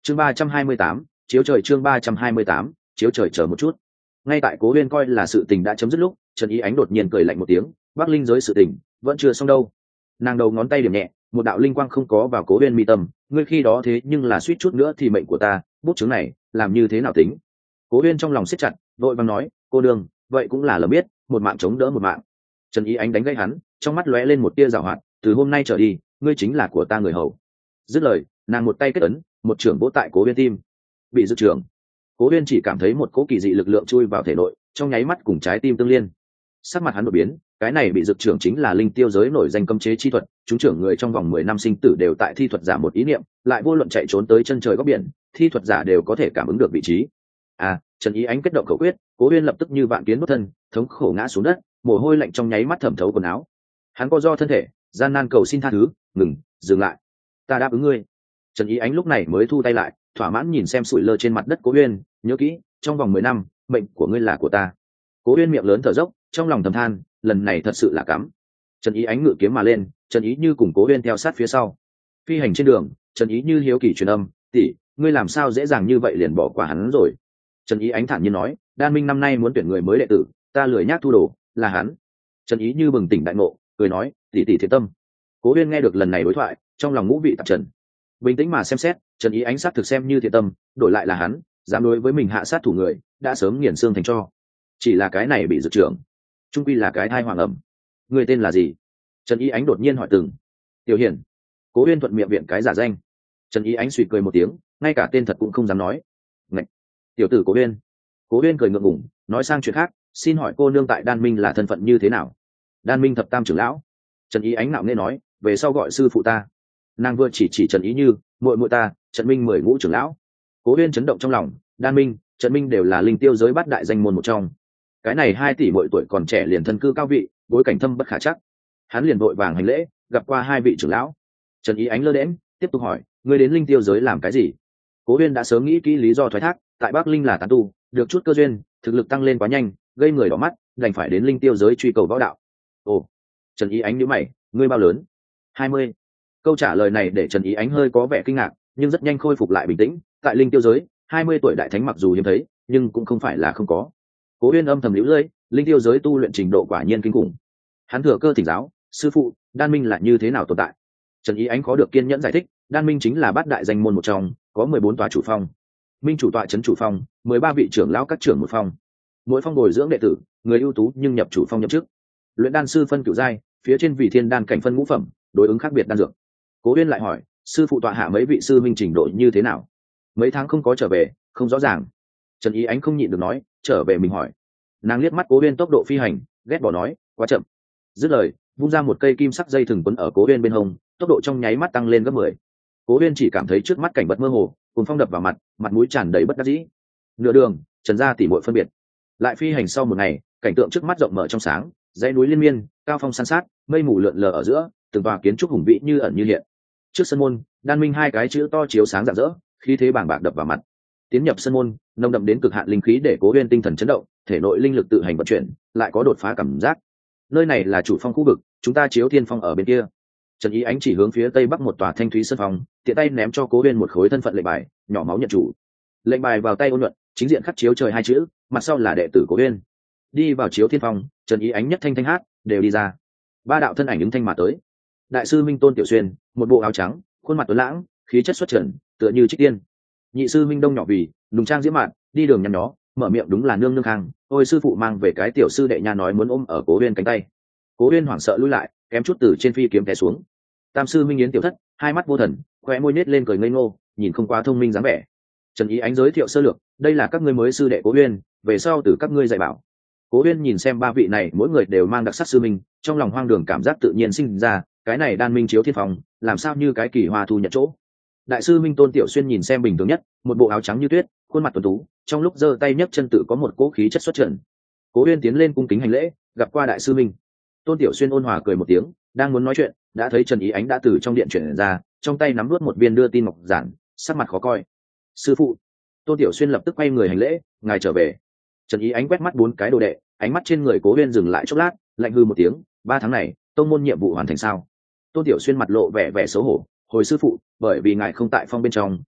chương 328, chiếu trời chương 328, chiếu trời chờ một chút. Ngay tại Cố Uyên coi là sự tình đã chấm dứt lúc, Trần Ý Ánh đột nhiên cười lạnh một tiếng, Bắc Linh giới sự tình vẫn chưa xong đâu. Nàng đầu ngón tay điểm nhẹ, một đạo linh quang không có vào Cố Uyên mi tâm, ngươi khi đó thế nhưng là suýt chút nữa thì mệnh của ta, bút chứng này làm như thế nào tính? Cố Uyên trong lòng siết chặt, vội vàng nói, cô đương, vậy cũng là biết, một mạng chống đỡ một mạng. Trần Ý Ánh đánh gãy hắn, trong mắt lóe lên một tia giảo hoạt, từ hôm nay trở đi, ngươi chính là của ta người hầu. Dứt lời, nàng một tay kết ấn, một trưởng vỗ tại Cố Uyên tim. Bị dự trưởng. Cố Uyên chỉ cảm thấy một cỗ kỳ dị lực lượng chui vào thể nội, trong nháy mắt cùng trái tim tương liên. Sắc mặt hắn đột biến, cái này bị dược trưởng chính là linh tiêu giới nổi danh cấm chế chi thuật, chúng trưởng người trong vòng 10 năm sinh tử đều tại thi thuật giả một ý niệm, lại vô luận chạy trốn tới chân trời góc biển, thi thuật giả đều có thể cảm ứng được vị trí. Trần Ý Ánh kết động khẩu quyết, Cố Uyên lập tức như vạn kiến đốt thân, thống khổ ngã xuống đất, mồ hôi lạnh trong nháy mắt thẩm thấu quần áo. Hắn co do thân thể, gian nan cầu xin tha thứ, dừng lại, ta đáp ứng ngươi. Trần Ý Ánh lúc này mới thu tay lại, thỏa mãn nhìn xem sủi lơ trên mặt đất Cố Uyên, nhớ kỹ, trong vòng 10 năm, mệnh của ngươi là của ta. Cố Uyên miệng lớn thở dốc, trong lòng thầm than, lần này thật sự là cắm. Trần Ý Ánh ngự kiếm mà lên, Trần Ý Như cùng Cố Uyên theo sát phía sau. Phi hành trên đường, Trần Ý Như hiếu kỳ truyền âm, tỷ, ngươi làm sao dễ dàng như vậy liền bỏ qua hắn rồi? Trần Ý Ánh thản nhiên nói, Đan Minh năm nay muốn tuyển người mới đệ tử, ta lười nhác thu đồ, là hắn. Trần Ý Như bừng tỉnh đại ngộ, cười nói, tỷ tỷ thiệt tâm. Cố Uyên nghe được lần này đối thoại, trong lòng ngũ vị tạp trần. Bình tĩnh mà xem xét, Trần Ý Ánh sát thực xem như thiệt tâm, đổi lại là hắn, dám đối với mình hạ sát thủ người, đã sớm nghiền xương thành tro. Chỉ là cái này bị dược trưởng, trung quy là cái thai hoàng ẩm. Người tên là gì? Trần Ý Ánh đột nhiên hỏi từng. Tiểu Hiển. Cố Uyên thuận miệng viện cái giả danh. Trần Ý Ánh suy cười một tiếng, ngay cả tên thật cũng không dám nói. Ngạch. Tiểu tử Cố Uyên. Cố Uyên cười ngượng ngùng, nói sang chuyện khác, xin hỏi cô nương tại Đan Minh là thân phận như thế nào? Đan Minh thập tam trưởng lão. Trần Ý Ánh nạo nghe nói, về sau gọi sư phụ ta. Nàng vừa chỉ Trần Ý Như, muội muội ta, Trần Minh 10 ngũ trưởng lão. Cố Uyên chấn động trong lòng, Đan Minh, Trần Minh đều là linh tiêu giới bát đại danh môn một trong. Cái này 2 tỷ mỗi tuổi còn trẻ liền thân cư cao vị, bối cảnh thâm bất khả chắc. Hắn liền vội vàng hành lễ, gặp qua 2 vị trưởng lão. Trần Ý Ánh lơ đễnh, tiếp tục hỏi, ngươi đến linh tiêu giới làm cái gì? Cố Uyên đã sớm nghĩ kỹ lý do thoái thác, tại Bắc Linh là tán tu, được chút cơ duyên, thực lực tăng lên quá nhanh, gây người đỏ mắt, đành phải đến linh tiêu giới truy cầu võ đạo. Ồ. Trần Ý Ánh nhíu mày, ngươi bao lớn? 20. Câu trả lời này để Trần Ý Ánh hơi có vẻ kinh ngạc, nhưng rất nhanh khôi phục lại bình tĩnh, tại linh tiêu giới, 20 tuổi đại thánh mặc dù hiếm thấy, nhưng cũng không phải là không có. Cố Uyên âm thầm liễu lưỡi, linh tiêu giới tu luyện trình độ quả nhiên kinh khủng. Hắn thừa cơ thỉnh giáo, sư phụ, Đan Minh là như thế nào tồn tại? Trần Ý Ánh khó được kiên nhẫn giải thích, Đan Minh chính là bát đại danh môn một trong, có 14 tòa chủ phong. Minh chủ tọa trấn chủ phong, 13 vị trưởng lão các trưởng một phong. Mỗi phong bồi dưỡng đệ tử, người ưu tú nhưng nhập chủ phong nhậm chức. Luyện đan sư phân cửu giai, phía trên vị thiên đan cảnh phân ngũ phẩm, đối ứng khác biệt đan dược. Cố Uyên lại hỏi, sư phụ tọa hạ mấy vị sư minh trình độ như thế nào? Mấy tháng không có trở về, không rõ ràng. Trần Ý Ánh không nhịn được nói, trở về mình hỏi. Nàng liếc mắt Cố Uyên tốc độ phi hành, ghét bỏ nói, quá chậm. Dứt lời, vung ra một cây kim sắc dây thừng quấn ở Cố Uyên bên hông, tốc độ trong nháy mắt tăng lên gấp 10. Cố Uyên chỉ cảm thấy trước mắt cảnh vật mơ hồ, cùng phong đập vào mặt, mặt mũi tràn đầy bất đắc dĩ. Nửa đường, Trần gia tỷ muội phân biệt. Lại phi hành sau một ngày, cảnh tượng trước mắt rộng mở trong sáng, dãy núi liên miên, cao phong san sát, mây mù lượn lờ ở giữa, từng tòa kiến trúc hùng vĩ như ẩn như hiện. Trước sân môn, Đan Minh 2 cái chữ to chiếu sáng rạng rỡ, khí thế bàng bạc đập vào mặt. Tiến nhập sân môn, nồng đậm đến cực hạn linh khí để Cố Uyên tinh thần chấn động, thể nội linh lực tự hành vận chuyển, lại có đột phá cảm giác. Nơi này là chủ phong khu vực, chúng ta chiếu thiên phong ở bên kia. Trần Ý Ánh chỉ hướng phía tây bắc một tòa thanh thúy sân phòng, tiện tay ném cho Cố Uyên một khối thân phận lệnh bài, nhỏ máu nhận chủ. Lệnh bài vào tay ôn nhuận, chính diện khắc chiếu trời 2 chữ, mặt sau là đệ tử Cố Uyên. Đi vào chiếu thiên phong, Trần Ý Ánh nhất thanh thanh hát, đều đi ra. 3 đạo thân ảnh ứng thanh mà tới. Đại sư Minh Tôn Tiểu Xuyên, một bộ áo trắng, khuôn mặt tuấn lãng, khí chất xuất trần, tựa như trích tiên. Nhị sư Minh Đông nhỏ vì, nùng trang diễm mạn, đi đường nhăn nhó, mở miệng đúng là nương nương khang, ôi sư phụ mang về cái tiểu sư đệ nha nói muốn ôm ở Cố Uyên cánh tay. Cố Uyên hoảng sợ lùi lại, kém chút từ trên phi kiếm té xuống. Tam sư Minh Yến tiểu thất, hai mắt vô thần, khóe môi nhếch lên cười ngây ngô, nhìn không quá thông minh dáng vẻ. Trần Ý Ánh giới thiệu sơ lược, đây là các ngươi mới sư đệ Cố Uyên, về sau từ các ngươi dạy bảo. Cố Uyên nhìn xem 3 vị này, mỗi người đều mang đặc sắc sư minh, trong lòng hoang đường cảm giác tự nhiên sinh ra, cái này Đan Minh chiếu thiên phòng, làm sao như cái kỳ hoa thu nhận chỗ. Đại sư Minh Tôn Tiểu Xuyên nhìn xem bình thường nhất, một bộ áo trắng như tuyết, khuôn mặt tuấn tú, trong lúc giơ tay nhấc chân tự có một cỗ khí chất xuất trần. Cố Uyên tiến lên cung kính hành lễ, gặp qua đại sư Minh. Tôn Tiểu Xuyên ôn hòa cười một tiếng, đang muốn nói chuyện, đã thấy Trần Ý Ánh đã từ trong điện chuyển ra, trong tay nắm nuốt một viên đưa tin ngọc giản, sắc mặt khó coi. Sư phụ. Tôn Tiểu Xuyên lập tức quay người hành lễ, ngài trở về. Trần Ý Ánh quét mắt 4 cái đồ đệ, ánh mắt trên người Cố Uyên dừng lại chốc lát, lạnh hư một tiếng, 3 tháng này, tông môn nhiệm vụ hoàn thành sao? Tôn Tiểu Xuyên mặt lộ vẻ xấu hổ, hồi sư phụ, bởi vì ngài không tại phong bên trong,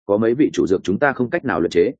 có mấy vị chủ dược chúng ta không cách nào luyện chế,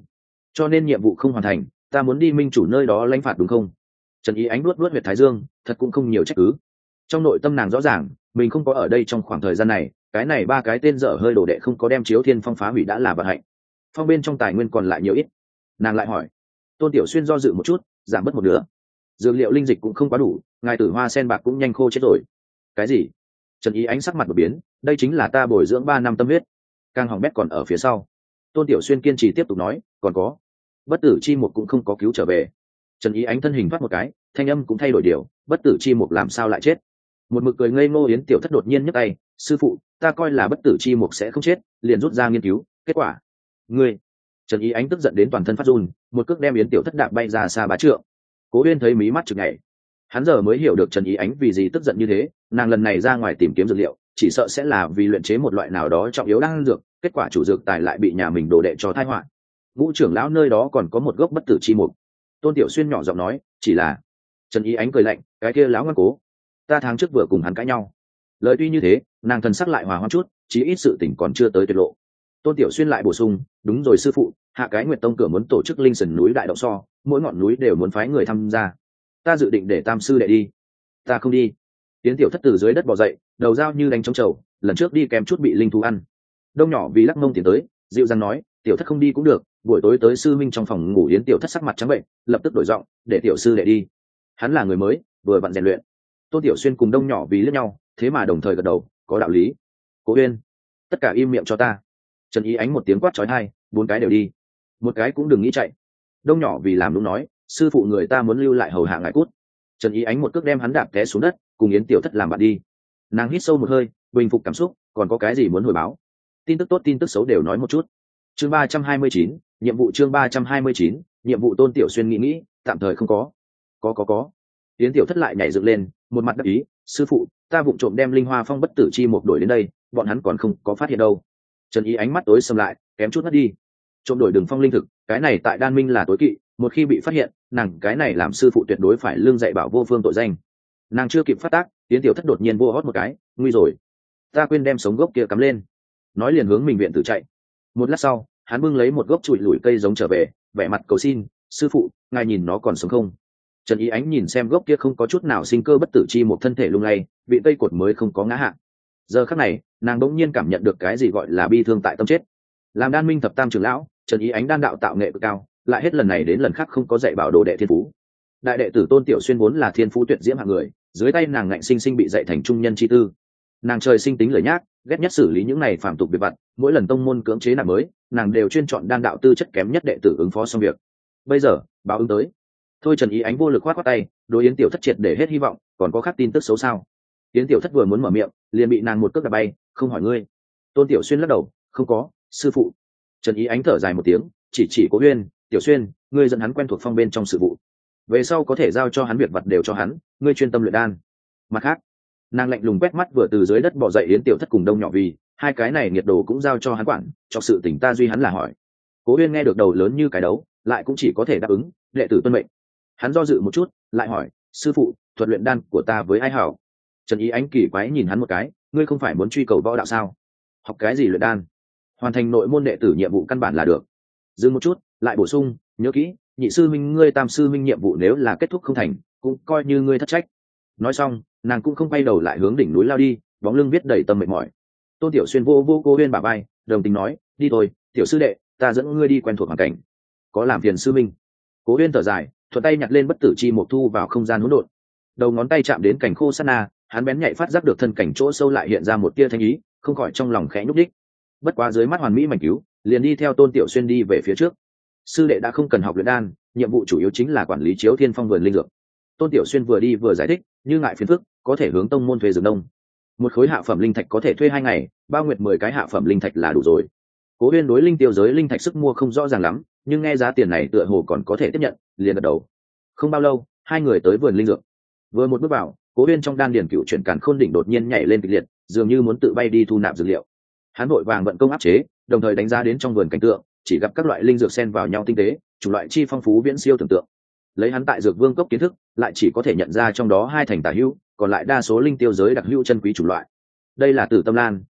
cho nên nhiệm vụ không hoàn thành, ta muốn đi minh chủ nơi đó lãnh phạt đúng không? Trần Ý Ánh luốt huyệt thái dương, thật cũng không nhiều trách cứ. Trong nội tâm nàng rõ ràng mình không có ở đây trong khoảng thời gian này, cái này ba cái tên dở hơi đồ đệ không có đem Chiếu Thiên Phong phá hủy đã là vận hạnh. Phong bên trong tài nguyên còn lại nhiều ít? Nàng lại hỏi. Tôn Tiểu Xuyên do dự một chút, giảm bớt một nửa. Dược liệu linh dịch cũng không quá đủ, ngài tử hoa sen bạc cũng nhanh khô chết rồi. Cái gì? Trần Ý Ánh sắc mặt đột biến, đây chính là ta bồi dưỡng 3 năm tâm huyết, càng hỏng bét còn ở phía sau. Tôn Tiểu Xuyên kiên trì tiếp tục nói, còn có bất tử chi mục cũng không có cứu trở về. Trần Ý Ánh thân hình thoát một cái, thanh âm cũng thay đổi điều, bất tử chi mục làm sao lại chết? Một mực cười ngây ngô Yến Tiểu Thất đột nhiên nhấc tay, sư phụ, ta coi là bất tử chi mục sẽ không chết, liền rút ra nghiên cứu, kết quả ngươi. Trần Ý Ánh tức giận đến toàn thân phát run, một cước đem Yến Tiểu Thất đạp bay ra xa bá trượng. Cố Uyên thấy mí mắt chực nhảy, hắn giờ mới hiểu được Trần Ý Ánh vì gì tức giận như thế, nàng lần này ra ngoài tìm kiếm dược liệu chỉ sợ sẽ là vì luyện chế một loại nào đó trọng yếu đan dược, kết quả chủ dược tài lại bị nhà mình đồ đệ cho tai họa. Ngũ trưởng lão nơi đó còn có một gốc bất tử chi mục. Tôn Tiểu Xuyên nhỏ giọng nói, chỉ là. Trần Ý Ánh cười lạnh, cái kia lão ngoan cố, ta tháng trước vừa cùng hắn cãi nhau. Lời tuy như thế, nàng thần sắc lại hòa hoãn chút, chí ít sự tình còn chưa tới tuyệt lộ. Tôn Tiểu Xuyên lại bổ sung, đúng rồi sư phụ, hạ cái Nguyệt Tông cửa muốn tổ chức linh sần núi đại động so, mỗi ngọn núi đều muốn phái người tham gia, ta dự định để tam sư đệ đi. Ta không đi. Tiến Tiểu Thất từ dưới đất bò dậy, đầu dao như đánh trống trầu, lần trước đi kèm chút bị linh thú ăn. Đông nhỏ vì lắc mông tiến tới, dịu dàng nói, Tiểu Thất không đi cũng được, buổi tối tới sư minh trong phòng ngủ. Yến Tiểu Thất sắc mặt trắng bệnh, lập tức đổi giọng, để tiểu sư đệ đi, hắn là người mới, vừa vặn rèn luyện. Tôn Tiểu Xuyên cùng Đông nhỏ vì liếc nhau, thế mà đồng thời gật đầu, có đạo lý. Cố Uyên, tất cả im miệng cho ta. Trần Ý Ánh một tiếng quát chói tai, 4 cái đều đi, một cái cũng đừng nghĩ chạy. Đông nhỏ vì làm đúng nói, sư phụ người ta muốn lưu lại hầu hạ ngài cút. Trần Ý Ánh một cước đem hắn đạp té xuống đất, cùng Yến Tiểu Thất làm bạn đi. Nàng hít sâu một hơi, bình phục cảm xúc, còn có cái gì muốn hồi báo? Tin tức tốt tin tức xấu đều nói một chút. Chương 329, nhiệm vụ chương 329, nhiệm vụ. Tôn Tiểu Xuyên nghĩ, tạm thời không có. Có. Yến Tiểu Thất lại nhảy dựng lên, một mặt đắc ý, sư phụ, ta vụng trộm đem linh hoa phong bất tử chi một đổi đến đây, bọn hắn còn không có phát hiện đâu. Trần Ý Ánh mắt tối sầm lại, kém chút mất đi. Trộm đổi đường phong linh thực, cái này tại Đan Minh là tối kỵ, một khi bị phát hiện, nàng cái này làm sư phụ tuyệt đối phải lương dạy bảo vô phương tội danh. Nàng chưa kịp phát tác, Yến Tiểu Thất đột nhiên vô hót một cái, nguy rồi, ta quên đem sống gốc kia cắm lên. Nói liền hướng mình viện tử chạy. Một lát sau, hắn bưng lấy một gốc trụi lủi cây giống trở về, vẻ mặt cầu xin, sư phụ, ngài nhìn nó còn sống không? Trần Ý Ánh nhìn xem gốc kia không có chút nào sinh cơ bất tử chi một thân thể lung lay, bị cây cột mới không có ngã hạ. Giờ khắc này, nàng đỗng nhiên cảm nhận được cái gì gọi là bi thương tại tâm chết. Làm Đan Minh thập tam trưởng lão, Trần Ý Ánh đan đạo tạo nghệ cực cao, lại hết lần này đến lần khác không có dạy bảo đồ đệ thiên phú. Đại đệ tử Tôn Tiểu Xuyên vốn là thiên phú tuyệt diễm hạng người, dưới tay nàng ngạnh sinh sinh bị dạy thành trung nhân chi tư. Nàng trời sinh tính lười nhác, ghét nhất xử lý những này phạm tục việc vặt, mỗi lần tông môn cưỡng chế nạp mới, nàng đều chuyên chọn đan đạo tư chất kém nhất đệ tử ứng phó xong việc. Bây giờ, báo ứng tới. Thôi Trần Ý Ánh vô lực khoát khoát tay, đối Yến Tiểu Thất triệt để hết hy vọng, còn có khác tin tức xấu sao? Yến Tiểu Thất vừa muốn mở miệng, liền bị nàng một cước đạp bay, không hỏi ngươi. Tôn Tiểu Xuyên lắc đầu, không có, sư phụ. Trần Ý Ánh thở dài một tiếng, chỉ Cố Uyên, Tiểu Xuyên, ngươi dẫn hắn quen thuộc phong bên trong sự vụ, về sau có thể giao cho hắn việc vặt đều cho hắn, ngươi chuyên tâm luyện đan. Mặt khác, nàng lạnh lùng quét mắt vừa từ dưới đất bò dậy Yến Tiểu Thất cùng Đông nhỏ vì, hai cái này nhiệt đồ cũng giao cho hắn quản, cho sự tỉnh ta duy hắn là hỏi. Cố Uyên nghe được đầu lớn như cái đấu, lại cũng chỉ có thể đáp ứng, đệ tử tuân mệnh. Hắn do dự một chút, lại hỏi, sư phụ, thuật luyện đan của ta với ai hảo? Trần Ý Ánh kỳ quái nhìn hắn một cái, ngươi không phải muốn truy cầu võ đạo sao? Học cái gì luyện đan? Hoàn thành nội môn đệ tử nhiệm vụ căn bản là được. Dừng một chút, lại bổ sung, nhớ kỹ, nhị sư minh ngươi tam sư minh nhiệm vụ nếu là kết thúc không thành, cũng coi như ngươi thất trách. Nói xong, nàng cũng không quay đầu lại hướng đỉnh núi lao đi, bóng lưng viết đầy tâm mệt mỏi. Tôn Tiểu Xuyên vô Cố Uyên bả vai, đồng tình nói, đi thôi, tiểu sư đệ, ta dẫn ngươi đi quen thuộc hoàn cảnh. Có làm phiền sư minh. Cố Uyên thở dài, thuận tay nhặt lên bất tử chi một thu vào không gian hỗn độn. Đầu ngón tay chạm đến cảnh khô sát na, hắn bén nhạy phát giác được thân cảnh chỗ sâu lại hiện ra một tia thanh ý, không khỏi trong lòng khẽ nhúc đích. Bất quá dưới mắt hoàn mỹ mảnh cứu, liền đi theo Tôn Tiểu Xuyên đi về phía trước. Sư đệ đã không cần học luyện đan, nhiệm vụ chủ yếu chính là quản lý Chiếu Thiên Phong vườn linh dược. Tôn Tiểu Xuyên vừa đi vừa giải thích, như ngại phiền phức, có thể hướng tông môn thuê dược nông. Một khối hạ phẩm linh thạch có thể thuê 2 ngày, bao nguyệt 10 cái hạ phẩm linh thạch là đủ rồi. Cố Uyên đối linh tiêu giới linh thạch sức mua không rõ ràng lắm, nhưng nghe giá tiền này tựa hồ còn có thể tiếp nhận, liền gật đầu. Không bao lâu, hai người tới vườn linh dược. Vừa một bước vào, Cố Uyên trong đan điền cựu chuyển càn khôn đỉnh đột nhiên nhảy lên kịch liệt, dường như muốn tự bay đi thu nạp dược liệu. Hắn vội vàng vận công áp chế, đồng thời đánh giá đến trong vườn cảnh tượng, chỉ gặp các loại linh dược xen vào nhau tinh tế, chủng loại chi phong phú viễn siêu tưởng tượng. Lấy hắn tại dược vương cốc kiến thức, lại chỉ có thể nhận ra trong đó 2 thành tả hữu, còn lại đa số linh tiêu giới đặc hữu chân quý chủng loại. Đây là Tử Tâm Lan,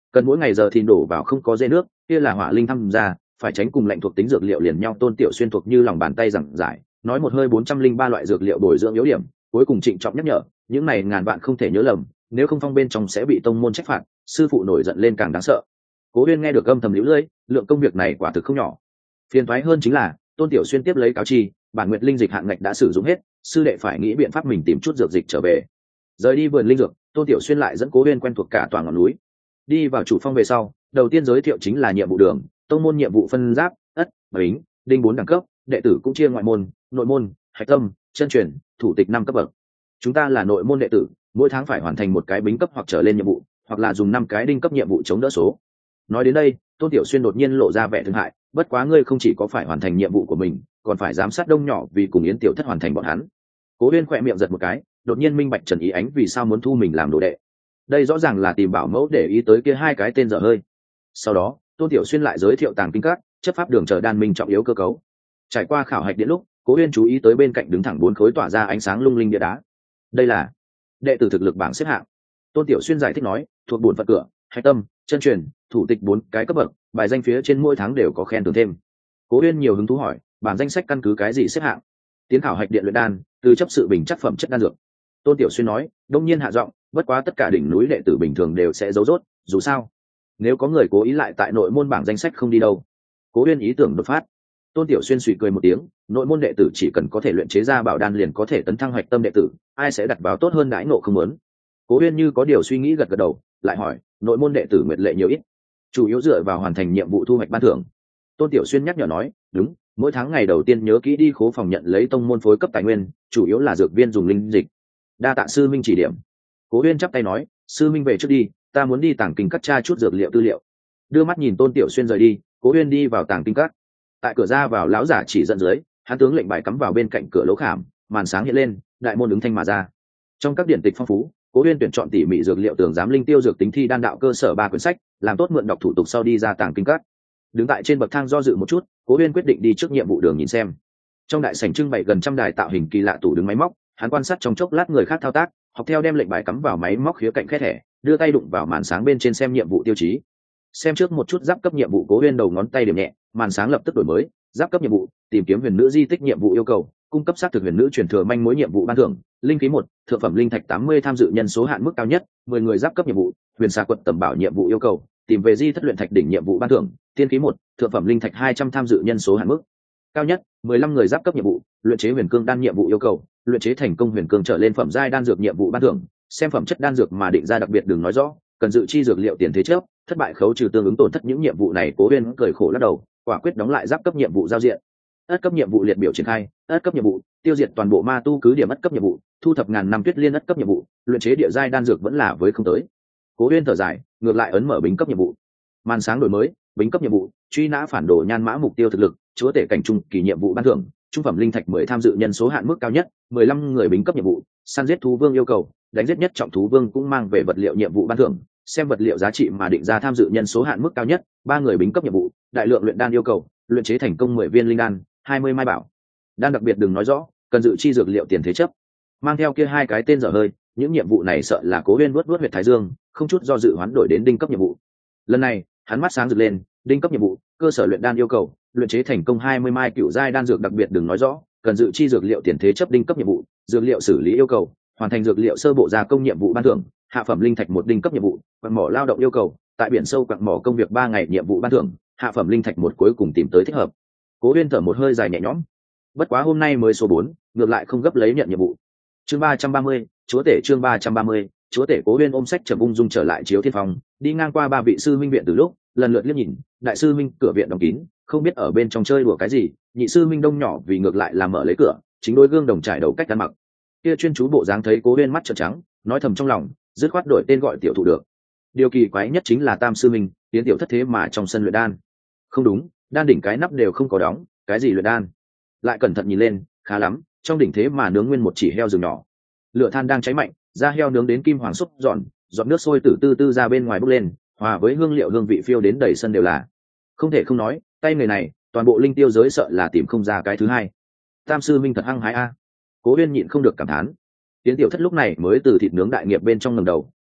cần mỗi ngày giờ thì đổ vào không có dễ nước, kia là hỏa linh tham gia, phải tránh cùng lạnh thuộc tính dược liệu liền nhau. Tôn Tiểu Xuyên thuộc như lòng bàn tay giảng giải, nói một hơi 403 loại dược liệu bồi dưỡng yếu điểm, cuối cùng trịnh trọng nhắc nhở, những này ngàn vạn không thể nhớ lầm, nếu không phong bên trong sẽ bị tông môn trách phạt. Sư phụ nổi giận lên càng đáng sợ. Cố Uyên nghe được âm thầm liễu lưỡi, lượng công việc này quả thực không nhỏ. Phiền toái hơn chính là Tôn Tiểu Xuyên tiếp lấy cáo chi, bản nguyệt linh dịch hạn ngạch đã sử dụng hết, sư đệ phải nghĩ biện pháp mình tìm chút dược dịch trở về. Rời đi vườn linh dược, Tôn Tiểu Xuyên lại dẫn Cố Uyên quen thuộc cả tòa ngọn núi. Đi vào chủ phong về sau, đầu tiên giới thiệu chính là nhiệm vụ đường, tông môn nhiệm vụ phân giáp, ất, bính, đinh 4 đẳng cấp, đệ tử cũng chia ngoại môn, nội môn, hạch tâm, chân truyền, thủ tịch 5 cấp bậc. Chúng ta là nội môn đệ tử, mỗi tháng phải hoàn thành một cái bính cấp hoặc trở lên nhiệm vụ, hoặc là dùng 5 cái đinh cấp nhiệm vụ chống đỡ số. Nói đến đây, Tôn Tiểu Xuyên đột nhiên lộ ra vẻ thương hại, bất quá ngươi không chỉ có phải hoàn thành nhiệm vụ của mình, còn phải giám sát đông nhỏ vì cùng Yến tiểu thất hoàn thành bọn hắn. Cố Uyên khỏe miệng giật một cái, đột nhiên minh bạch Trần Ý Ánh vì sao muốn thu mình làm đồ đệ. Đây rõ ràng là tìm bảo mẫu để ý tới kia hai cái tên dở hơi. Sau đó, Tôn Tiểu Xuyên lại giới thiệu tàng kinh các, chấp pháp đường chờ đan minh trọng yếu cơ cấu. Trải qua khảo hạch điện lúc, Cố Uyên chú ý tới bên cạnh đứng thẳng 4 khối tỏa ra ánh sáng lung linh địa đá. Đây là đệ tử thực lực bảng xếp hạng. Tôn Tiểu Xuyên giải thích nói, thuộc bổn phận cửa, hạch tâm, chân truyền, thủ tịch 4 cái cấp bậc, bài danh phía trên mỗi tháng đều có khen thưởng thêm. Cố Uyên nhiều hứng thú hỏi, bảng danh sách căn cứ cái gì xếp hạng? Tiến khảo hạch điện luyện đan, từ chấp sự bình chất phẩm chất đan dược. Tôn Tiểu Xuyên nói, đông nhiên hạ giọng, bất quá tất cả đỉnh núi đệ tử bình thường đều sẽ giấu rốt, dù sao, nếu có người cố ý lại tại nội môn bảng danh sách không đi đâu. Cố Uyên ý tưởng đột phát. Tôn Tiểu Xuyên suy cười một tiếng, nội môn đệ tử chỉ cần có thể luyện chế ra bảo đan liền có thể tấn thăng hạch tâm đệ tử, ai sẽ đặt vào tốt hơn đãi ngộ không muốn. Cố Uyên như có điều suy nghĩ gật gật đầu, lại hỏi, nội môn đệ tử nguyệt lệ nhiều ít? Chủ yếu dựa vào hoàn thành nhiệm vụ thu hoạch ban thưởng. Tôn Tiểu Xuyên nhắc nhở nói, đúng, mỗi tháng ngày đầu tiên nhớ kỹ đi khố phòng nhận lấy tông môn phối cấp tài nguyên, chủ yếu là dược viên dùng linh dịch. Đa tạ sư minh chỉ điểm. Cố Uyên chắp tay nói, sư minh về trước đi, ta muốn đi tàng kinh các tra chút dược liệu tư liệu. Đưa mắt nhìn Tôn Tiểu Xuyên rời đi, Cố Uyên đi vào tàng kinh các. Tại cửa ra vào lão giả chỉ dẫn dưới, hắn tướng lệnh bài cắm vào bên cạnh cửa lỗ khảm, màn sáng hiện lên, đại môn ứng thanh mà ra. Trong các điển tịch phong phú, Cố Uyên tuyển chọn tỉ mỉ dược liệu tường giám linh tiêu dược tính thi đan đạo cơ sở 3 quyển sách, làm tốt mượn đọc thủ tục sau đi ra tàng kinh các. Đứng tại trên bậc thang do dự một chút, Cố Uyên quyết định đi trước nhiệm vụ đường nhìn xem. Trong đại sảnh trưng bày gần trăm đài tạo hình kỳ lạ tủ đứng máy móc, hắn quan sát trong chốc lát người khác thao tác, học theo đem lệnh bài cắm vào máy móc khía cạnh khẽ thẻ, đưa tay đụng vào màn sáng bên trên xem nhiệm vụ tiêu chí. Xem trước một chút giáp cấp nhiệm vụ, Cố Uyên đầu ngón tay điểm nhẹ, màn sáng lập tức đổi mới, giáp cấp nhiệm vụ, tìm kiếm huyền nữ di tích nhiệm vụ yêu cầu, cung cấp xác thực huyền nữ truyền thừa manh mối nhiệm vụ ban thưởng, linh khí 1, thượng phẩm linh thạch 80 tham dự nhân số hạn mức cao nhất, 10 người giáp cấp nhiệm vụ, huyền xà quật tầm bảo nhiệm vụ yêu cầu, tìm về di thất luyện thạch đỉnh nhiệm vụ ban thưởng, tiên khí 1, thượng phẩm linh thạch 200 tham dự nhân số hạn mức cao nhất, 15 người giáp cấp nhiệm vụ, luyện chế huyền cương đan nhiệm vụ yêu cầu, luyện chế thành công huyền cương trở lên phẩm giai đan dược nhiệm vụ ban thưởng, xem phẩm chất đan dược mà định ra đặc biệt đừng nói rõ, cần dự chi dược liệu tiền thế trước, thất bại khấu trừ tương ứng tổn thất những nhiệm vụ này. Cố Uyên cười khổ lắc đầu, quả quyết đóng lại giáp cấp nhiệm vụ giao diện. Ất cấp nhiệm vụ liệt biểu triển khai, ất cấp nhiệm vụ, tiêu diệt toàn bộ ma tu cứ điểm ất cấp nhiệm vụ, thu thập ngàn năm tuyết liên ất cấp nhiệm vụ, luyện chế địa giai đan dược vẫn là với không tới. Cố Uyên thở dài, ngược lại ấn mở bính cấp nhiệm vụ. Màn sáng đổi mới, bính cấp nhiệm vụ, truy nã phản đồ nhan mã mục tiêu thực lực, chúa tể cảnh trung kỳ nhiệm vụ ban thưởng, trung phẩm linh thạch 10 tham dự nhân số hạn mức cao nhất, 15 người bính cấp nhiệm vụ, săn giết thú vương yêu cầu, đánh giết nhất trọng thú vương cũng mang về vật liệu nhiệm vụ ban thưởng, xem vật liệu giá trị mà định ra tham dự nhân số hạn mức cao nhất, 3 người bính cấp nhiệm vụ, đại lượng luyện đan yêu cầu, luyện chế thành công 10 viên linh đan, 20 mai bảo đan đặc biệt đừng nói rõ, cần dự chi dược liệu tiền thế chấp. Mang theo kia hai cái tên dở hơi, những nhiệm vụ này sợ là Cố Uyên vuốt huyệt thái dương, không chút do dự hoán đổi đến đinh cấp nhiệm vụ. Lần này, hắn mắt sáng rực lên, đinh cấp nhiệm vụ, cơ sở luyện đan yêu cầu, luyện chế thành công 20 mai cựu giai đan dược đặc biệt đừng nói rõ, cần dự chi dược liệu tiền thế chấp đinh cấp nhiệm vụ, dược liệu xử lý yêu cầu, hoàn thành dược liệu sơ bộ gia công nhiệm vụ ban thưởng, hạ phẩm linh thạch 1 đinh cấp nhiệm vụ, quặng mỏ lao động yêu cầu, tại biển sâu quặng mỏ công việc 3 ngày nhiệm vụ ban thưởng, hạ phẩm linh thạch 1 cuối cùng tìm tới thích hợp. Cố Uyên thở một hơi dài nhẹ nhõm. Bất quá hôm nay mới số 4, ngược lại không gấp lấy nhận nhiệm vụ. Chương 330, chúa tể chương 330, chúa tể. Cố Uyên ôm sách trầm ung dung trở lại Chiếu Thiên Phòng, đi ngang qua 3 vị sư minh viện từ lúc, lần lượt liếc nhìn, đại sư minh cửa viện đóng kín, không biết ở bên trong chơi đùa cái gì, nhị sư minh đông nhỏ vì ngược lại làm mở lấy cửa, chính đôi gương đồng trải đầu cách ăn mặc. Kia chuyên chú bộ dáng thấy Cố Uyên mắt trợn trắng, nói thầm trong lòng, dứt khoát đổi tên gọi tiểu thụ được. Điều kỳ quái nhất chính là tam sư minh, tiến tiểu thất thế mà trong sân luyện đan. Không đúng, đan đỉnh cái nắp đều không có đóng, cái gì luyện đan? Lại cẩn thận nhìn lên, khá lắm, trong đỉnh thế mà nướng nguyên một chỉ heo rừng nhỏ. Lửa than đang cháy mạnh, da heo nướng đến kim hoàng xúc giòn, giọt nước sôi từ từ ra bên ngoài bốc lên, hòa với hương liệu hương vị phiêu đến đầy sân đều là. Không thể không nói, tay người này, toàn bộ linh tiêu giới sợ là tìm không ra cái thứ hai. Tam sư minh thật hăng hái a. Cố Uyên nhịn không được cảm thán. Tiến tiểu thất lúc này mới từ thịt nướng đại nghiệp bên trong ngẩng đầu,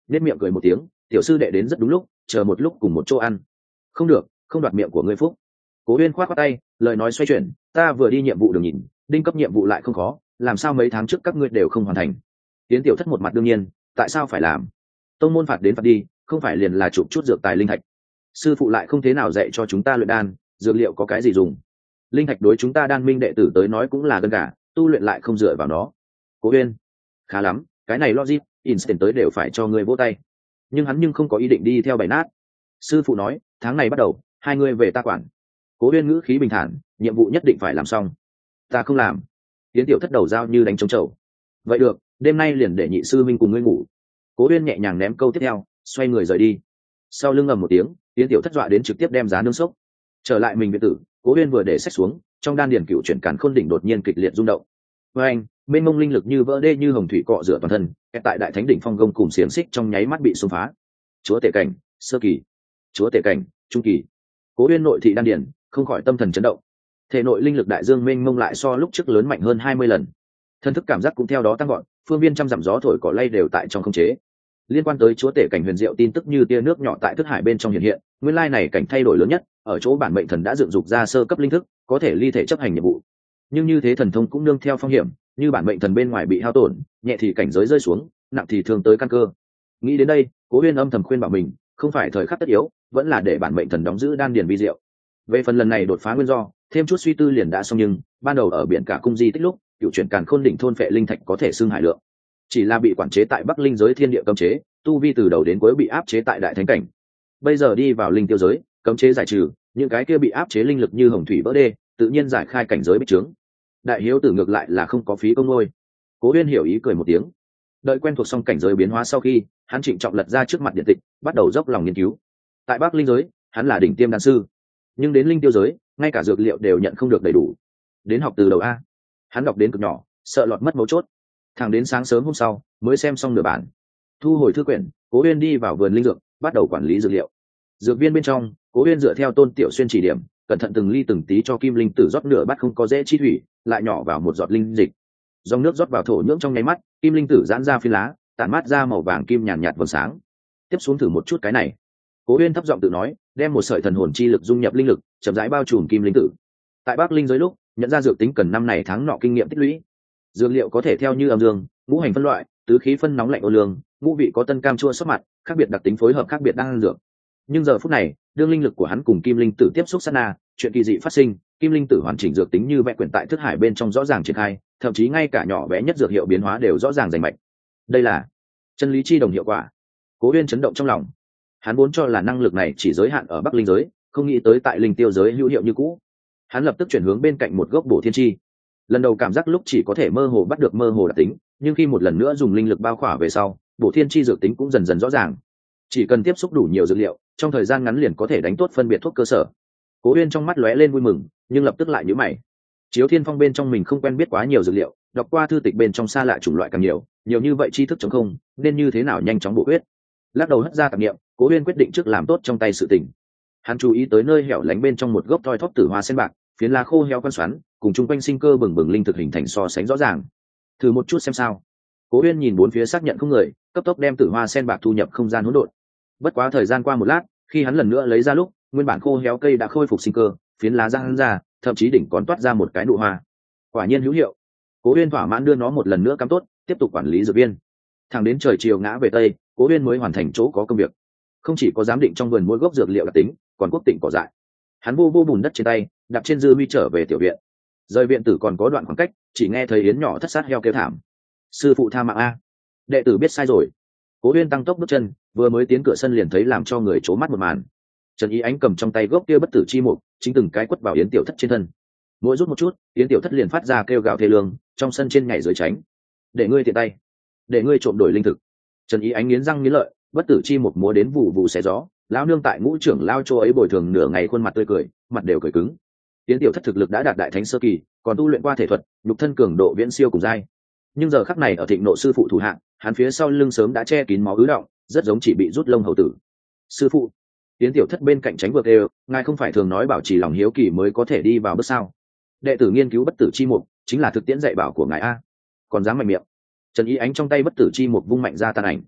nết miệng cười một tiếng, tiểu sư đệ đến rất đúng lúc, chờ một lúc cùng một chỗ ăn. Không được, không đoạt miệng của ngươi phúc. Cố Uyên khoát khoát tay, lời nói xoay chuyển, ta vừa đi nhiệm vụ đường nhìn, đinh cấp nhiệm vụ lại không khó, làm sao mấy tháng trước các ngươi đều không hoàn thành? Tiến tiểu thất một mặt đương nhiên, tại sao phải làm? Tông môn phạt đến phạt đi, không phải liền là chụp chút dược tài linh thạch. Sư phụ lại không thế nào dạy cho chúng ta luyện đan, dược liệu có cái gì dùng? Linh thạch đối chúng ta đan minh đệ tử tới nói cũng là gân gà, tu luyện lại không dựa vào nó. Cố Uyên, khá lắm, cái này logic, instant tới đều phải cho ngươi vỗ tay. Nhưng hắn không có ý định đi theo bảy nát. Sư phụ nói, tháng này bắt đầu, hai ngươi về ta quản. Cố Uyên ngữ khí bình thản, nhiệm vụ nhất định phải làm xong. Ta không làm. Tiến tiểu thất đầu dao như đánh trống trầu. Vậy được, đêm nay liền để nhị sư minh cùng ngươi ngủ. Cố Uyên nhẹ nhàng ném câu tiếp theo, xoay người rời đi. Sau lưng ầm một tiếng, Tiến tiểu thất dọa đến trực tiếp đem giá nướng sốc. Trở lại mình viện tử, Cố Uyên vừa để sách xuống, trong đan điền cựu chuyển càn khôn đỉnh đột nhiên kịch liệt rung động. Với anh, mênh mông linh lực như vỡ đê như hồng thủy cọ rửa toàn thân, tại đại thánh đỉnh phong gông cùng xiềng xích trong nháy mắt bị xung phá. Chúa tể cảnh, sơ kỳ. Chúa tể cảnh, trung kỳ. Cố Uyên nội thị đan điền, không khỏi tâm thần chấn động. Thể nội linh lực đại dương mênh mông lại so lúc trước lớn mạnh hơn 20 lần. Thân thức cảm giác cũng theo đó tăng gọn, phương viên trăm dặm gió thổi cỏ lay đều tại trong khống chế. Liên quan tới chúa tể cảnh huyền diệu tin tức như tia nước nhỏ tại thức hải bên trong hiện hiện, nguyên lai này cảnh thay đổi lớn nhất, ở chỗ bản mệnh thần đã dựng dục ra sơ cấp linh thức, có thể ly thể chấp hành nhiệm vụ. Nhưng như thế thần thông cũng nương theo phong hiểm, như bản mệnh thần bên ngoài bị hao tổn, nhẹ thì cảnh giới rơi xuống, nặng thì thương tới căn cơ. Nghĩ đến đây, Cố Uyên âm thầm khuyên bảo mình, không phải thời khắc tất yếu, vẫn là để bản mệnh thần đóng giữ đan điền vi diệu. Về phần lần này đột phá nguyên do, thêm chút suy tư liền đã xong, nhưng ban đầu ở biển cả cung di tích lúc, cựu chuyển càn khôn đỉnh thôn phệ linh thạch có thể xưng hải lượng, chỉ là bị quản chế tại Bắc Linh giới thiên địa cấm chế, tu vi từ đầu đến cuối bị áp chế tại đại thánh cảnh. Bây giờ đi vào linh tiêu giới, cấm chế giải trừ, những cái kia bị áp chế linh lực như hồng thủy vỡ đê, tự nhiên giải khai cảnh giới bích trướng. Đại hiếu tử ngược lại là không có phí công ngôi. Cố Uyên hiểu ý cười một tiếng. Đợi quen thuộc xong cảnh giới biến hóa sau khi, hắn trịnh trọng lật ra trước mặt điện tịch, bắt đầu dốc lòng nghiên cứu. Tại Bắc Linh giới, hắn là đỉnh tiêm đan sư, nhưng đến linh tiêu giới, ngay cả dược liệu đều nhận không được đầy đủ. Đến học từ đầu a. Hắn đọc đến cực nhỏ, sợ lọt mất mấu chốt. Thẳng đến sáng sớm hôm sau, mới xem xong nửa bản. Thu hồi thư quyển, Cố Uyên đi vào vườn linh dược, bắt đầu quản lý dược liệu. Dược viên bên trong, Cố Uyên dựa theo Tôn Tiểu Xuyên chỉ điểm, cẩn thận từng ly từng tí cho kim linh tử rót nửa bát không có dễ chi thủy, lại nhỏ vào một giọt linh dịch. Dòng nước rót vào thổ nhưỡng trong nháy mắt, kim linh tử giãn ra phi lá, tản mát ra màu vàng kim nhàn nhạt vầng sáng. Tiếp xuống thử một chút cái này. Cố Uyên thấp giọng tự nói, đem một sợi thần hồn chi lực dung nhập linh lực, chậm rãi bao trùm kim linh tử. Tại Bắc Linh giới lúc, nhận ra dược tính cần năm này tháng nọ kinh nghiệm tích lũy. Dược liệu có thể theo như âm dương, ngũ hành phân loại, tứ khí phân nóng lạnh ô lương, ngũ vị có tân cam chua sốt mặn, khác biệt đặc tính phối hợp khác biệt đang dược. Nhưng giờ phút này, đương linh lực của hắn cùng kim linh tử tiếp xúc sát na, chuyện kỳ dị phát sinh, kim linh tử hoàn chỉnh dược tính như vẽ quyển tại thức hải bên trong rõ ràng triển khai, thậm chí ngay cả nhỏ bé nhất dược hiệu biến hóa đều rõ ràng rành mạch. Đây là chân lý chi đồng hiệu quả. Cố Uyên chấn động trong lòng. Hắn vốn cho là năng lực này chỉ giới hạn ở Bắc Linh giới, không nghĩ tới tại linh tiêu giới hữu hiệu như cũ. Hắn lập tức chuyển hướng bên cạnh một gốc bổ thiên chi. Lần đầu cảm giác lúc chỉ có thể mơ hồ bắt được mơ hồ đặc tính, nhưng khi một lần nữa dùng linh lực bao khỏa về sau, bổ thiên chi dược tính cũng dần dần rõ ràng. Chỉ cần tiếp xúc đủ nhiều dược liệu, trong thời gian ngắn liền có thể đánh tốt phân biệt thuốc cơ sở. Cố Uyên trong mắt lóe lên vui mừng, nhưng lập tức lại nhíu mày. Chiếu Thiên Phong bên trong mình không quen biết quá nhiều dược liệu, đọc qua thư tịch bên trong xa lạ chủng loại càng nhiều, nhiều như vậy tri thức trống không, nên như thế nào nhanh chóng bổ huyết. Lắc đầu hất ra tạp niệm, Cố Uyên quyết định trước làm tốt trong tay sự tình. Hắn chú ý tới nơi hẻo lánh bên trong một gốc thoi thóp tử hoa sen bạc, phiến lá khô heo quan xoắn, cùng chung quanh sinh cơ bừng bừng linh thực hình thành so sánh rõ ràng. Thử một chút xem sao. Cố Uyên nhìn bốn phía xác nhận không người, cấp tốc đem tử hoa sen bạc thu nhập không gian hỗn độn. Bất quá thời gian qua một lát, khi hắn lần nữa lấy ra lúc, nguyên bản khô héo cây đã khôi phục sinh cơ, phiến lá răng ra, thậm chí đỉnh còn toát ra một cái nụ hoa. Quả nhiên hữu hiệu. Cố Uyên thỏa mãn đưa nó một lần nữa cắm tốt, tiếp tục quản lý dược viên. Thẳng đến trời chiều ngã về tây, Cố Uyên mới hoàn thành chỗ có công việc. Không chỉ có giám định trong vườn mỗi gốc dược liệu đặc tính, còn quốc tịnh cỏ dại. Hắn vô bùn đất trên tay, đạp trên dư huy trở về tiểu viện. Rời viện tử còn có đoạn khoảng cách, chỉ nghe thấy yến nhỏ thất sát heo kêu thảm. Sư phụ tha mạng a, đệ tử biết sai rồi. Cố Uyên tăng tốc bước chân, vừa mới tiến cửa sân liền thấy làm cho người chố mắt một màn. Trần Ý Ánh cầm trong tay gốc kia bất tử chi mục, chính từng cái quất vào yến tiểu thất trên thân. Mỗi rút một chút, yến tiểu thất liền phát ra kêu gào thê lương, trong sân trên nhảy dưới tránh. Để ngươi tiện tay, để ngươi trộm đổi linh thực. Trần Ý Ánh nghiến răng nghiến lợi, bất tử chi mục múa đến vụ vụ xé gió, lão nương tại ngũ trưởng lao chỗ ấy bồi thường nửa ngày khuôn mặt tươi cười, mặt đều cười cứng. Yến tiểu thất thực lực đã đạt đại thánh sơ kỳ, còn tu luyện qua thể thuật, nhục thân cường độ viễn siêu cùng giai. Nhưng giờ khắc này ở thịnh nộ sư phụ thủ hạng, hắn phía sau lưng sớm đã che kín máu ứ động, rất giống chỉ bị rút lông hầu tử. Sư phụ, Yến tiểu thất bên cạnh tránh vượt đều, ngài không phải thường nói bảo trì lòng hiếu kỳ mới có thể đi vào bước sao? Đệ tử nghiên cứu bất tử chi mục, chính là thực tiễn dạy bảo của ngài a. Còn dám mạnh miệng. Trần Ý Ánh trong tay bất tử chi mục vung mạnh ra tàn ảnh.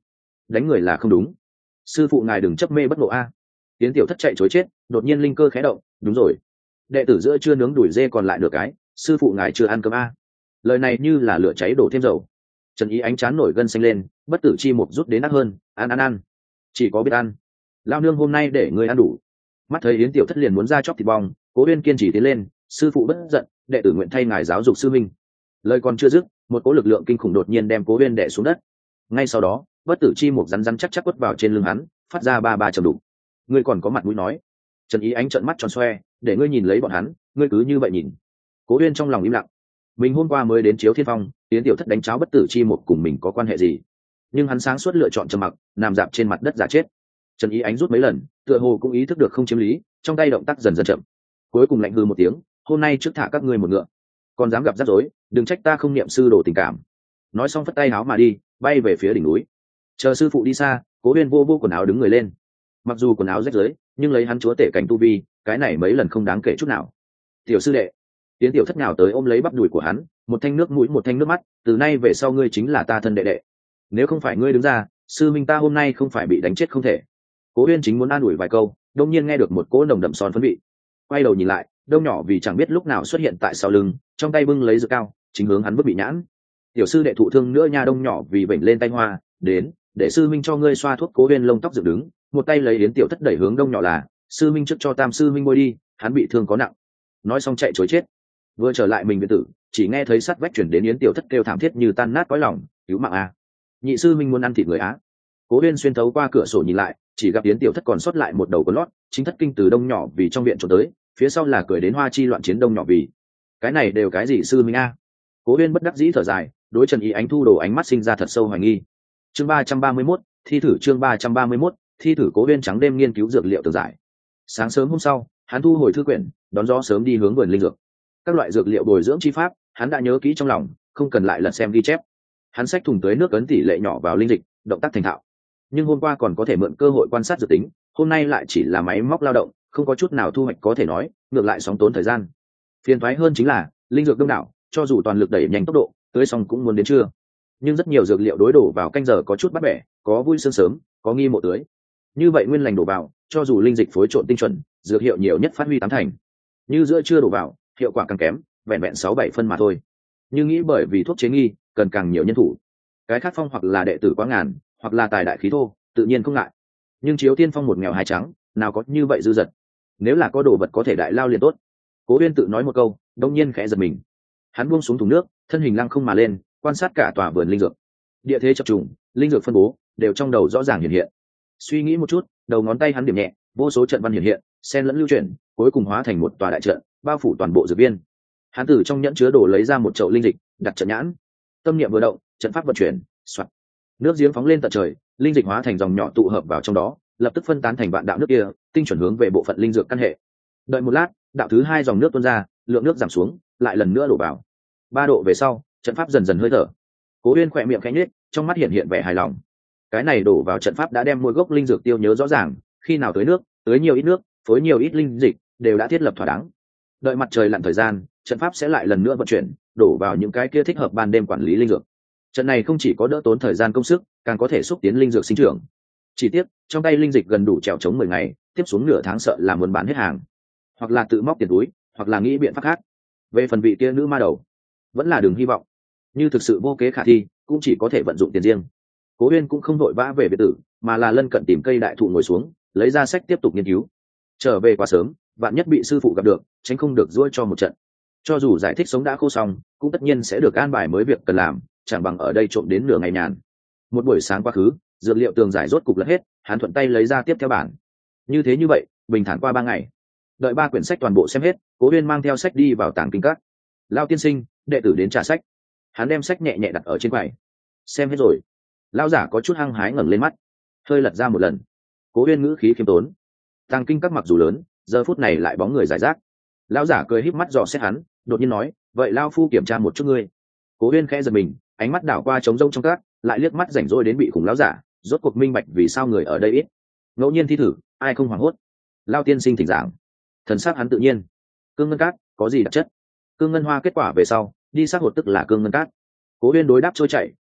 đánh người là không đúng. Sư phụ ngài đừng chấp mê bất ngộ a. Tiến tiểu thất chạy chối chết, đột nhiên linh cơ khẽ động, đúng rồi, đệ tử giữa chưa nướng đùi dê còn lại được cái, sư phụ ngài chưa ăn cơm a. Lời này như là lửa cháy đổ thêm dầu. Trần Ý ánh chán nổi gân xanh lên, bất tử chi mục rút đến nát hơn, ăn, chỉ có biết ăn. Lao nương hôm nay để ngươi ăn đủ. Mắt thấy Yến tiểu thất liền muốn ra chóc thịt bong, Cố Uyên kiên trì tiến lên, sư phụ bất giận, đệ tử nguyện thay ngài giáo dục sư minh. Lời còn chưa dứt, một cỗ lực lượng kinh khủng đột nhiên đem Cố Uyên đè xuống đất. Ngay sau đó, bất tử chi mục rắn rắn chắc chắc quất vào trên lưng hắn, phát ra ba trầm đục. Ngươi còn có mặt mũi nói? Trần Ý ánh trợn mắt tròn xoe, để ngươi nhìn lấy bọn hắn, ngươi cứ như vậy nhìn. Cố Uyên trong lòng im lặng. Mình hôm qua mới đến Chiếu Thiên Phong, Yến tiểu thất đánh cháo bất tử chi mục cùng mình có quan hệ gì? Nhưng hắn sáng suốt lựa chọn trầm mặc, nằm dạp trên mặt đất giả chết. Trần Ý ánh rút mấy lần, tựa hồ cũng ý thức được không chiếm lý, trong tay động tác dần dần chậm. Cuối cùng lạnh hừ một tiếng, hôm nay trước thả các ngươi một ngựa, còn dám gặp rắc rối, đừng trách ta không niệm sư đồ tình cảm. Nói xong phất tay áo mà đi, bay về phía đỉnh núi. Chờ sư phụ đi xa, Cố Uyên vô quần áo đứng người lên. Mặc dù quần áo rách rưới, nhưng lấy hắn chúa tể cảnh tu vi, cái này mấy lần không đáng kể chút nào. Tiểu sư đệ. Tiến tiểu thất nào tới ôm lấy bắp đùi của hắn, một thanh nước mũi một thanh nước mắt, từ nay về sau ngươi chính là ta thân đệ đệ. Nếu không phải ngươi đứng ra, sư minh ta hôm nay không phải bị đánh chết không thể. Cố Uyên chính muốn an ủi vài câu, đột nhiên nghe được một cỗ nồng đậm son phấn vị. Quay đầu nhìn lại, Đông nhỏ vì chẳng biết lúc nào xuất hiện tại sau lưng, trong tay bưng lấy dược cao, chính hướng hắn vứt bị nhãn. Tiểu sư đệ thụ thương nữa nha. Đông nhỏ vì vểnh lên tay hoa, đến, để sư minh cho ngươi xoa thuốc. Cố Uyên lông tóc dựng đứng, một tay lấy Yến tiểu thất đẩy hướng Đông nhỏ là, sư minh trước cho Tam sư minh bôi đi, hắn bị thương có nặng. Nói xong chạy chối chết. Vừa trở lại mình viện tử, chỉ nghe thấy sắt vách chuyển đến Yến tiểu thất kêu thảm thiết như tan nát cõi lòng, cứu mạng a. Nhị sư minh muốn ăn thịt người á. Cố Uyên xuyên thấu qua cửa sổ nhìn lại, chỉ gặp Yến tiểu thất còn sót lại một đầu quần lót, chính thất kinh từ Đông nhỏ vì trong viện trốn tới, phía sau là cười đến hoa chi loạn chiến Đông nhỏ vì. Cái này đều cái gì sư minh a? Cố Uyên bất đắc dĩ thở dài, đối Trần Ý ánh thu đồ ánh mắt sinh ra thật sâu hoài nghi. Chương 331, thi thử. Chương 331, thi thử. Cố Uyên trắng đêm nghiên cứu dược liệu tường giải. Sáng sớm hôm sau, hắn thu hồi thư quyển, đón gió sớm đi hướng vườn linh dược. Các loại dược liệu bồi dưỡng chi pháp, hắn đã nhớ kỹ trong lòng, không cần lại lật xem ghi chép. Hắn xách thùng tưới nước ấn tỷ lệ nhỏ vào linh dịch, động tác thành thạo. Nhưng hôm qua còn có thể mượn cơ hội quan sát dự tính, hôm nay lại chỉ là máy móc lao động, không có chút nào thu hoạch có thể nói, ngược lại sóng tốn thời gian. Phiền toái hơn chính là linh dược đông đảo, cho dù toàn lực đẩy nhanh tốc độ, tưới xong cũng muốn đến trưa. Nhưng rất nhiều dược liệu đối đổ vào canh giờ có chút bắt bẻ, có vui sương sớm, có nghi mộ tưới. Như vậy nguyên lành đổ vào, cho dù linh dịch phối trộn tinh chuẩn, dược hiệu nhiều nhất phát huy 8 thành. Như giữa trưa đổ vào, hiệu quả càng kém, vẹn vẹn 6-7 phân mà thôi. Như nghĩ bởi vì thuốc chế nghi, cần càng nhiều nhân thủ. Cái khác phong hoặc là đệ tử quá ngàn, hoặc là tài đại khí thô, tự nhiên không ngại. Nhưng Chiếu Tiên Phong một nghèo hai trắng, nào có như vậy dư dật. Nếu là có đồ vật có thể đại lao liền tốt. Cố Uyên tự nói một câu, đột nhiên khẽ giật mình. Hắn buông xuống thùng nước, thân hình lăng không mà lên, quan sát cả tòa vườn linh dược. Địa thế chập trùng, linh dược phân bố đều trong đầu rõ ràng hiện hiện. Suy nghĩ một chút, đầu ngón tay hắn điểm nhẹ, vô số trận văn hiện hiện, xen lẫn lưu chuyển, cuối cùng hóa thành một tòa đại trận, bao phủ toàn bộ dược viên. Hắn từ trong nhẫn chứa đồ lấy ra một chậu linh dịch, đặt trận nhãn. Tâm niệm vừa động, trận pháp vận chuyển, xoạt. Nước giếng phóng lên tận trời, linh dịch hóa thành dòng nhỏ tụ hợp vào trong đó, lập tức phân tán thành vạn đạo nước kia, tinh chuẩn hướng về bộ phận linh dược căn hệ. Đợi một lát, đạo thứ hai dòng nước tuôn ra, lượng nước giảm xuống, lại lần nữa đổ vào. 3 độ về sau, trận pháp dần dần hơi thở. Cố Uyên khẽ miệng khẽ nhếch, trong mắt hiện hiện vẻ hài lòng. Cái này đổ vào trận pháp đã đem mỗi gốc linh dược tiêu nhớ rõ ràng, khi nào tưới nước, tưới nhiều ít nước, phối nhiều ít linh dịch, đều đã thiết lập thỏa đáng. Đợi mặt trời lặn thời gian, trận pháp sẽ lại lần nữa vận chuyển, đổ vào những cái kia thích hợp ban đêm quản lý linh dược. Trận này không chỉ có đỡ tốn thời gian công sức, càng có thể xúc tiến linh dược sinh trưởng. Chỉ tiếc, trong tay linh dịch gần đủ trèo chống 10 ngày, tiếp xuống nửa tháng sợ là muốn bán hết hàng, hoặc là tự móc tiền túi, hoặc là nghĩ biện pháp khác. Về phần vị kia nữ ma đầu, vẫn là đường hy vọng. Như thực sự vô kế khả thi, cũng chỉ có thể vận dụng tiền riêng. Cố Uyên cũng không vội vã về biệt tử, mà là lân cận tìm cây đại thụ ngồi xuống, lấy ra sách tiếp tục nghiên cứu. Trở về quá sớm, vạn nhất bị sư phụ gặp được, tránh không được giũa cho một trận. Cho dù giải thích sống đã khô xong, cũng tất nhiên sẽ được an bài mới việc cần làm, chẳng bằng ở đây trộm đến nửa ngày nhàn. Một buổi sáng quá khứ, dược liệu tường giải rốt cục lật hết, hắn thuận tay lấy ra tiếp theo bản. Như vậy, bình thản qua 3 ngày. Đợi 3 quyển sách toàn bộ xem hết, Cố Uyên mang theo sách đi vào tàng kinh các. Lão tiên sinh, đệ tử đến trả sách. Hắn đem sách nhẹ nhẹ đặt ở trên quầy. Xem hết rồi. Lão giả có chút hăng hái ngẩng lên mắt, hơi lật ra một lần. Cố Uyên ngữ khí khiêm tốn. Tàng kinh các mặc dù lớn, giờ phút này lại bóng người rải rác. Lão giả cười híp mắt dò xét hắn, đột nhiên nói, vậy lão phu kiểm tra một chút ngươi. Cố Uyên khẽ giật mình, ánh mắt đảo qua trống rỗng trong các, lại liếc mắt rảnh rỗi đến bị khủng lão giả, rốt cuộc minh bạch vì sao người ở đây ít. Ngẫu nhiên thi thử, ai không hoảng hốt. Lão tiên sinh thỉnh giảng. Thần sắc hắn tự nhiên. Cương ngân cát, có gì đặc chất? Cương ngân hoa kết quả về sau, đi xác hột tức là cương ngân cát. Cố Uyên đối đáp trôi chảy,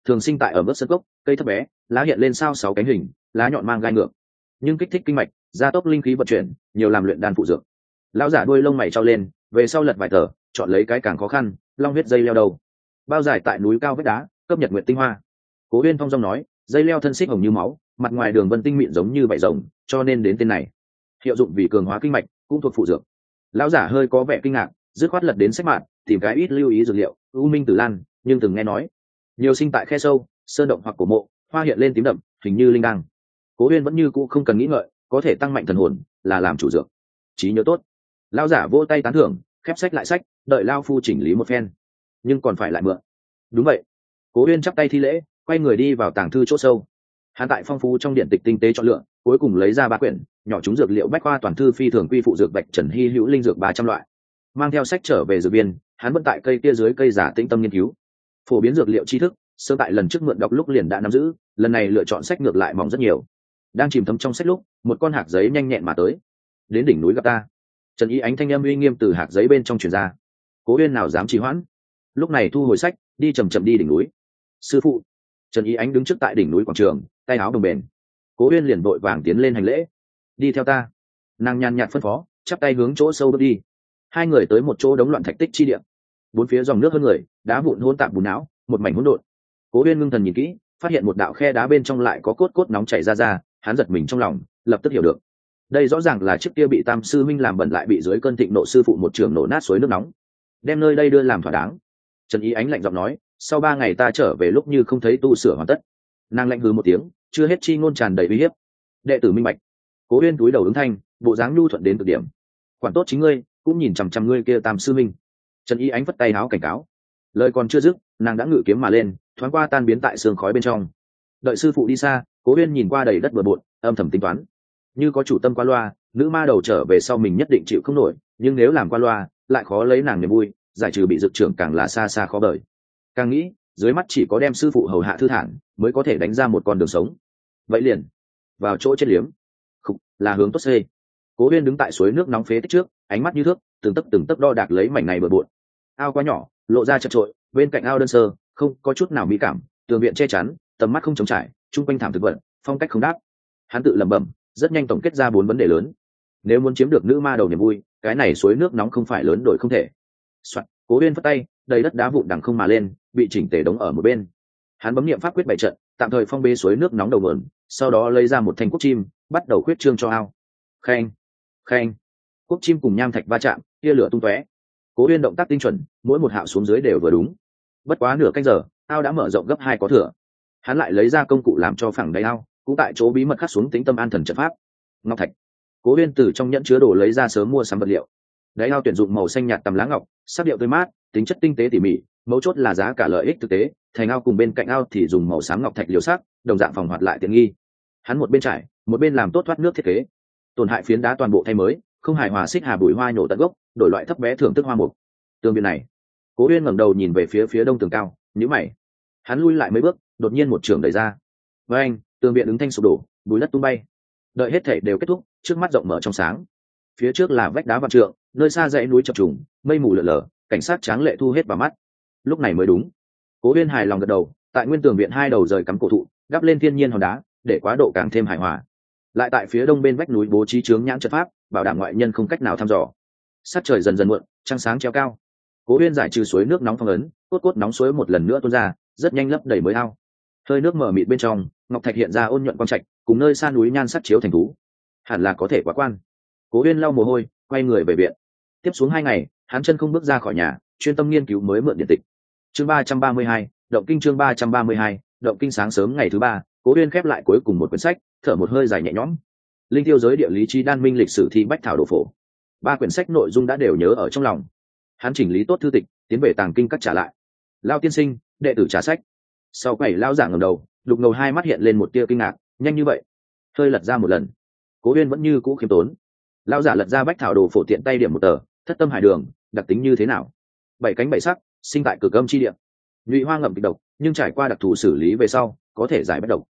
thường sinh tại ở mức sân gốc, cây thấp bé, lá hiện lên sao 6 cánh hình, lá nhọn mang gai ngược, nhưng kích thích kinh mạch, gia tốc linh khí vận chuyển, nhiều làm luyện đan phụ dược. Lão giả đuôi lông mày trao lên, về sau lật vài tờ, chọn lấy cái càng khó khăn, long huyết dây leo đầu. Bao dài tại núi cao vách đá, cấp nhật nguyện tinh hoa. Cố Uyên Phong dong nói, dây leo thân xích hồng như máu, mặt ngoài đường vân tinh mịn giống như vảy rồng, cho nên đến tên này. Hiệu dụng vì cường hóa kinh mạch, cũng thuộc phụ dược. Lão giả hơi có vẻ kinh ngạc, dứt khoát lật đến sách mạng, tìm cái ít lưu ý dược liệu, u minh tử lan, nhưng từng nghe nói nhiều sinh tại khe sâu, sơn động hoặc cổ mộ, hoa hiện lên tím đậm, hình như linh đăng. Cố Uyên vẫn như cũ không cần nghĩ ngợi, có thể tăng mạnh thần hồn, là làm chủ dược. Trí nhớ tốt. Lão giả vỗ tay tán thưởng, khép sách lại sách, đợi lão phu chỉnh lý một phen. Nhưng còn phải lại mượn. Đúng vậy. Cố Uyên chắp tay thi lễ, quay người đi vào tàng thư chỗ sâu. Hắn tại phong phú trong điện tịch tinh tế chọn lựa, cuối cùng lấy ra 3 quyển, nhỏ chúng dược liệu bách khoa toàn thư phi thường quy phụ dược bạch trần hy hữu linh dược 300 loại. Mang theo sách trở về dược biên, hắn vẫn tại cây kia dưới cây giả tĩnh tâm nghiên cứu. Phổ biến dược liệu tri thức, sơ tại lần trước mượn đọc lúc liền đã nắm giữ, lần này lựa chọn sách ngược lại mỏng rất nhiều. Đang chìm thấm trong sách lúc, một con hạc giấy nhanh nhẹn mà tới. Đến đỉnh núi gặp ta. Trần Ý Ánh thanh âm uy nghiêm từ hạc giấy bên trong truyền ra. Cố Uyên nào dám trì hoãn, lúc này thu hồi sách, đi chậm chậm đi đỉnh núi. Sư phụ. Trần Ý Ánh đứng trước tại đỉnh núi quảng trường, tay áo đồng bền. Cố Uyên liền vội vàng tiến lên hành lễ. Đi theo ta. Nàng nhàn nhạt phân phó, chắp tay hướng chỗ sâu bước đi. Hai người tới một chỗ đống loạn thạch tích chi địa. Bốn phía dòng nước hơn người, đá vụn hỗn tạp bùn não, một mảnh hỗn độn. Cố Uyên ngưng thần nhìn kỹ, phát hiện một đạo khe đá bên trong lại có cốt cốt nóng chảy ra, hắn giật mình trong lòng, lập tức hiểu được. Đây rõ ràng là chiếc kia bị Tam sư minh làm bẩn lại bị dưới cơn thịnh nộ sư phụ một trường nổ nát suối nước nóng. Đem nơi đây đưa làm thỏa đáng. Trần Ý Ánh lạnh giọng nói, sau 3 ngày ta trở về lúc như không thấy tu sửa hoàn tất. Nàng lạnh hừ một tiếng, chưa hết chi ngôn tràn đầy uy hiếp. Đệ tử minh bạch. Cố Uyên túi đầu ứng thanh, bộ dáng nhu thuận đến cực điểm. Quản tốt chính ngươi, cũng nhìn chằm chằm ngươi kia Tam sư minh. Trần Ý Ánh vất tay háo cảnh cáo. Lời còn chưa dứt, nàng đã ngự kiếm mà lên, thoáng qua tan biến tại sương khói bên trong. Đợi sư phụ đi xa, Cố Uyên nhìn qua đầy đất bừa bộn, âm thầm tính toán. Như có chủ tâm qua loa, nữ ma đầu trở về sau mình nhất định chịu không nổi, nhưng nếu làm qua loa, lại khó lấy nàng niềm vui, giải trừ bị dược trưởng càng là xa xa khó bời. Càng nghĩ, dưới mắt chỉ có đem sư phụ hầu hạ thư thản, mới có thể đánh ra một con đường sống. Vậy liền, vào chỗ chết liếm. Khục, là hướng tốt xê. Cố Uyên đứng tại suối nước nóng phế tích trước, ánh mắt như thước, từng tấc đo đạc lấy mảnh này bừa bộn. Ao quá nhỏ, lộ ra chật trội, bên cạnh ao đơn sơ, không có chút nào mỹ cảm, tường viện che chắn, tầm mắt không trống trải, trung quanh thảm thực vật, phong cách không đáp. Hắn tự lẩm bẩm, rất nhanh tổng kết ra 4 vấn đề lớn. Nếu muốn chiếm được nữ ma đầu niềm vui, cái này suối nước nóng không phải lớn đổi không thể. Soạt, Cố Uyên phất tay, đầy đất đá vụn đằng không mà lên, bị chỉnh tề đống ở một bên. Hắn bấm niệm pháp quyết bảy trận, tạm thời phong bế suối nước nóng đầu nguồn, sau đó lấy ra một thanh quốc chim, bắt đầu khuyết trương cho ao. Khen, khen. Quốc chim cùng nham thạch va chạm, tia lửa tung tóe. Cố Uyên động tác tinh chuẩn, mỗi một hạo xuống dưới đều vừa đúng. Bất quá nửa canh giờ, ao đã mở rộng gấp 2 có thừa. Hắn lại lấy ra công cụ làm cho phẳng đầy ao, cũng tại chỗ bí mật khắc xuống tĩnh tâm an thần trận pháp. Ngọc thạch. Cố Uyên từ trong nhẫn chứa đồ lấy ra sớm mua sắm vật liệu. Đáy ao tuyển dụng màu xanh nhạt tầm lá ngọc, sắc điệu tươi mát, tính chất tinh tế tỉ mỉ, mấu chốt là giá cả lợi ích thực tế. Thành ao cùng bên cạnh ao thì dùng màu xám ngọc thạch liều sắc, đồng dạng phòng hoạt lại tiện nghi. Hắn một bên trải, một bên làm tốt thoát nước thiết kế. Tổn hại phiến đá toàn bộ thay mới, không hài hòa xích hà bụi hoa nhổ tận gốc, đổi loại thấp bé thưởng thức hoa mục. Tường viện này. Cố Uyên ngẩng đầu nhìn về phía đông tường cao, nhíu mày. Hắn lui lại mấy bước, đột nhiên một trường đẩy ra. Với anh, tường viện ứng thanh sụp đổ, bùi đất tung bay. Đợi hết thể đều kết thúc, trước mắt rộng mở trong sáng. Phía trước là vách đá vạn trượng, nơi xa dãy núi chập trùng, mây mù lượn lờ, cảnh sát tráng lệ thu hết vào mắt. Lúc này mới đúng. Cố Uyên hài lòng gật đầu, tại nguyên tường viện 2 đầu rời cắm cổ thụ, đắp lên thiên nhiên hòn đá, để quá độ càng thêm hài hòa. Lại tại phía đông bên vách núi bố trí chướng nhãn trận pháp, bảo đảm ngoại nhân không cách nào thăm dò. Sát trời dần dần muộn, trăng sáng treo cao. Cố Uyên giải trừ suối nước nóng phong ấn, cốt nóng suối một lần nữa tuôn ra, rất nhanh lấp đầy mới ao. Hơi nước mở mịt bên trong, ngọc thạch hiện ra ôn nhuận quang trạch, cùng nơi xa núi nhan sắc chiếu thành thú. Hẳn là có thể quá quan. Cố Uyên lau mồ hôi, quay người về viện. Tiếp xuống 2 ngày, hắn chân không bước ra khỏi nhà, chuyên tâm nghiên cứu mới mượn điện tịch. Chương 332, động kinh chương 332, động kinh sáng sớm ngày thứ 3, Cố Uyên khép lại cuối cùng một quyển sách, thở một hơi dài nhẹ nhõm. Linh tiêu giới địa lý chi đan minh lịch sử thi bách thảo đồ phổ. 3 quyển sách nội dung đã đều nhớ ở trong lòng. Hắn chỉnh lý tốt thư tịch, tiến về tàng kinh các trả lại. Lao tiên sinh, đệ tử trả sách. Sau quầy lao giả ngẩng đầu, lục ngầu 2 mắt hiện lên một tia kinh ngạc, nhanh như vậy? Hơi lật ra một lần. Cố Uyên vẫn như cũ khiêm tốn. Lao giả lật ra bách thảo đồ phổ, tiện tay điểm một tờ, thất tâm hải đường, đặc tính như thế nào? 7 cánh 7 sắc, sinh tại cực âm chi địa. Nhụy hoa ngậm kịch độc, nhưng trải qua đặc thù xử lý về sau, có thể giải bất độc.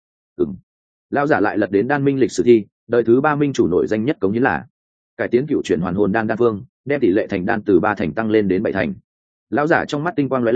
Lao giả lại lật đến đan minh lịch sử thi, đời thứ 3 minh chủ nổi danh nhất cống hiến là cải tiến cựu chuyển hoàn hồn đan đan phương, đem tỷ lệ thành đan từ 3 thành tăng lên đến 7 thành. Lão giả trong mắt tinh quang lóe lên,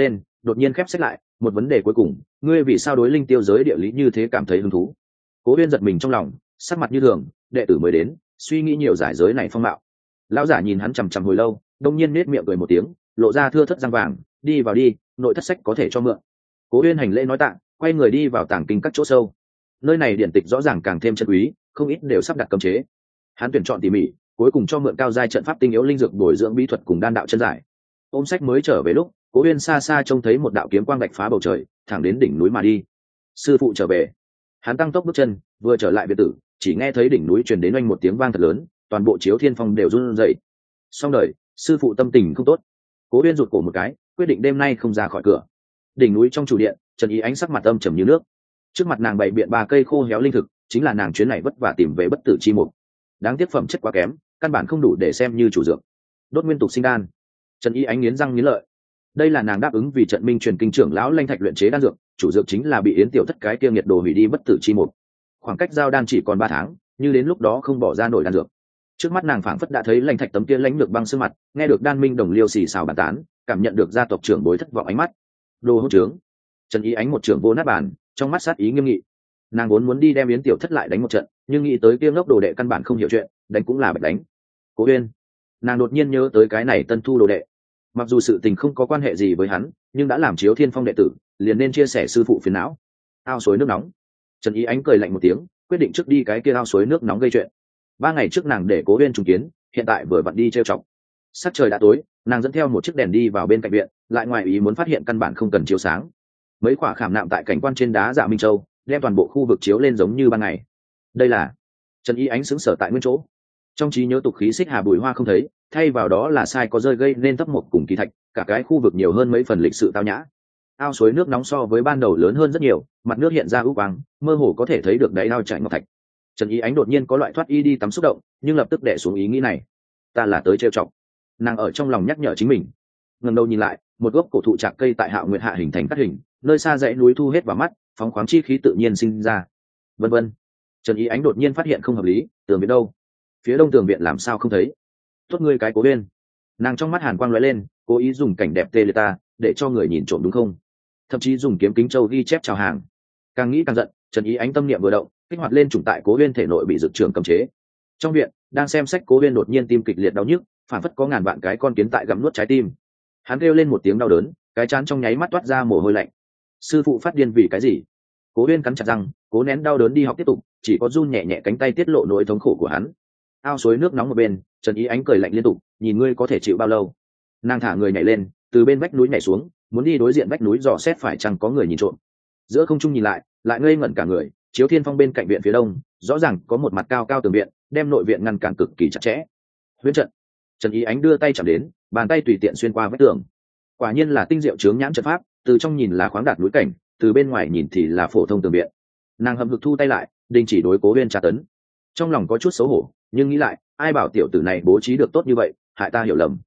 đột nhiên khép sách lại. Một vấn đề cuối cùng, ngươi vì sao đối linh tiêu giới địa lý như thế cảm thấy hứng thú? Cố Uyên giật mình trong lòng, sắc mặt như thường, đệ tử mới đến, suy nghĩ nhiều giải giới này phong mạo. Lão giả nhìn hắn chằm chằm hồi lâu, đông nhiên nết miệng cười một tiếng, lộ ra thưa thất răng vàng, đi vào đi, nội thất sách có thể cho mượn. Cố Uyên hành lễ nói tạ, quay người đi vào tàng kinh các chỗ sâu. Nơi này điển tịch rõ ràng càng thêm chân quý, không ít đều sắp đặt cấm chế. Hắn tuyển chọn tỉ mỉ, cuối cùng cho mượn cao giai trận pháp tinh yếu linh dược bồi dưỡng bí thuật cùng đan đạo chân giải. Ôm sách mới trở về lúc, Cố Uyên xa xa trông thấy một đạo kiếm quang vạch phá bầu trời, thẳng đến đỉnh núi mà đi. Sư phụ trở về. Hắn tăng tốc bước chân, vừa trở lại biệt tử, chỉ nghe thấy đỉnh núi truyền đến oanh một tiếng vang thật lớn, toàn bộ Chiếu Thiên Phong đều run rẩy. Xong đời, sư phụ tâm tình không tốt. Cố Uyên rụt cổ một cái, quyết định đêm nay không ra khỏi cửa. Đỉnh núi trong chủ điện, Trần Ý Ánh sắc mặt âm trầm như nước. Trước mặt nàng bày biện 3 cây khô héo linh thực, chính là nàng chuyến này vất vả tìm về bất tử chi mục. Đáng tiếc phẩm chất quá kém, căn bản không đủ để xem như chủ dược. Đốt nguyên tục sinh đan. Trần Ý Ánh nghiến răng nghiến lợi. Đây là nàng đáp ứng vì trận minh truyền kinh trưởng lão Lanh Thạch luyện chế đan dược, chủ dược chính là bị Yến Tiểu Thất cái kia nghiệt đồ hủy đi bất tử chi mục. Khoảng cách giao đan chỉ còn 3 tháng, như đến lúc đó không bỏ ra nổi đan dược. Trước mắt nàng phảng phất đã thấy Lanh Thạch tấm kia lãnh được băng sương mặt, nghe được đan minh đồng liêu xì xào bàn tán, cảm nhận được gia tộc trưởng bối thất vọng ánh mắt. Đồ hỗn trướng. Trần Ý Ánh một trưởng vô nát bàn, trong mắt sát ý nghiêm nghị. Nàng vốn muốn đi đem Yến Tiểu Thất lại đánh một trận, nhưng nghĩ tới kia ngốc đồ đệ căn bản không hiểu chuyện, đánh cũng là bạch đánh. Cố Uyên. Nàng đột nhiên nhớ tới cái này tân thu đồ đệ. Mặc dù sự tình không có quan hệ gì với hắn, nhưng đã làm Chiếu Thiên Phong đệ tử, liền nên chia sẻ sư phụ phiền não. Ao suối nước nóng. Trần Ý Ánh cười lạnh một tiếng, quyết định trước đi cái kia ao suối nước nóng gây chuyện. 3 ngày trước nàng để Cố Uyên trùng kiến, hiện tại vừa vặn đi trêu chọc. Sắc trời đã tối, nàng dẫn theo một chiếc đèn đi vào bên cạnh viện, lại ngoài ý muốn phát hiện căn bản không cần chiếu sáng. Mấy quả khảm nạm tại cảnh quan trên đá Dạ Minh Châu, đem toàn bộ khu vực chiếu lên giống như ban ngày. Đây là Trần Ý Ánh sững sờ tại nguyên chỗ. Trong trí nhớ tục khí xích hà bùi hoa không thấy, thay vào đó là sai có rơi gây nên thấp một cùng kỳ thạch, cả cái khu vực nhiều hơn mấy phần lịch sự tao nhã. Ao suối nước nóng so với ban đầu lớn hơn rất nhiều, mặt nước hiện ra ưu quang, mơ hồ có thể thấy được đáy ao chảy ngọc thạch. Trần Ý Ánh đột nhiên có loại thoát y đi tắm xúc động, nhưng lập tức đè xuống ý nghĩ này. Ta là tới trêu chọc. Nàng ở trong lòng nhắc nhở chính mình. Ngẩng đầu nhìn lại, một gốc cổ thụ trạc cây tại Hạo Nguyệt hạ hình thành cắt hình, nơi xa dãy núi thu hết vào mắt, phóng khoáng chi khí tự nhiên sinh ra. Vân vân. Trần Ý Ánh đột nhiên phát hiện không hợp lý, tường viện đâu? Phía đông tường viện làm sao không thấy? Tốt ngươi cái Cố Uyên. Nàng trong mắt hàn quang lóe lên, cố ý dùng cảnh đẹp tê liệt ta, để cho người nhìn trộm đúng không? Thậm chí dùng kiếm kính châu ghi chép chào hàng. Càng nghĩ càng giận, Trần Ý Ánh tâm niệm vừa động, kích hoạt lên chủng tại Cố Uyên thể nội bị dược trưởng cấm chế. Trong viện, đang xem sách Cố Uyên đột nhiên tim kịch liệt đau nhức, phản phất có ngàn vạn cái con kiến tại gặm nuốt trái tim. Hắn kêu lên một tiếng đau đớn, cái trán trong nháy mắt toát ra mồ hôi lạnh. Sư phụ phát điên vì cái gì? Cố Uyên cắn chặt răng, cố nén đau đớn đi học tiếp tục, chỉ có run nhẹ nhẹ cánh tay tiết lộ nỗi thống khổ của hắn. Ao suối nước nóng một bên, Trần Ý Ánh cười lạnh liên tục, nhìn ngươi có thể chịu bao lâu? Nàng thả người nhảy lên, từ bên vách núi nhảy xuống, muốn đi đối diện vách núi dò xét phải chăng có người nhìn trộm. Giữa không trung nhìn lại, lại ngây ngẩn cả người. Chiếu Thiên Phong bên cạnh viện phía đông, rõ ràng có một mặt cao cao tường viện, đem nội viện ngăn cản cực kỳ chặt chẽ. Huyễn trận. Trần Ý Ánh đưa tay chạm đến, bàn tay tùy tiện xuyên qua vách tường. Quả nhiên là tinh diệu chướng nhãn trận pháp, từ trong nhìn là khoáng đạt núi cảnh, từ bên ngoài nhìn thì là phổ thông tường viện. Nàng hậm hực thu tay lại, đình chỉ đối Cố Uyên tra tấn. Trong lòng có chút xấu hổ, nhưng nghĩ lại, ai bảo tiểu tử này bố trí được tốt như vậy, hại ta hiểu lầm.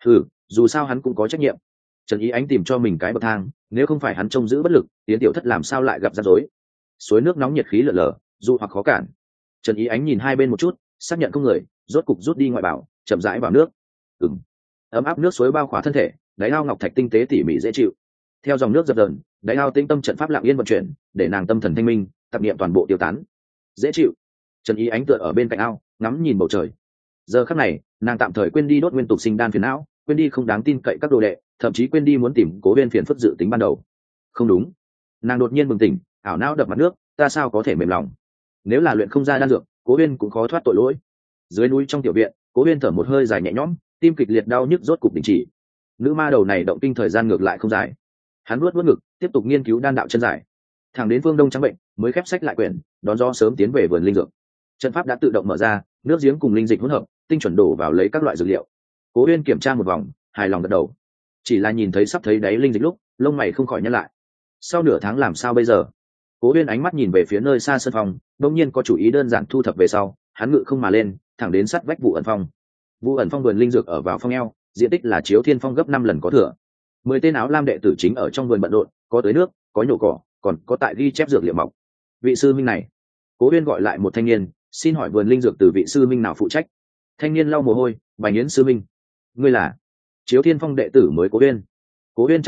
Dù sao hắn cũng có trách nhiệm. Trần Ý Ánh tìm cho mình cái bậc thang, nếu không phải hắn trông giữ bất lực, Tiến Tiểu Thất làm sao lại gặp rắc rối. Suối nước nóng nhiệt khí lở lở, dù hoặc khó cản. Trần Ý Ánh nhìn hai bên một chút, xác nhận không người, rốt cục rút đi ngoại bảo, chậm rãi vào nước. Ấm áp nước suối bao khỏa thân thể, đáy ao ngọc thạch tinh tế tỉ mỉ dễ chịu. Theo dòng nước dập dờn, đáy ao tĩnh tâm trận pháp lặng yên vận chuyển, để nàng tâm thần thanh minh, tập niệm toàn bộ tiêu tán. Dễ chịu. Trần Ý Ánh tựa ở bên cạnh ao, ngắm nhìn bầu trời. Giờ khắc này, nàng tạm thời quên đi đốt nguyên tục sinh đan phiền não, quên đi không đáng tin cậy các đồ đệ, thậm chí quên đi muốn tìm Cố Uyên phiền phức dự tính ban đầu. Không đúng. Nàng đột nhiên bừng tỉnh, ảo não đập mặt nước, ta sao có thể mềm lòng? Nếu là luyện không ra đan dược, Cố Uyên cũng khó thoát tội lỗi. Dưới núi trong tiểu viện, Cố Uyên thở một hơi dài nhẹ nhõm, tim kịch liệt đau nhức rốt cục đình chỉ. Nữ ma đầu này động kinh thời gian ngược lại không dài. Hắn nuốt ngực, tiếp tục nghiên cứu đan đạo chân giải. Thẳng đến phương đông trắng bệnh, mới khép sách lại quyển, đón gió sớm tiến về vườn linh dược. Trận pháp đã tự động mở ra, nước giếng cùng linh dịch hỗn hợp, tinh chuẩn đổ vào lấy các loại dược liệu. Cố Uyên kiểm tra một vòng, hài lòng gật đầu. Chỉ là nhìn thấy sắp thấy đáy linh dịch lúc, lông mày không khỏi nhăn lại. Sau nửa tháng làm sao bây giờ? Cố Uyên ánh mắt nhìn về phía nơi xa sân phòng, đột nhiên có chủ ý đơn giản thu thập về sau, hắn ngự không mà lên, thẳng đến sát vách Vũ ẩn phong. Vũ ẩn phong vườn linh dược ở vào phong eo, diện tích là Chiếu Thiên Phong gấp 5 lần có thừa. 10 tên áo lam đệ tử chính ở trong vườn bận rộn, có tưới nước, có nhổ cỏ, còn có tại ghi chép dược liệu mọc. Vị sư minh này, Cố Uyên gọi lại một thanh niên, xin hỏi vườn linh dược từ vị sư minh nào phụ trách? Thanh niên lau mồ hôi, Bành Yến sư minh. Ngươi là Chiếu Thiên Phong đệ tử mới Cố Uyên. Cố Uyên chắp tay,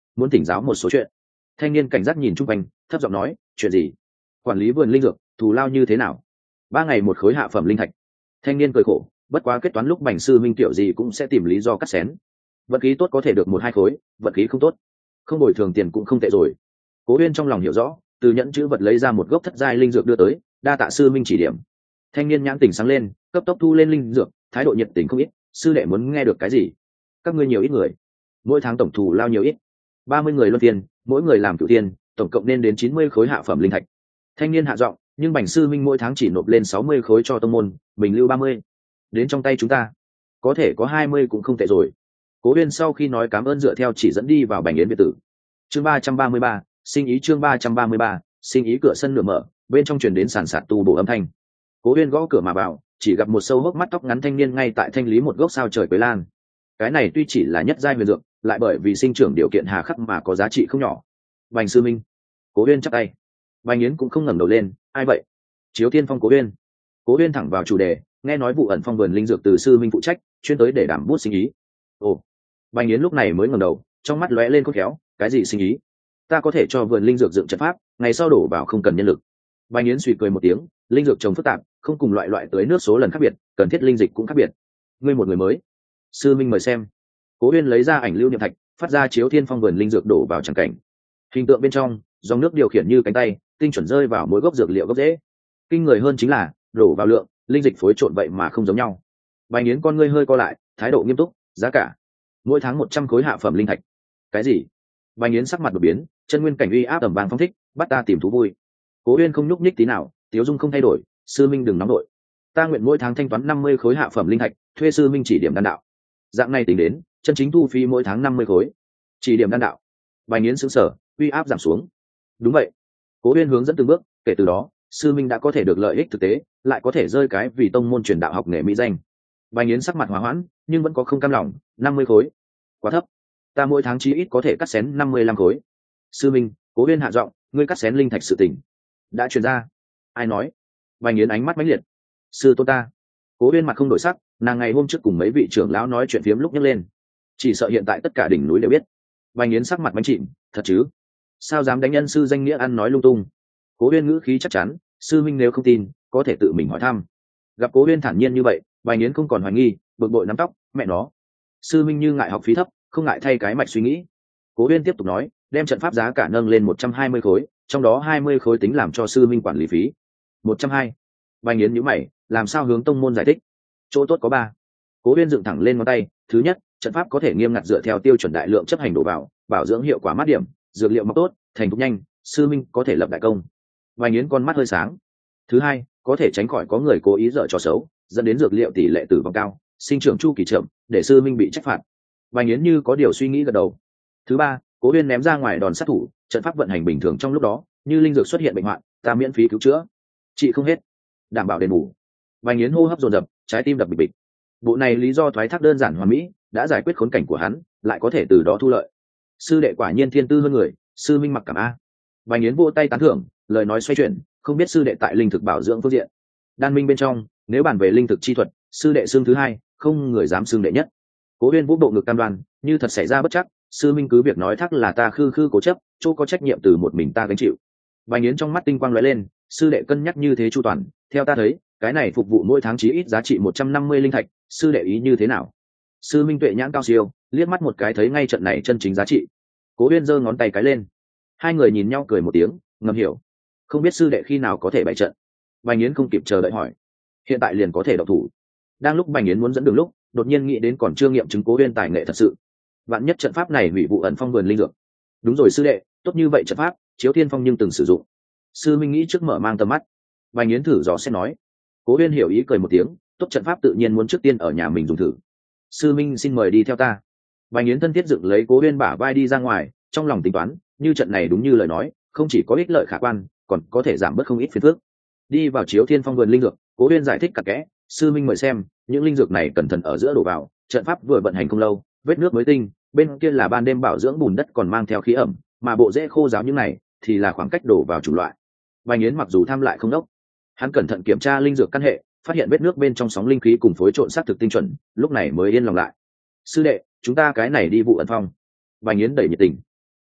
muốn thỉnh giáo một số chuyện. Thanh niên cảnh giác nhìn chung quanh, thấp giọng nói, chuyện gì? Quản lý vườn linh dược, thù lao như thế nào? 3 ngày một khối hạ phẩm linh thạch. Thanh niên cười khổ, bất quá kết toán lúc Bành sư minh tiểu gì cũng sẽ tìm lý do cắt xén. Vận khí tốt có thể được 1-2 khối, vận khí không tốt, không bồi thường tiền cũng không tệ rồi. Cố Uyên trong lòng hiểu rõ, từ nhẫn chữ vật lấy ra một gốc thất giai linh dược đưa tới, đa tạ sư minh chỉ điểm. Thanh niên nhãn tỉnh sáng lên, cấp tốc thu lên linh dược, thái độ nhiệt tình không ít. Sư đệ muốn nghe được cái gì? Các ngươi nhiều ít người, mỗi tháng tổng thù lao nhiều ít? 30 người luân phiên, mỗi người làm cửu tiền, tổng cộng nên đến 90 khối hạ phẩm linh thạch. Thanh niên hạ giọng, nhưng Bành sư minh mỗi tháng chỉ nộp lên 60 khối cho tông môn, mình lưu 30. Đến trong tay chúng ta, có thể có 20 cũng không tệ rồi. Cố Uyên sau khi nói cảm ơn dựa theo chỉ dẫn đi vào Bành Yến biệt tử. Chương 333, sinh ý chương 333, sinh ý cửa sân nửa mở, bên trong truyền đến sàn sạt tu bổ âm thanh. Cố Uyên gõ cửa mà vào, chỉ gặp một sâu hốc mắt tóc ngắn thanh niên ngay tại thanh lý một gốc sao trời quế lan. Cái này tuy chỉ là nhất giai huyền dược, lại bởi vì sinh trưởng điều kiện hà khắc mà có giá trị không nhỏ. Bành sư minh. Cố Uyên chắp tay. Bành Yến cũng không ngẩng đầu lên, ai vậy? Chiếu Thiên Phong Cố Uyên. Cố Uyên thẳng vào chủ đề, nghe nói vụ ẩn phong vườn linh dược từ sư minh phụ trách, chuyên tới để đảm bút sinh ý. Ồ. Bành Yến lúc này mới ngẩng đầu, trong mắt lóe lên khôn khéo, cái gì sinh ý? Ta có thể cho vườn linh dược dựng trận pháp, ngày sau đổ vào không cần nhân lực. Bành Yến suy cười một tiếng, linh dược trồng phức tạp, không cùng loại tưới nước số lần khác biệt, cần thiết linh dịch cũng khác biệt. Ngươi một người mới. Sư minh mời xem. Cố Uyên lấy ra ảnh lưu niệm thạch, phát ra chiếu thiên phong vườn linh dược đổ vào tràng cảnh. Hình tượng bên trong, dòng nước điều khiển như cánh tay, tinh chuẩn rơi vào mỗi gốc dược liệu gốc rễ. Kinh người hơn chính là, đổ vào lượng, linh dịch phối trộn vậy mà không giống nhau. Bành Yến con ngươi hơi co lại, thái độ nghiêm túc, giá cả mỗi tháng 100 khối hạ phẩm linh thạch. Cái gì? Bành Yến sắc mặt đột biến, chân nguyên cảnh uy áp ầm vang phong thích, bắt ta tìm thú vui. Cố Uyên không nhúc nhích tí nào, Tiếu Dung không thay đổi, sư minh đừng nóng nổi. Ta nguyện mỗi tháng thanh toán 50 khối hạ phẩm linh thạch, thuê sư minh chỉ điểm đan đạo. Dạng này tính đến, chân chính thu phí mỗi tháng 50 khối. Chỉ điểm đan đạo. Bành Yến sững sờ, uy áp giảm xuống. Đúng vậy. Cố Uyên hướng dẫn từng bước, kể từ đó, sư minh đã có thể được lợi ích thực tế, lại có thể rơi cái vì tông môn truyền đạo học nghề mỹ danh. Bành Yến sắc mặt hòa hoãn, nhưng vẫn có không cam lòng, 50 khối. Quá thấp. Ta mỗi tháng chí ít có thể cắt xén 55 khối. Sư minh, Cố Uyên hạ giọng, ngươi cắt xén linh thạch sự tình đã truyền ra. Ai nói? Bành Yến ánh mắt mãnh liệt. Sư tôn ta. Cố Uyên mặt không đổi sắc, nàng ngày hôm trước cùng mấy vị trưởng lão nói chuyện phiếm lúc nhấc lên, chỉ sợ hiện tại tất cả đỉnh núi đều biết. Bành Yến sắc mặt bánh chìm, thật chứ? Sao dám đánh nhân sư danh nghĩa ăn nói lung tung? Cố Uyên ngữ khí chắc chắn, sư minh nếu không tin, có thể tự mình hỏi thăm. Gặp Cố Uyên thản nhiên như vậy, Bành Yến không còn hoài nghi, bực bội nắm tóc, mẹ nó. Sư minh như ngại học phí thấp, không ngại thay cái mạch suy nghĩ. Cố Uyên tiếp tục nói, đem trận pháp giá cả nâng lên 120 khối, trong đó 20 khối tính làm cho sư minh quản lý phí. 120. Bành Yến nhíu mày, làm sao hướng tông môn giải thích? Chỗ tốt có 3. Cố Uyên dựng thẳng lên ngón tay, thứ nhất, trận pháp có thể nghiêm ngặt dựa theo tiêu chuẩn đại lượng chấp hành đổ vào, bảo dưỡng hiệu quả mát điểm, dược liệu mọc tốt, thành thục nhanh, sư minh có thể lập đại công. Bành Yến con mắt hơi sáng. Thứ hai, có thể tránh khỏi có người cố ý dở trò xấu, dẫn đến dược liệu tỷ lệ tử vong cao, sinh trưởng chu kỳ chậm, để sư minh bị trách phạt. Bành Yến như có điều suy nghĩ gật đầu. Thứ ba, Cố Uyên ném ra ngoài đòn sát thủ, trận pháp vận hành bình thường trong lúc đó, như linh dược xuất hiện bệnh hoạn, ta miễn phí cứu chữa, trị không hết, đảm bảo đền bù. Bành Yến hô hấp dồn dập, trái tim đập bịch bịch. Bộ này lý do thoái thác đơn giản hoàn mỹ, đã giải quyết khốn cảnh của hắn, lại có thể từ đó thu lợi. Sư đệ quả nhiên thiên tư hơn người, sư minh mặc cảm a. Bành Yến vỗ tay tán thưởng, lời nói xoay chuyển, không biết sư đệ tại linh thực bảo dưỡng phương diện. Đan minh bên trong, nếu bàn về linh thực chi thuật, sư đệ xương thứ hai, không người dám xương đệ nhất. Cố Uyên vũ bộ ngực cam đoan, như thật xảy ra bất chắc, sư minh cứ việc nói thác là ta khư cố chấp, chỗ có trách nhiệm từ một mình ta gánh chịu. Bành Yến trong mắt tinh quang lóe lên, sư đệ cân nhắc như thế chu toàn, theo ta thấy, cái này phục vụ mỗi tháng chí ít giá trị 150 linh thạch, sư đệ ý như thế nào? Sư minh tuệ nhãn cao siêu, liếc mắt một cái thấy ngay trận này chân chính giá trị. Cố Uyên giơ ngón tay cái lên. Hai người nhìn nhau cười một tiếng, ngầm hiểu. Không biết sư đệ khi nào có thể bày trận? Bành Yến không kịp chờ đợi hỏi. Hiện tại liền có thể động thủ. Đang lúc Bành Yến muốn dẫn đường lúc, đột nhiên nghĩ đến còn chưa nghiệm chứng Cố Uyên tài nghệ thật sự. Vạn nhất trận pháp này hủy vụ ẩn phong vườn linh dược. Đúng rồi sư đệ, tốt như vậy trận pháp, Chiếu Thiên Phong nhưng từng sử dụng. Sư minh nghĩ trước mở mang tầm mắt. Bành Yến thử dò xét nói. Cố Uyên hiểu ý cười một tiếng, tốt trận pháp tự nhiên muốn trước tiên ở nhà mình dùng thử. Sư minh xin mời đi theo ta. Bành Yến thân thiết dựng lấy Cố Uyên bả vai đi ra ngoài, trong lòng tính toán, như trận này đúng như lời nói, không chỉ có ích lợi khả quan, còn có thể giảm bớt không ít phiền phức. Đi vào Chiếu Thiên Phong vườn linh dược, Cố Uyên giải thích cặn kẽ, sư minh mời xem, những linh dược này cẩn thận ở giữa đổ vào, trận pháp vừa vận hành không lâu, vết nước mới tinh, bên kia là ban đêm bảo dưỡng bùn đất còn mang theo khí ẩm, mà bộ rễ khô ráo như này thì là khoảng cách đổ vào chủng loại. Bành Yến mặc dù tham lại không đốc, hắn cẩn thận kiểm tra linh dược căn hệ, phát hiện vết nước bên trong sóng linh khí cùng phối trộn xác thực tinh chuẩn, lúc này mới yên lòng lại. Sư đệ, chúng ta cái này đi vụ ẩn phong. Bành Yến đầy nhiệt tình.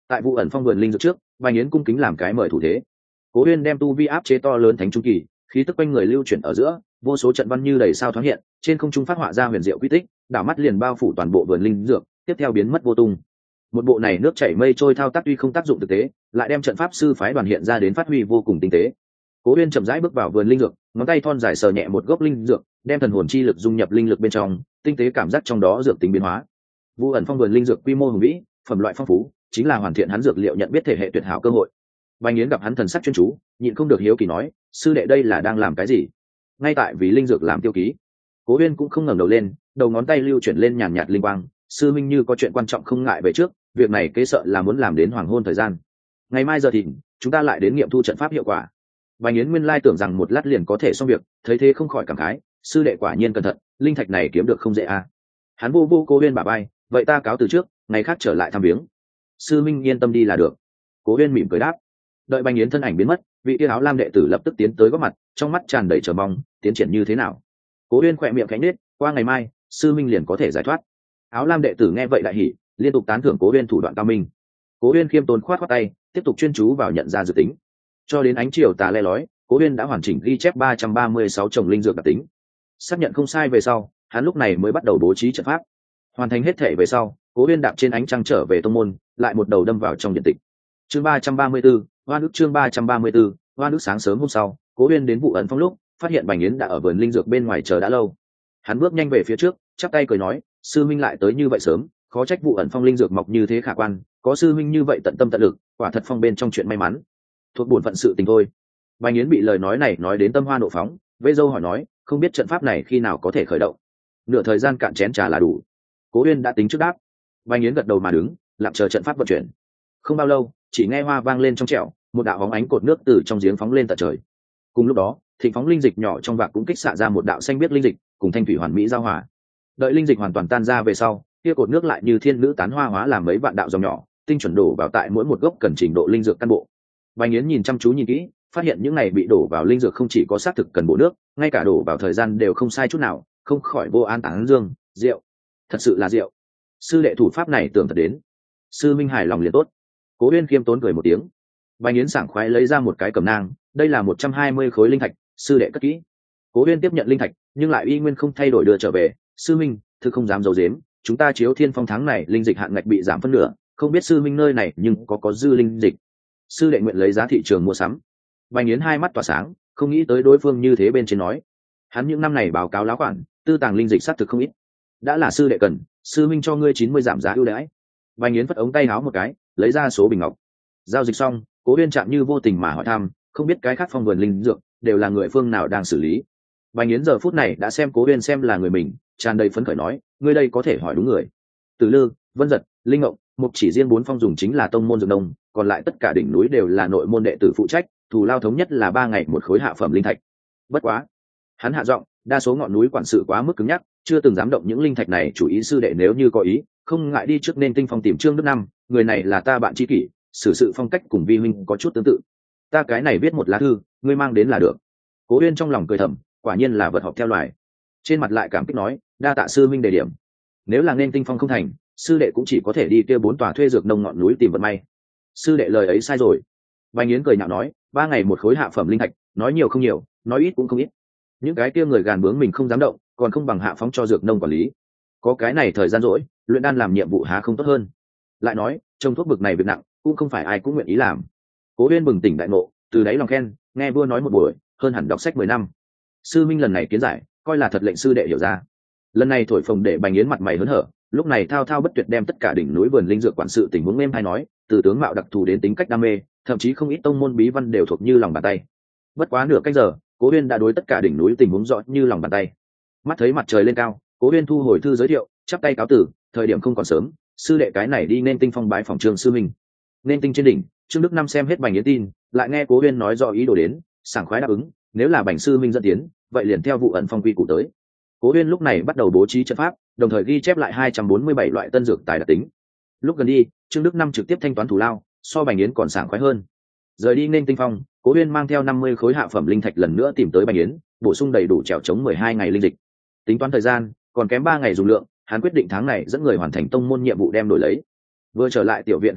Tại vụ ẩn phong vườn linh dược trước, Bành Yến cung kính làm cái mời thủ thế. Cố Uyên đem tu vi áp chế to lớn thánh trung kỳ, khí tức quanh người lưu chuyển ở giữa, vô số trận văn như đầy sao thoáng hiện, trên không trung phát họa ra huyền diệu quy tích, đảo mắt liền bao phủ toàn bộ vườn linh dược, tiếp theo biến mất vô tung. Một bộ này nước chảy mây trôi thao tác tuy không tác dụng thực tế, lại đem trận pháp sư phái đoàn hiện ra đến phát huy vô cùng tinh tế. Cố Uyên chậm rãi bước vào vườn linh dược, ngón tay thon dài sờ nhẹ một gốc linh dược, đem thần hồn chi lực dung nhập linh lực bên trong, tinh tế cảm giác trong đó dược tính biến hóa. Vụ ẩn phong vườn linh dược quy mô hùng vĩ, phẩm loại phong phú, chính là hoàn thiện hắn dược liệu nhận biết thể hệ tuyệt hảo cơ hội. Bành Yến gặp hắn thần sắc chuyên chú, nhịn không được hiếu kỳ nói, sư đệ đây là đang làm cái gì? Ngay tại vì linh dược làm tiêu ký. Cố Uyên cũng không ngẩng đầu lên, đầu ngón tay lưu chuyển lên nhàn nhạt linh quang, sư minh như có chuyện quan trọng không ngại về trước, việc này kế sợ là muốn làm đến hoàng hôn thời gian. Ngày mai giờ thìn, chúng ta lại đến nghiệm thu trận pháp hiệu quả. Bành Yến nguyên lai tưởng rằng một lát liền có thể xong việc, thấy thế không khỏi cảm khái, sư đệ quả nhiên cẩn thận, linh thạch này kiếm được không dễ à. Hắn vô vô Cố Uyên bả vai, vậy ta cáo từ trước, ngày khác trở lại thăm viếng. Sư minh yên tâm đi là được. Cố Uyên mỉm cười đáp. Đợi Bành Yến thân ảnh biến mất, vị kia áo lam đệ tử lập tức tiến tới góp mặt, trong mắt tràn đầy chờ mong, tiến triển như thế nào? Cố Uyên khỏe miệng khẽ nhếch, qua ngày mai, sư minh liền có thể giải thoát. Áo lam đệ tử nghe vậy đại hỉ, liên tục tán thưởng Cố Uyên thủ đoạn cao minh. Cố Uyên khiêm tốn khoát khoát tay, tiếp tục chuyên chú vào nhận ra dự tính. Cho đến ánh chiều tà le lói, Cố Uyên đã hoàn chỉnh ghi chép 336 chồng linh dược đặc tính. Xác nhận không sai về sau, hắn lúc này mới bắt đầu bố trí trận pháp. Hoàn thành hết thể về sau, Cố Uyên đạp trên ánh trăng trở về tông môn, lại một đầu đâm vào trong điện tịch. Chương 334, Hoa Nước chương 334, Hoa Nước sáng sớm hôm sau, Cố Uyên đến vụ ẩn phong lúc, phát hiện Bành Yến đã ở vườn linh dược bên ngoài chờ đã lâu. Hắn bước nhanh về phía trước, chắp tay cười nói, sư minh lại tới như vậy sớm, khó trách vụ ẩn phong linh dược mọc như thế khả quan, có sư minh như vậy tận tâm tận lực, quả thật phong bên trong chuyện may mắn. Thuộc bổn phận sự tình thôi. Bành Yến bị lời nói này nói đến tâm hoa nộ phóng, vây dâu hỏi nói, không biết trận pháp này khi nào có thể khởi động. Nửa thời gian cạn chén trà là đủ. Cố Uyên đã tính trước đáp. Bành Yến gật đầu mà đứng, lặng chờ trận pháp vận chuyển. Không bao lâu, chỉ nghe hoa vang lên trong trẻo, một đạo bóng ánh cột nước từ trong giếng phóng lên tận trời. Cùng lúc đó, thịnh phóng linh dịch nhỏ trong vạc cũng kích xạ ra một đạo xanh biếc linh dịch, cùng thanh thủy hoàn mỹ giao hòa. Đợi linh dịch hoàn toàn tan ra về sau, kia cột nước lại như thiên nữ tán hoa hóa làm mấy vạn đạo dòng nhỏ, tinh chuẩn đổ vào tại mỗi một gốc cần trình độ linh dược căn bộ. Bành Yến nhìn chăm chú nhìn kỹ, phát hiện những này bị đổ vào linh dược không chỉ có xác thực cần bộ nước, ngay cả đổ vào thời gian đều không sai chút nào, không khỏi vô an tán dương, rượu, thật sự là rượu. Sư đệ thủ pháp này tưởng thật đến. Sư minh hài lòng liền tốt. Cố Uyên khiêm tốn cười một tiếng. Bành Yến sảng khoái lấy ra một cái cẩm nang, đây là 120 khối linh thạch, sư đệ cất kỹ. Cố Uyên tiếp nhận linh thạch, nhưng lại y nguyên không thay đổi đưa trở về. Sư minh, thực không dám giấu giếm, chúng ta Chiếu Thiên Phong tháng này linh dịch hạn ngạch bị giảm phân nửa, không biết sư minh nơi này nhưng có dư linh dịch. Sư đệ nguyện lấy giá thị trường mua sắm. Bành Yến hai mắt tỏa sáng, không nghĩ tới đối phương như thế bên trên nói. Hắn những năm này báo cáo láo khoản, tư tàng linh dịch xác thực không ít. Đã là sư đệ cần, sư minh cho ngươi 90 giảm giá ưu đãi. Bành Yến phất ống tay áo một cái, lấy ra số bình ngọc. Giao dịch xong, Cố Uyên chạm như vô tình mà hỏi thăm, không biết cái khác phong vườn linh dược đều là người phương nào đang xử lý. Bành Yến giờ phút này đã xem Cố Uyên xem là người mình, tràn đầy phấn khởi nói, ngươi đây có thể hỏi đúng người. Từ Lư, Vân Giật, Linh Ngộng, Mục chỉ riêng 4 phong dùng chính là tông môn dược nông, còn lại tất cả đỉnh núi đều là nội môn đệ tử phụ trách, thù lao thống nhất là 3 ngày một khối hạ phẩm linh thạch. Bất quá, hắn hạ giọng, đa số ngọn núi quản sự quá mức cứng nhắc, chưa từng dám động những linh thạch này, chủ ý sư đệ nếu như có ý, không ngại đi trước nên tinh phong tìm Trương Đức Năm, người này là ta bạn tri kỷ, xử sự phong cách cùng vi huynh có chút tương tự. Ta cái này viết một lá thư, ngươi mang đến là được. Cố Uyên trong lòng cười thầm, quả nhiên là vật họp theo loài. Trên mặt lại cảm kích nói, đa tạ sư huynh đề điểm. Nếu là nên tinh phong không thành, sư đệ cũng chỉ có thể đi kia 4 tòa thuê dược nông ngọn núi tìm vận may. Sư đệ lời ấy sai rồi. Bành Yến cười nhạo nói, 3 ngày một khối hạ phẩm linh thạch, nói nhiều không nhiều, nói ít cũng không ít. Những cái kia người gàn bướng mình không dám động, còn không bằng hạ phóng cho dược nông quản lý. Có cái này thời gian rỗi, luyện đan làm nhiệm vụ há không tốt hơn. Lại nói, trồng thuốc bực này việc nặng, cũng không phải ai cũng nguyện ý làm. Cố Uyên bừng tỉnh đại ngộ, từ đáy lòng khen, nghe vua nói một buổi, hơn hẳn đọc sách 10 năm. Sư minh lần này kiến giải, coi là thật lệnh sư đệ hiểu ra. Lần này thổi phồng để Bành Yến mặt mày hớn hở, lúc này thao thao bất tuyệt đem tất cả đỉnh núi vườn linh dược quản sự tình huống êm hay nói, từ tướng mạo đặc thù đến tính cách đam mê, thậm chí không ít tông môn bí văn đều thuộc như lòng bàn tay. Bất quá nửa canh giờ, Cố Uyên đã đối tất cả đỉnh núi tình huống rõ như lòng bàn tay. Mắt thấy mặt trời lên cao, Cố Uyên thu hồi thư giới thiệu, chắp tay cáo tử, thời điểm không còn sớm, sư đệ cái này đi nên tinh phong bái phòng Trương sư minh. Nên tinh trên đỉnh, Trương Đức Năm xem hết Bành Yến tin, lại nghe Cố Uyên nói rõ ý đồ đến, sảng khoái đáp ứng, nếu là Bành sư minh dẫn tiến, vậy liền theo vụ ẩn phong quy củ tới. Cố Uyên lúc này bắt đầu bố trí trận pháp, đồng thời ghi chép lại 247 loại tân dược tài đặc tính. Lúc gần đi, Trương Đức Năm trực tiếp thanh toán thù lao, so Bành Yến còn sảng khoái hơn. Rời đi nên tinh phong, Cố Uyên mang theo 50 khối hạ phẩm linh thạch lần nữa tìm tới Bành Yến, bổ sung đầy đủ trèo chống 12 ngày linh dịch. Tính toán thời gian, còn kém 3 ngày dùng lượng, hắn quyết định tháng này dẫn người hoàn thành tông môn nhiệm vụ đem đổi lấy. Vừa trở lại tiểu viện không lâu,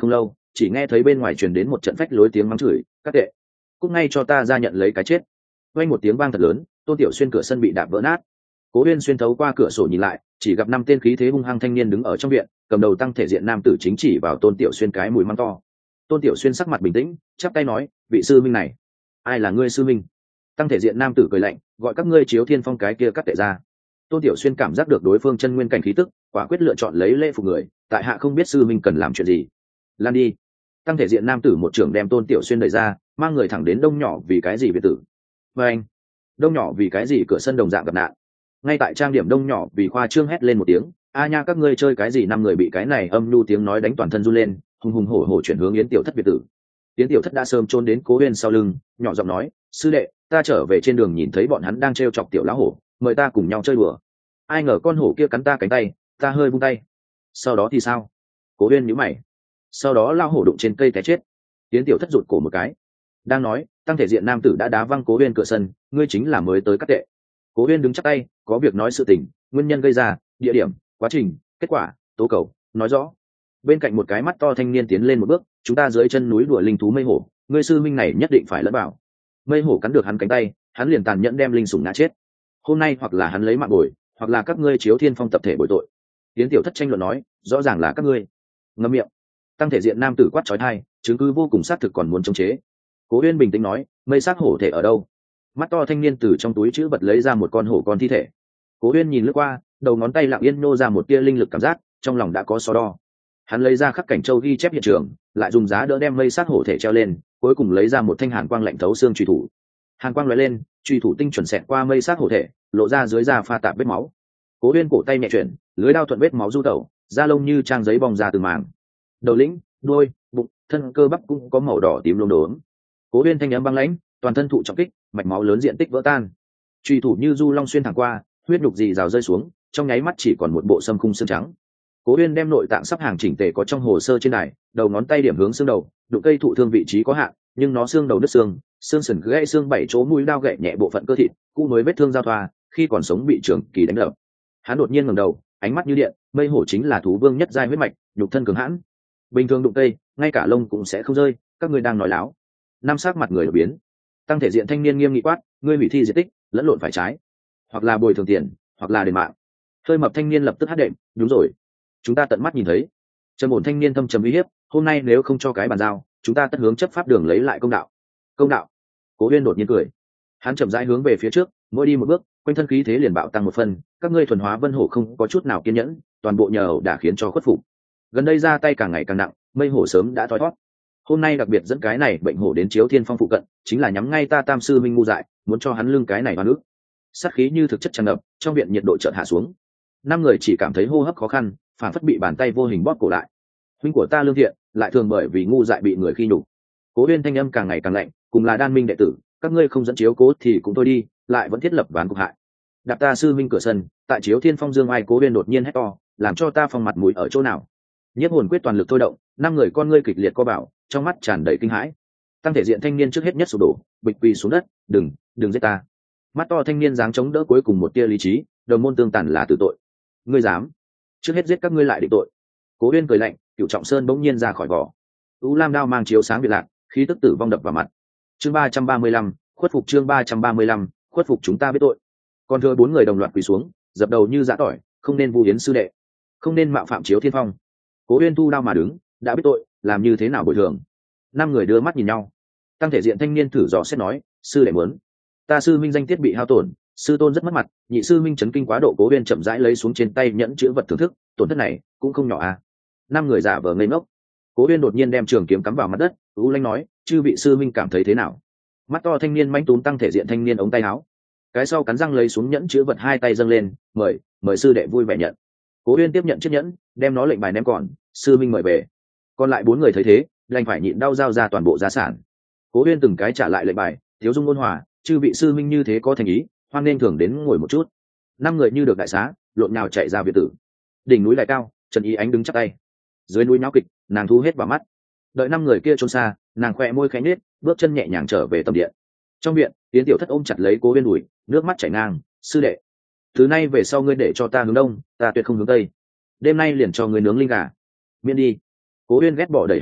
chỉ nghe thấy bên ngoài truyền đến một trận phách lối tiếng mắng chửi, các tệ, cúc ngay cho ta ra nhận lấy cái chết. Vang một tiếng vang thật lớn, Tôn Tiểu Xuyên cửa sân bị đạp vỡ nát. Cố Uyên xuyên thấu qua cửa sổ nhìn lại, chỉ gặp 5 tên khí thế hung hăng thanh niên đứng ở trong viện, cầm đầu tăng thể diện nam tử chính chỉ vào Tôn Tiểu Xuyên cái mũi mắng to. Tôn Tiểu Xuyên sắc mặt bình tĩnh, chắp tay nói, vị sư minh này, ai là ngươi sư minh? Tăng thể diện nam tử cười lạnh, gọi các ngươi Chiếu Thiên Phong cái kia cắt tệ ra. Tôn Tiểu Xuyên cảm giác được đối phương chân nguyên cảnh khí tức, quả quyết lựa chọn lấy lễ phục người, tại hạ không biết sư minh cần làm chuyện gì. Lan đi. Tăng thể diện nam tử một trưởng đem Tôn Tiểu Xuyên đẩy ra, mang người thẳng đến Đông Nhỏ vì cái gì biệt tử. Và anh, Đông Nhỏ vì cái gì cửa sân đồng dạng gặp nạn. Ngay tại trang điểm Đông Nhỏ vì khoa trương hét lên một tiếng, a nha các ngươi chơi cái gì, 5 người bị cái này âm nhu tiếng nói đánh toàn thân run lên, hùng hùng hổ hổ chuyển hướng Yến Tiểu Thất biệt tử. Yến Tiểu Thất đã sớm trốn đến Cố Uyên sau lưng, nhỏ giọng nói, sư đệ, ta trở về trên đường nhìn thấy bọn hắn đang trêu chọc tiểu lão hổ, mời ta cùng nhau chơi đùa. Ai ngờ con hổ kia cắn ta cánh tay, ta hơi buông tay. Sau đó thì sao? Cố Uyên nhíu mày. Sau đó lão hổ đụng trên cây té chết. Yến Tiểu Thất rụt cổ một cái. Đang nói, tăng thể diện nam tử đã đá văng Cố Uyên cửa sân, ngươi chính là mới tới cắt tệ. Cố Uyên đứng chắp tay, có việc nói sự tình, nguyên nhân gây ra, địa điểm, quá trình, kết quả, tố cầu, nói rõ. Bên cạnh một cái mắt to thanh niên tiến lên một bước, chúng ta dưới chân núi đùa linh thú mây hổ, ngươi sư minh này nhất định phải lẫn vào. Mây hổ cắn được hắn cánh tay, hắn liền tàn nhẫn đem linh sủng ngã chết. Hôm nay hoặc là hắn lấy mạng bồi, hoặc là các ngươi Chiếu Thiên Phong tập thể bồi tội. Tiến Tiểu Thất tranh luận nói, rõ ràng là các ngươi. Ngậm miệng. Tăng thể diện nam tử quát chói tai, chứng cứ vô cùng xác thực còn muốn chống chế. Cố Uyên bình tĩnh nói, mây xác hổ thể ở đâu? Mắt to thanh niên từ trong túi chữ vật lấy ra một con hổ con thi thể. Cố Uyên nhìn lướt qua, đầu ngón tay lặng yên nô ra một tia linh lực cảm giác, trong lòng đã có so đo. Hắn lấy ra khắc cảnh châu ghi chép hiện trường, lại dùng giá đỡ đem mây xác hổ thể treo lên, cuối cùng lấy ra một thanh hàn quang lạnh thấu xương truy thủ. Hàn quang lóe lên, truy thủ tinh chuẩn xẹt qua mây xác hổ thể, lộ ra dưới da pha tạp vết máu. Cố Uyên cổ tay nhẹ chuyển, lưới đao thuận vết máu du tẩu, da lông như trang giấy bong ra từng mảng. Đầu lĩnh, đuôi, bụng, thân cơ bắp cũng có màu đỏ tím lốm đốm. Cố Uyên thanh âm băng lãnh, toàn thân thụ trọng kích, mạch máu lớn diện tích vỡ tan. Truy thủ như du long xuyên thẳng qua, huyết nhục dì rào rơi xuống, trong nháy mắt chỉ còn một bộ xâm khung xương trắng. Cố Uyên đem nội tạng sắp hàng chỉnh tề có trong hồ sơ trên đài, đầu ngón tay điểm hướng xương đầu, đụng cây thụ thương vị trí có hạn, nhưng nó xương đầu đứt xương, xương sườn gãy xương 7 chỗ, mũi đao gãy nhẹ bộ phận cơ thịt, cũ nối vết thương giao thoa, khi còn sống bị trường kỳ đánh đập. Hắn đột nhiên ngẩng đầu, ánh mắt như điện, mây hổ chính là thú vương nhất giai huyết mạch, nhục thân cường hãn. Bình thường đụng cây, ngay cả lông cũng sẽ không rơi, các ngươi đang nói láo. Năm sắc mặt người đổi biến. Tăng thể diện thanh niên nghiêm nghị quát, ngươi hủy thi diệt tích, lẫn lộn phải trái, hoặc là bồi thường tiền, hoặc là đền mạng. Hơi mập thanh niên lập tức hất đệm, đúng rồi, chúng ta tận mắt nhìn thấy. Trầm ổn thanh niên thâm trầm uy hiếp, hôm nay nếu không cho cái bàn giao, chúng ta tất hướng chấp pháp đường lấy lại công đạo. Công đạo? Cố Uyên đột nhiên cười. Hắn chậm rãi hướng về phía trước, mỗi đi một bước, quanh thân khí thế liền bạo tăng một phần, các ngươi thuần hóa vân hổ không có chút nào kiên nhẫn, toàn bộ nhờ ẩu đả khiến cho khuất phục. Gần đây ra tay càng ngày càng nặng, mây hổ sớm đã thoi thoát. Hôm nay đặc biệt dẫn cái này bệnh hổ đến Chiếu Thiên Phong phụ cận, chính là nhắm ngay ta Tam sư minh ngu dại, muốn cho hắn lưng cái này vào nước. Sát khí như thực chất tràn ngập, trong viện nhiệt độ chợt hạ xuống. 5 người chỉ cảm thấy hô hấp khó khăn, phản phất bị bàn tay vô hình bóp cổ lại. Huynh của ta lương thiện, lại thường bởi vì ngu dại bị người khi nhục. Cố Uyên thanh âm càng ngày càng lạnh, cùng là đan minh đệ tử, các ngươi không dẫn chiếu cố thì cũng thôi đi, lại vẫn thiết lập ván cục hại. Đạp ta sư minh cửa sân, tại Chiếu Thiên Phong dương ai. Cố Uyên đột nhiên hét to, làm cho ta phong mặt mũi ở chỗ nào? Nhiếp hồn quyết toàn lực thôi động, 5 người con ngươi kịch liệt co bảo, trong mắt tràn đầy kinh hãi. Tăng thể diện thanh niên trước hết nhất sụp đổ, bịch quỳ xuống đất, đừng giết ta. Mắt to thanh niên dáng chống đỡ cuối cùng một tia lý trí, đồng môn tương tàn là tử tội. Ngươi dám? Trước hết giết các ngươi lại định tội. Cố Uyên cười lạnh, Cửu Trọng Sơn bỗng nhiên ra khỏi vỏ. U Lam đao mang chiếu sáng biệt lạc, khí tức tử vong đập vào mặt. Chương 335, khuất phục. Chương 335, khuất phục. Chúng ta biết tội. Còn thừa 4 người đồng loạt quỳ xuống, dập đầu như giã tỏi, không nên vu hiến sư đệ, không nên mạo phạm Chiếu Thiên Phong. Cố Uyên thu đao mà đứng, đã biết tội, làm như thế nào bồi thường? 5 người đưa mắt nhìn nhau. Tăng thể diện thanh niên thử dò xét nói, sư đệ muốn, ta sư minh danh tiết bị hao tổn, sư tôn rất mất mặt, nhị sư minh chấn kinh quá độ. Cố Uyên chậm rãi lấy xuống trên tay nhẫn chữ vật thưởng thức, tổn thất này cũng không nhỏ à? 5 người giả vờ ngây ngốc. Cố Uyên đột nhiên đem trường kiếm cắm vào mặt đất, u lanh nói, chư vị sư minh cảm thấy thế nào? Mắt to thanh niên manh túm tăng thể diện thanh niên ống tay áo, cái sau cắn răng lấy xuống nhẫn chữ vật, hai tay dâng lên, mời sư đệ vui vẻ nhận. Cố Uyên tiếp nhận chiếc nhẫn, đem nó lệnh bài ném còn, sư minh mời về. Còn lại 4 người thấy thế, đành phải nhịn đau giao ra toàn bộ gia sản. Cố Uyên từng cái trả lại lệnh bài, thiếu dung ôn hòa, chư vị sư minh như thế có thành ý, hoan nên thường đến ngồi một chút. 5 người như được đại xá, lộn nhào chạy ra biệt tử. Đỉnh núi lại cao, Trần Ý Ánh đứng chắp tay. Dưới núi náo kịch, nàng thu hết vào mắt. Đợi 5 người kia trốn xa, nàng khẽ môi khẽ nhếch, bước chân nhẹ nhàng trở về tầm điện. Trong viện, Tiến Tiểu Thất ôm chặt lấy Cố Uyên đùi, nước mắt chảy ngang, sư đệ, từ nay về sau ngươi để cho ta hướng đông, ta tuyệt không hướng tây. Đêm nay liền cho ngươi nướng linh gà. Miễn đi. Cố Uyên ghét bỏ đẩy hắn ra,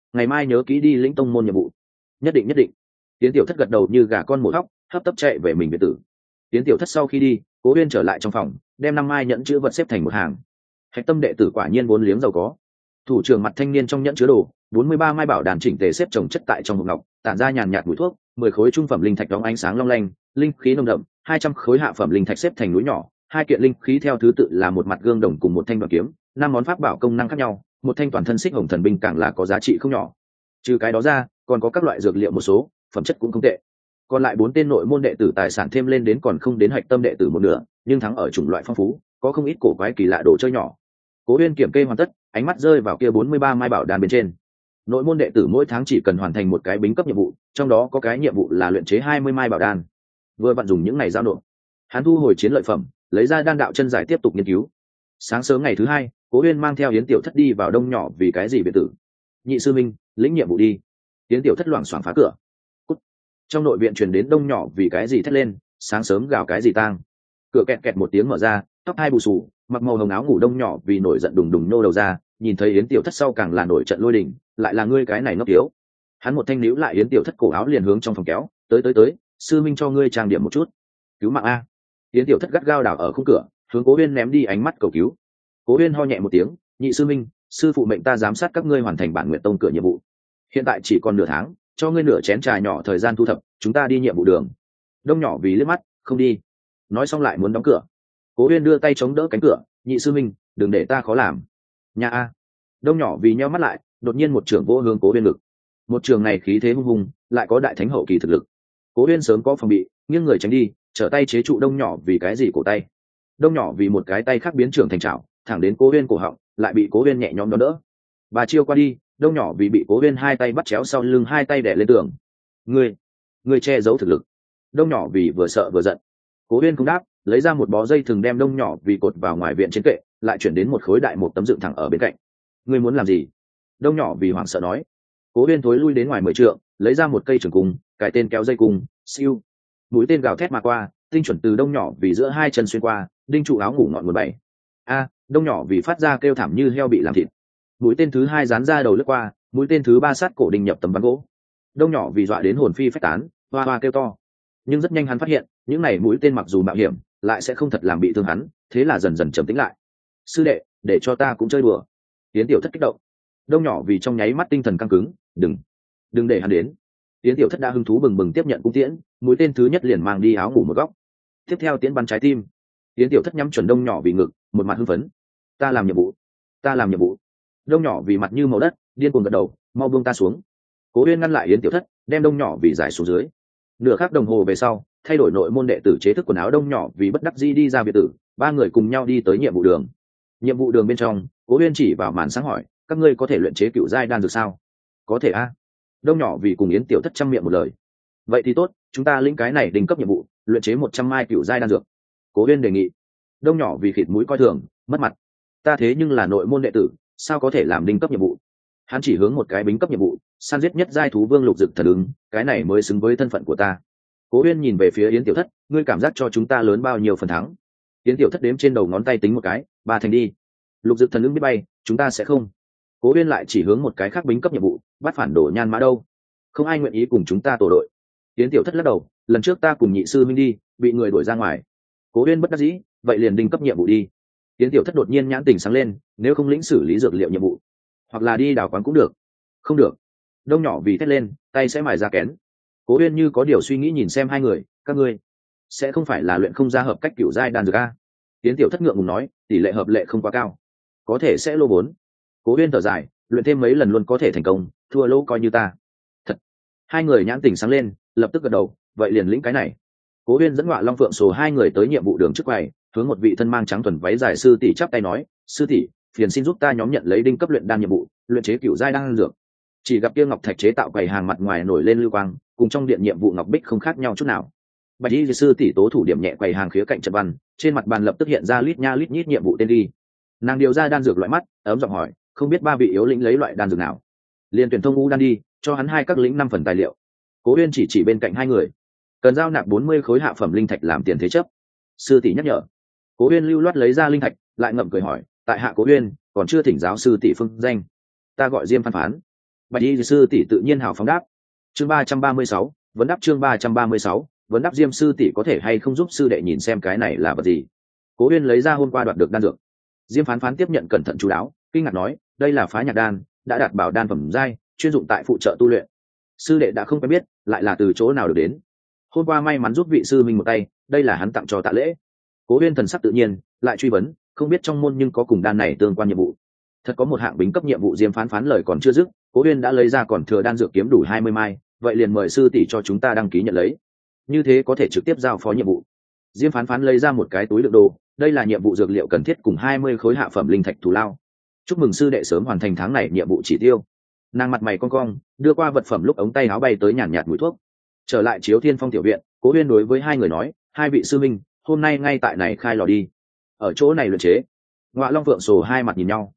ngày mai nhớ kỹ đi lĩnh tông môn nhiệm vụ. Nhất định nhất định. Tiến tiểu thất gật đầu như gà con mổ thóc, hấp tấp chạy về mình biệt tử. Tiến tiểu thất sau khi đi, Cố Uyên trở lại trong phòng, đem 5 mai nhẫn chữ vật xếp thành một hàng. Hạch tâm đệ tử quả nhiên vốn liếng giàu có. Thủ trưởng mặt thanh niên trong nhẫn chứa đồ, 43 mai bảo đàn chỉnh tề xếp chồng chất tại trong hộp ngọc, tản ra nhàn nhạt mùi thuốc, 10 khối trung phẩm linh thạch đóng ánh sáng long lanh, linh khí nồng đậm, 200 khối hạ phẩm linh thạch xếp thành núi nhỏ, hai kiện linh khí theo thứ tự là một mặt gương đồng cùng một thanh đoạn kiếm, 5 món pháp bảo công năng khác nhau, một thanh toàn thân xích hồng thần binh càng là có giá trị không nhỏ. Trừ cái đó ra, còn có các loại dược liệu một số, phẩm chất cũng không tệ. Còn lại 4 tên nội môn đệ tử tài sản thêm lên đến còn không đến hạch tâm đệ tử một nửa, nhưng thắng ở chủng loại phong phú, có không ít cổ quái kỳ lạ đồ chơi nhỏ. Cố Uyên kiểm kê hoàn tất, ánh mắt rơi vào kia 43 mai bảo đan bên trên. Nội môn đệ tử mỗi tháng chỉ cần hoàn thành một cái bính cấp nhiệm vụ, trong đó có cái nhiệm vụ là luyện chế 20 mai bảo đan. Vừa vặn dùng những này giao nộp. Hắn thu hồi chiến lợi phẩm, lấy ra đan đạo chân giải tiếp tục nghiên cứu. Sáng sớm ngày thứ hai, Cố Uyên mang theo Yến Tiểu Thất đi vào Đông Nhỏ vì cái gì biệt tử. Nhị sư minh, lĩnh nhiệm vụ đi. Yến Tiểu Thất loảng xoảng phá cửa. Cút. Trong nội viện truyền đến Đông Nhỏ vì cái gì thét lên, sáng sớm gào cái gì tang. Cửa kẹt kẹt một tiếng mở ra, tóc hai bù xù, mặc màu hồng áo ngủ Đông Nhỏ vì nổi giận đùng đùng nô đầu ra, nhìn thấy Yến Tiểu Thất sau càng là nổi trận lôi đình, lại là ngươi cái này ngốc yếu. Hắn một thanh níu lại Yến Tiểu Thất cổ áo liền hướng trong phòng kéo, tới, sư minh cho ngươi trang điểm một chút. Cứu mạng a. Yến Tiểu Thất gắt gao đảo ở khung cửa, hướng Cố Uyên ném đi ánh mắt cầu cứu. Cố Uyên ho nhẹ một tiếng, nhị sư minh, sư phụ mệnh ta giám sát các ngươi hoàn thành bản nguyện tông cửa nhiệm vụ. Hiện tại chỉ còn nửa tháng, cho ngươi nửa chén trà nhỏ thời gian thu thập, chúng ta đi nhiệm vụ đường. Đông Nhỏ vì liếc mắt, không đi. Nói xong lại muốn đóng cửa. Cố Uyên đưa tay chống đỡ cánh cửa, nhị sư minh, đừng để ta khó làm. Nhà a. Đông Nhỏ vì nheo mắt lại, đột nhiên một trường vỗ hướng Cố Uyên ngực. Một trường này khí thế hung hùng, lại có đại thánh hậu kỳ thực lực. Cố Uyên sớm có phòng bị, nghiêng người tránh đi, trở tay chế trụ Đông Nhỏ vì cái gì cổ tay. Đông Nhỏ vì một cái tay khác biến trưởng thành chảo, thẳng đến Cố Uyên cổ họng, lại bị Cố Uyên nhẹ nhõm đón đỡ. Bà chiêu qua đi, Đông Nhỏ vì bị Cố Uyên hai tay bắt chéo sau lưng, hai tay đè lên tường. Ngươi che giấu thực lực. Đông Nhỏ vì vừa sợ vừa giận. Cố Uyên không đáp, lấy ra một bó dây thừng đem Đông Nhỏ vì cột vào ngoài viện trên kệ, lại chuyển đến một khối đại một tấm dựng thẳng ở bên cạnh. Ngươi muốn làm gì? Đông Nhỏ vì hoảng sợ nói. Cố Uyên thối lui đến ngoài 10 trượng, lấy ra một cây trường cung, cài tên kéo dây cung, siêu. Mũi tên gào thét mà qua, tinh chuẩn từ Đông Nhỏ vì giữa hai chân xuyên qua, đinh trụ áo ngủ ngọn nguồn bảy. Đông Nhỏ vì phát ra kêu thảm như heo bị làm thịt. Mũi tên thứ hai dán ra đầu lướt qua, mũi tên thứ ba sát cổ đinh nhập tấm ván gỗ. Đông Nhỏ vì dọa đến hồn phi phách tán, hoa hoa kêu to. Nhưng rất nhanh hắn phát hiện, những này mũi tên mặc dù mạo hiểm, lại sẽ không thật làm bị thương hắn, thế là dần dần trầm tĩnh lại. Sư đệ, để cho ta cũng chơi đùa. Tiến Tiểu Thất kích động. Đông Nhỏ vì trong nháy mắt tinh thần căng cứng, đừng để hắn đến. Tiến Tiểu Thất đã hứng thú bừng bừng tiếp nhận cung tiễn, mũi tên thứ nhất liền mang đi áo ngủ một góc. Tiếp theo tiễn bắn trái tim. Tiến Tiểu Thất nhắm chuẩn Đông Nhỏ vì ngực, một mặt hưng phấn. Ta làm nhiệm vụ. Đông Nhỏ vì mặt như màu đất, điên cuồng gật đầu, mau buông ta xuống. Cố Uyên ngăn lại Yến Tiểu Thất, đem Đông Nhỏ vì giải xuống dưới. Nửa khắc đồng hồ về sau, thay đổi nội môn đệ tử chế thức quần áo Đông Nhỏ vì bất đắc dĩ đi ra biệt tử, ba người cùng nhau đi tới nhiệm vụ đường. Nhiệm vụ đường bên trong, Cố Uyên chỉ vào màn sáng hỏi, các ngươi có thể luyện chế cựu giai đan dược sao? Có thể a. Đông Nhỏ vì cùng Yến Tiểu Thất chăm miệng một lời. Vậy thì tốt, chúng ta lĩnh cái này đỉnh cấp nhiệm vụ, luyện chế 100 mai cựu giai đan dược. Cố Uyên đề nghị. Đông Nhỏ vì khịt mũi coi thường, mất mặt. Ta thế nhưng là nội môn đệ tử, sao có thể làm đỉnh cấp nhiệm vụ? Hắn chỉ hướng một cái bính cấp nhiệm vụ, săn giết nhất giai thú vương lục dực thần ứng, cái này mới xứng với thân phận của ta. Cố Uyên nhìn về phía Yến Tiểu Thất, ngươi cảm giác cho chúng ta lớn bao nhiêu phần thắng? Yến Tiểu Thất đếm trên đầu ngón tay tính một cái, 3 thành đi. Lục dực thần ứng biết bay, chúng ta sẽ không. Cố Uyên lại chỉ hướng một cái khác bính cấp nhiệm vụ, bắt phản đồ nhan mã đâu? Không ai nguyện ý cùng chúng ta tổ đội. Yến Tiểu Thất lắc đầu, lần trước ta cùng nhị sư minh đi, bị người đuổi ra ngoài. Cố Uyên bất đắc dĩ, vậy liền đinh cấp nhiệm vụ đi. Yến Tiểu Thất đột nhiên nhãn tình sáng lên, nếu không lĩnh xử lý dược liệu nhiệm vụ, hoặc là đi đào quán cũng được. Không được. Đông Nhỏ vì thét lên, tay sẽ mài ra kén. Cố Uyên như có điều suy nghĩ nhìn xem hai người, các ngươi sẽ không phải là luyện không ra hợp cách cửu giai đan dược a? Yến Tiểu Thất ngượng ngùng nói, tỷ lệ hợp lệ không quá cao, có thể sẽ lô vốn. Cố Uyên thở dài, luyện thêm mấy lần luôn có thể thành công, thua lỗ coi như ta. Thật. Hai người nhãn tình sáng lên, lập tức gật đầu, vậy liền lĩnh cái này. Cố Uyên dẫn Ngọa Long Phượng Sồ hai người tới nhiệm vụ đường trước quầy, hướng một vị thân mang trắng thuần váy dài sư tỷ chắp tay nói, sư tỷ, phiền xin giúp ta nhóm nhận lấy đinh cấp luyện đan nhiệm vụ, luyện chế cửu giai đan dược. Chỉ gặp kia ngọc thạch chế tạo quầy hàng mặt ngoài nổi lên lưu quang, cùng trong điện nhiệm vụ ngọc bích không khác nhau chút nào. Bạch y sư tỷ tố thủ điểm nhẹ quầy hàng khía cạnh trận văn, trên mặt bàn lập tức hiện ra lít nha lít nhít nhiệm vụ tên đi. Nàng điều ra đan dược loại mắt, ấm giọng hỏi, không biết ba vị yếu lĩnh lấy loại đan dược nào? Liên tuyển thông u đan đi, cho hắn hai các lĩnh 5 phần tài liệu. Cố Uyên chỉ bên cạnh hai người, cần giao nạp 40 khối hạ phẩm linh thạch làm tiền thế chấp. Sư tỷ nhắc nhở. Cố Uyên lưu loát lấy ra linh thạch, lại ngậm cười hỏi, tại hạ Cố Uyên, còn chưa thỉnh giáo sư tỷ phương danh. Ta gọi Diêm Phan Phán. Bạch y sư tỷ tự nhiên hào phóng đáp. Chương 336, vấn đáp chương 336, vấn đáp. Diêm sư tỷ có thể hay không giúp sư đệ nhìn xem cái này là vật gì? Cố Uyên lấy ra hôm qua đoạt được đan dược. Diêm Phán Phán tiếp nhận cẩn thận chú đáo, kinh ngạc nói, đây là phá nhạc đan, đã đạt bảo đan phẩm giai, chuyên dụng tại phụ trợ tu luyện. Sư đệ đã không quen biết, lại là từ chỗ nào được đến? Hôm qua may mắn giúp vị sư minh một tay, đây là hắn tặng cho tạ lễ. Cố Uyên thần sắc tự nhiên, lại truy vấn, không biết trong môn nhưng có cùng đan này tương quan nhiệm vụ. Thật có một hạng bính cấp nhiệm vụ. Diêm Phán Phán lời còn chưa dứt, Cố Uyên đã lấy ra còn thừa đan dược kiếm đủ 20 mai, vậy liền mời sư tỷ cho chúng ta đăng ký nhận lấy, như thế có thể trực tiếp giao phó nhiệm vụ. Diêm Phán Phán lấy ra một cái túi đựng đồ, đây là nhiệm vụ dược liệu cần thiết cùng 20 khối hạ phẩm linh thạch thù lao. Chúc mừng sư đệ sớm hoàn thành tháng này nhiệm vụ chỉ tiêu. Nàng mặt mày cong cong, đưa qua vật phẩm lúc ống tay áo bay tới nhàn nhạt mùi thuốc. Trở lại Chiếu Thiên Phong tiểu viện, Cố Uyên đối với hai người nói, hai vị sư minh, hôm nay ngay tại này khai lò đi, ở chỗ này luyện chế. Ngọa Long Phượng Sồ hai mặt nhìn nhau.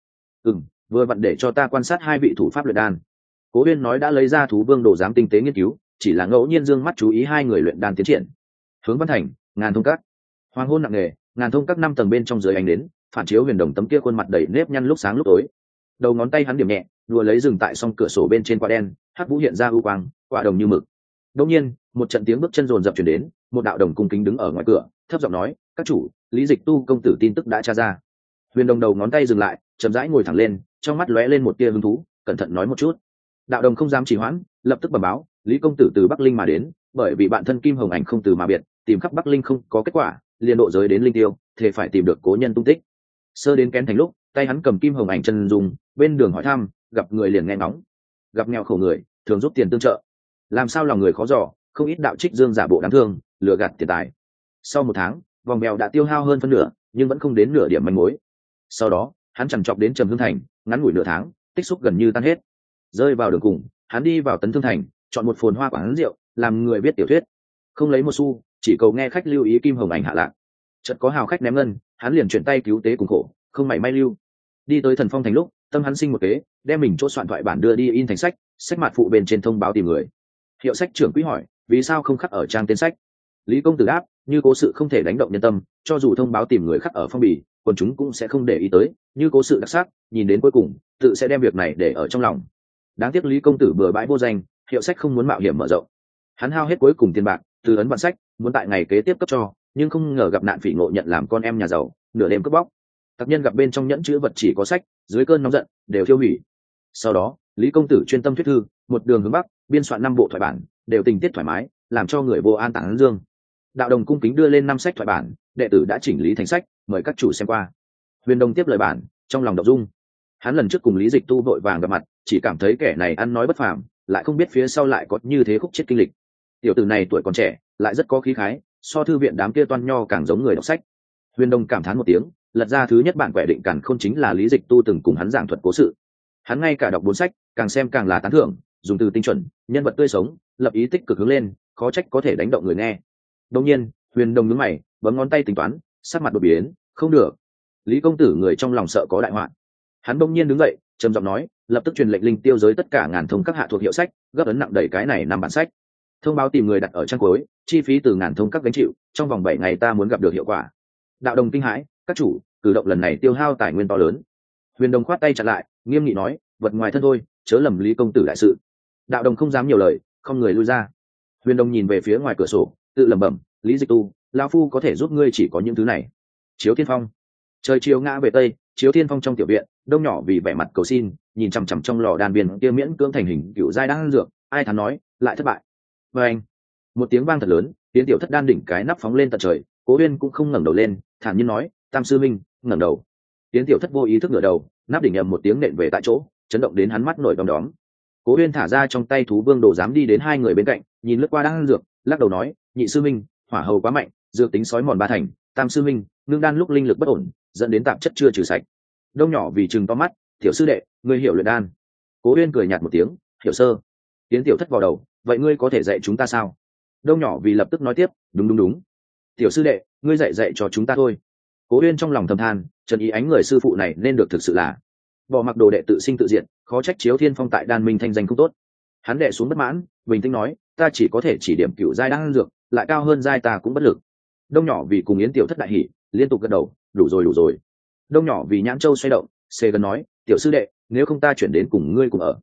Vừa vặn để cho ta quan sát hai vị thủ pháp luyện đan. Cố Uyên nói đã lấy ra thú vương đồ giám tinh tế nghiên cứu, chỉ là ngẫu nhiên dương mắt chú ý hai người luyện đan tiến triển. Hướng Văn Thành, Ngàn Thông Các. Hoàng hôn nặng nề, Ngàn Thông Các 5 tầng bên trong dưới ánh đến, phản chiếu Huyền Đồng tấm kia khuôn mặt đầy nếp nhăn lúc sáng lúc tối. Đầu ngón tay hắn điểm nhẹ, đùa lấy dừng tại song cửa sổ bên trên quả đen, hắc vũ hiện ra ưu quang, quả đồng như mực. Đột nhiên, một trận tiếng bước chân rồn rập truyền đến, một đạo đồng cung kính đứng ở ngoài cửa, thấp giọng nói, "Các chủ, Lý Dịch Tu công tử tin tức đã tra ra." Huyền Đồng đầu ngón tay dừng lại, chậm rãi ngồi thẳng lên, trong mắt lóe lên một tia hứng thú, cẩn thận nói một chút. Đạo đồng không dám trì hoãn, lập tức bẩm báo, Lý công tử từ Bắc Linh mà đến, bởi vì bạn thân Kim Hồng Ảnh không từ mà biệt, tìm khắp Bắc Linh không có kết quả, liền độ giới đến Linh Tiêu, thề phải tìm được cố nhân tung tích. Sơ đến Kén Thành lúc, tay hắn cầm Kim Hồng Ảnh chân dùng, bên đường hỏi thăm, gặp người liền nghe ngóng. Gặp nghèo khổ người, thường rút tiền tương trợ. Làm sao lòng người khó dò, không ít đạo trích dương giả bộ đáng thương, lừa gạt tiền tài. Sau 1 tháng, vòng mèo đã tiêu hao hơn phân nửa, nhưng vẫn không đến nửa điểm manh mối. Sau đó, hắn chằn chọc đến Trầm Hương Thành, ngắn ngủi nửa tháng, tích xúc gần như tan hết. Rơi vào đường cùng, hắn đi vào Tấn Thương Thành, chọn một phồn hoa quán rượu, làm người viết tiểu thuyết. Không lấy một xu, chỉ cầu nghe khách lưu ý Kim Hồng Ảnh hạ lạc. Chợt có hào khách ném ngân, hắn liền chuyển tay cứu tế cùng khổ, không mảy may lưu. Đi tới Thần Phong Thành lúc, tâm hắn sinh một kế, đem mình chỗ soạn thoại bản đưa đi in thành sách, sách mặt phụ bên trên thông báo tìm người. Hiệu sách trưởng quý hỏi, vì sao không khắc ở trang tên sách? Lý công tử đáp, như cố sự không thể đánh động nhân tâm, cho dù thông báo tìm người khắc ở phong bì, quần chúng cũng sẽ không để ý tới, như cố sự đặc sắc, nhìn đến cuối cùng, tự sẽ đem việc này để ở trong lòng. Đáng tiếc Lý công tử bừa bãi vô danh, hiệu sách không muốn mạo hiểm mở rộng. Hắn hao hết cuối cùng tiền bạc, từ ấn bản sách, muốn tại ngày kế tiếp cấp cho, nhưng không ngờ gặp nạn phỉ ngộ nhận làm con em nhà giàu, nửa đêm cướp bóc. Tặc nhân gặp bên trong nhẫn chứa vật chỉ có sách, dưới cơn nóng giận, đều tiêu hủy. Sau đó, Lý công tử chuyên tâm thuyết thư, một đường hướng bắc, biên soạn 5 bộ thoại bản, đều tình tiết thoải mái, làm cho người vô an tản dương. Đạo đồng cung kính đưa lên 5 sách thoại bản, đệ tử đã chỉnh lý thành sách, mời các chủ xem qua. Huyền Đồng tiếp lời bản, trong lòng động dung. Hắn lần trước cùng Lý Dịch Tu vội vàng gặp mặt, chỉ cảm thấy kẻ này ăn nói bất phàm, lại không biết phía sau lại có như thế khúc chết kinh lịch. Tiểu tử này tuổi còn trẻ, lại rất có khí khái, so thư viện đám kia toan nho càng giống người đọc sách. Huyền Đồng cảm thán một tiếng, lật ra thứ nhất bản quẻ định càn khôn chính là Lý Dịch Tu từng cùng hắn giảng thuật cố sự. Hắn ngay cả đọc 4 sách, càng xem càng là tán thưởng, dùng từ tinh chuẩn, nhân vật tươi sống, lập ý tích cực hướng lên, khó trách có thể đánh động người nghe. Đương nhiên, Huyền Đồng nhướng mày, bấm ngón tay tính toán, sắc mặt đột biến, không được. Lý công tử người trong lòng sợ có đại họa. Hắn bỗng nhiên đứng dậy, trầm giọng nói, lập tức truyền lệnh Linh Tiêu giới tất cả Ngàn Thông các hạ thuộc hiệu sách, gấp ấn nặng đẩy cái này 5 bản sách. Thông báo tìm người đặt ở trang cuối, chi phí từ Ngàn Thông các gánh chịu, trong vòng 7 ngày ta muốn gặp được hiệu quả. Đạo đồng kinh hãi, các chủ, cử động lần này tiêu hao tài nguyên to lớn. Huyền Đồng khoát tay chặn lại, nghiêm nghị nói, vật ngoài thân thôi, chớ lầm Lý công tử đại sự. Đạo đồng không dám nhiều lời, không người lui ra. Huyền Đồng nhìn về phía ngoài cửa sổ, tự lẩm bẩm, Lý Dịch Tu, lão phu có thể giúp ngươi chỉ có những thứ này. Chiếu Thiên Phong. Trời chiều ngã về tây, Chiếu Thiên Phong trong tiểu viện, Đông Nhỏ vì vẻ mặt cầu xin, nhìn chằm chằm trong lò đan viên kia miễn cưỡng thành hình cựu giai đan dược, ai thán nói, lại thất bại. Và anh, một tiếng vang thật lớn, tiếng tiểu thất đan đỉnh cái nắp phóng lên tận trời, Cố Uyên cũng không ngẩng đầu lên, thản nhiên nói, Tam sư minh, ngẩng đầu. Tiếng tiểu thất vô ý thức ngửa đầu, nắp đỉnh ầm một tiếng nện về tại chỗ, chấn động đến hắn mắt nổi đom đóm. Cố Uyên thả ra trong tay thú vương đồ dám đi đến hai người bên cạnh, nhìn lướt qua đan dược, lắc đầu nói, nhị sư minh, hỏa hầu quá mạnh, dược tính sói mòn 3 thành. Tam sư minh, ngưng đan lúc linh lực bất ổn, dẫn đến tạp chất chưa trừ sạch. Đông Nhỏ vì chừng to mắt, tiểu sư đệ, ngươi hiểu luyện đan. Cố Uyên cười nhạt một tiếng, hiểu sơ. Tiến tiểu thất vào đầu, vậy ngươi có thể dạy chúng ta sao? Đông Nhỏ vì lập tức nói tiếp, đúng. Tiểu sư đệ, ngươi dạy cho chúng ta thôi. Cố Uyên trong lòng thầm than, trần ý ánh người sư phụ này nên được thực sự là bỏ mặc đồ đệ tự sinh tự diệt, khó trách Chiếu Thiên Phong tại đan minh thanh danh không tốt. Hắn đệ xuống bất mãn, bình tĩnh nói, ta chỉ có thể chỉ điểm cửu giai đan dược, lại cao hơn giai ta cũng bất lực. Đông Nhỏ vì cùng Yến tiểu thất đại hỉ, liên tục gật đầu, đủ rồi. Đông Nhỏ vì nhãn châu xoay động, xê gần nói, tiểu sư đệ, nếu không ta chuyển đến cùng ngươi cùng ở.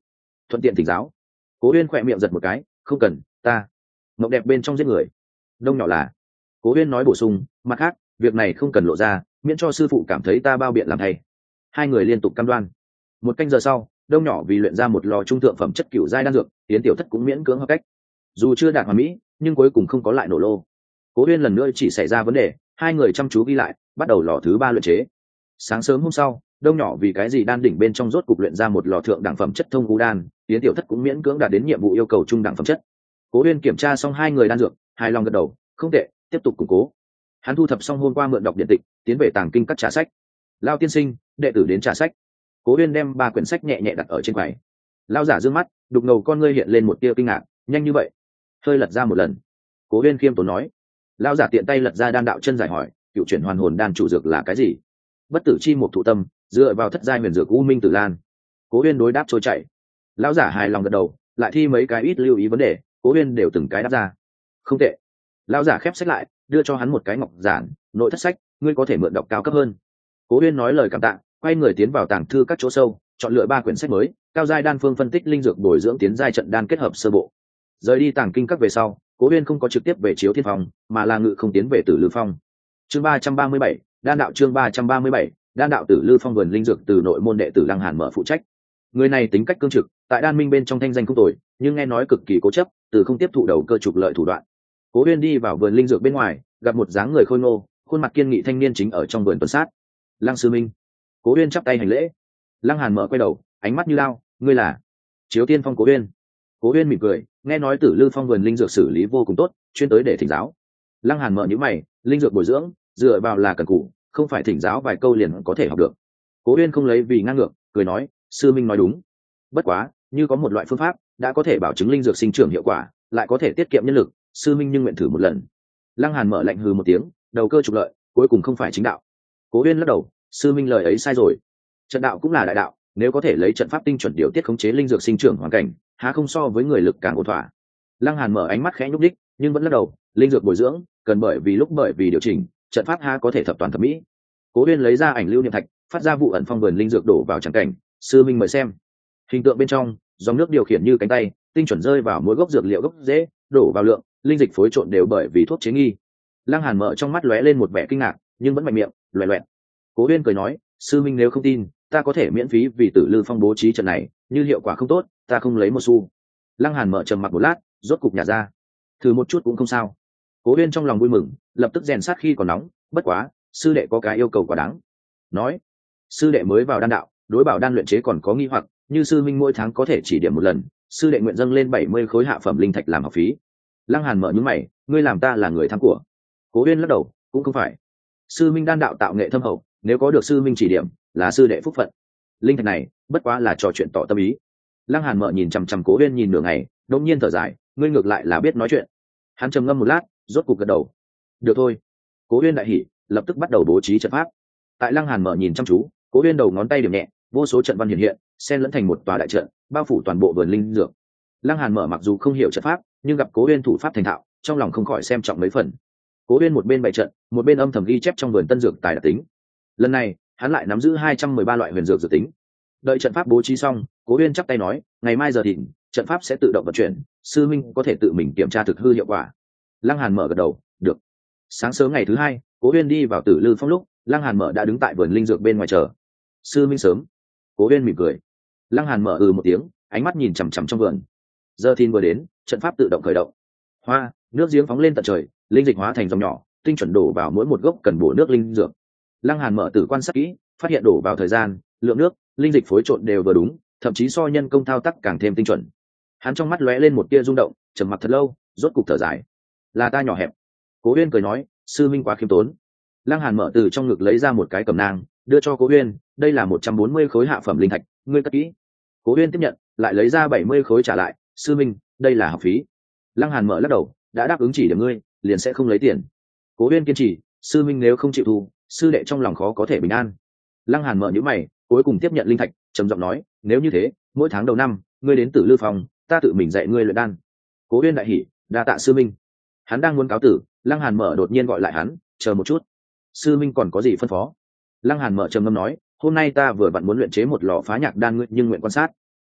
thuận tiện thỉnh giáo. Cố Uyên khỏe miệng giật một cái, không cần, ta mộng đẹp bên trong giết người. Đông nhỏ là. Cố Uyên nói bổ sung, mặt khác, việc này không cần lộ ra, miễn cho sư phụ cảm thấy ta bao biện làm thay. Hai người liên tục cam đoan. Một canh giờ sau, Đông nhỏ vì luyện ra một lò trung thượng phẩm chất cửu giai đan dược, Yến Tiểu Thất cũng miễn cưỡng hợp cách. Dù chưa đạt hoàn mỹ, nhưng cuối cùng không có lại nổ lô. Cố Uyên lần nữa chỉ xảy ra vấn đề, hai người chăm chú ghi lại, bắt đầu lò thứ 3 luyện chế. Sáng sớm hôm sau, Đông nhỏ vì cái gì đan đỉnh bên trong rốt cục luyện ra một lò thượng đẳng phẩm chất thông ngũ đan, Yến Tiểu Thất cũng miễn cưỡng đạt đến nhiệm vụ yêu cầu trung đẳng phẩm chất. Cố Uyên kiểm tra xong hai người đan dược, hài lòng gật đầu, không tệ, tiếp tục củng cố. Hắn thu thập xong hôm qua mượn đọc điện tịch, tiến về tàng kinh các trả sách. Lao tiên sinh, đệ tử đến trả sách. Cố Uyên đem 3 quyển sách nhẹ nhẹ đặt ở trên quầy. Lao giả dương mắt, đục ngầu con ngươi hiện lên một tia kinh ngạc, nhanh như vậy? Hơi lật ra một lần. Cố Uyên khiêm tốn nói. Lao giả tiện tay lật ra đan đạo chân giải hỏi, cựu chuyển hoàn hồn đan chủ dược là cái gì? Bất tử chi một thụ tâm, dựa vào thất giai huyền dược u minh tử lan. Cố Uyên đối đáp trôi chảy. Lão giả hài lòng gật đầu, lại thi mấy cái ít lưu ý vấn đề, Cố Uyên đều từng cái đáp ra. Không tệ. Lão giả khép sách lại, đưa cho hắn một cái ngọc giản, nội thất sách, ngươi có thể mượn đọc cao cấp hơn. Cố Uyên nói lời cảm tạ, quay người tiến vào tàng thư các chỗ sâu, chọn lựa 3 quyển sách mới, cao giai đan phương phân tích linh dược bồi dưỡng tiến giai trận đan kết hợp sơ bộ. Rời đi tàng kinh các về sau, Cố Uyên không có trực tiếp về Chiếu Thiên Phong, mà là ngự không tiến về Tử Lư Phong. Chương 337, đan đạo chương 337, đan đạo Tử Lư Phong vườn linh dược từ nội môn đệ tử Lăng Hàn mở phụ trách. Người này tính cách cương trực, tại đan minh bên trong thanh danh không tồi, nhưng nghe nói cực kỳ cố chấp, từ không tiếp thụ đầu cơ trục lợi thủ đoạn. Cố Uyên đi vào vườn linh dược bên ngoài, gặp một dáng người khôi ngô, khuôn mặt kiên nghị thanh niên chính ở trong vườn tuần sát. Lăng sư minh. Cố Uyên chắp tay hành lễ. Lăng Hàn mở quay đầu, ánh mắt như lao, ngươi là? Chiếu Tiên Phong Cố Uyên. Cố Uyên mỉm cười, nghe nói Tử Lư Phong vườn linh dược xử lý vô cùng tốt, chuyên tới để thỉnh giáo. Lăng Hàn mở nhíu mày, linh dược bồi dưỡng, dựa vào là cần cù, không phải thỉnh giáo vài câu liền có thể học được. Cố Uyên không lấy vì ngang ngược, cười nói, sư minh nói đúng. Bất quá, như có một loại phương pháp đã có thể bảo chứng linh dược sinh trưởng hiệu quả, lại có thể tiết kiệm nhân lực, sư minh nhưng nguyện thử một lần. Lăng Hàn mở lạnh hừ một tiếng, đầu cơ trục lợi, cuối cùng không phải chính đạo. Cố Uyên lắc đầu, sư minh lời ấy sai rồi. Trận đạo cũng là đại đạo, nếu có thể lấy trận pháp tinh chuẩn điều tiết khống chế linh dược sinh trưởng hoàn cảnh, há không so với người lực càng ổn thỏa. Lăng Hàn mở ánh mắt khẽ nhúc đích, nhưng vẫn lắc đầu, linh dược bồi dưỡng cần bởi vì điều chỉnh, trận pháp há có thể thập toàn thập mỹ. Cố Uyên lấy ra ảnh lưu niệm thạch, phát ra vụ ẩn phong vườn linh dược đổ vào tràng cảnh, sư minh mời xem. Hình tượng bên trong, dòng nước điều khiển như cánh tay, tinh chuẩn rơi vào mỗi gốc dược liệu gốc rễ, đổ vào lượng, linh dịch phối trộn đều bởi vì thuốc chế nghi. Lăng Hàn mở trong mắt lóe lên một vẻ kinh ngạc, nhưng vẫn mạnh miệng, loẹt loẹt. Cố Uyên cười nói, sư minh nếu không tin, ta có thể miễn phí vì Tử Lư Phong bố trí trận này, như hiệu quả không tốt, ta không lấy một xu. Lăng Hàn mở trầm mặc một lát, rốt cục nhả ra, thử một chút cũng không sao. Cố Uyên trong lòng vui mừng, lập tức rèn sát khi còn nóng, bất quá, sư đệ có cái yêu cầu quá đáng. Nói, sư đệ mới vào đan đạo, đối bảo đan luyện chế còn có nghi hoặc, như sư minh mỗi tháng có thể chỉ điểm một lần, sư đệ nguyện dâng lên 70 khối hạ phẩm linh thạch làm học phí. Lăng Hàn mở nhướng mày, ngươi làm ta là người tham của. Cố Uyên lắc đầu, cũng không phải. Sư minh đan đạo tạo nghệ thâm hậu, nếu có được sư minh chỉ điểm, là sư đệ phúc phận. Linh thạch này, bất quá là trò chuyện tỏ tâm ý. Lăng Hàn mở nhìn chằm chằm Cố Uyên nhìn nửa ngày, đột nhiên thở dài, ngươi ngược lại là biết nói chuyện. Hắn trầm ngâm một lát, rốt cục gật đầu. Được thôi. Cố Uyên đại hỉ, lập tức bắt đầu bố trí trận pháp. Tại Lăng Hàn mở nhìn chăm chú, Cố Uyên đầu ngón tay điểm nhẹ, vô số trận văn hiện hiện, xen lẫn thành một tòa đại trận, bao phủ toàn bộ vườn linh dược. Lăng Hàn mở mặc dù không hiểu trận pháp, nhưng gặp Cố Uyên thủ pháp thành thạo, trong lòng không khỏi xem trọng mấy phần. Cố Uyên một bên bày trận, một bên âm thầm ghi chép trong vườn tân dược tài đặc tính. Lần này, hắn lại nắm giữ 213 loại huyền dược dự tính. Đợi trận pháp bố trí xong, Cố Uyên chắp tay nói, ngày mai giờ thìn, trận pháp sẽ tự động vận chuyển, sư minh có thể tự mình kiểm tra thực hư hiệu quả. Lăng Hàn mở gật đầu, được. Sáng sớm ngày thứ hai, Cố Uyên đi vào Tử Lư Phong lúc, Lăng Hàn mở đã đứng tại vườn linh dược bên ngoài chờ. Sư minh sớm. Cố Uyên mỉm cười. Lăng Hàn mở một tiếng, ánh mắt nhìn chằm chằm trong vườn. Giờ thìn vừa đến, trận pháp tự động khởi động. Hoa, nước giếng phóng lên tận trời, linh dịch hóa thành dòng nhỏ, tinh chuẩn đổ vào mỗi một gốc cần bổ nước linh dược. Lăng Hàn mở tử quan sát kỹ, phát hiện đổ vào thời gian, lượng nước, linh dịch phối trộn đều vừa đúng, thậm chí so nhân công thao tác càng thêm tinh chuẩn. Hắn trong mắt lóe lên một tia rung động, trầm mặc thật lâu, rốt cục thở dài. Là ta nhỏ hẹp. Cố Uyên cười nói, sư minh quá khiêm tốn. Lăng Hàn mở từ trong ngực lấy ra một cái cẩm nang, đưa cho Cố Uyên, đây là 140 khối hạ phẩm linh thạch, ngươi cất kỹ. Cố Uyên tiếp nhận, lại lấy ra 70 khối trả lại, sư minh, đây là học phí. Lăng Hàn mở lắc đầu, đã đáp ứng chỉ điểm ngươi, liền sẽ không lấy tiền. Cố Uyên kiên trì, sư minh nếu không chịu thu, sư đệ trong lòng khó có thể bình an. Lăng Hàn mở nhíu mày, cuối cùng tiếp nhận linh thạch, trầm giọng nói, nếu như thế, mỗi tháng đầu năm, ngươi đến Tử Lư Phong, ta tự mình dạy ngươi luyện đan. Cố Uyên đại hỉ, đa tạ sư minh. Hắn đang muốn cáo tử, Lăng Hàn mở đột nhiên gọi lại hắn, chờ một chút. Sư minh còn có gì phân phó? Lăng Hàn mở trầm ngâm nói, hôm nay ta vừa vặn muốn luyện chế một lò phá nhạc đan, ngươi nhưng nguyện quan sát.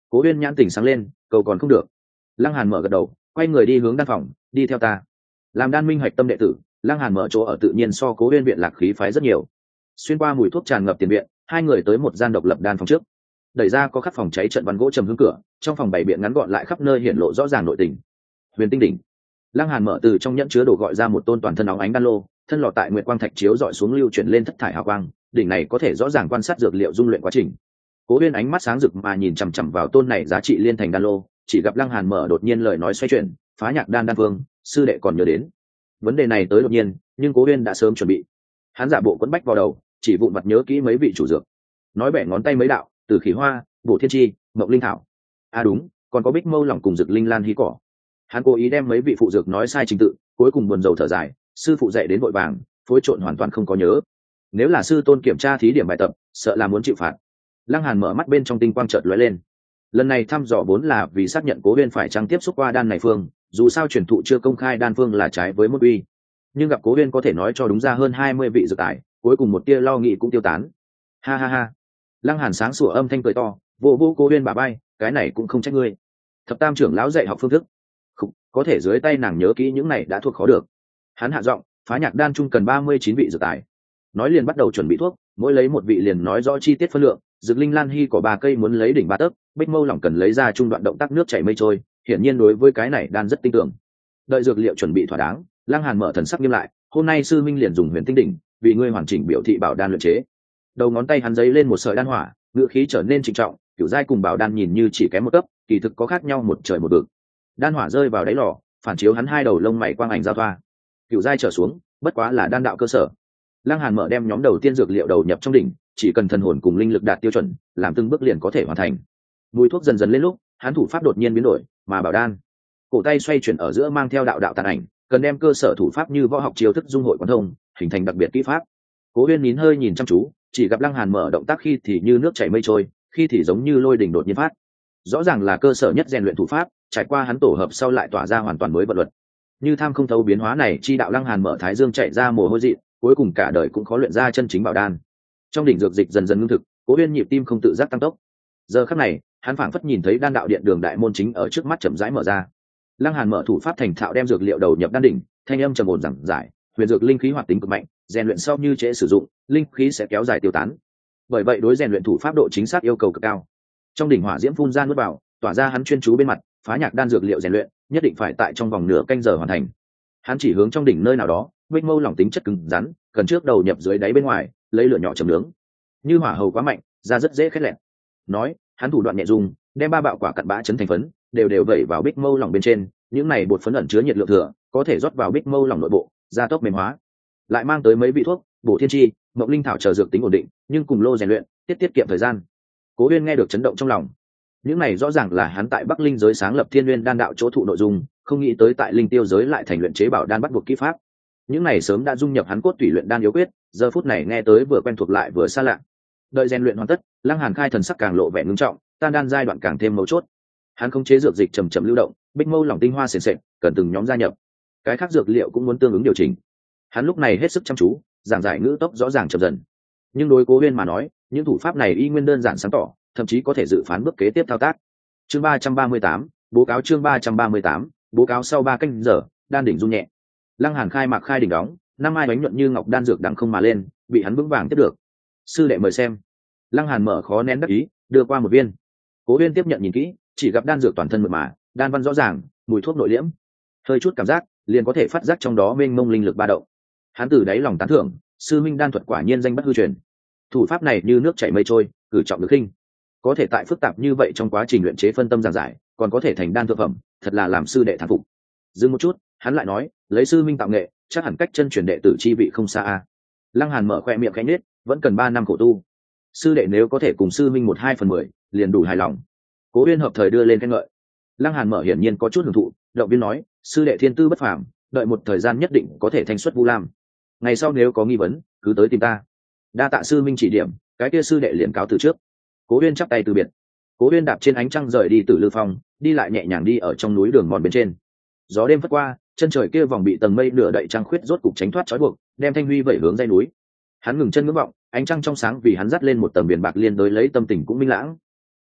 Cố Uyên nhãn tỉnh sáng lên, cầu còn không được. Lăng Hàn mở gật đầu, quay người đi hướng đan phòng, đi theo ta. Làm đan minh hoạch tâm đệ tử, Lăng Hàn mở chỗ ở tự nhiên so Cố Uyên viện lạc khí phái rất nhiều. Xuyên qua mùi thuốc tràn ngập tiền viện, hai người tới một gian độc lập đan phòng trước. Đẩy ra có khắc phòng cháy trận văn gỗ trầm hướng cửa, trong phòng bày biện ngắn gọn lại khắp nơi hiện lộ rõ ràng nội tình. Huyền Tinh đỉnh. Lăng Hàn mở từ trong nhẫn chứa đồ gọi ra một tôn toàn thân óng ánh đan lô, thân lọ tại nguyệt quang thạch chiếu dọi xuống lưu chuyển lên thất thải hào quang, đỉnh này có thể rõ ràng quan sát dược liệu dung luyện quá trình. Cố Uyên ánh mắt sáng rực mà nhìn chằm chằm vào tôn này giá trị liên thành đan lô, chỉ gặp Lăng Hàn mở đột nhiên lời nói xoay chuyển, phá nhạc đan đan vương, sư đệ còn nhớ đến. Vấn đề này tới đột nhiên, nhưng Cố Uyên đã sớm chuẩn bị. Hắn giả bộ quấn bách vào đầu, chỉ vụn vặt nhớ kỹ mấy vị chủ dược. Nói bẻ ngón tay mấy đạo, Tử Khí Hoa, Bổ Thiên Chi, Mộng Linh Thảo. À đúng, còn có Bích Mâu lỏng cùng Dược Linh Lan hí cỏ. Hắn cố ý đem mấy vị phụ dược nói sai trình tự, cuối cùng buồn rầu thở dài, sư phụ dạy đến vội vàng, phối trộn hoàn toàn không có nhớ. Nếu là sư tôn kiểm tra thí điểm bài tập, sợ là muốn chịu phạt. Lăng Hàn mở mắt bên trong tinh quang chợt lóe lên. Lần này thăm dò vốn là vì xác nhận Cố Uyên phải chăng tiếp xúc qua đan này phương, dù sao truyền thụ chưa công khai đan phương là trái với môn uy. Nhưng gặp Cố Uyên có thể nói cho đúng ra hơn 20 vị dược tài, cuối cùng một tia lo nghĩ cũng tiêu tán. Ha ha ha. Lăng Hàn sáng sủa âm thanh cười to, vô vô Cố Uyên bả vai, cái này cũng không trách ngươi. Thập Tam trưởng lão dạy học phương thức, không, có thể dưới tay nàng nhớ kỹ những này đã thuộc khó được. Hắn hạ giọng, phá nhạc đan chung cần 39 vị dược tài. Nói liền bắt đầu chuẩn bị thuốc, mỗi lấy một vị liền nói rõ chi tiết phân lượng. Dược Linh Lan hy có 3 cây muốn lấy đỉnh 3 tấc, Bích Mâu lỏng cần lấy ra trung đoạn động tác nước chảy mây trôi, hiển nhiên đối với cái này đan rất tin tưởng. Đợi dược liệu chuẩn bị thỏa đáng, Lăng Hàn mở thần sắc nghiêm lại, hôm nay sư minh liền dùng huyền tinh đỉnh, vì ngươi hoàn chỉnh biểu thị bảo đan luyện chế. Đầu ngón tay hắn giấy lên một sợi đan hỏa, ngữ khí trở nên trịnh trọng, kiểu giai cùng bảo đan nhìn như chỉ kém một cấp, kỳ thực có khác nhau một trời một vực. Đan hỏa rơi vào đáy lò, phản chiếu hắn hai đầu lông mày quang ảnh giao thoa. Kiểu giai trở xuống, bất quá là đan đạo cơ sở. Lăng Hàn mở đem nhóm đầu tiên dược liệu đầu nhập trong đỉnh, chỉ cần thần hồn cùng linh lực đạt tiêu chuẩn, làm từng bước liền có thể hoàn thành. Mùi thuốc dần dần lên lúc, hắn thủ pháp đột nhiên biến đổi, mà bảo đan, cổ tay xoay chuyển ở giữa mang theo đạo đạo tàn ảnh, cần đem cơ sở thủ pháp như võ học chiêu thức dung hội quán thông, hình thành đặc biệt kỹ pháp. Cố Uyên nín hơi nhìn chăm chú, chỉ gặp Lăng Hàn mở động tác khi thì như nước chảy mây trôi, khi thì giống như lôi đỉnh đột nhiên phát. Rõ ràng là cơ sở nhất rèn luyện thủ pháp, trải qua hắn tổ hợp sau lại tỏa ra hoàn toàn mới vận luật. Như tham không thấu biến hóa này chi đạo Lăng Hàn mở thái dương chạy ra mồ hôi dị, cuối cùng cả đời cũng khó luyện ra chân chính bảo đan. Trong đỉnh dược dịch dần dần ngưng thực, Cố Uyên nhịp tim không tự giác tăng tốc. Giờ khắc này, hắn phảng phất nhìn thấy đan đạo điện đường đại môn chính ở trước mắt chậm rãi mở ra. Lăng Hàn mở thủ pháp thành thạo đem dược liệu đầu nhập đan đỉnh, thanh âm trầm ổn giảng giải, huyền dược linh khí hoạt tính cực mạnh, rèn luyện sau như trễ sử dụng, linh khí sẽ kéo dài tiêu tán. Bởi vậy đối rèn luyện thủ pháp độ chính xác yêu cầu cực cao. Trong đỉnh hỏa diễm phun ra nuốt vào, tỏa ra hắn chuyên chú bên mặt, phá nhạc đan dược liệu rèn luyện, nhất định phải tại trong vòng nửa canh giờ hoàn thành. Hắn chỉ hướng trong đỉnh nơi nào đó, Bích Mâu lỏng tính chất cứng rắn, cần trước đầu nhập dưới đáy bên ngoài, lấy lửa nhỏ châm nướng. Như hỏa hầu quá mạnh, ra rất dễ khét lẹt. Nói, hắn thủ đoạn nhẹ dùng, đem 3 bạo quả cặn bã chấn thành phấn, đều vẩy vào Bích Mâu lỏng bên trên, những này bột phấn ẩn chứa nhiệt lượng thừa, có thể rót vào Bích Mâu lỏng nội bộ, gia tốc mềm hóa. Lại mang tới mấy vị thuốc, Bổ Thiên Chi, Mộng Linh Thảo chờ dược tính ổn định, nhưng cùng lô rèn luyện, tiết kiệm thời gian. Cố Uyên nghe được chấn động trong lòng. Những này rõ ràng là hắn tại Bắc Linh giới sáng lập Thiên Nguyên đan đạo chỗ thụ nội dung, không nghĩ tới tại Linh Tiêu giới lại thành luyện chế bảo đan bắt buộc kỹ pháp. Những này sớm đã dung nhập hắn cốt tủy luyện đan yếu quyết, giờ phút này nghe tới vừa quen thuộc lại vừa xa lạ. Đợi rèn luyện hoàn tất, Lăng Hàn khai thần sắc càng lộ vẻ ngưng trọng, tan đan giai đoạn càng thêm mấu chốt. Hắn không chế dược dịch chậm chậm lưu động, Bích Mâu lỏng tinh hoa sền sệt, cần từng nhóm gia nhập. Cái khác dược liệu cũng muốn tương ứng điều chỉnh. Hắn lúc này hết sức chăm chú, giảng giải ngữ tốc rõ ràng chậm dần. Nhưng đối Cố Uyên mà nói, những thủ pháp này y nguyên đơn giản sáng tỏ, thậm chí có thể dự phán bước kế tiếp thao tác. Chương 338, bố cáo chương 338, bố cáo sau 3 canh giờ, đan đỉnh rung nhẹ. Lăng Hàn khai mạc khai đỉnh đóng, năm ai bánh nhuận như ngọc đan dược đằng không mà lên, bị hắn vững vàng tiếp được. Sư đệ mời xem. Lăng Hàn mở khó nén đắc ý, đưa qua một viên. Cố Uyên tiếp nhận nhìn kỹ, chỉ gặp đan dược toàn thân mượt mà, đan văn rõ ràng, mùi thuốc nội liễm, hơi chút cảm giác, liền có thể phát giác trong đó mênh mông linh lực ba động. Hắn từ đáy lòng tán thưởng, sư minh đan thuật quả nhiên danh bất hư truyền. Thủ pháp này như nước chảy mây trôi, cử trọng được khinh. Có thể tại phức tạp như vậy trong quá trình luyện chế phân tâm giảng giải, còn có thể thành đan thượng phẩm, thật là làm sư đệ thán phục. Dừng một chút, hắn lại nói, lấy sư minh tạo nghệ, chắc hẳn cách chân truyền đệ tử chi vị không xa a. Lăng Hàn mở khoe miệng khẽ nhếch, vẫn cần 3 năm khổ tu. Sư đệ nếu có thể cùng sư minh 1/2/10, liền đủ hài lòng. Cố Uyên hợp thời đưa lên khen ngợi. Lăng Hàn mở hiển nhiên có chút hưởng thụ, động viên nói, sư đệ thiên tư bất phàm, đợi một thời gian nhất định có thể thanh xuất Vu Lam. Ngày sau nếu có nghi vấn, cứ tới tìm ta. Đa tạ sư minh chỉ điểm, cái kia sư đệ liền cáo từ trước. Cố Uyên chắp tay từ biệt. Cố Uyên đạp trên ánh trăng rời đi Tử Lư Phong, đi lại nhẹ nhàng đi ở trong núi đường mòn bên trên. Gió đêm phất qua, chân trời kia vòng bị tầng mây nửa đậy trăng khuyết rốt cục tránh thoát trói buộc, đem thanh huy vẩy hướng dãy núi. Hắn ngừng chân ngưỡng vọng, ánh trăng trong sáng vì hắn dắt lên một tầng biển bạc liên đối lấy tâm tình cũng minh lãng.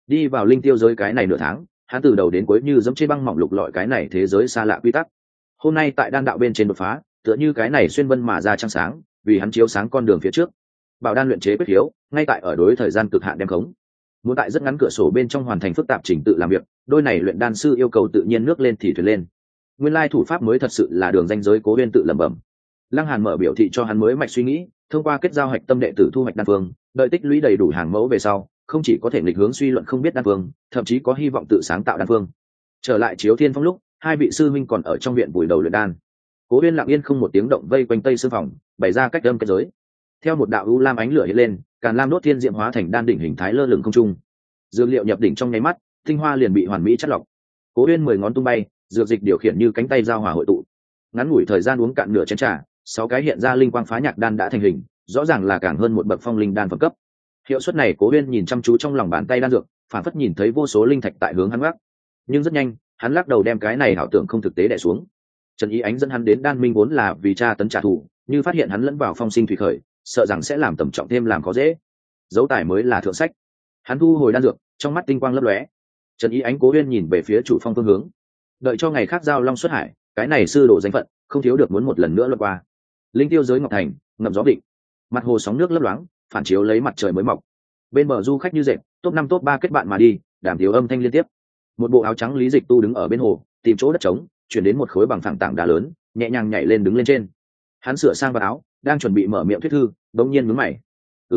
Đi vào linh tiêu giới cái này nửa tháng, hắn từ đầu đến cuối như dẫm trên băng mỏng lục lọi cái này thế giới xa lạ quy tắc. Hôm nay tại đan đạo bên trên đột phá, tựa như cái này xuyên vân mà ra trăng sáng, vì hắn chiếu sáng con đường phía trước. Bảo đan luyện chế quyết hiếu, ngay tại ở đối thời gian cực hạn đem khống. Muốn tại rất ngắn cửa sổ bên trong hoàn thành phức tạp trình tự làm việc, đôi này luyện đan sư yêu cầu tự nhiên nước lên thì thuyền lên. Nguyên lai thủ pháp mới thật sự là đường ranh giới Cố Uyên tự lẩm bẩm. Lăng Hàn mở biểu thị cho hắn mới mạch suy nghĩ, thông qua kết giao hạch tâm đệ tử thu hoạch đan phương, đợi tích lũy đầy đủ hàng mẫu về sau, không chỉ có thể nghịch hướng suy luận không biết đan phương, thậm chí có hy vọng tự sáng tạo đan phương. Trở lại Chiếu Thiên Phong lúc, hai vị sư minh còn ở trong viện vùi đầu luyện đan. Cố Uyên lặng yên không một tiếng động vây quanh tây sư phòng, bày ra cách âm kết giới. Theo một đạo u lam ánh lửa hiện lên, càn lam đốt thiên diệm hóa thành đan đỉnh hình thái lơ lửng không trung. Dược liệu nhập đỉnh trong nháy mắt, tinh hoa liền bị hoàn mỹ chất lọc. Cố Uyên 10 ngón tung bay, dược dịch điều khiển như cánh tay giao hòa hội tụ. Ngắn ngủi thời gian uống cạn nửa chén trà, 6 cái hiện ra linh quang phá nhạc đan đã thành hình, rõ ràng là càng hơn một bậc phong linh đan phẩm cấp. Hiệu suất này Cố Uyên nhìn chăm chú trong lòng bàn tay đan dược, phản phất nhìn thấy vô số linh thạch tại hướng hắn gác. Nhưng rất nhanh, hắn lắc đầu đem cái này ảo tưởng không thực tế đè xuống. Trần Ý Ánh dẫn hắn đến đan minh vốn là vì tra tấn trả thù, như phát hiện hắn lẫn vào phong sinh thủy khởi, sợ rằng sẽ làm tầm trọng thêm làm khó dễ. Dấu tài mới là thượng sách. Hắn thu hồi đan dược, trong mắt tinh quang lấp lóe. Trần Ý Ánh Cố Uyên nhìn về phía chủ phong phương hướng, đợi cho ngày khác giao long xuất hải, cái này sư đồ danh phận không thiếu được muốn một lần nữa lướt qua. Linh tiêu giới ngọc thành, ngậm gió định, mặt hồ sóng nước lấp loáng, phản chiếu lấy mặt trời mới mọc. Bên bờ du khách như dệt, top 5 top 3 kết bạn mà đi, đàm tiếu âm thanh liên tiếp. Một bộ áo trắng Lý Dịch Tu đứng ở bên hồ, tìm chỗ đất trống, chuyển đến một khối bằng phẳng tảng đá lớn, nhẹ nhàng nhảy lên đứng lên trên. Hắn sửa sang vào áo, đang chuẩn bị mở miệng thuyết thư, đột nhiên nhướng mày.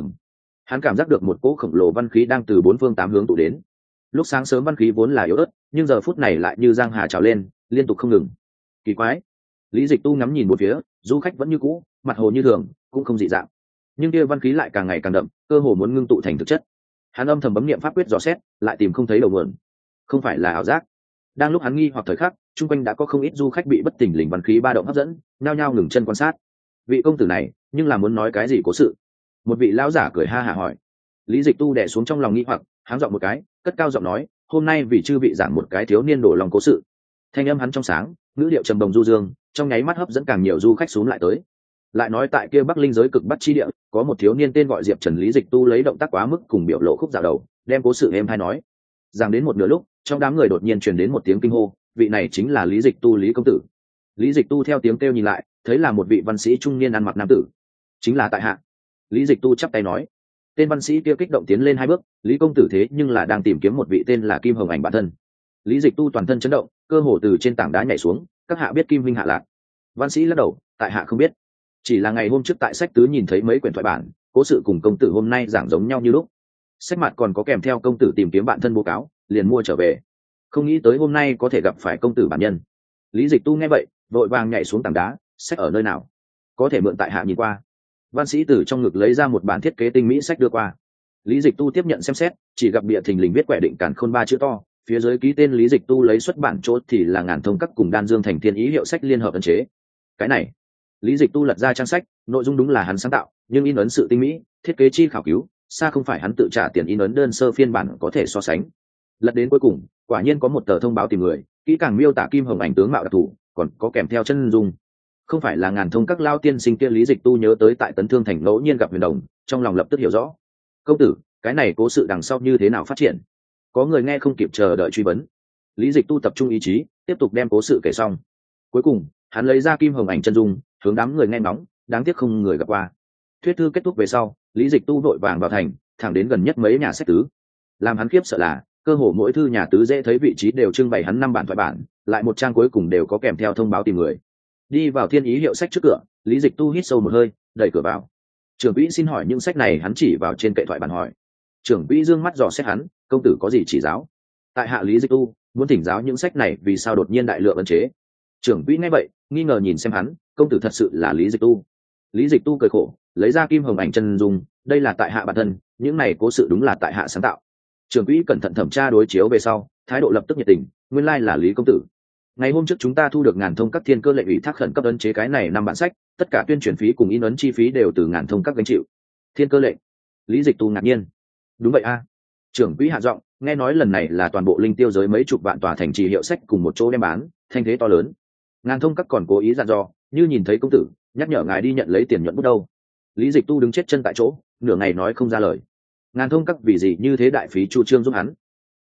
Hắn cảm giác được một cỗ khổng lồ văn khí đang từ bốn phương tám hướng tụ đến. Lúc sáng sớm văn khí vốn là yếu ớt, nhưng giờ phút này lại như giang hà trào lên, liên tục không ngừng. Kỳ quái. Lý Dịch Tu ngắm nhìn một phía, du khách vẫn như cũ, mặt hồ như thường, cũng không dị dạng. Nhưng kia văn khí lại càng ngày càng đậm, cơ hồ muốn ngưng tụ thành thực chất. Hắn âm thầm bấm niệm pháp quyết dò xét, lại tìm không thấy đầu nguồn. Không phải là ảo giác. Đang lúc hắn nghi hoặc thời khắc, chung quanh đã có không ít du khách bị bất tỉnh lình văn khí ba động hấp dẫn, nhao nhao ngừng chân quan sát. Vị công tử này, nhưng là muốn nói cái gì cố sự? Một vị lão giả cười ha hả hỏi. Lý Dịch Tu đè xuống trong lòng nghi hoặc, háng giọng một cái, cất cao giọng nói, hôm nay vì chư vị giảng một cái thiếu niên đổ lòng cố sự. Thanh âm hắn trong sáng, ngữ điệu trầm đồng du dương, trong nháy mắt hấp dẫn càng nhiều du khách xuống lại tới. Lại nói tại kia Bắc Linh giới cực Bắc chi địa, có một thiếu niên tên gọi Diệp Trần. Lý Dịch Tu lấy động tác quá mức cùng biểu lộ khúc dạo đầu, đem cố sự êm hay nói. Giảng đến một nửa lúc, trong đám người đột nhiên truyền đến một tiếng kinh hô, vị này chính là Lý Dịch Tu Lý công tử. Lý Dịch Tu theo tiếng kêu nhìn lại, thấy là một vị văn sĩ trung niên ăn mặc nam tử. Chính là tại hạ. Lý Dịch Tu chắp tay nói. Tên văn sĩ kia kích động tiến lên 2 bước, Lý công tử thế nhưng là đang tìm kiếm một vị tên là Kim Hồng Ảnh bản thân. Lý Dịch Tu toàn thân chấn động, cơ hồ từ trên tảng đá nhảy xuống, các hạ biết Kim huynh hạ lạc? Văn sĩ lắc đầu, tại hạ không biết, chỉ là ngày hôm trước tại sách tứ nhìn thấy mấy quyển thoại bản, cố sự cùng công tử hôm nay giảng giống nhau như lúc. Sách mặt còn có kèm theo công tử tìm kiếm bạn thân bố cáo, liền mua trở về. Không nghĩ tới hôm nay có thể gặp phải công tử bản nhân. Lý Dịch Tu nghe vậy, vội vàng nhảy xuống tảng đá, sách ở nơi nào? Có thể mượn tại hạ nhìn qua. Văn sĩ từ trong ngực lấy ra một bản thiết kế tinh mỹ sách đưa qua. Lý Dịch Tu tiếp nhận xem xét, chỉ gặp bìa thình lình viết quẻ định càn khôn 3 chữ to, phía dưới ký tên Lý Dịch Tu lấy xuất bản chỗ thì là Ngàn Thông Các cùng Đan Dương Thành Thiên Ý hiệu sách liên hợp ấn chế. Cái này, Lý Dịch Tu lật ra trang sách, nội dung đúng là hắn sáng tạo, nhưng in ấn sự tinh mỹ, thiết kế chi khảo cứu, xa không phải hắn tự trả tiền in ấn đơn sơ phiên bản có thể so sánh. Lật đến cuối cùng, quả nhiên có một tờ thông báo tìm người, kỹ càng miêu tả Kim Hồng Ảnh tướng mạo đặc thù, còn có kèm theo chân dung. Không phải là Ngàn Thông Các lao tiên sinh kia. Lý Dịch Tu nhớ tới tại Tấn Thương Thành ngẫu nhiên gặp Huyền Đồng, trong lòng lập tức hiểu rõ. Công tử, cái này cố sự đằng sau như thế nào phát triển? Có người nghe không kịp chờ đợi truy vấn. Lý Dịch Tu tập trung ý chí, tiếp tục đem cố sự kể xong. Cuối cùng, hắn lấy ra Kim Hồng Ảnh chân dung, hướng đám người nghe ngóng, đáng tiếc không người gặp qua. Thuyết thư kết thúc về sau, Lý Dịch Tu vội vàng vào thành, thẳng đến gần nhất mấy nhà sách tứ. Làm hắn khiếp sợ là, cơ hồ mỗi thư nhà tứ dễ thấy vị trí đều trưng bày hắn 5 bản thoại bản, lại một trang cuối cùng đều có kèm theo thông báo tìm người. Đi vào Thiên Ý hiệu sách trước cửa, Lý Dịch Tu hít sâu một hơi, đẩy cửa vào. Trưởng quỹ xin hỏi những sách này. Hắn chỉ vào trên kệ thoại bản hỏi. Trưởng quỹ dương mắt dò xét hắn, công tử có gì chỉ giáo? Tại hạ Lý Dịch Tu muốn thỉnh giáo những sách này vì sao đột nhiên đại lượng ấn chế. Trưởng quỹ nghe vậy, nghi ngờ nhìn xem hắn, công tử thật sự là Lý Dịch Tu? Lý Dịch Tu cười khổ, lấy ra Kim Hồng Ảnh chân dung, đây là tại hạ bản thân, những này cố sự đúng là tại hạ sáng tạo. Trưởng quỹ cẩn thận thẩm tra đối chiếu về sau, thái độ lập tức nhiệt tình, nguyên lai là Lý công tử. Ngày hôm trước chúng ta thu được Ngàn Thông Các Thiên Cơ lệnh ủy thác khẩn cấp ấn chế cái này 5 bản sách, tất cả tuyên truyền phí cùng in ấn chi phí đều từ Ngàn Thông Các gánh chịu. Thiên Cơ lệnh? Lý Dịch Tu ngạc nhiên. Đúng vậy a. Trưởng quỹ hạ giọng, nghe nói lần này là toàn bộ linh tiêu giới mấy chục vạn tòa thành trì hiệu sách cùng một chỗ đem bán, thanh thế to lớn. Ngàn Thông Các còn cố ý dặn dò, như nhìn thấy công tử, nhắc nhở ngài đi nhận lấy tiền nhuận bút đâu. Lý Dịch Tu đứng chết chân tại chỗ, nửa ngày nói không ra lời. Ngàn Thông Các vì gì như thế đại phí chu trương giúp hắn?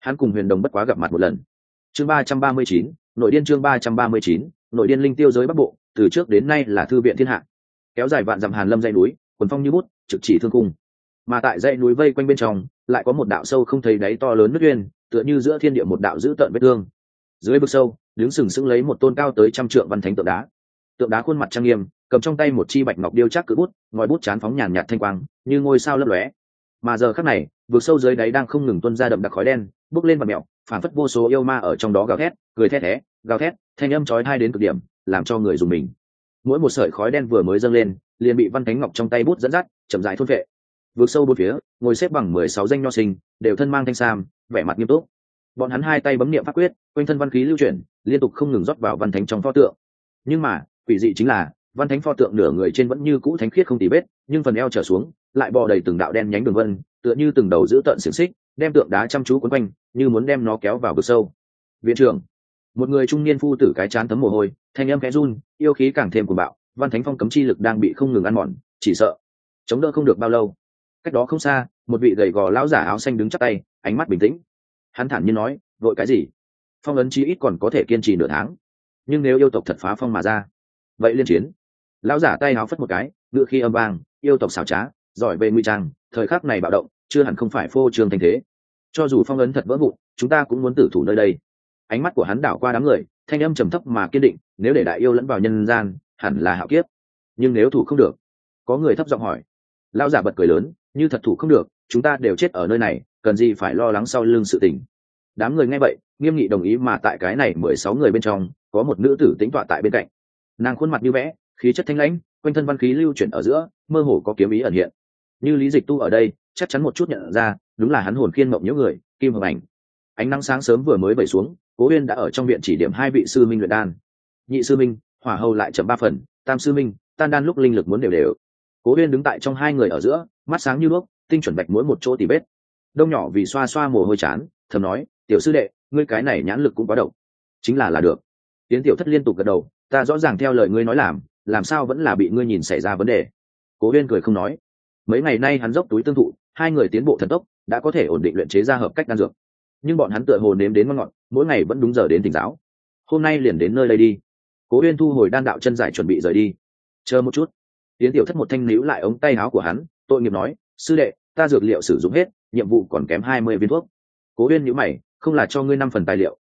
hắn cùng Huyền Đồng bất quá gặp mặt một lần. Chương 339, nội điên. Chương 339, nội điên. Linh tiêu giới Bắc Bộ, từ trước đến nay là thư viện thiên hạ, kéo dài vạn dặm hàn lâm dãy núi, quần phong như bút, trực chỉ thương cung. Mà tại dãy núi vây quanh bên trong, lại có một đạo sâu không thấy đáy to lớn nước uyên, tựa như giữa thiên địa một đạo dữ tợn vết thương. Dưới vực sâu, đứng sừng sững lấy một tôn cao tới 100 trượng văn thánh tượng đá. Tượng đá khuôn mặt trang nghiêm, cầm trong tay một chi bạch ngọc điêu chắc cự bút, ngòi bút chán phóng nhàn nhạt thanh quang, như ngôi sao lấp lóe. Mà giờ khắc này, vực sâu dưới đáy đang không ngừng tuôn ra đậm đặc khói đen, bốc lên và mèo, phản phất vô số yêu ma ở trong đó gào thét, cười thét thé, gào thét, thanh âm chói tai đến cực điểm, làm cho người dùng mình. Mỗi một sợi khói đen vừa mới dâng lên, liền bị văn thánh ngọc trong tay bút dẫn dắt, chậm rãi thôn phệ. Vực sâu bốn phía, ngồi xếp bằng 16 danh nho sinh, đều thân mang thanh sam, vẻ mặt nghiêm túc. Bọn hắn hai tay bấm niệm pháp quyết, quanh thân văn khí lưu chuyển, liên tục không ngừng rót vào văn thánh trong pho tượng. Nhưng mà, quỷ dị chính là, văn thánh pho tượng nửa người trên vẫn như cũ thánh khiết không tì vết, nhưng phần eo trở xuống, lại bò đầy từng đạo đen nhánh đường vân, tựa như từng đầu giữ tợn xiềng xích, đem tượng đá chăm chú quấn quanh, như muốn đem nó kéo vào vực sâu. Viện trưởng, một người trung niên phu tử cái chán thấm mồ hôi, thanh âm khẽ run, yêu khí càng thêm cuồng bạo, văn thánh phong cấm chi lực đang bị không ngừng ăn mòn, chỉ sợ chống đỡ không được bao lâu. Cách đó không xa, một vị gầy gò lão giả áo xanh đứng chắp tay, ánh mắt bình tĩnh. Hắn thản nhiên nói, vội cái gì? Phong ấn chí ít còn có thể kiên trì nửa tháng, nhưng nếu yêu tộc thật phá phong mà ra, vậy liên chiến. Lão giả tay áo phất một cái, ngựa khi âm vang, yêu tộc xảo trá, giỏi về nguy trang, thời khắc này bạo động, chưa hẳn không phải phô trương thành thế. Cho dù phong ấn thật vỡ vụn, chúng ta cũng muốn tử thủ nơi đây. Ánh mắt của hắn đảo qua đám người, thanh âm trầm thấp mà kiên định, nếu để đại yêu lẫn vào nhân gian, hẳn là hạo kiếp. Nhưng nếu thủ không được, có người thấp giọng hỏi. Lão giả bật cười lớn, như thật thủ không được, chúng ta đều chết ở nơi này, cần gì phải lo lắng sau lưng sự tình. Đám người nghe vậy, nghiêm nghị đồng ý, mà tại cái này 16 người bên trong, có một nữ tử tĩnh tọa tại bên cạnh. Nàng khuôn mặt như vẽ, khí chất thanh lãnh, quanh thân văn khí lưu chuyển ở giữa, mơ hồ có kiếm ý ẩn hiện. Như Lý Dịch Tu ở đây, chắc chắn một chút nhận ra, đúng là hắn hồn khiên mộng nhiễu người, Kim Hợp Ảnh. Ánh nắng sáng sớm vừa mới vẩy xuống, Cố Uyên đã ở trong viện chỉ điểm hai vị sư minh luyện đan. Nhị sư minh, hỏa hầu lại chậm 3 phần, tam sư minh, tan đan lúc linh lực muốn đều đều. Cố Uyên đứng tại trong hai người ở giữa, mắt sáng như đuốc, tinh chuẩn bạch mỗi một chỗ tỉ vết. Đông nhỏ vì xoa xoa mồ hôi chán, thầm nói, tiểu sư đệ, ngươi cái này nhãn lực cũng quá độc. Chính là được. Tiến tiểu thất liên tục gật đầu, ta rõ ràng theo lời ngươi nói làm sao vẫn là bị ngươi nhìn xảy ra vấn đề. Cố Uyên cười không nói. Mấy ngày nay hắn dốc túi tương thụ, hai người tiến bộ thần tốc, đã có thể ổn định luyện chế ra hợp cách đan dược. Nhưng bọn hắn tựa hồ nếm đến ngon ngọt, mỗi ngày vẫn đúng giờ đến thỉnh giáo. Hôm nay liền đến nơi đây đi. Cố Uyên thu hồi đan đạo chân giải chuẩn bị rời đi. Chờ một chút. Tiến tiểu thất một thanh níu lại ống tay áo của hắn, tội nghiệp nói, sư đệ, ta dược liệu sử dụng hết, nhiệm vụ còn kém 20 viên thuốc. Cố Uyên nhíu mày, không là cho ngươi 5 phần tài liệu.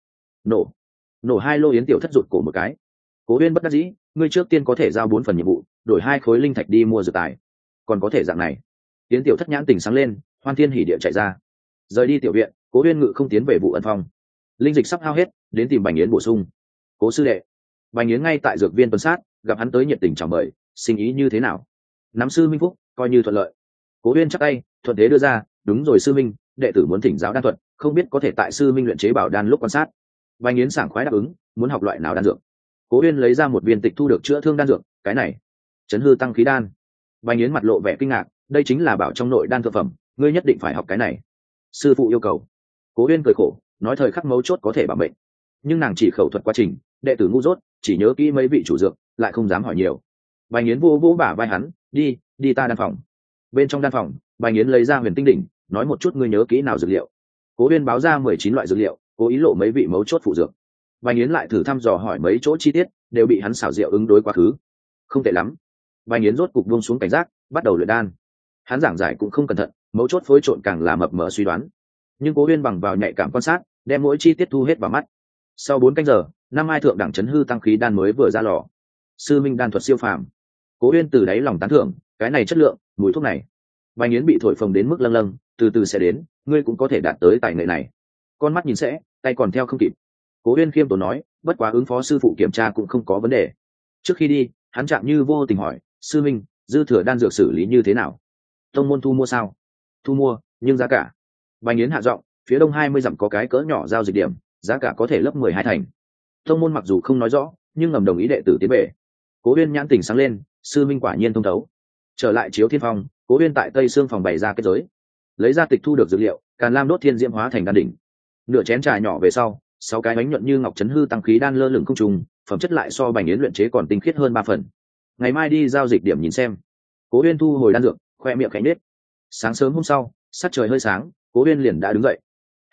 Nổ 2 lô. Yến tiểu thất rụt cổ một cái. Cố Uyên bất đắc dĩ, ngươi trước tiên có thể giao 4 phần nhiệm vụ, đổi 2 khối linh thạch đi mua dược tài. Còn có thể dạng này. Yến tiểu thất nhãn tình sáng lên, hoan thiên hỉ địa chạy ra. Rời đi tiểu viện, Cố Uyên ngự không tiến về vụ ẩn phong. Linh dịch sắp hao hết, đến tìm Bành Yến bổ sung. Cố sư đệ. Bành Yến ngay tại dược viên tuần sát, gặp hắn tới nhiệt tình chào mời, sinh ý như thế nào? Nắm sư minh phúc, coi như thuận lợi. Cố Uyên chắp tay, thuận thế đưa ra, đúng rồi sư minh, đệ tử muốn thỉnh giáo đan thuật, không biết có thể tại sư minh luyện chế bảo đan lúc quan sát. Bành Yến sảng khoái đáp ứng, muốn học loại nào đan dược. Cố Uyên lấy ra một viên tịch thu được chữa thương đan dược, cái này, chấn hư tăng khí đan. Bành Yến mặt lộ vẻ kinh ngạc, đây chính là bảo trong nội đan thượng phẩm, ngươi nhất định phải học cái này. Sư phụ yêu cầu. Cố Uyên cười khổ, nói thời khắc mấu chốt có thể bảo mệnh, nhưng nàng chỉ khẩu thuật quá trình, đệ tử ngu dốt, chỉ nhớ kỹ mấy vị chủ dược, lại không dám hỏi nhiều. Bành Yến vô vô bả vai hắn, đi ta đan phòng. Bên trong đan phòng, Bành Yến lấy ra huyền tinh đỉnh, nói một chút ngươi nhớ kỹ nào dược liệu. Cố Uyên báo ra 19 loại dược liệu, cố ý lộ mấy vị mấu chốt phụ dược. Bành Yến lại thử thăm dò hỏi mấy chỗ chi tiết, đều bị hắn xảo diệu ứng đối quá khứ. Không tệ lắm. Bành Yến rốt cục buông xuống cảnh giác, bắt đầu luyện đan. Hắn giảng giải cũng không cẩn thận, mấu chốt phối trộn càng là mập mờ suy đoán. Nhưng Cố Uyên bằng vào nhạy cảm quan sát, đem mỗi chi tiết thu hết vào mắt. Sau 4 canh giờ, năm ai thượng đẳng chấn hư tăng khí đan mới vừa ra lò. Sư minh đan thuật siêu phàm. Cố Uyên từ đáy lòng tán thưởng, cái này chất lượng, mùi thuốc này. Bành Yến bị thổi phồng đến mức lâng lâng, từ từ sẽ đến, ngươi cũng có thể đạt tới tài nghệ này. Con mắt nhìn sẽ, tay còn theo không kịp. Cố Uyên khiêm tốn nói, bất quá ứng phó sư phụ kiểm tra cũng không có vấn đề. Trước khi đi, hắn chạm như vô tình hỏi, sư minh, dư thừa đan dược xử lý như thế nào? Tông môn thu mua sao? Thu mua, nhưng giá cả. Bành Yến hạ giọng, phía đông 20 dặm có cái cỡ nhỏ giao dịch điểm, giá cả có thể lấp 12 thành. Tông môn mặc dù không nói rõ, nhưng ngầm đồng ý đệ tử tiến về. Cố Uyên nhãn tỉnh sáng lên, sư minh quả nhiên thông thấu. Trở lại Chiếu Thiên Phong, Cố Uyên tại Tây Sương phòng bày ra kết giới, lấy ra tịch thu được dược liệu, Càn Lam đốt thiên diễm hóa thành đan đỉnh. Nửa chén trà nhỏ về sau, 6 cái bánh nhuận như ngọc chấn hư tăng khí đan lơ lửng không trùng, phẩm chất lại so Bành Yến luyện chế còn tinh khiết hơn 3 phần. Ngày mai đi giao dịch điểm nhìn xem. Cố Uyên thu hồi đan dược, khoe miệng khẽ nhếch. Sáng sớm hôm sau, sắc trời hơi sáng, Cố Uyên liền đã đứng dậy.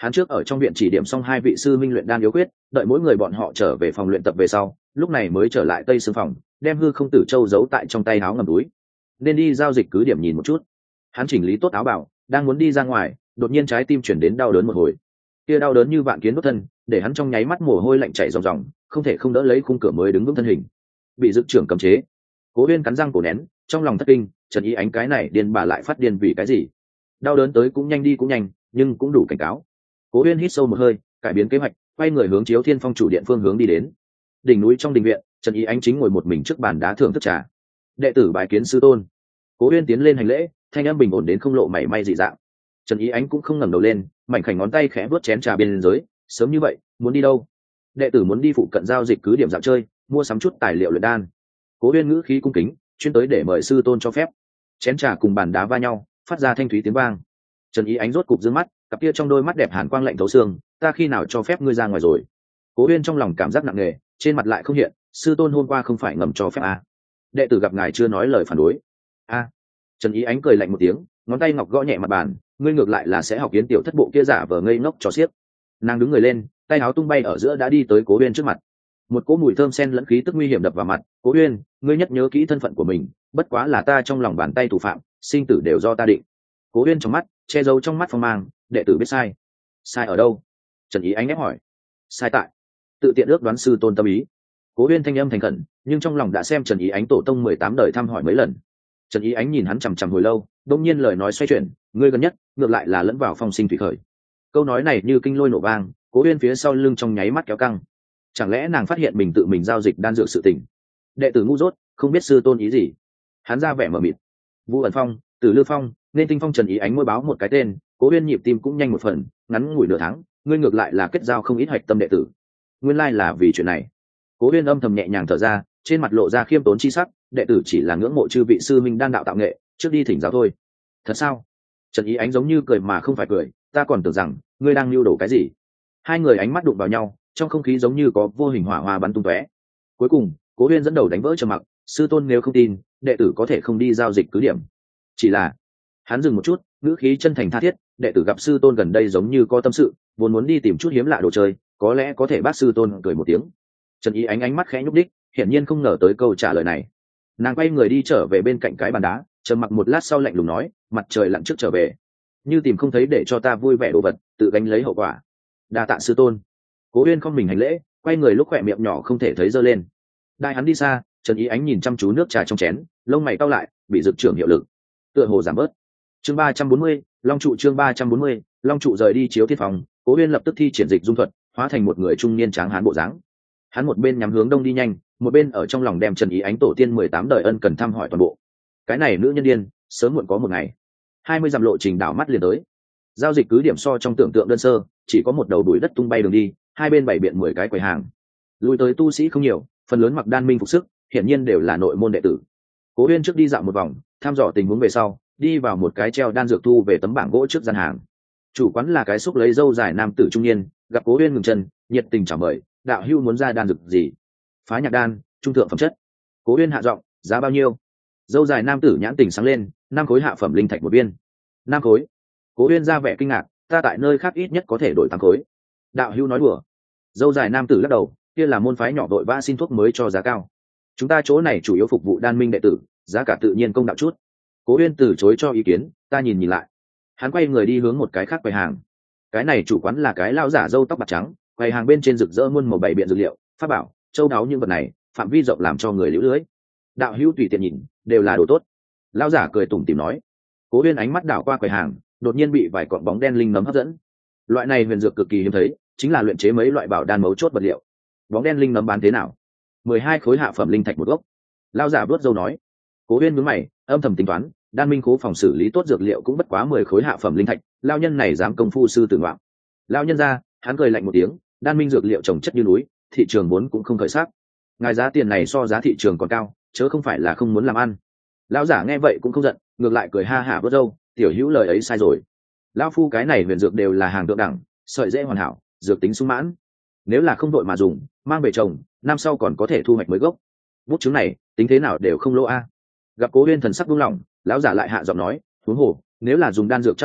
Hắn trước ở trong viện chỉ điểm xong 2 vị sư minh luyện đan yếu quyết, đợi mỗi người bọn họ trở về phòng luyện tập về sau, lúc này mới trở lại tây xương phòng, đem hư không tử châu giấu tại trong tay áo ngầm túi. Nên đi giao dịch cứ điểm nhìn một chút. Hắn chỉnh lý tốt áo bào, đang muốn đi ra ngoài, đột nhiên trái tim chuyển đến đau đớn một hồi. Kia đau đớn như vạn kiến đốt thân, để hắn trong nháy mắt mồ hôi lạnh chảy ròng ròng, không thể không đỡ lấy khung cửa mới đứng vững thân hình. Bị dực trưởng cấm chế. Cố Uyên cắn răng cổ nén, trong lòng thất kinh, Trần Ý Ánh cái này điên bà lại phát điên vì cái gì? Đau đớn tới cũng nhanh đi cũng nhanh, nhưng cũng đủ cảnh cáo. Cố Uyên hít sâu một hơi, cải biến kế hoạch, quay người hướng Chiếu Thiên Phong chủ điện phương hướng đi đến. Đỉnh núi trong đình viện, Trần Ý Ánh chính ngồi một mình trước bàn đá thưởng thức trà. Đệ tử bái kiến sư tôn. Cố Uyên tiến lên hành lễ, thanh âm bình ổn đến không lộ mảy may dị dạng. Trần Ý Ánh cũng không ngẩng đầu lên, mảnh khảnh ngón tay khẽ vuốt chén trà bên dưới, sớm như vậy, muốn đi đâu? Đệ tử muốn đi phụ cận giao dịch cứ điểm dạo chơi, mua sắm chút tài liệu luyện đan. Cố Uyên ngữ khí cung kính, chuyên tới để mời sư tôn cho phép. Chén trà cùng bàn đá va nhau, phát ra thanh thúy tiếng vang. Trần Ý Ánh rốt cục dương mắt, cặp kia trong đôi mắt đẹp hàn quang lạnh thấu xương, ta khi nào cho phép ngươi ra ngoài rồi? Cố Uyên trong lòng cảm giác nặng nề, trên mặt lại không hiện, sư tôn hôm qua không phải ngầm cho phép à? Đệ tử gặp ngài chưa nói lời phản đối. A. Trần Ý Ánh cười lạnh một tiếng, ngón tay ngọc gõ nhẹ mặt bàn, ngươi ngược lại là sẽ học kiến tiểu thất bộ kia giả vờ ngây ngốc cho xiếc. Nàng đứng người lên, tay áo tung bay ở giữa đã đi tới Cố Uyên trước mặt. Một cỗ mùi thơm sen lẫn khí tức nguy hiểm đập vào mặt. Cố Uyên, ngươi nhất nhớ kỹ thân phận của mình, bất quá là ta trong lòng bàn tay thủ phạm, sinh tử đều do ta định. Cố Uyên trong mắt che giấu trong mắt phong mang, đệ tử biết sai. Sai ở đâu? Trần Ý Ánh ép hỏi. Sai tại tự tiện ước đoán sư tôn tâm ý. Cố Uyên thanh âm thành khẩn, nhưng trong lòng đã xem Trần Ý Ánh tổ tông 18 đời thăm hỏi mấy lần. Trần Ý Ánh nhìn hắn chằm chằm hồi lâu, đột nhiên lời nói xoay chuyển, ngươi gần nhất ngược lại là lẫn vào phong sinh thủy khởi. Câu nói này như kinh lôi nổ vang, Cố Uyên phía sau lưng trong nháy mắt kéo căng. Chẳng lẽ nàng phát hiện mình tự mình giao dịch đan dược sự tình? Đệ tử ngu dốt, không biết sư tôn ý gì. Hắn ra vẻ mờ mịt. Vũ ẩn phong, Tử Lư phong, nên tinh phong. Trần Ý Ánh môi báo một cái tên, Cố Uyên nhịp tim cũng nhanh một phần, ngắn ngủi nửa tháng, ngươi ngược lại là kết giao không ít hạch tâm đệ tử. Nguyên lai là vì chuyện này. Cố Uyên âm thầm nhẹ nhàng thở ra, trên mặt lộ ra khiêm tốn chi sắc, đệ tử chỉ là ngưỡng mộ chư vị sư minh đan đạo tạo nghệ, trước đi thỉnh giáo thôi. Thật sao? Trần Ý Ánh giống như cười mà không phải cười, ta còn tưởng rằng ngươi đang lưu đồ cái gì. Hai người ánh mắt đụng vào nhau, trong không khí giống như có vô hình hỏa hoa bắn tung tóe. Cuối cùng Cố Uyên dẫn đầu đánh vỡ trầm mặc, sư tôn nếu không tin, đệ tử có thể không đi giao dịch cứ điểm. Chỉ là hắn dừng một chút, ngữ khí chân thành tha thiết, đệ tử gặp sư tôn gần đây giống như có tâm sự, vốn muốn đi tìm chút hiếm lạ đồ chơi, có lẽ có thể bác sư tôn cười một tiếng. Trần Ý ánh mắt khẽ nhúc đích, hiển nhiên không ngờ tới câu trả lời này. Nàng quay người đi trở về bên cạnh cái bàn đá, trầm mặc một lát sau lạnh lùng nói, mặt trời lặn trước trở về, như tìm không thấy để cho ta vui vẻ đồ vật, tự gánh lấy hậu quả. Đa tạ sư tôn. Cố Uyên không mình hành lễ, quay người lúc khỏe miệng nhỏ không thể thấy giơ lên. Đại hắn đi xa, Trần Ý ánh nhìn chăm chú nước trà trong chén, lông mày cau lại, bị dược trưởng hiệu lực, tựa hồ giảm bớt. Chương 340, Long trụ. Chương 340, Long trụ. Rời đi Chiếu Thiên Phòng, Cố Uyên lập tức thi triển dịch dung thuật, hóa thành một người trung niên tráng hán bộ dáng. Hắn một bên nhắm hướng đông đi nhanh, một bên ở trong lòng đem Trần Ý ánh tổ tiên 18 đời ân cần thăm hỏi toàn bộ. Cái này nữ nhân điên, sớm muộn có một ngày. 20 dặm lộ trình đảo mắt liền tới. Giao dịch cứ điểm so trong tưởng tượng đơn sơ, chỉ có một đầu đuổi đất tung bay đường đi, hai bên bày biện 10 cái quầy hàng. Lui tới tu sĩ không nhiều, phần lớn mặc đan minh phục sức, hiển nhiên đều là nội môn đệ tử. Cố Uyên trước đi dạo một vòng, thăm dò tình huống về sau, đi vào một cái treo đan dược thu về tấm bảng gỗ trước gian hàng. Chủ quán là cái xúc lấy râu dài nam tử trung niên, gặp Cố Uyên ngừng chân, nhiệt tình chào mời, đạo hữu muốn ra đan dược gì? Phá nhạc đan, trung thượng phẩm chất. Cố Uyên hạ giọng, giá bao nhiêu? Râu dài nam tử nhãn tình sáng lên, 5 khối hạ phẩm linh thạch một viên. 5 khối? Cố Uyên ra vẻ kinh ngạc, ta tại nơi khác ít nhất có thể đổi 8 khối. Đạo hữu nói đùa. Râu dài nam tử lắc đầu, kia là môn phái nhỏ vội vã xin thuốc mới cho giá cao. Chúng ta chỗ này chủ yếu phục vụ đan minh đệ tử, giá cả tự nhiên công đạo chút. Cố Uyên từ chối cho ý kiến, ta nhìn nhìn lại. Hắn quay người đi hướng một cái khác quầy hàng. Cái này chủ quán là cái lão giả râu tóc bạc trắng, quầy hàng bên trên rực rỡ muôn màu bảy biện dược liệu, pháp bảo, châu đáo, những vật này phạm vi rộng làm cho người liễu lưới. Đạo hữu tùy tiện nhìn, đều là đồ tốt. Lão giả cười tủm tỉm nói. Cố Uyên ánh mắt đảo qua quầy hàng, đột nhiên bị vài cọng bóng đen linh nấm hấp dẫn. Loại này huyền dược cực kỳ hiếm thấy, chính là luyện chế mấy loại bảo đan mấu chốt vật liệu. Bóng đen linh nấm bán thế nào? 12 khối hạ phẩm linh thạch một gốc. Lão giả vuốt râu nói. Cố Uyên nhướng mày, âm thầm tính toán, đan minh khố phòng xử lý tốt dược liệu cũng bất quá 10 khối hạ phẩm linh thạch, lão nhân này dám công phu sư tử ngoạm. Lão nhân ra, hắn cười lạnh một tiếng, đan minh dược liệu trồng chất như núi, thị trường vốn cũng không khởi sắc. Ngài giá tiền này so giá thị trường còn cao, chớ không phải là không muốn làm ăn. Lão giả nghe vậy cũng không giận, ngược lại cười ha hả vuốt râu, tiểu hữu lời ấy sai rồi. Lão phu cái này huyền dược đều là hàng thượng đẳng, sợi dễ hoàn hảo, dược tính sung mãn. Nếu là không đội mà dùng, mang về trồng, năm sau còn có thể thu hoạch mới gốc. Bút chứng này, tính thế nào đều không lỗ a. Gặp Cố Uyên thần sắc buông lỏng, lão giả lại hạ giọng nói, huống hồ, nếu là dùng đan dược trao đổi,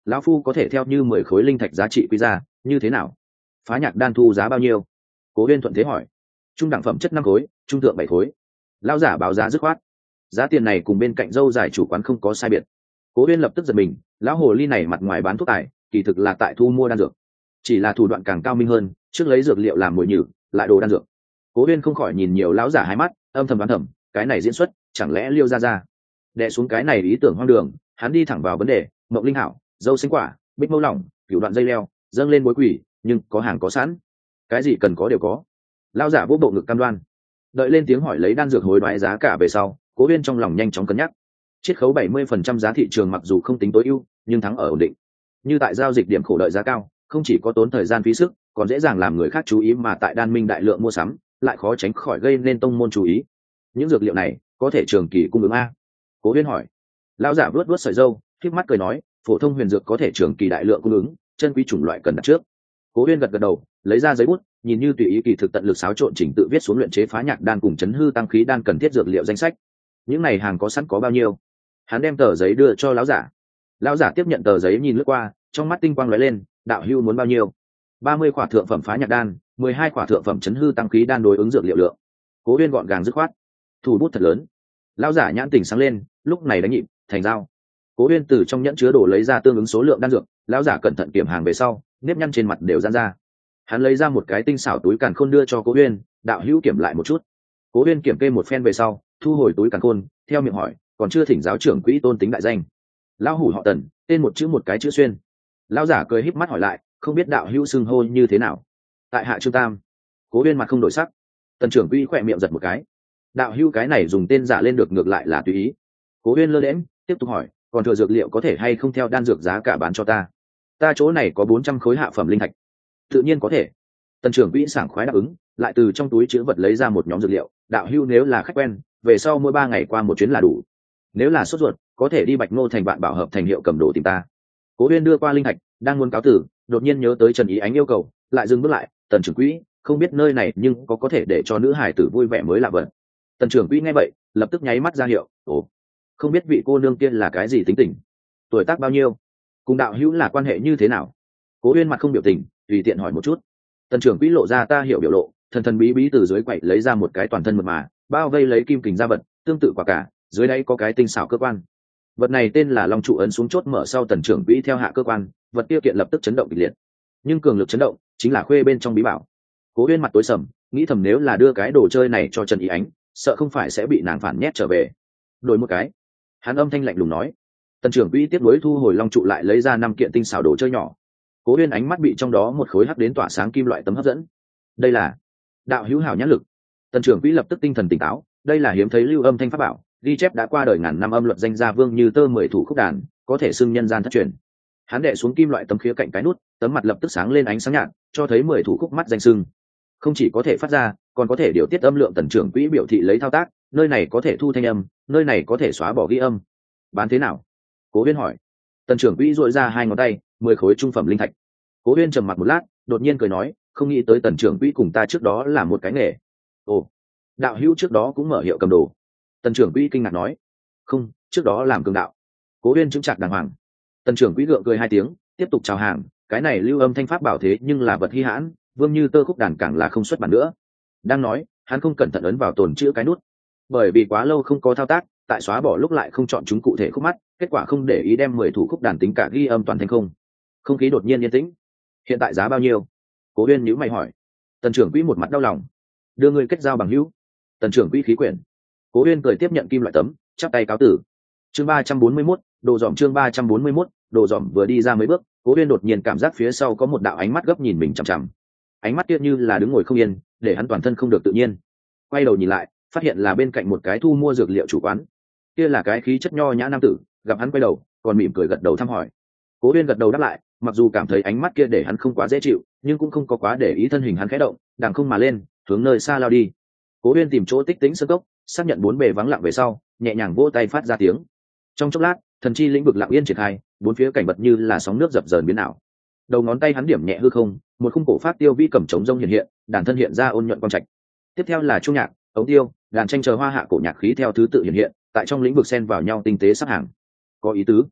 lão phu có thể theo như 10 khối linh thạch giá trị quy ra, như thế nào? Phá nhạc đan thu giá bao nhiêu? Cố Uyên thuận thế hỏi. Trung đẳng phẩm chất 5 khối, trung thượng 7 khối. Lão giả báo giá dứt khoát. Giá tiền này cùng bên cạnh dâu dài chủ quán không có sai biệt. Cố Uyên lập tức giật mình, lão hồ ly này mặt ngoài bán thuốc tài, kỳ thực là tại thu mua đan dược, chỉ là thủ đoạn càng cao minh hơn, trước lấy dược liệu làm mồi nhử, lại đồ đan dược. Cố Uyên không khỏi nhìn nhiều lão giả hai mắt, âm thầm đoán thầm, cái này diễn xuất, chẳng lẽ Liêu ra. Đè xuống cái này ý tưởng hoang đường, hắn đi thẳng vào vấn đề, mộng linh hảo, dâu sinh quả, bích mâu lỏng, cửu đoạn dây leo, dâng lên bối quỷ, nhưng có hàng có sẵn, cái gì cần có đều có. Lão giả vỗ bộ ngực cam đoan. Đợi lên tiếng hỏi lấy đan dược hối đoái giá cả về sau, Cố Uyên trong lòng nhanh chóng cân nhắc. Chiết khấu 70% giá thị trường mặc dù không tính tối ưu, nhưng thắng ở ổn định. Như tại giao dịch điểm khổ đợi giá cao, không chỉ có tốn thời gian phí sức, còn dễ dàng làm người khác chú ý, mà tại đan minh đại lượng mua sắm, lại khó tránh khỏi gây nên tông môn chú ý. Những dược liệu này có thể trường kỳ cung ứng a? Cố Uyên hỏi. Lão giả vuốt vuốt sợi râu, khép mắt cười nói, phổ thông huyền dược có thể trường kỳ đại lượng cung ứng, chân quý chủng loại cần đặt trước. Cố Uyên gật gật đầu, lấy ra giấy bút, nhìn như tùy ý kỳ thực tận lực xáo trộn chỉnh tự viết xuống luyện chế phá nhạc đan cùng chấn hư tăng khí đan cần thiết dược liệu danh sách. Những này hàng có sẵn có bao nhiêu? Hắn đem tờ giấy đưa cho lão giả. Lão giả tiếp nhận tờ giấy nhìn lướt qua, trong mắt tinh quang lóe lên, đạo hưu muốn bao nhiêu? 30 khỏa thượng phẩm phá nhạc đan, 12 khỏa thượng phẩm chấn hư tăng khí đan đối ứng dược liệu lượng. Cố Uyên gọn gàng dứt khoát. Thủ bút thật lớn. Lão giả nhãn tình sáng lên, lúc này đánh nhịp, thành giao. Cố Uyên từ trong nhẫn chứa đồ lấy ra tương ứng số lượng đan dược, lão giả cẩn thận kiểm hàng về sau, nếp nhăn trên mặt đều giãn ra. Hắn lấy ra một cái tinh xảo túi càn khôn đưa cho Cố Uyên, đạo hữu kiểm lại một chút. Cố Uyên kiểm kê một phen về sau, thu hồi túi càn khôn, theo miệng hỏi, còn chưa thỉnh giáo trưởng quỹ tôn tính đại danh. Lão hủ họ Tần, tên một chữ một cái chữ xuyên. Lão giả cười híp mắt hỏi lại, không biết đạo hữu xưng hô như thế nào? Tại hạ Trương Tam. Cố Uyên mặt không đổi sắc. Tần trưởng quỹ khỏe miệng giật một cái. Đạo hữu cái này dùng tên giả lên được ngược lại là tùy ý. Cố Uyên lơ đễnh, tiếp tục hỏi, còn thừa dược liệu có thể hay không theo đan dược giá cả bán cho ta? Ta chỗ này có 400 khối hạ phẩm linh thạch. Tự nhiên có thể. Tần trưởng quỹ sảng khoái đáp ứng, lại từ trong túi trữ vật lấy ra một nhóm dược liệu. Đạo hữu nếu là khách quen, về sau mỗi 3 ngày qua một chuyến là đủ. Nếu là sốt ruột, có thể đi Bạch Ngô thành Vạn Bảo hợp thành hiệu cầm đồ tìm ta. Cố Uyên đưa qua linh thạch, đang muốn cáo tử, đột nhiên nhớ tới Trần Ý Ánh yêu cầu, lại dừng bước lại. Tần trưởng quỹ, không biết nơi này nhưng có thể để cho nữ hải tử vui vẻ mới lạ vật. Tần trưởng quỹ nghe vậy, lập tức nháy mắt ra hiệu, ồ, không biết vị cô nương kia là cái gì tính tình, tuổi tác bao nhiêu, cùng đạo hữu là quan hệ như thế nào? Cố Uyên mặt không biểu tình, tùy tiện hỏi một chút. Tần trưởng quỹ lộ ra ta hiểu biểu lộ, thần thần bí bí từ dưới quậy lấy ra một cái toàn thân mượt mà, bao vây lấy kim kình ra vật, tương tự quả cả, dưới đây có cái tinh xảo cơ quan. Vật này tên là Long trụ ấn, xuống chốt mở sau Tần trưởng quỹ theo hạ cơ quan, vật tiêu kiện lập tức chấn động kịch liệt. Nhưng cường lực chấn động chính là khuê bên trong bí bảo. Cố Uyên mặt tối sầm, nghĩ thầm nếu là đưa cái đồ chơi này cho Trần Ý Ánh, sợ không phải sẽ bị nàng phản nhét trở về. Đổi một cái. Hắn âm thanh lạnh lùng nói. Tần trưởng quỹ tiếp nối thu hồi Long trụ, lại lấy ra 5 kiện tinh xảo đồ chơi nhỏ. Cố Uyên ánh mắt bị trong đó một khối hắc đến tỏa sáng kim loại tấm hấp dẫn. Đây là đạo hữu hảo nhãn lực. Tần trưởng quỹ lập tức tinh thần tỉnh táo, đây là hiếm thấy lưu âm thanh pháp bảo, ghi chép đã qua đời ngàn năm âm luật danh gia Vương Như Tơ 10 thủ khúc đàn, có thể xưng nhân gian thất truyền. Hắn đè xuống kim loại tấm khía cạnh cái nút, tấm mặt lập tức sáng lên ánh sáng nhạt, cho thấy 10 thủ khúc mắt danh xưng. Không chỉ có thể phát ra, còn có thể điều tiết âm lượng. Tần trưởng quỹ biểu thị lấy thao tác, nơi này có thể thu thanh âm, nơi này có thể xóa bỏ ghi âm. Bán thế nào? Cố Uyên hỏi. Tần trưởng quỹ duỗi ra 2 ngón tay, 10 khối trung phẩm linh thạch. Cố Uyên trầm mặc một lát, đột nhiên cười nói, không nghĩ tới Tần trưởng quỹ cùng ta trước đó là một cái nghề. Ồ, đạo hữu trước đó cũng mở hiệu cầm đồ. Tần trưởng quỹ kinh ngạc nói. Không, trước đó làm cường đạo. Cố Uyên chứng chặt đàng hoàng. Tần trưởng quỹ gượng cười 2 tiếng, tiếp tục chào hàng, cái này lưu âm thanh pháp bảo thế nhưng là vật hi hãn, Vương Như Tơ khúc đàn càng là không xuất bản nữa. Đang nói, hắn không cẩn thận ấn vào tồn chữ cái nút, bởi vì quá lâu không có thao tác, tại xóa bỏ lúc lại không chọn chúng cụ thể khúc mắt, kết quả không để ý đem 10 thủ khúc đàn tính cả ghi âm toàn thành không. Không khí đột nhiên yên tĩnh. Hiện tại giá bao nhiêu? Cố Uyên nhíu mày hỏi. Tần trưởng quỹ một mặt đau lòng. Đưa người kết giao bằng hữu. Tần trưởng quỹ khí quyển. Cố Uyên cười tiếp nhận kim loại tấm, chắp tay cáo tử. Chương 341, đồ dòm. Chương 341, đồ dòm. Vừa đi ra mấy bước, Cố Uyên đột nhiên cảm giác phía sau có một đạo ánh mắt gấp nhìn mình chằm chằm. Ánh mắt kia như là đứng ngồi không yên, để hắn toàn thân không được tự nhiên. Quay đầu nhìn lại, phát hiện là bên cạnh một cái thu mua dược liệu chủ quán. Kia là cái khí chất nho nhã nam tử, gặp hắn quay đầu, còn mỉm cười gật đầu thăm hỏi. Cố Uyên gật đầu đáp lại, mặc dù cảm thấy ánh mắt kia để hắn không quá dễ chịu, nhưng cũng không có quá để ý. Thân hình hắn khẽ động, đằng không mà lên, hướng nơi xa lao đi. Cố Uyên tìm chỗ tích tĩnh sân cốc, xác nhận 4 bề vắng lặng về sau, nhẹ nhàng vỗ tay phát ra tiếng. Trong chốc lát, thần chi lĩnh vực lặng yên triển khai, 4 phía cảnh vật như là sóng nước dập dờn biến ảo. Đầu ngón tay hắn điểm nhẹ hư không, một khung cổ phát tiêu vi cầm trống rông hiện hiện, đàn thân hiện ra ôn nhuận quang trạch. Tiếp theo là chuông nhạc, ống tiêu, đàn tranh chờ hoa hạ cổ nhạc khí theo thứ tự hiện hiện, tại trong lĩnh vực xen vào nhau tinh tế sắp hàng. Có ý tứ.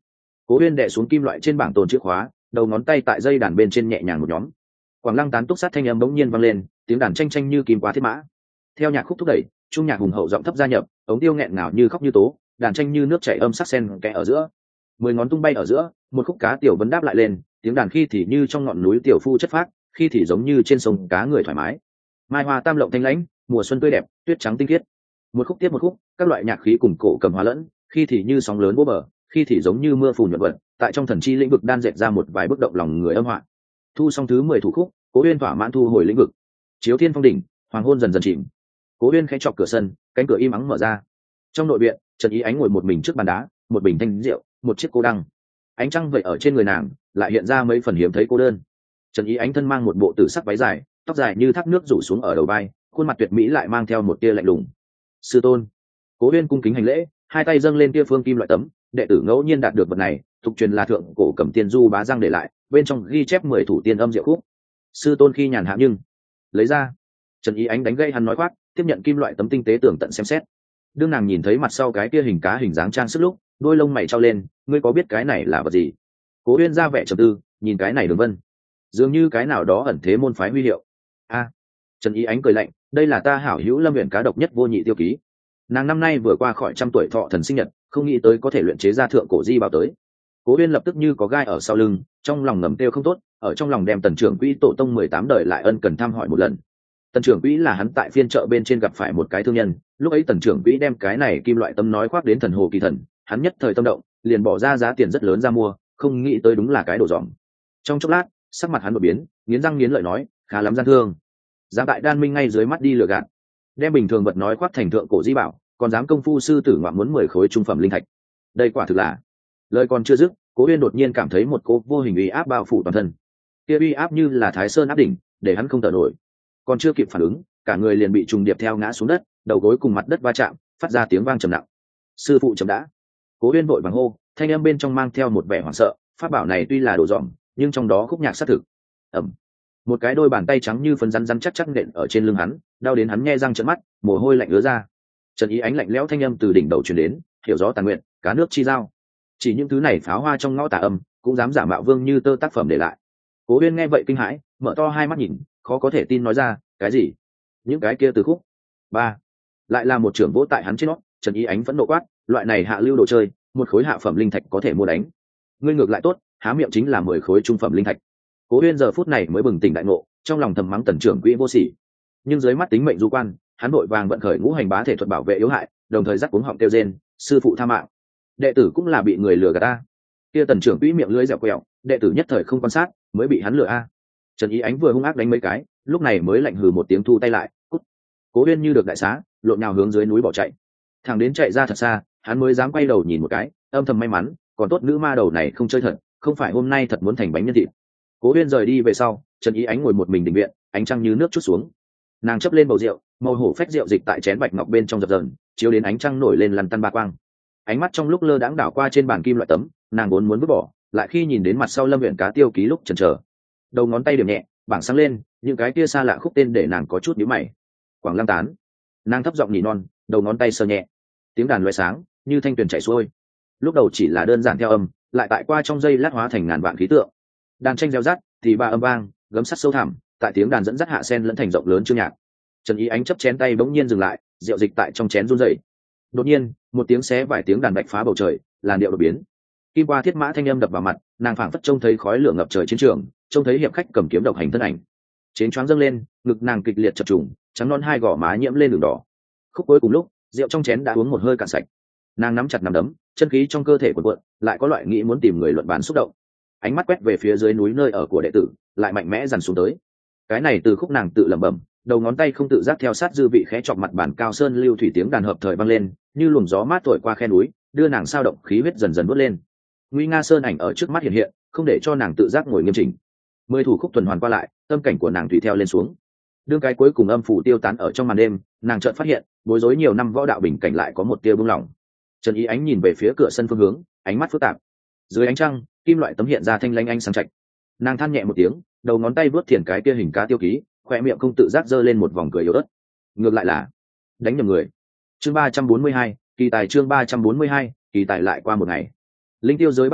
Cố Uyên đè xuống kim loại trên bảng tồn chìa khóa, đầu ngón tay tại dây đàn bên trên nhẹ nhàng một nhóm. Quảng Lăng tán túc sát thanh âm bỗng nhiên vang lên, tiếng đàn tranh tranh như kim qua thiết mã. Theo nhạc khúc thúc đẩy, trung nhạc hùng hậu giọng thấp gia nhập, ống tiêu nghẹn ngào như khóc như tố, đàn tranh như nước chảy âm sắc sen kẽ ở giữa. 10 ngón tung bay ở giữa, một khúc cá tiểu vấn đáp lại lên, tiếng đàn khi thì như trong ngọn núi tiểu phu chất phác, khi thì giống như trên sông cá người thoải mái. Mai hoa tam lộng thanh lãnh, mùa xuân tươi đẹp, tuyết trắng tinh khiết. Một khúc tiếp một khúc, các loại nhạc khí cùng cổ cầm hóa lẫn, khi thì như sóng lớn vỗ bờ, khi thì giống như mưa phùn nhuận vật, tại trong thần chi lĩnh vực đan dệt ra một vài bức động lòng người âm họa. Thu xong thứ 10 thủ khúc, Cố Uyên thỏa mãn thu hồi lĩnh vực. Chiếu thiên phong đỉnh, hoàng hôn dần dần chìm. Cố Uyên khẽ chọc cửa sân, cánh cửa im ắng mở ra. Trong nội viện, Trần Ý Ánh ngồi một mình trước bàn đá, một bình thanh rượu, một chiếc cô đăng. Ánh trăng vậy ở trên người nàng, lại hiện ra mấy phần hiếm thấy cô đơn. Trần Ý Ánh thân mang một bộ tử sắc váy dài, tóc dài như thác nước rủ xuống ở đầu vai, khuôn mặt tuyệt mỹ lại mang theo một tia lạnh lùng. Sư tôn. Cố Uyên cung kính hành lễ, hai tay dâng lên tia phương kim loại tấm, đệ tử ngẫu nhiên đạt được vật này, tục truyền là thượng cổ cầm tiên du bá giang để lại, bên trong ghi chép 10 thủ tiên âm diệu khúc. Sư tôn khi nhàn hạ nhưng lấy ra. Trần Ý Ánh đánh gây hắn nói khoác, tiếp nhận kim loại tấm tinh tế tường tận xem xét. Đương nàng nhìn thấy mặt sau cái kia hình cá hình dáng trang sức lúc, đôi lông mày trao lên, ngươi có biết cái này là vật gì? Cố Uyên ra vẻ trầm tư, nhìn cái này đường vân, dường như cái nào đó ẩn thế môn phái huy hiệu. A, Trần Ý Ánh cười lạnh, đây là ta hảo hữu Lâm Uyển cá độc nhất vô nhị tiêu ký. Nàng năm nay vừa qua khỏi 100 tuổi thọ thần sinh nhật, không nghĩ tới có thể luyện chế ra thượng cổ di bảo tới. Cố Uyên lập tức như có gai ở sau lưng, trong lòng ngầm tiêu không tốt, ở trong lòng đem Tần trưởng quỹ tổ tông 18 đời lại ân cần thăm hỏi một lần. Tần trưởng quỹ là hắn tại phiên chợ bên trên gặp phải một cái thương nhân, lúc ấy Tần trưởng quỹ đem cái này kim loại tấm nói khoác đến thần hồ kỳ thần, hắn nhất thời tâm động, liền bỏ ra giá tiền rất lớn ra mua, không nghĩ tới đúng là cái đồ dỏng. Trong chốc lát, sắc mặt hắn đột biến, nghiến răng nghiến lợi nói, khá lắm gian thương. Dám tại Đan Minh ngay dưới mắt đi lừa gạt, đem bình thường vật nói khoác thành thượng cổ di bảo, còn dám công phu sư tử ngoạm muốn 10 khối trung phẩm linh thạch. Đây quả thực là. Lời còn chưa dứt, Cố Uyên đột nhiên cảm thấy một cỗ vô hình uy áp bao phủ toàn thân. Kia uy áp như là Thái Sơn áp đỉnh, để hắn không thở nổi. Còn chưa kịp phản ứng, cả người liền bị trùng điệp theo ngã xuống đất, đầu gối cùng mặt đất va chạm, phát ra tiếng vang trầm nặng. Sư phụ chậm đã. Cố Uyên vội vàng hô, thanh âm bên trong mang theo một vẻ hoảng sợ, pháp bảo này tuy là đồ dỏng, nhưng trong đó khúc nhạc sát thực. Ầm. Một cái đôi bàn tay trắng như phấn rắn rắn chắc chắc nện ở trên lưng hắn, đau đến hắn nhe răng trợn mắt, mồ hôi lạnh ứa ra. Trần Ý Ánh lạnh lẽo thanh âm từ đỉnh đầu truyền đến, hiểu rõ tàn nguyện, cá nước chi giao. Chỉ những thứ này pháo hoa trong ngõ tà âm, cũng dám giả mạo Vương Như Tơ tác phẩm để lại. Cố Uyên nghe vậy kinh hãi, mở to hai mắt nhìn, khó có thể tin nói ra, cái gì? Những cái kia từ khúc. Ba. Lại là một trưởng vỗ tại hắn trên nó, Trần Ý Ánh vẫn nộ quát, loại này hạ lưu đồ chơi, một khối hạ phẩm linh thạch có thể mua đánh. Ngươi ngược lại tốt, há miệng chính là 10 khối trung phẩm linh thạch. Cố Uyên giờ phút này mới bừng tỉnh đại ngộ, trong lòng thầm mắng Tần trưởng quỹ vô sỉ. Nhưng dưới mắt tính mệnh du quan, hắn vội vàng vận khởi ngũ hành bá thể thuật bảo vệ yếu hại, đồng thời dắt cuống họng kêu rên, sư phụ tha mạng. Đệ tử cũng là bị người lừa gạt ta. Kia Tần trưởng quỹ miệng lưỡi dẻo quẹo, đệ tử nhất thời không quan sát, mới bị hắn lừa a. Trần Ý Ánh vừa hung ác đánh mấy cái, lúc này mới lạnh hừ một tiếng thu tay lại, cút. Cố Uyên như được đại xá, lộn nhào hướng dưới núi bỏ chạy. Thằng đến chạy ra thật xa, hắn mới dám quay đầu nhìn một cái, âm thầm may mắn, còn tốt nữ ma đầu này không chơi thật, không phải hôm nay thật muốn thành bánh nhân thịt. Cố Uyên rời đi về sau, Trần Ý Ánh ngồi một mình đình viện, ánh trăng như nước chút xuống. Nàng chấp lên bầu rượu, màu hổ phách rượu dịch tại chén bạch ngọc bên trong dập dờn, chiếu đến ánh trăng nổi lên lăn tăn ba quang. Ánh mắt trong lúc lơ đãng đảo qua trên bàn kim loại tấm, nàng vốn muốn vứt bỏ, lại khi nhìn đến mặt sau Lâm Uyển cá tiêu ký lúc chần chờ. Đầu ngón tay điểm nhẹ, bảng sáng lên, những cái kia xa lạ khúc tên để nàng có chút nhíu mày. Quảng Lăng tán. Nàng thấp giọng nhỉ non, đầu ngón tay sờ nhẹ. Tiếng đàn loé sáng, như thanh tuyền chảy xuôi. Lúc đầu chỉ là đơn giản theo âm, lại tại qua trong giây lát hóa thành ngàn vạn khí tượng. Đàn tranh reo rắt, thì ba âm vang, gấm sắt sâu thẳm, tại tiếng đàn dẫn dắt hạ sen lẫn thành rộng lớn chương nhạc. Trần Ý Ánh chấp chén tay bỗng nhiên dừng lại, rượu dịch tại trong chén run rẩy. Đột nhiên, một tiếng xé vài tiếng đàn bạch phá bầu trời, làn điệu đột biến. Kim qua thiết mã thanh âm đập vào mặt, nàng phảng phất trông thấy khói lửa ngập trời chiến trường, trông thấy hiệp khách cầm kiếm độc hành thân ảnh. Chén choáng dâng lên, ngực nàng kịch liệt chập trùng, trắng non hai gò má nhiễm lên đường đỏ. Khúc cuối cùng lúc, rượu trong chén đã uống một hơi cạn sạch. Nàng nắm chặt nắm đấm, chân khí trong cơ thể cuộn cuộn, lại có loại nghĩ muốn tìm người luận bàn xúc động. Ánh mắt quét về phía dưới núi nơi ở của đệ tử, lại mạnh mẽ dằn xuống tới. Cái này từ khúc nàng tự lẩm bẩm, đầu ngón tay không tự giác theo sát dư vị khẽ chọc mặt bản cao sơn lưu thủy tiếng đàn hợp thời vang lên, như luồng gió mát thổi qua khe núi, đưa nàng sao động khí huyết dần dần vút lên. Nguy nga sơn ảnh ở trước mắt hiện hiện, không để cho nàng tự giác ngồi nghiêm chỉnh. 10 thủ khúc tuần hoàn qua lại, tâm cảnh của nàng tùy theo lên xuống. Đương cái cuối cùng âm phủ tiêu tán ở trong màn đêm, nàng chợt phát hiện, bối rối nhiều năm võ đạo bình cảnh lại có một tia buông lỏng. Trần Ý Ánh nhìn về phía cửa sân phương hướng, ánh mắt phức tạp. Dưới ánh trăng, kim loại tấm hiện ra thanh lanh ánh sáng chạch. Nàng than nhẹ một tiếng, đầu ngón tay vớt thiền cái kia hình cá tiêu ký, khoe miệng không tự giác giơ lên một vòng cười yếu ớt. Ngược lại là đánh nhầm người. Chương 342, kỳ tài chương 342, kỳ tài lại qua một ngày. Linh tiêu giới Bắc Bộ,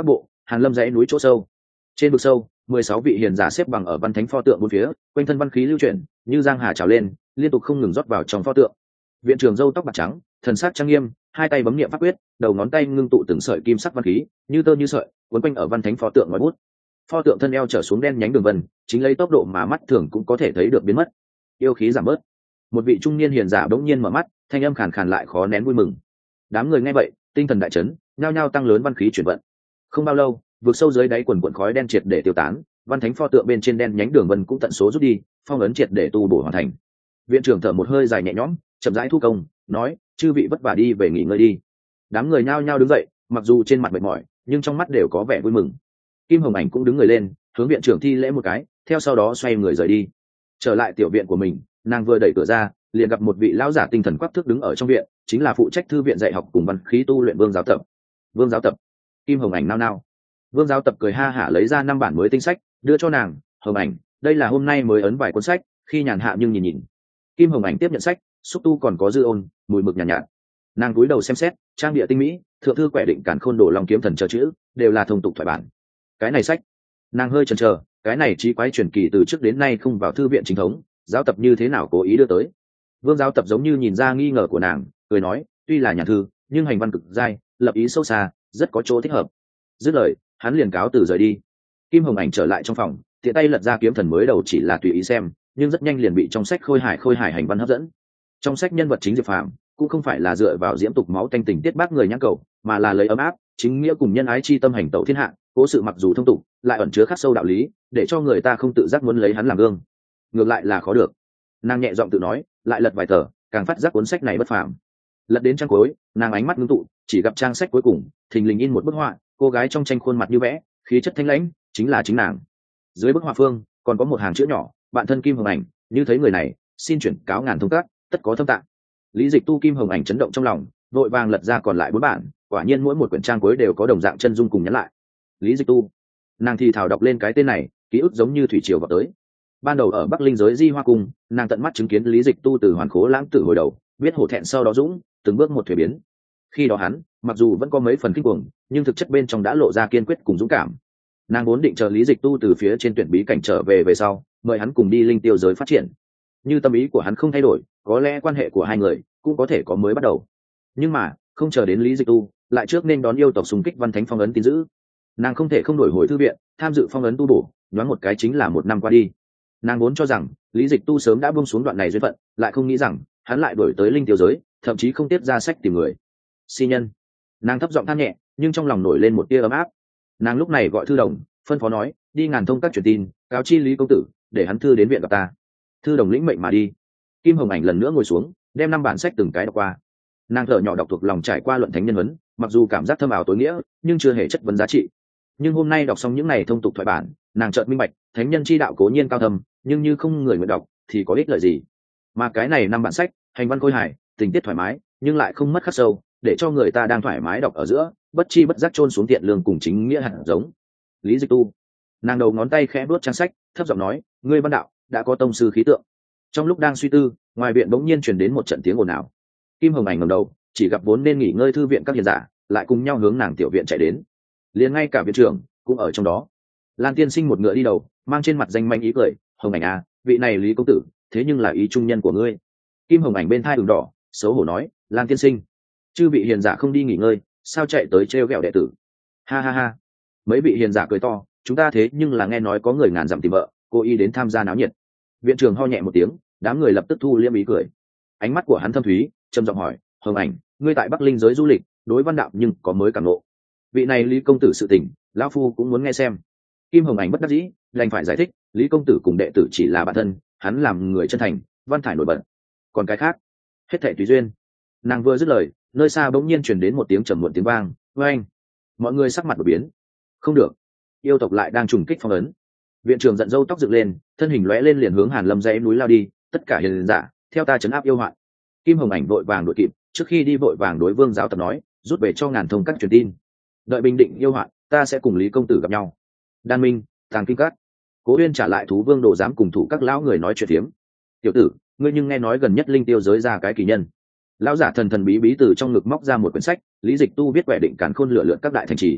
Hàn Lâm dãy núi chỗ sâu. Trên vực sâu, 16 vị hiền giả xếp bằng ở văn thánh pho tượng bốn phía, quanh thân văn khí lưu chuyển, như giang hà trào lên, liên tục không ngừng rót vào trong pho tượng. Viện trưởng râu tóc bạc trắng, thần sắc trang nghiêm, hai tay bấm niệm pháp quyết, đầu ngón tay ngưng tụ từng sợi kim sắc văn khí, như tơ như sợi, cuốn quanh ở văn thánh pho tượng ngòi bút. Pho tượng thân eo trở xuống đen nhánh đường vân, chính lấy tốc độ mà mắt thường cũng có thể thấy được biến mất. Yêu khí giảm bớt. Một vị trung niên hiền giả bỗng nhiên mở mắt, thanh âm khàn khàn lại khó nén vui mừng. Đám người nghe vậy, tinh thần đại chấn, nhao nhao tăng lớn văn khí chuyển vận. Không bao lâu, vượt sâu dưới đáy quần quần khói đen triệt để tiêu tán, văn thánh pho tượng bên trên đen nhánh đường vân cũng tận số rút đi, phong ấn triệt để tu bổ hoàn thành. Viện trưởng thở một hơi dài nhẹ nhõm, chậm rãi thu công, nói: chư vị vất vả đi về nghỉ ngơi đi. Đám người nhao nhao đứng dậy, mặc dù trên mặt mệt mỏi, nhưng trong mắt đều có vẻ vui mừng. Kim Hồng Ảnh cũng đứng người lên, hướng viện trưởng thi lễ một cái, theo sau đó xoay người rời đi. Trở lại tiểu viện của mình, nàng vừa đẩy cửa ra, liền gặp một vị lão giả tinh thần quắc thước đứng ở trong viện, chính là phụ trách thư viện dạy học cùng văn khí tu luyện Vương giáo tập. Vương giáo tập. Kim Hồng Ảnh nao nao. Vương giáo tập cười ha hả lấy ra 5 bản mới tinh sách, đưa cho nàng. Hồng Ảnh, đây là hôm nay mới ấn vài cuốn sách, khi nhàn hạ nhưng nhìn nhìn. Kim Hồng Ảnh tiếp nhận sách, xúc tu còn có dư ôn, mùi mực nhàn nhạt. Nàng cúi đầu xem xét, trang địa tinh mỹ, thượng thư quẻ định cản khôn đồ long kiếm thần chờ chữ, đều là thông tục thoại bản. Cái này sách, nàng hơi chần chờ, cái này trí quái truyền kỳ từ trước đến nay không vào thư viện chính thống, giáo tập như thế nào cố ý đưa tới. Vương giáo tập giống như nhìn ra nghi ngờ của nàng, cười nói: tuy là nhà thư, nhưng hành văn cực dai, lập ý sâu xa, rất có chỗ thích hợp. Dứt lời, hắn liền cáo từ rời đi. Kim Hồng Ảnh trở lại trong phòng, tiện tay lật ra kiếm thần mới đầu chỉ là tùy ý xem, nhưng rất nhanh liền bị trong sách khôi hài hành văn hấp dẫn. Trong sách nhân vật chính Diệp Phàm cũng không phải là dựa vào diễm tục máu tanh tình tiết bác người nhãn cầu, mà là lấy ấm áp, chính nghĩa cùng nhân ái chi tâm hành tẩu thiên hạ, cố sự mặc dù thông tục, lại ẩn chứa khắc sâu đạo lý, để cho người ta không tự giác muốn lấy hắn làm gương. Ngược lại là khó được. Nàng nhẹ giọng tự nói, lại lật vài tờ, càng phát giác cuốn sách này bất phàm. Lật đến trang cuối, nàng ánh mắt ngưng tụ, chỉ gặp trang sách cuối cùng, thình lình in một bức họa, cô gái trong tranh khuôn mặt như vẽ, khí chất thanh lãnh, chính là chính nàng. Dưới bức họa phương, còn có một hàng chữ nhỏ: bạn thân Kim Hồng Ảnh, như thấy người này, xin chuyển cáo ngàn thông các, tất có thâm tạng. Lý Dịch Tu. Kim Hồng Ảnh chấn động trong lòng, vội vàng lật ra còn lại 4 bản, quả nhiên mỗi một quyển trang cuối đều có đồng dạng chân dung cùng nhắn lại. Lý Dịch Tu. Nàng thì thào đọc lên cái tên này, ký ức giống như thủy triều vào tới. Ban đầu ở Bắc Linh giới Di Hoa Cung, nàng tận mắt chứng kiến Lý Dịch Tu từ hoàn khố lãng tử hồi đầu, biết hổ thẹn sau đó dũng, từng bước một thuế biến. Khi đó hắn, mặc dù vẫn có mấy phần kinh cuồng, nhưng thực chất bên trong đã lộ ra kiên quyết cùng dũng cảm. Nàng vốn định chờ Lý Dịch Tu từ phía trên tuyển bí cảnh trở về sau, mời hắn cùng đi linh tiêu giới phát triển. Như tâm ý của hắn không thay đổi, có lẽ quan hệ của hai người cũng có thể có mới bắt đầu. Nhưng mà không chờ đến Lý Dịch Tu, lại trước nên đón yêu tộc xung kích văn thánh phong ấn tin giữ. Nàng không thể không đổi hồi thư viện, tham dự phong ấn tu bổ, nhoáng một cái chính là 1 năm qua đi. Nàng vốn cho rằng Lý Dịch Tu sớm đã buông xuống đoạn này duyên phận, lại không nghĩ rằng hắn lại đổi tới linh tiêu giới, thậm chí không tiếp ra sách tìm người. Si nhân. Nàng thấp giọng than nhẹ, nhưng trong lòng nổi lên một tia ấm áp. Nàng lúc này gọi Thư Đồng, phân phó nói: đi ngàn thông các truyền tin, cáo chi Lý công tử, để hắn thư đến viện gặp ta. Thư Đồng lĩnh mệnh mà đi. Kim Hồng Ảnh lần nữa ngồi xuống, đem 5 bản sách từng cái đọc qua. Nàng thở nhỏ đọc thuộc lòng trải qua luận thánh nhân huấn, mặc dù cảm giác thâm ảo tối nghĩa, nhưng chưa hề chất vấn giá trị. Nhưng hôm nay đọc xong những này thông tục thoại bản, nàng chợt minh bạch, thánh nhân chi đạo cố nhiên cao thâm, nhưng như không người nguyện đọc thì có ích lợi gì. Mà cái này 5 bản sách, hành văn khôi hài, tình tiết thoải mái, nhưng lại không mất khắc sâu, để cho người ta đang thoải mái đọc ở giữa, bất chi bất giác chôn xuống tiện lương cùng chính nghĩa hạt giống. Lý Dịch Tu. Nàng đầu ngón tay khẽ vuốt trang sách, thấp giọng nói: ngươi văn đạo đã có tông sư khí tượng. Trong lúc đang suy tư, ngoài viện bỗng nhiên truyền đến một trận tiếng ồn ào. Kim Hồng Ảnh ngẩng đầu, chỉ gặp vốn nên nghỉ ngơi thư viện các hiền giả lại cùng nhau hướng nàng tiểu viện chạy đến, liền ngay cả viện trưởng cũng ở trong đó. Lan tiên sinh một ngựa đi đầu, mang trên mặt danh manh ý cười: Hồng Ảnh à, vị này Lý công tử, thế nhưng là ý trung nhân của ngươi. Kim Hồng Ảnh bên thai ửng đỏ, xấu hổ nói: Lan tiên sinh, chư vị hiền giả không đi nghỉ ngơi, sao chạy tới trêu ghẹo đệ tử? Ha ha ha. Mấy vị hiền giả cười to: chúng ta thế nhưng là nghe nói có người ngàn dặm tìm vợ, cố ý đến tham gia náo nhiệt. Viện trưởng ho nhẹ một tiếng, đám người lập tức thu liêm ý cười. Ánh mắt của hắn thâm thúy, trầm giọng hỏi: Hồng Ảnh, ngươi tại Bắc Linh giới du lịch, đối văn đạo nhưng có mới cảm ngộ. Vị này Lý công tử sự tình, lão phu cũng muốn nghe xem. Kim Hồng Ảnh bất đắc dĩ, đành phải giải thích: Lý công tử cùng đệ tử chỉ là bạn thân, hắn làm người chân thành, văn thải nổi bật. Còn cái khác, hết thảy tùy duyên. Nàng vừa dứt lời, nơi xa bỗng nhiên truyền đến một tiếng trầm muộn tiếng vang: với anh. Mọi người sắc mặt đổi biến. Không được, yêu tộc lại đang trùng kích phong ấn. Viện trưởng giận dâu tóc dựng lên, thân hình lóe lên liền hướng Hàn Lâm dãy núi lao đi. Tất cả hiền giả, theo ta trấn áp yêu hoạn. Kim Hồng Ảnh vội vàng đuổi kịp, trước khi đi vội vàng đối Vương giáo tập nói: rút về cho ngàn thông các truyền tin, đợi bình định yêu hoạn, ta sẽ cùng Lý công tử gặp nhau. Đan Minh, Tàng Kinh Các. Cố Uyên trả lại thú vương đồ dám cùng thủ các lão người nói chuyện phiếm. Tiểu tử, ngươi nhưng nghe nói gần nhất linh tiêu giới ra cái kỳ nhân. Lão giả thần thần bí bí từ trong ngực móc ra một quyển sách, Lý Dịch Tu viết quẻ định càn khôn lựa lượn các đại thành trì.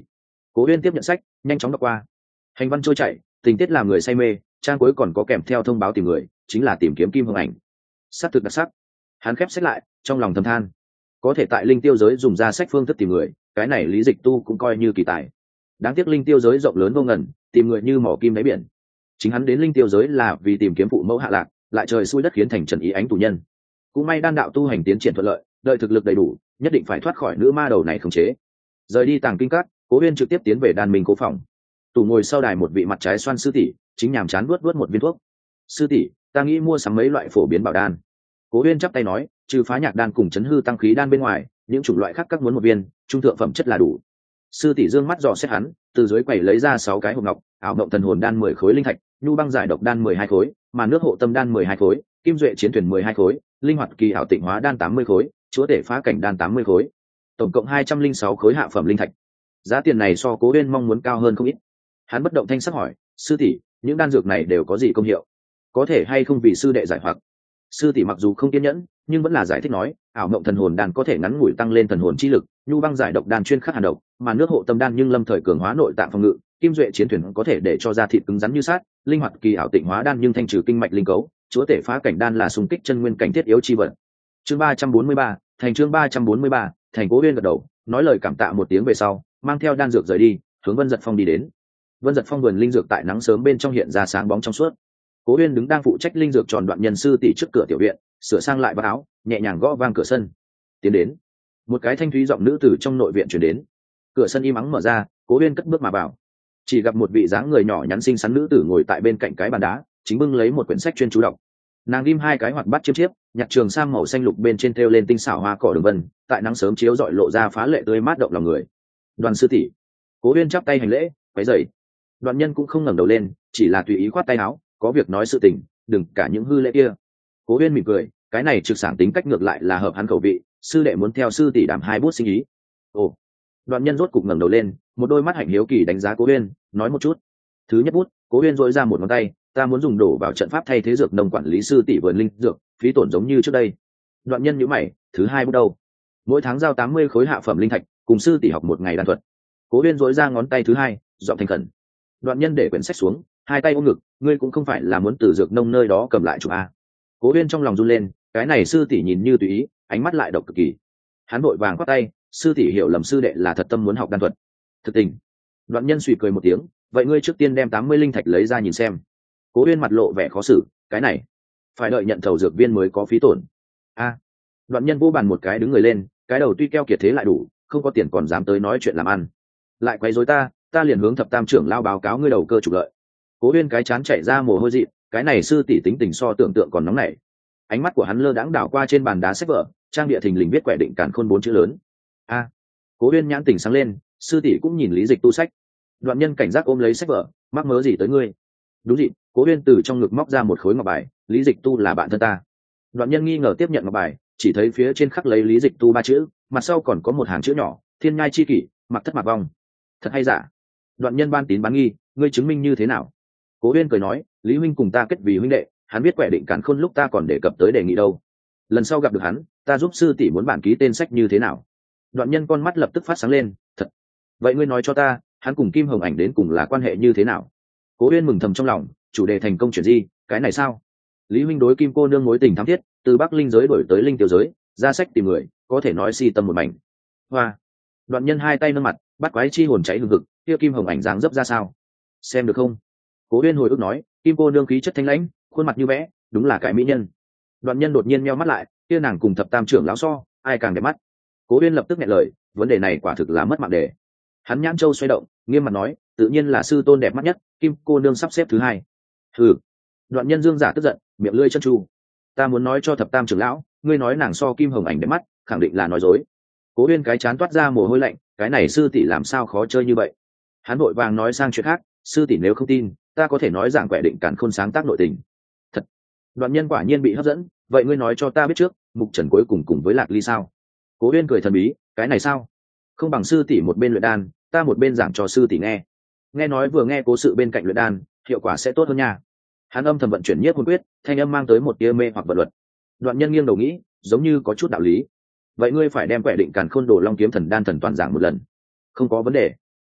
Cố Uyên tiếp nhận sách nhanh chóng đọc qua, hành văn trôi chảy, tình tiết làm người say mê, trang cuối còn có kèm theo thông báo tìm người, chính là tìm kiếm Kim Hồng Ảnh. Sắc thực đặc sắc. Hắn khép sách lại, trong lòng thầm than, có thể tại linh tiêu giới dùng ra sách phương thức tìm người, cái này Lý Dịch Tu cũng coi như kỳ tài. Đáng tiếc linh tiêu giới rộng lớn vô ngần, tìm người như mỏ kim đáy biển. Chính hắn đến linh tiêu giới là vì tìm kiếm phụ mẫu hạ lạc, lại trời xui đất khiến thành Trần Ý Ánh tù nhân. Cũng may đan đạo tu hành tiến triển thuận lợi, đợi thực lực đầy đủ, nhất định phải thoát khỏi nữ ma đầu này khống chế. Rời đi Tàng Kinh Các, Cố Uyên trực tiếp tiến về Đan Minh cố phòng. Tủ ngồi sau đài một vị mặt trái xoan sư tỷ, chính nhàm chán vuốt một viên thuốc. Sư tỷ, ta nghĩ mua sắm mấy loại phổ biến bảo đan. Cố Uyên chắp tay nói, trừ phá nhạc đan cùng chấn hư tăng khí đan bên ngoài, những chủng loại khác các muốn một viên, trung thượng phẩm chất là đủ. Sư tỷ dương mắt dò xét hắn, từ dưới quầy lấy ra 6 cái hộp ngọc, ảo mộng thần hồn đan 10 khối linh thạch, nhu băng giải độc đan 12 khối, mà nước hộ tâm đan 12 khối, kim duệ chiến thuyền 12 khối, linh hoạt kỳ ảo tịnh hóa đan 80 khối, chúa tể phá cảnh đan 80 khối, tổng cộng 206 khối hạ phẩm linh thạch. Giá tiền này so Cố Uyên mong muốn cao hơn không ít. Hắn bất động thanh sắc hỏi, sư tỷ, những đan dược này đều có gì công hiệu, có thể hay không vì sư đệ giải hoặc? Sư tỷ mặc dù không kiên nhẫn, nhưng vẫn là giải thích nói, ảo mộng thần hồn đan có thể ngắn ngủi tăng lên thần hồn chi lực, nhu băng giải độc đan chuyên khắc hàn độc, mà nước hộ tâm đan nhưng lâm thời cường hóa nội tạng phòng ngự, kim duệ chiến thuyền có thể để cho da thịt cứng rắn như sắt, linh hoạt kỳ ảo tịnh hóa đan nhưng thanh trừ kinh mạch linh cấu, chúa tể phá cảnh đan là xung kích chân nguyên cảnh thiết yếu chi vật. Chương 343, thành chương 343, thành. Cố Uyên gật đầu, nói lời cảm tạ một tiếng về sau, mang theo đan dược rời đi, hướng Vân Giật Phong đi đến. Vân Giật Phong vườn linh dược tại nắng sớm bên trong hiện ra sáng bóng trong suốt. Cố Uyên đứng đang phụ trách linh dược tròn đoạn nhân sư tỷ trước cửa tiểu viện, sửa sang lại vạt áo, nhẹ nhàng gõ vang cửa sân. Tiến đến. Một cái thanh thúy giọng nữ từ trong nội viện truyền đến. Cửa sân im ắng mở ra, Cố Uyên cất bước mà vào. Chỉ gặp một vị dáng người nhỏ nhắn xinh xắn nữ tử ngồi tại bên cạnh cái bàn đá, chính bưng lấy một quyển sách chuyên chú đọc. Nàng ghim 2 cái hoạt bát chiêm chiếp, nhặt trường sam màu xanh lục bên trên thêu lên tinh xảo hoa cỏ đường vân, tại nắng sớm chiếu rọi lộ ra phá lệ tươi mát động lòng người. Đoàn sư tỷ. Cố Uyên chắp tay hành lễ, quấy rầy. Đoạn nhân cũng không ngẩng đầu lên, chỉ là tùy ý khoát tay áo, có việc nói sự tình, đừng cả những hư lễ kia. Cố Uyên mỉm cười, cái này trực sảng tính cách ngược lại là hợp hắn khẩu vị, sư đệ muốn theo sư tỷ đàm 2 bút sinh ý. Ồ. Đoạn nhân rốt cục ngẩng đầu lên, một đôi mắt hạnh hiếu kỳ đánh giá Cố Uyên, nói một chút. Thứ nhất bút, Cố Uyên duỗi ra một ngón tay, ta muốn dùng đổ vào trận pháp thay thế dược nông quản lý sư tỷ vườn linh dược, phí tổn giống như trước đây. Đoạn nhân nhíu mày, thứ 2 bút đâu? Mỗi tháng giao 80 khối hạ phẩm linh thạch, cùng sư tỷ học 1 ngày đan thuật. Cố Uyên duỗi ra ngón tay thứ 2, giọng thành khẩn. Đoạn nhân để quyển sách xuống, 2 tay ôm ngực, ngươi cũng không phải là muốn từ dược nông nơi đó cầm lại chụp a? Cố Uyên trong lòng run lên, cái này sư tỷ nhìn như tùy ý, ánh mắt lại độc cực kỳ. Hắn vội vàng quát tay, sư tỷ hiểu lầm sư đệ là thật tâm muốn học đan thuật. Thực tình. Đoạn nhân suy cười một tiếng, vậy ngươi trước tiên đem 80 linh thạch lấy ra nhìn xem. Cố Uyên mặt lộ vẻ khó xử, cái này phải đợi nhận thầu dược viên mới có phí tổn. A. Đoạn nhân vô bàn một cái đứng người lên, cái đầu tuy keo kiệt thế lại đủ, không có tiền còn dám tới nói chuyện làm ăn, lại quấy rối ta liền hướng thập tam trưởng lao báo cáo ngươi đầu cơ trục lợi. Cố Uyên cái chán chảy ra mồ hôi dị, cái này sư tỷ tính tình so tưởng tượng còn nóng nảy. Ánh mắt của hắn lơ đãng đảo qua trên bàn đá sách vở, trang địa thình lình viết quẻ định càn khôn 4 chữ lớn. A. Cố Uyên nhãn tỉnh sáng lên, sư tỷ cũng nhìn Lý Dịch Tu sách. Đoạn nhân cảnh giác ôm lấy sách vở, mắc mớ gì tới ngươi? Đúng vậy. Cố Uyên từ trong ngực móc ra một khối ngọc bài, Lý Dịch Tu là bạn thân ta. Đoạn nhân nghi ngờ tiếp nhận ngọc bài, chỉ thấy phía trên khắc lấy Lý Dịch Tu 3 chữ, mặt sau còn có một hàng chữ nhỏ, thiên nhai chi kỷ, mặc thất mặc vong. Thật hay giả? Đoạn nhân ban tín bán nghi, ngươi chứng minh như thế nào? Cố Uyên cười nói, Lý huynh cùng ta kết vì huynh đệ, hắn biết quẻ định càn khôn lúc ta còn đề cập tới đề nghị đâu. Lần sau gặp được hắn, ta giúp sư tỷ muốn bản ký tên sách như thế nào? Đoạn nhân con mắt lập tức phát sáng lên, thật. Vậy ngươi nói cho ta, hắn cùng Kim Hồng Ảnh đến cùng là quan hệ như thế nào? Cố Uyên mừng thầm trong lòng, chủ đề thành công chuyện gì? Cái này sao? Lý huynh đối Kim cô nương mối tình thắm thiết, từ Bắc linh giới đổi tới linh tiểu giới, ra sách tìm người, có thể nói si tâm một mảnh. Hoa. Đoạn nhân 2 tay nâng mặt, bắt quái chi hồn cháy hừng hực, kia Kim Hồng Ảnh dáng dấp ra sao? Xem được không? Cố Uyên hồi ức nói, Kim cô nương khí chất thanh lãnh, khuôn mặt như vẽ, đúng là cái mỹ nhân. Đoạn nhân đột nhiên nheo mắt lại, kia nàng cùng thập tam trưởng lão so, ai càng đẹp mắt? Cố Uyên lập tức nghẹn lời, vấn đề này quả thực là mất mạng đề. Hắn nhãn châu xoay động, nghiêm mặt nói, tự nhiên là sư tôn đẹp mắt nhất, Kim cô nương sắp xếp thứ 2. Hừ. Đoạn nhân dương giả tức giận, miệng lưỡi chân tru. Ta muốn nói cho thập tam trưởng lão, ngươi nói nàng so Kim Hồng Ảnh đẹp mắt, khẳng định là nói dối. Cố Uyên cái chán toát ra mồ hôi lạnh, cái này sư tỷ làm sao khó chơi như vậy? Hắn vội vàng nói sang chuyện khác, sư tỷ nếu không tin, ta có thể nói giảng quẻ định càn khôn sáng tác nội tình. Thật. Đoạn nhân quả nhiên bị hấp dẫn, vậy ngươi nói cho ta biết trước, Mục Trần cuối cùng với Lạc Ly sao? Cố Uyên cười thần bí, cái này sao? Không bằng sư tỷ một bên luyện đan, ta một bên giảng cho sư tỷ nghe. Nghe nói vừa nghe cố sự bên cạnh luyện đan, hiệu quả sẽ tốt hơn nha. Hắn âm thầm vận chuyển nhiếp hồn quyết, thanh âm mang tới một tia mê hoặc vật luật. Đoạn nhân nghiêng đầu nghĩ, giống như có chút đạo lý. Vậy ngươi phải đem quẻ định càn khôn đồ long kiếm thần đan thần toàn giảng một lần. Không có vấn đề.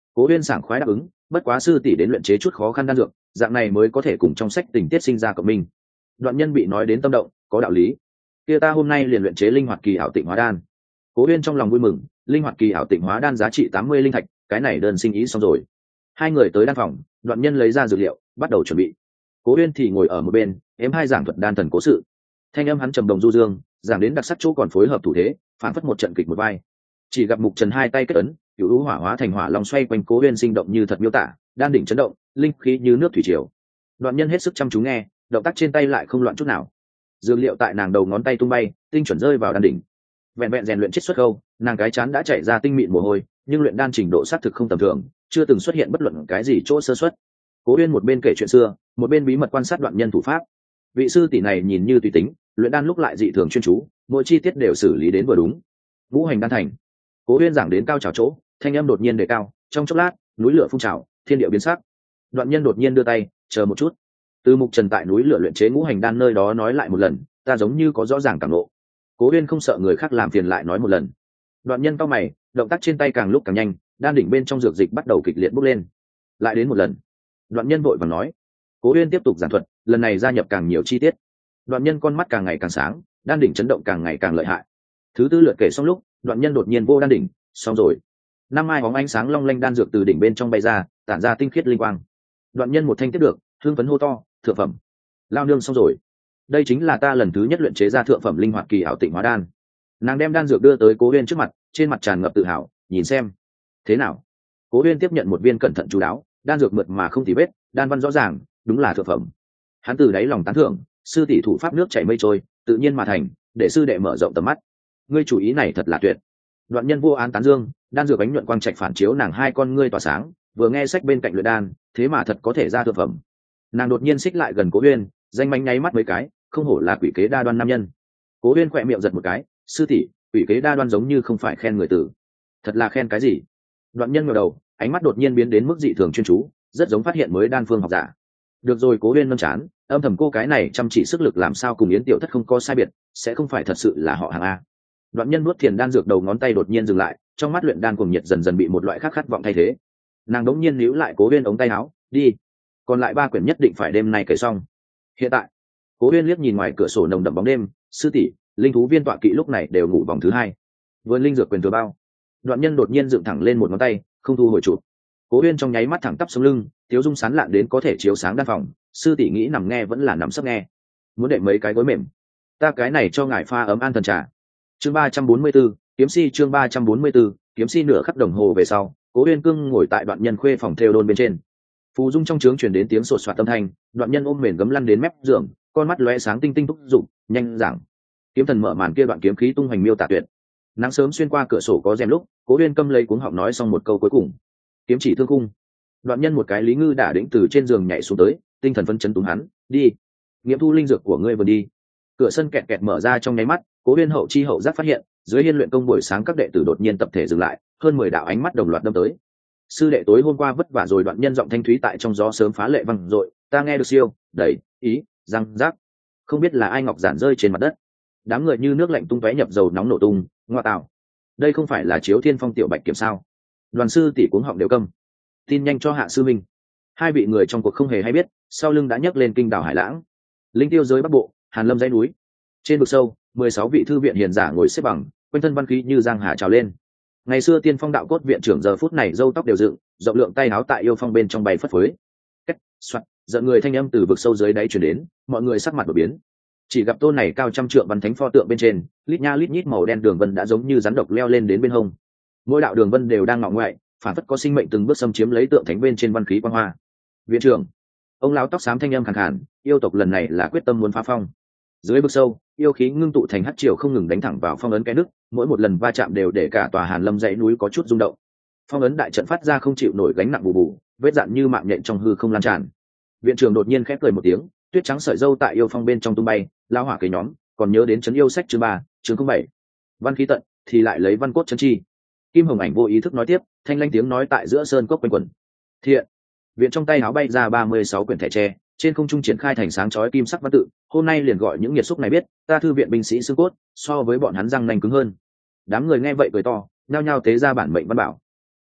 Cố Uyên sảng khoái đáp ứng, bất quá sư tỷ đến luyện chế chút khó khăn đan dược, dạng này mới có thể cùng trong sách tình tiết sinh ra cộng minh. Đoạn Nhân bị nói đến tâm động, có đạo lý. Kia ta hôm nay liền luyện chế linh hoạt kỳ ảo tịnh hóa đan. Cố Uyên trong lòng vui mừng, linh hoạt kỳ ảo tịnh hóa đan giá trị 80 linh thạch, cái này đơn sinh ý xong rồi. Hai người tới đan phòng, Đoạn Nhân lấy ra dược liệu, bắt đầu chuẩn bị. Cố Uyên thì ngồi ở một bên, em hai giảng thuật đan thần cố sự. Thanh âm hắn trầm đồng du dương, giảng đến đặc sắc chỗ còn phối hợp thủ thế, phản phất một trận kịch một vai. Chỉ gặp Mục Trần hai tay kết ấn, cửu u hỏa hóa thành hỏa long xoay quanh Cố Uyên sinh động như thật miêu tả, đan đỉnh chấn động, linh khí như nước thủy triều. Đoạn Nhân hết sức chăm chú nghe, động tác trên tay lại không loạn chút nào. Dược liệu tại nàng đầu ngón tay tung bay, tinh chuẩn rơi vào đan đỉnh. Vẹn vẹn rèn luyện chiết xuất khâu, nàng cái chán đã chảy ra tinh mịn mồ hôi, nhưng luyện đan trình độ xác thực không tầm thường, chưa từng xuất hiện bất luận cái gì chỗ sơ suất. Cố Uyên một bên kể chuyện xưa, một bên bí mật quan sát Đoạn Nhân thủ pháp. Vị sư tỷ này nhìn như tùy tính, luyện đan lúc lại dị thường chuyên chú, mỗi chi tiết đều xử lý đến vừa đúng. Ngũ hành đan thành. Cố Uyên giảng đến cao trào chỗ, thanh âm đột nhiên đề cao, trong chốc lát, núi lửa phun trào, thiên địa biến sắc. Đoạn Nhân đột nhiên đưa tay, chờ một chút. Từ Mục Trần tại núi lửa luyện chế ngũ hành đan nơi đó nói lại một lần, ta giống như có rõ ràng cảm ngộ. Cố Uyên không sợ người khác làm phiền lại nói một lần. Đoạn Nhân cau mày, động tác trên tay càng lúc càng nhanh, đan đỉnh bên trong dược dịch bắt đầu kịch liệt bốc lên. Lại đến một lần. Đoạn Nhân vội vàng nói. Cố Uyên tiếp tục giảng thuật, lần này gia nhập càng nhiều chi tiết. Đoạn Nhân con mắt càng ngày càng sáng, đan đỉnh chấn động càng ngày càng lợi hại. Thứ tư lượt kể xong lúc, Đoạn Nhân đột nhiên vô đan đỉnh, xong rồi. Năm mai bóng ánh sáng long lanh đan dược từ đỉnh bên trong bay ra, tản ra tinh khiết linh quang. Đoạn Nhân một thanh tiếp được, hương phấn hô to, thượng phẩm. Lao nương xong rồi. Đây chính là ta lần thứ nhất luyện chế ra thượng phẩm linh hoạt kỳ ảo tịnh hóa đan. Nàng đem đan dược đưa tới Cố Uyên trước mặt, trên mặt tràn ngập tự hào, nhìn xem. Thế nào? Cố Uyên tiếp nhận một viên cẩn thận chú đáo, đan dược mượt mà không tì vết, đan văn rõ ràng, đúng là thượng phẩm. Hắn từ đáy lòng tán thưởng, sư tỷ thủ pháp nước chảy mây trôi, tự nhiên mà thành, để sư đệ mở rộng tầm mắt. Ngươi chủ ý này thật là tuyệt. Đoạn Nhân vô án tán dương, đan dược ánh nhuận quang trạch phản chiếu nàng hai con ngươi tỏa sáng, vừa nghe sách bên cạnh luyện đan, thế mà thật có thể ra thượng phẩm. Nàng đột nhiên xích lại gần Cố Uyên, danh mánh nháy mắt mấy cái, không hổ là quỷ kế đa đoan nam nhân. Cố Uyên khỏe miệng giật một cái, sư tỷ, quỷ kế đa đoan giống như không phải khen người tử, thật là khen cái gì? Đoạn Nhân ngẩng đầu, ánh mắt đột nhiên biến đến mức dị thường chuyên chú, rất giống phát hiện mới đan phương học giả. Được rồi, Cố Uyên nâng chán, âm thầm cô cái này chăm chỉ sức lực làm sao cùng Yến Tiểu Thất không có sai biệt, sẽ không phải thật sự là họ hàng a. Đoạn Nhân nuốt thiền đan dược đầu ngón tay đột nhiên dừng lại, trong mắt luyện đan cuồng nhiệt dần dần bị một loại khác khát vọng thay thế. Nàng đống nhiên níu lại Cố Uyên ống tay áo, đi, còn lại 3 quyển nhất định phải đêm nay kể xong. Hiện tại, Cố Uyên liếc nhìn ngoài cửa sổ nồng đậm bóng đêm, sư tỷ, linh thú viên tọa kỵ lúc này đều ngủ vòng thứ 2. Vườn linh dược quyền thừa bao. Đoạn Nhân đột nhiên dựng thẳng lên một ngón tay, không thu hồi chụp. Cố Uyên trong nháy mắt thẳng tắp sống lưng, thiếu dung sán lạn đến có thể chiếu sáng đan phòng. Sư tỷ nghĩ nằm nghe vẫn là nằm sấp nghe, muốn đệm mấy cái gối mềm. Ta cái này cho ngài pha ấm an thần trà. Chương 344, kiếm si chương 344, kiếm si nửa khắc đồng hồ về sau, Cố Uyên cương ngồi tại Đoạn Nhân khuê phòng thêu đôn bên trên. Phù dung trong trướng truyền đến tiếng sột soạt âm thanh, Đoạn Nhân ôm mền gấm lăn đến mép giường, con mắt lóe sáng tinh tinh thúc giục, nhanh giảng. Kiếm thần mở màn kia đoạn kiếm khí tung hoành miêu tả tuyệt. Nắng sớm xuyên qua cửa sổ có rèm lúc, Cố Uyên câm lấy cuống họng nói xong một câu cuối cùng. Kiếm chỉ thương khung. Đoạn Nhân một cái lý ngư đả đĩnh từ trên giường nhảy xuống tới, tinh thần phấn chấn túng hắn, đi, nghiệm thu linh dược của ngươi vừa đi. Cửa sân kẹt kẹt mở ra trong nháy mắt, Cố Uyên hậu chi hậu giác phát hiện, dưới hiên luyện công buổi sáng các đệ tử đột nhiên tập thể dừng lại, hơn 10 đạo ánh mắt đồng loạt đâm tới. Sư đệ tối hôm qua vất vả rồi. Đoạn Nhân giọng thanh thúy tại trong gió sớm phá lệ vang dội, ta nghe được siêu, đẩy, ý, răng rác. Không biết là ai ngọc giản rơi trên mặt đất. Đám người như nước lạnh tung tóe nhập dầu nóng nổ tung, ngoa tạo. Đây không phải là Chiếu Thiên Phong tiểu bạch kiểm sao? Đoàn sư tỷ cuống họng đều câm. Tin nhanh cho hạ sư minh. Hai vị người trong cuộc không hề hay biết, sau lưng đã nhấc lên kinh đảo hải lãng. Linh tiêu giới bắc bộ, Hàn Lâm dãy núi. Trên vực sâu, 16 vị thư viện hiền giả ngồi xếp bằng, quanh thân văn khí như giang hà trào lên. Ngày xưa Tiên Phong đạo cốt viện trưởng giờ phút này râu tóc đều dựng, rộng lượng tay áo tại yêu phong bên trong bay phất phới. Cách, soạt, giận người thanh âm từ vực sâu dưới đáy truyền đến, mọi người sắc mặt đổi biến. Chỉ gặp tôn này cao trăm trượng văn thánh pho tượng bên trên, lít nha lít nhít màu đen đường vân đã giống như rắn độc leo lên đến bên hông. Mỗi đạo đường vân đều đang ngọ ngoại, phản phất có sinh mệnh từng bước xâm chiếm lấy tượng thánh bên trên văn khí quang hoa. Viện trưởng, ông lão tóc xám thanh âm khàn khàn, yêu tộc lần này là quyết tâm muốn phá phong. Dưới vực sâu, yêu khí ngưng tụ thành hắc triều không ngừng đánh thẳng vào phong ấn cái nước, mỗi một lần va chạm đều để cả tòa Hàn Lâm dãy núi có chút rung động. Phong ấn đại trận phát ra không chịu nổi gánh nặng bù bù, vết dạn như mạng nhện trong hư không lan tràn. Viện trưởng đột nhiên khép cười một tiếng, tuyết trắng sợi dâu tại yêu phong bên trong tung bay, lao hỏa cái nhóm, còn nhớ đến chấn yêu sách chương 3, chương 07. Văn khí tận, thì lại lấy văn cốt chấn chi. Kim Hồng Ảnh vô ý thức nói tiếp, thanh lanh tiếng nói tại giữa sơn cốc quanh quẩn. Thiện. Viện trong tay áo bay ra 36 quyển thẻ tre, trên không trung triển khai thành sáng chói kim sắc văn tự, hôm nay liền gọi những nghiệt xúc này biết, ta thư viện binh sĩ xương cốt, so với bọn hắn răng nanh cứng hơn. Đám người nghe vậy cười to, nhao nhao tế ra bản mệnh văn bảo.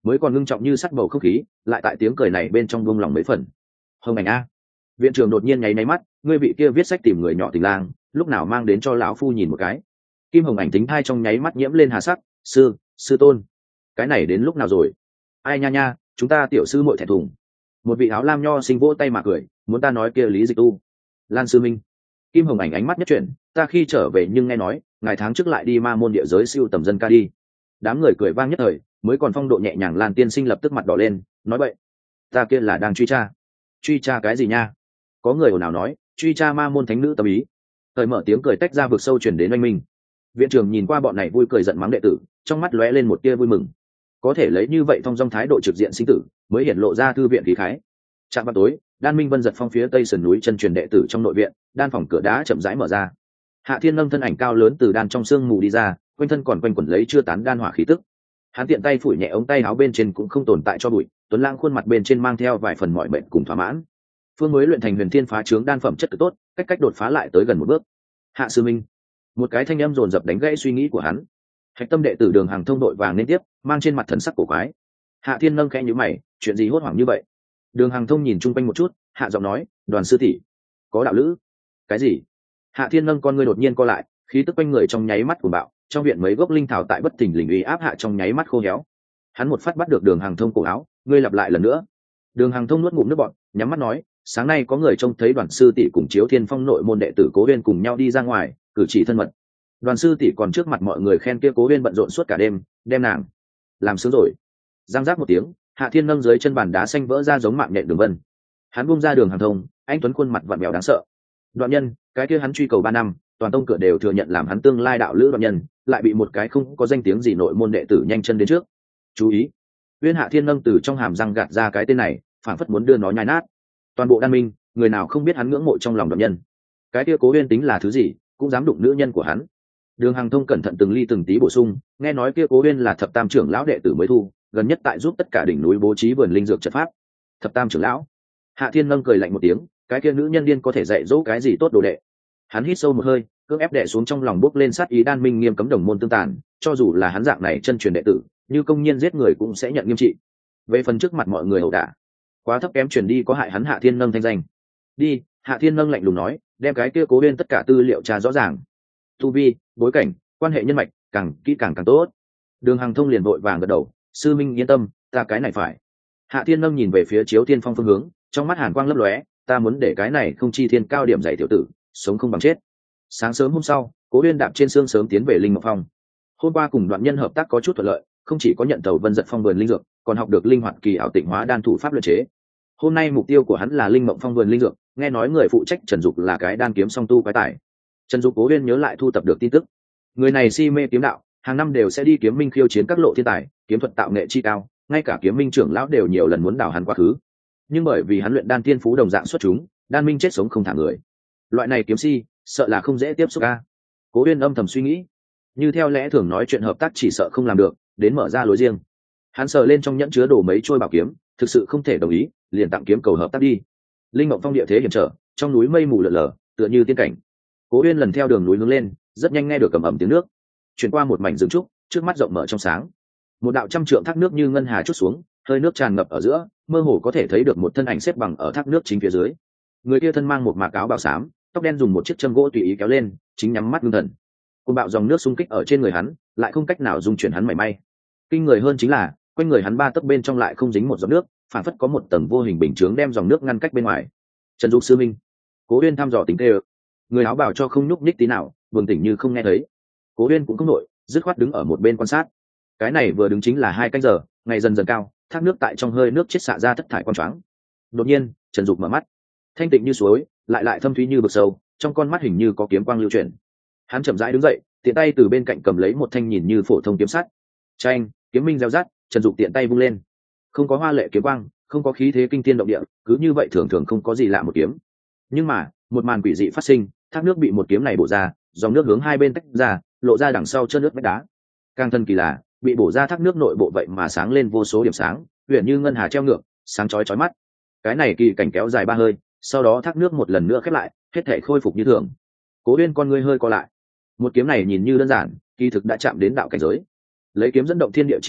mới còn ngưng trọng như sắt bầu không khí, lại tại tiếng cười này bên trong buông lòng mấy phần. Hồng Ảnh a. Viện trưởng đột nhiên nháy mắt, ngươi vị kia viết sách tìm người nhỏ tình lang, lúc nào mang đến cho lão phu nhìn một cái. Kim Hồng Ảnh tính thai trong nháy mắt nhiễm lên hà sắc, sư tôn, cái này đến lúc nào rồi? Ai nha nha, chúng ta tiểu sư muội thẹn thùng. Một vị áo lam nho sinh vỗ tay mà cười, muốn ta nói kia Lý Dịch Tu. Lan sư minh. Kim Hồng Ảnh ánh mắt nhất chuyển, ta khi trở về nhưng nghe nói ngày tháng trước lại đi ma môn địa giới siêu tầm dân ca đi. Đám người cười vang nhất thời, mới còn phong độ nhẹ nhàng Lan tiên sinh lập tức mặt đỏ lên, nói vậy ta kia là đang truy tra cái gì nha? Có người ồn ào nói truy tra ma môn thánh nữ tâm ý. Thời mở tiếng cười tách ra vực sâu chuyển đến oanh minh. Viện trưởng nhìn qua bọn này vui cười giận mắng đệ tử, trong mắt lóe lên một tia vui mừng. Có thể lấy như vậy thong dong thái độ trực diện sinh tử, mới hiện lộ ra thư viện khí khái. Trạm vào tối, Đan Minh Vân giật phong phía tây sườn núi chân truyền đệ tử trong nội viện, đan phòng cửa đá chậm rãi mở ra. Hạ Thiên Nâng thân ảnh cao lớn từ đan trong sương mù đi ra, quanh thân còn quanh quẩn lấy chưa tán đan hỏa khí tức. Hắn tiện tay phủi nhẹ ống tay áo bên trên cũng không tồn tại cho bụi, tuấn lãng khuôn mặt bên trên mang theo vài phần mọi mệnh cùng thỏa mãn. Phương mới luyện thành huyền thiên phá trướng đan phẩm chất cực tốt, cách đột phá lại tới gần một bước. Hạ sư minh. Một cái thanh âm dồn dập đánh gãy suy nghĩ của hắn. Hạch tâm đệ tử Đường Hàng Thông đội vàng nên tiếp, mang trên mặt thần sắc cổ quái. Hạ Thiên Nâng khẽ nhíu mày, chuyện gì hốt hoảng như vậy? Đường Hàng Thông nhìn chung quanh một chút, hạ giọng nói, Đoàn sư tỷ, có đạo lữ. Cái gì? Hạ Thiên Nâng con ngươi đột nhiên co lại, khí tức quanh người trong nháy mắt cuồng bạo, trong viện mấy gốc linh thảo tại bất thình lình uy áp hạ trong nháy mắt khô héo. Hắn một phát bắt được Đường Hàng Thông cổ áo, ngươi lặp lại lần nữa. Đường Hàng Thông nuốt ngụm nước bọt, nhắm mắt nói, sáng nay có người trông thấy Đoàn sư tỷ cùng Chiếu Thiên Phong nội môn đệ tử Cố Uyên cùng nhau đi ra ngoài, cử chỉ thân mật. Đoàn sư tỷ còn trước mặt mọi người khen kia Cố Uyên bận rộn suốt cả đêm, đem nàng làm sướng rồi. Giang giác một tiếng, Hạ Thiên Nâng dưới chân bàn đá xanh vỡ ra giống mạng nhện đường vân. Hắn bung ra Đường Hàng Thông, anh tuấn khuôn mặt vặn vẹo đáng sợ. Đoạn nhân, cái kia hắn truy cầu 3 năm, toàn tông cửa đều thừa nhận làm hắn tương lai đạo lữ đoạn nhân, lại bị một cái không có danh tiếng gì nội môn đệ tử nhanh chân đến trước. Chú ý. Uyên Hạ Thiên Nâng từ trong hàm răng gạt ra cái tên này, phảng phất muốn đưa nó nhai nát. Toàn bộ Đan Minh, người nào không biết hắn ngưỡng mộ trong lòng đoạn nhân. Cái kia Cố Uyên tính là thứ gì, cũng dám đụng nữ nhân của hắn. Đường Hàng Thông cẩn thận từng ly từng tí bổ sung, nghe nói kia Cố Uyên là thập tam trưởng lão đệ tử mới thu, gần nhất tại giúp tất cả đỉnh núi bố trí vườn linh dược trận pháp. Thập tam trưởng lão. Hạ Thiên Nâng cười lạnh một tiếng, cái kia nữ nhân điên có thể dạy dỗ cái gì tốt đồ đệ. Hắn hít sâu một hơi, cưỡng ép đè xuống trong lòng bốc lên sát ý. Đan Minh nghiêm cấm đồng môn tương tàn, cho dù là hắn dạng này chân truyền đệ tử, như công nhiên giết người cũng sẽ nhận nghiêm trị. Về phần trước mặt mọi người ẩu đả, quá thấp kém truyền đi có hại hắn Hạ Thiên Nâng thanh danh. Đi. Hạ Thiên Nâng lạnh lùng nói, đem cái kia Cố Uyên tất cả tư liệu tra rõ ràng, tu vi, bối cảnh, quan hệ nhân mạch, càng kỹ càng tốt. Đường Hàng Thông liền vội vàng gật đầu, sư minh yên tâm, ta cái này phải. Hạ Thiên Nâng nhìn về phía Chiếu Thiên Phong phương hướng, trong mắt hàn quang lấp lóe, ta muốn để cái này không chi thiên cao điểm dạy tiểu tử, sống không bằng chết. Sáng sớm hôm sau, Cố Uyên đạp trên sương sớm tiến về Linh Mộng Phong. Hôm qua cùng Đoạn Nhân hợp tác có chút thuận lợi, không chỉ có nhận tàu Vân Dật Phong vườn linh dược, còn học được linh hoạt kỳ ảo tịnh hóa đan thủ pháp luyện chế. Hôm nay mục tiêu của hắn là Linh Mộng Phong vườn linh dược, nghe nói người phụ trách Trần Dục là cái đan kiếm song tu quái tài. Trần Dục Cố Uyên nhớ lại thu tập được tin tức. Người này si mê kiếm đạo, hàng năm đều sẽ đi kiếm minh khiêu chiến các lộ thiên tài, kiếm thuật tạo nghệ chi cao, ngay cả kiếm minh trưởng lão đều nhiều lần muốn đào hắn quá khứ. Nhưng bởi vì hắn luyện đan tiên phú đồng dạng xuất chúng, đan minh chết sống không thả người. Loại này kiếm si, sợ là không dễ tiếp xúc a. Cố Uyên âm thầm suy nghĩ, như theo lẽ thường nói chuyện hợp tác chỉ sợ không làm được, đến mở ra lối riêng. Hắn sờ lên trong nhẫn chứa đồ mấy trôi bảo kiếm, thực sự không thể đồng ý, liền tặng kiếm cầu hợp tác đi. Linh Mộng Phong địa thế hiểm trở, trong núi mây mù lượn lờ, tựa như tiên cảnh. Cố Uyên lần theo đường núi hướng lên, rất nhanh nghe được ầm ầm tiếng nước. Chuyển qua một mảnh rừng trúc, trước mắt rộng mở trong sáng. Một đạo trăm trượng thác nước như ngân hà chút xuống, hơi nước tràn ngập ở giữa, mơ hồ có thể thấy được một thân ảnh xếp bằng ở thác nước chính phía dưới. Người kia thân mang một mạc áo bào xám, tóc đen dùng một chiếc châm gỗ tùy ý kéo lên, chính nhắm mắt ngưng thần. Cơn bạo dòng nước xung kích ở trên người hắn, lại không cách nào dung chuyển hắn mảy may. Kinh người hơn chính là, quanh người hắn 3 tấc bên trong lại không dính một giọt nước, phản phất có một tầng vô hình bình chướng đem dòng nước ngăn cách bên ngoài. Trần Dục sư minh. Cố Uyên thăm dò tính tê. Người áo bào cho không nhúc nhích tí nào, buồn tỉnh như không nghe thấy. Cố Uyên cũng không nổi, dứt khoát đứng ở một bên quan sát. Cái này vừa đứng chính là 2 canh giờ, ngày dần dần cao, thác nước tại trong hơi nước chết xạ ra thất thải quang choáng. Đột nhiên, Trần Dục mở mắt, thanh tịnh như suối, lại thâm thúy như vực sâu, trong con mắt hình như có kiếm quang lưu chuyển. Hắn chậm rãi đứng dậy, tiện tay từ bên cạnh cầm lấy một thanh nhìn như phổ thông kiếm sắt. Chanh, kiếm minh reo rát, Trần Dục tiện tay vung lên. Không có hoa lệ kiếm quang, không có khí thế kinh thiên động địa, cứ như vậy thường thường không có gì lạ một kiếm. Nhưng mà, một màn quỷ dị phát sinh, thác nước bị một kiếm này bổ ra, dòng nước hướng hai bên tách ra, lộ ra đằng sau chân nước vách đá. Càng thân kỳ lạ, bị bổ ra thác nước nội bộ vậy mà sáng lên vô số điểm sáng, huyền như ngân hà treo ngược, sáng chói chói mắt. Cái này kỳ cảnh kéo dài 3 hơi, sau đó thác nước một lần nữa khép lại, hết thể khôi phục như thường. Cố Uyên con ngươi hơi co lại. Một kiếm này nhìn như đơn giản, kỳ thực đã chạm đến đạo cảnh giới. Lấy kiếm dẫn động thiên địa chi lực,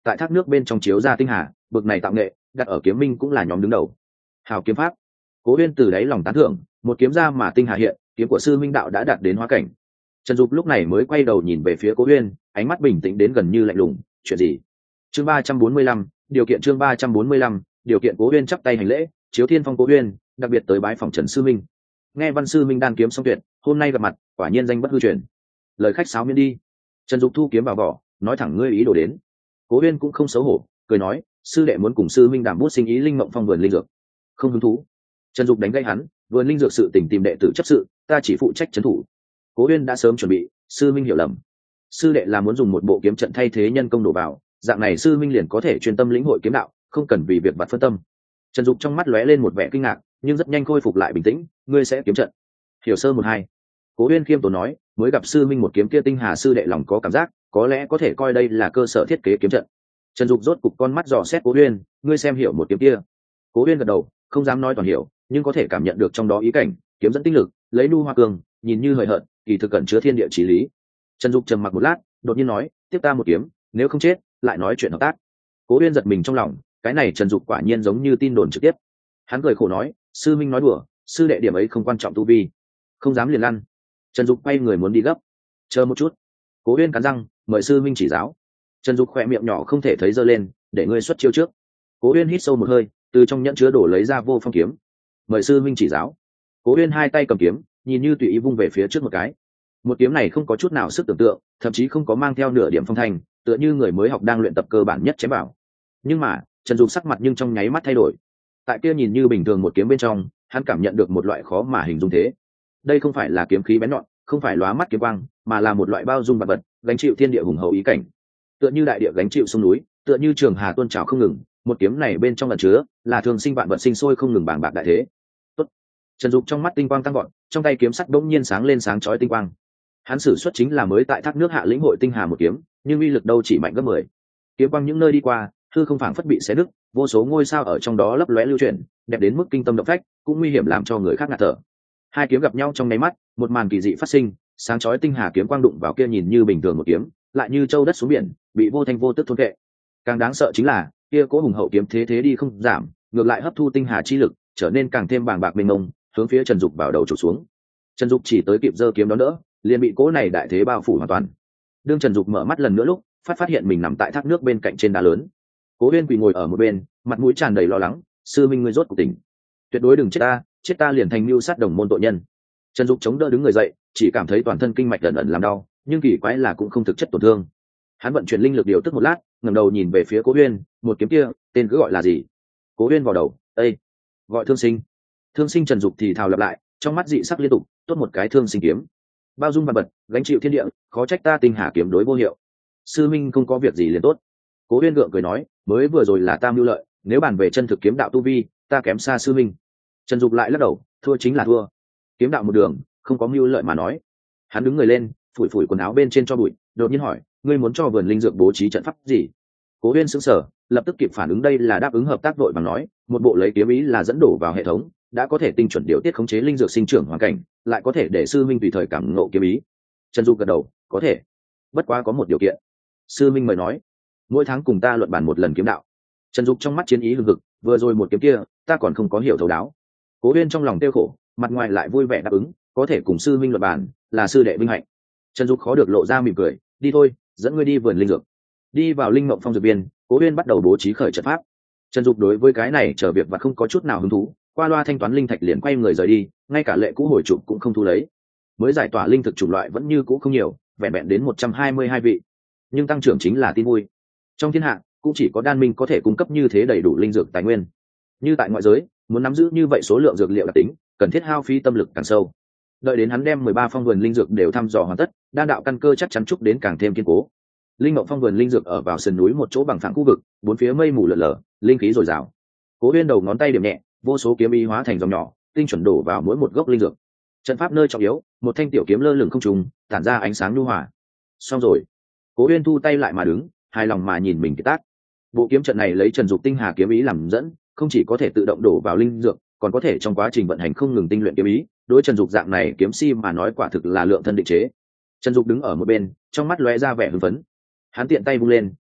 tại thác nước bên trong chiếu ra tinh hà, bực này tạo nghệ đặt ở kiếm minh cũng là nhóm đứng đầu. Hào kiếm pháp. Cố Uyên từ đáy lòng tán thưởng, một kiếm ra mà tinh hà hiện, kiếm của sư minh đạo đã đạt đến hóa cảnh. Trần Dục lúc này mới quay đầu nhìn về phía Cố Uyên, ánh mắt bình tĩnh đến gần như lạnh lùng. Chuyện gì? Chương 345, điều kiện chương 345, điều kiện. Cố Uyên chắp tay hành lễ, chiếu thiên phong Cố Uyên, đặc biệt tới bái phòng Trần sư minh. Nghe Văn sư minh đan kiếm xong tuyệt, hôm nay gặp mặt, quả nhiên danh bất hư truyền. Lời khách sáo miễn đi. Trần Dục thu kiếm vào vỏ, nói thẳng ngươi ý đồ đến. Cố Uyên cũng không xấu hổ, cười nói, sư đệ muốn cùng sư minh đảm bút sinh ý linh mộng phong vườn linh dược. Không hứng thú. Trần Dục đánh gãy hắn, vườn linh dược sự tình tìm đệ tử chấp sự, ta chỉ phụ trách trấn thủ. Cố Uyên đã sớm chuẩn bị, sư minh hiểu lầm. Sư đệ là muốn dùng một bộ kiếm trận thay thế nhân công đổ vào, dạng này sư minh liền có thể chuyên tâm lĩnh hội kiếm đạo, không cần vì việc vặt phân tâm. Trần Dục trong mắt lóe lên một vẻ kinh ngạc, nhưng rất nhanh khôi phục lại bình tĩnh, ngươi sẽ kiếm trận. Hiểu sơ một hai. Cố Uyên khiêm tốn nói, mới gặp sư minh một kiếm kia tinh hà sư đệ lòng có cảm giác, có lẽ có thể coi đây là cơ sở thiết kế kiếm trận. Trần Dục rốt cục con mắt dò xét Cố Uyên, ngươi xem hiểu một kiếm kia. Cố Uyên gật đầu, không dám nói toàn hiểu, nhưng có thể cảm nhận được trong đó ý cảnh, kiếm dẫn tinh lực, lấy nu hoa cường, nhìn như hời hợt, kỳ thực cẩn chứa thiên địa chí lý. Trần Dục trầm mặc một lát, đột nhiên nói, tiếp ta một kiếm, nếu không chết, lại nói chuyện hợp tác. Cố Uyên giật mình trong lòng, cái này Trần Dục quả nhiên giống như tin đồn trực tiếp. Hắn cười khổ nói, sư minh nói đùa, sư đệ điểm ấy không quan trọng tu vi, không dám liền lăn. Trần Dục quay người muốn đi gấp, chờ một chút. Cố Uyên cắn răng, mời sư minh chỉ giáo. Trần Dục khỏe miệng nhỏ không thể thấy giơ lên, để ngươi xuất chiêu trước. Cố Uyên hít sâu một hơi, từ trong nhẫn chứa đổ lấy ra vô phong kiếm, mời sư minh chỉ giáo. Cố Uyên hai tay cầm kiếm, nhìn như tùy ý vung về phía trước một cái. Một kiếm này không có chút nào sức tưởng tượng, thậm chí không có mang theo nửa điểm phong thanh, tựa như người mới học đang luyện tập cơ bản nhất chém bảo. Nhưng mà Trần Dục sắc mặt nhưng trong nháy mắt thay đổi. Tại kia nhìn như bình thường một kiếm bên trong, hắn cảm nhận được một loại khó mà hình dung thế. Đây không phải là kiếm khí bén nhọn, không phải lóa mắt kiếm quang, mà là một loại bao dung vạn vật, gánh chịu thiên địa hùng hậu ý cảnh. Tựa như đại địa gánh chịu sông núi, tựa như trường hà tuôn trào không ngừng, một kiếm này bên trong ẩn chứa là thường sinh vạn vật sinh sôi không ngừng bàng bạc đại thế. Tốt. Trần Dục trong mắt tinh quang tăng vọt, trong tay kiếm sắt bỗng nhiên sáng lên sáng chói tinh quang. Hắn sử xuất chính là mới tại thác nước hạ lĩnh hội tinh hà một kiếm, nhưng uy lực đâu chỉ mạnh gấp 10. Kiếm quang những nơi đi qua, hư không phảng phất bị xé nứt, vô số ngôi sao ở trong đó lấp lóe lưu chuyển, đẹp đến mức kinh tâm động phách, cũng nguy hiểm làm cho người khác ngạt thở. Hai kiếm gặp nhau trong nháy mắt, một màn kỳ dị phát sinh, sáng chói tinh hà kiếm quang đụng vào kia nhìn như bình thường một kiếm, lại như châu đất xuống biển, bị vô thanh vô tức thôn vệ. Càng đáng sợ chính là, kia cố hùng hậu kiếm thế đi không giảm, ngược lại hấp thu tinh hà chi lực, trở nên càng thêm bàng bạc mênh mông, hướng phía Trần Dục vào đầu chụp xuống. Trần Dục chỉ tới kịp giơ kiếm đó đỡ, liền bị cố này đại thế bao phủ hoàn toàn. Đương Trần Dục mở mắt lần nữa lúc, phát hiện mình nằm tại thác nước bên cạnh trên đá lớn. Cố Uyên quỳ ngồi ở một bên, mặt mũi tràn đầy lo lắng, sư minh ngươi rốt cuộc tỉnh, tuyệt đối đừng chết ta liền thành mưu sát đồng môn tội nhân. Trần Dục chống đỡ đứng người dậy, chỉ cảm thấy toàn thân kinh mạch ẩn ẩn làm đau, nhưng kỳ quái là cũng không thực chất tổn thương. Hắn vận chuyển linh lực điều tức một lát, ngẩng đầu nhìn về phía Cố Uyên, một kiếm kia tên cứ gọi là gì? Cố Uyên vào đầu, Ê! Gọi Thương Sinh. Thương Sinh. Trần Dục thì thào lặp lại, trong mắt dị sắc liên tục, tốt một cái Thương Sinh kiếm, bao dung vạn vật, gánh chịu thiên địa, khó trách ta tinh hà kiếm đối vô hiệu. Sư minh không có việc gì liền tốt. Cố Uyên gượng cười nói, mới vừa rồi là ta mưu lợi, nếu bàn về chân thực kiếm đạo tu vi, ta kém xa sư minh. Trần Dục lại lắc đầu, thua chính là thua, kiếm đạo một đường, không có mưu lợi mà nói. Hắn đứng người lên, phủi phủi quần áo bên trên cho bụi, đột nhiên hỏi, ngươi muốn cho vườn linh dược bố trí trận pháp gì? Cố Uyên sững sờ, lập tức kịp phản ứng đây là đáp ứng hợp tác đội bằng nói, một bộ lấy kiếm ý là dẫn đổ vào hệ thống, đã có thể tinh chuẩn điều tiết khống chế linh dược sinh trưởng hoàn cảnh, lại có thể để sư minh tùy thời cảm ngộ kiếm ý. Trần Dục gật đầu, có thể, bất quá có một điều kiện. Sư minh mời nói. Mỗi tháng cùng ta luận bàn một lần kiếm đạo. Trần Dục trong mắt chiến ý hừng hực, vừa rồi một kiếm kia, ta còn không có hiểu thấu đáo. Cố Uyên trong lòng tiêu khổ, mặt ngoài lại vui vẻ đáp ứng, có thể cùng sư minh luận bàn, là sư đệ vinh hạnh. Trần Dục khó được lộ ra mỉm cười, đi thôi, dẫn ngươi đi vườn linh dược. Đi vào linh mộng phong dược viên, Cố Uyên bắt đầu bố trí khởi trận pháp. Trần Dục đối với cái này trở việc và không có chút nào hứng thú, qua loa thanh toán linh thạch liền quay người rời đi, ngay cả lệ cũ hồi chụp cũng không thu lấy. Mới giải tỏa linh thực chủng loại vẫn như cũ không nhiều, vẹn vẹn đến 122 vị, nhưng tăng trưởng chính là tin vui. Trong thiên hạ cũng chỉ có Đan Minh có thể cung cấp như thế đầy đủ linh dược tài nguyên. Như tại ngoại giới, muốn nắm giữ như vậy số lượng dược liệu đặc tính, cần thiết hao phí tâm lực càng sâu. Đợi đến hắn đem 13 phong vườn linh dược đều thăm dò hoàn tất, đan đạo căn cơ chắc chắn chúc đến càng thêm kiên cố. Linh mộng phong vườn linh dược ở vào sườn núi một chỗ bằng phẳng khu vực, bốn phía mây mù lở lở, linh khí dồi dào. Cố Uyên đầu ngón tay điểm nhẹ, vô số kiếm ý hóa thành dòng nhỏ, tinh chuẩn đổ vào mỗi một gốc linh dược. Trận pháp nơi trọng yếu, một thanh tiểu kiếm lơ lửng không trung, tản ra ánh sáng nhu hòa. Xong rồi. Cố Uyên thu tay lại mà đứng, hài lòng mà nhìn mình kiệt tác. Bộ kiếm trận này lấy Trần Dục tinh hà kiếm ý làm dẫn, không chỉ có thể tự động đổ vào linh dược, còn có thể trong quá trình vận hành không ngừng tinh luyện kiếm ý. Đối Trần Dục dạng này kiếm si mà nói quả thực là lượng thân định chế. Trần Dục đứng ở một bên, trong mắt lóe ra vẻ hưng phấn. Hắn tiện tay vung lên,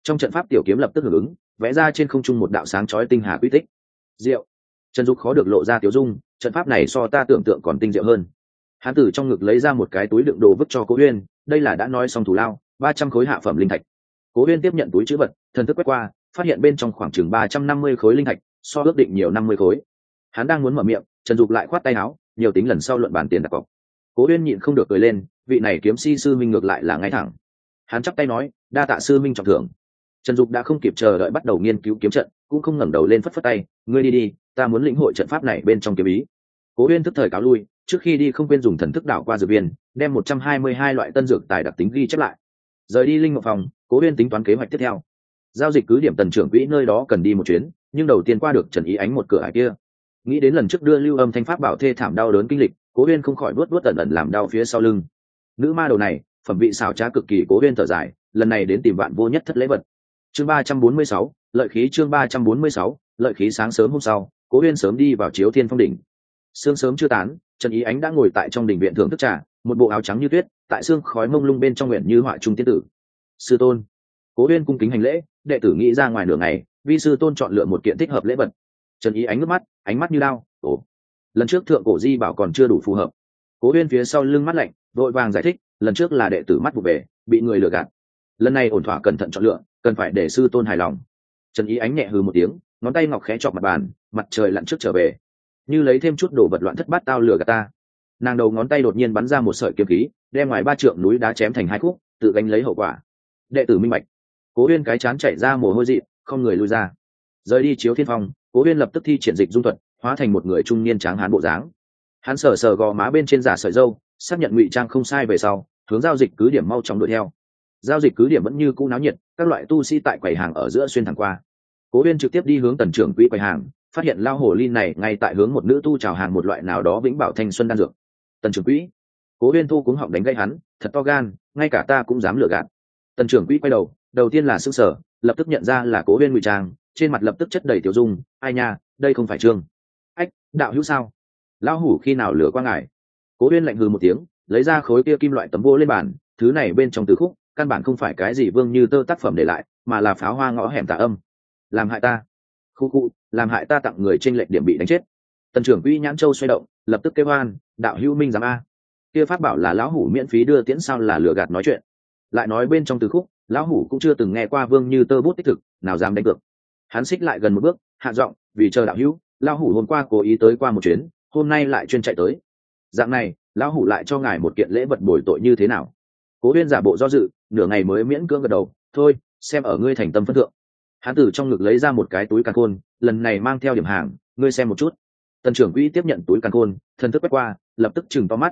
Trong trận pháp tiểu kiếm lập tức hưởng ứng, vẽ ra trên không trung một đạo sáng chói tinh hà quy tích. Diệu. Trần Dục khó được lộ ra tiểu dung, trận pháp này so ta tưởng tượng còn tinh diệu hơn. Hắn từ trong ngực lấy ra một cái túi đựng đồ vứt cho Cố Uyên, đây là đã nói xong thủ lao, 300 khối hạ phẩm linh thạch. Cố Uyên tiếp nhận túi trữ vật, thần thức quét qua, phát hiện bên trong khoảng chừng 350 khối linh thạch, so ước định nhiều 50 khối. Hắn đang muốn mở miệng, Trần Dục lại khoát tay áo, nhiều tính lần sau luận bàn tiền đặt cọc. Cố Uyên nhịn không được cười lên, vị này kiếm si sư minh ngược lại là ngay thẳng. Hắn chắp tay nói, đa tạ sư minh trọng thưởng. Trần Dục đã không kịp chờ đợi bắt đầu nghiên cứu kiếm trận, cũng không ngẩng đầu lên phất phất tay, ngươi đi đi, ta muốn lĩnh hội trận pháp này bên trong kiếm ý. Cố Uyên tức thời cáo lui, trước khi đi không quên dùng thần thức đảo qua dược viên, đem 122 loại tân dược tài đặc tính ghi chép lại. Rời đi linh ngộ phòng, Cố Uyên tính toán kế hoạch tiếp theo. Giao dịch cứ điểm Tần trưởng quỹ nơi đó cần đi một chuyến, nhưng đầu tiên qua được Trần Ý Ánh một cửa ải kia. Nghĩ đến lần trước đưa Lưu Âm Thanh pháp bảo thê thảm đau đớn kinh lịch, Cố Uyên không khỏi vuốt ẩn ẩn làm đau phía sau lưng. Nữ ma đầu này, phẩm vị xảo trá cực kỳ, Cố Uyên thở dài, lần này đến tìm Vạn Vô Nhất thất lễ vật. Chương 346, lợi khí. Chương 346, lợi khí. Sáng sớm hôm sau, Cố Uyên sớm đi vào Chiếu Thiên Phong đỉnh. Sương sớm chưa tán, Trần Ý Ánh đã ngồi tại trong đình viện thưởng thức trà, một bộ áo trắng như tuyết, tại sương khói mông lung bên trong nguyện như họa trung tiên tử. Sư tôn. Cố Uyên cung kính hành lễ, đệ tử nghĩ ra ngoài nửa ngày, vi sư tôn chọn lựa một kiện thích hợp lễ vật. Trần Ý Ánh ngước mắt, ánh mắt như đao. Ồ, lần trước thượng cổ di bảo còn chưa đủ phù hợp. Cố Uyên phía sau lưng mắt lạnh, vội vàng giải thích, lần trước là đệ tử mắt vụ về, bị người lừa gạt. Lần này ổn thỏa cẩn thận chọn lựa, cần phải để sư tôn hài lòng. Trần Ý Ánh nhẹ hừ một tiếng, ngón tay ngọc khẽ chọc mặt bàn, mặt trời lặn trước trở về, như lấy thêm chút đồ vật loạn thất bát tao lừa gạt ta. Nàng đầu ngón tay đột nhiên bắn ra một sợi kiếm khí, đem ngoài 3 trượng núi đá chém thành 2 khúc, tự gánh lấy hậu quả. Đệ tử minh bạch. Cố Uyên cái chán chảy ra mồ hôi dị, không người lui ra. Rời đi Chiếu Thiên Phong, Cố Uyên lập tức thi triển dịch dung thuật, hóa thành một người trung niên tráng hán bộ dáng. Hắn sờ sờ gò má bên trên giả sợi râu, xác nhận ngụy trang không sai về sau, hướng giao dịch cứ điểm mau chóng đuổi theo. Giao dịch cứ điểm vẫn như cũ náo nhiệt, các loại tu sĩ tại quầy hàng ở giữa xuyên thẳng qua. Cố Uyên trực tiếp đi hướng Tần trưởng quỹ quầy hàng, phát hiện lao hồ ly này ngay tại hướng một nữ tu chào hàng một loại nào đó vĩnh bảo thanh xuân đan dược. Tần trưởng quỹ. Cố Uyên thu cuống họng đánh gãy hắn, thật to gan, ngay cả ta cũng dám lừa gạt. Tần trưởng quỹ quay đầu tiên là sững sờ, lập tức nhận ra là Cố Uyên ngụy trang, trên mặt lập tức chất đầy tiểu dung, ai nha, đây không phải Trương. Ách, đạo hữu sao? Lão hủ khi nào lừa qua ngài? Cố Uyên lạnh hừ một tiếng, lấy ra khối kia kim loại tấm vô lên bàn, thứ này bên trong từ khúc, căn bản không phải cái gì vương như tơ tác phẩm để lại, mà là pháo hoa ngõ hẻm tà âm. Làm hại ta. Khu, làm hại ta tặng người trên lệch điểm bị đánh chết. Tần trưởng quỹ nhãn châu xoay động, lập tức kêu oan, đạo hữu minh giám a. Kia pháp bảo là lão hủ miễn phí đưa tiễn, sao là lừa gạt nói chuyện. Lại nói bên trong từ khúc, lão hủ cũng chưa từng nghe qua vương như tơ bút tích thực, nào dám đánh cược. Hắn xích lại gần một bước, hạ giọng, vì chờ đạo hữu, lão hủ hôm qua cố ý tới qua một chuyến, hôm nay lại chuyên chạy tới. Dạng này, lão hủ lại cho ngài một kiện lễ vật bồi tội như thế nào? Cố Uyên giả bộ do dự, nửa ngày mới miễn cưỡng gật đầu, thôi, xem ở ngươi thành tâm phân thượng. Hắn từ trong ngực lấy ra một cái túi càn khôn, lần này mang theo điểm hàng, ngươi xem một chút. Tần trưởng quỹ tiếp nhận túi càn khôn, thần thức quét qua, lập tức chừng to mắt,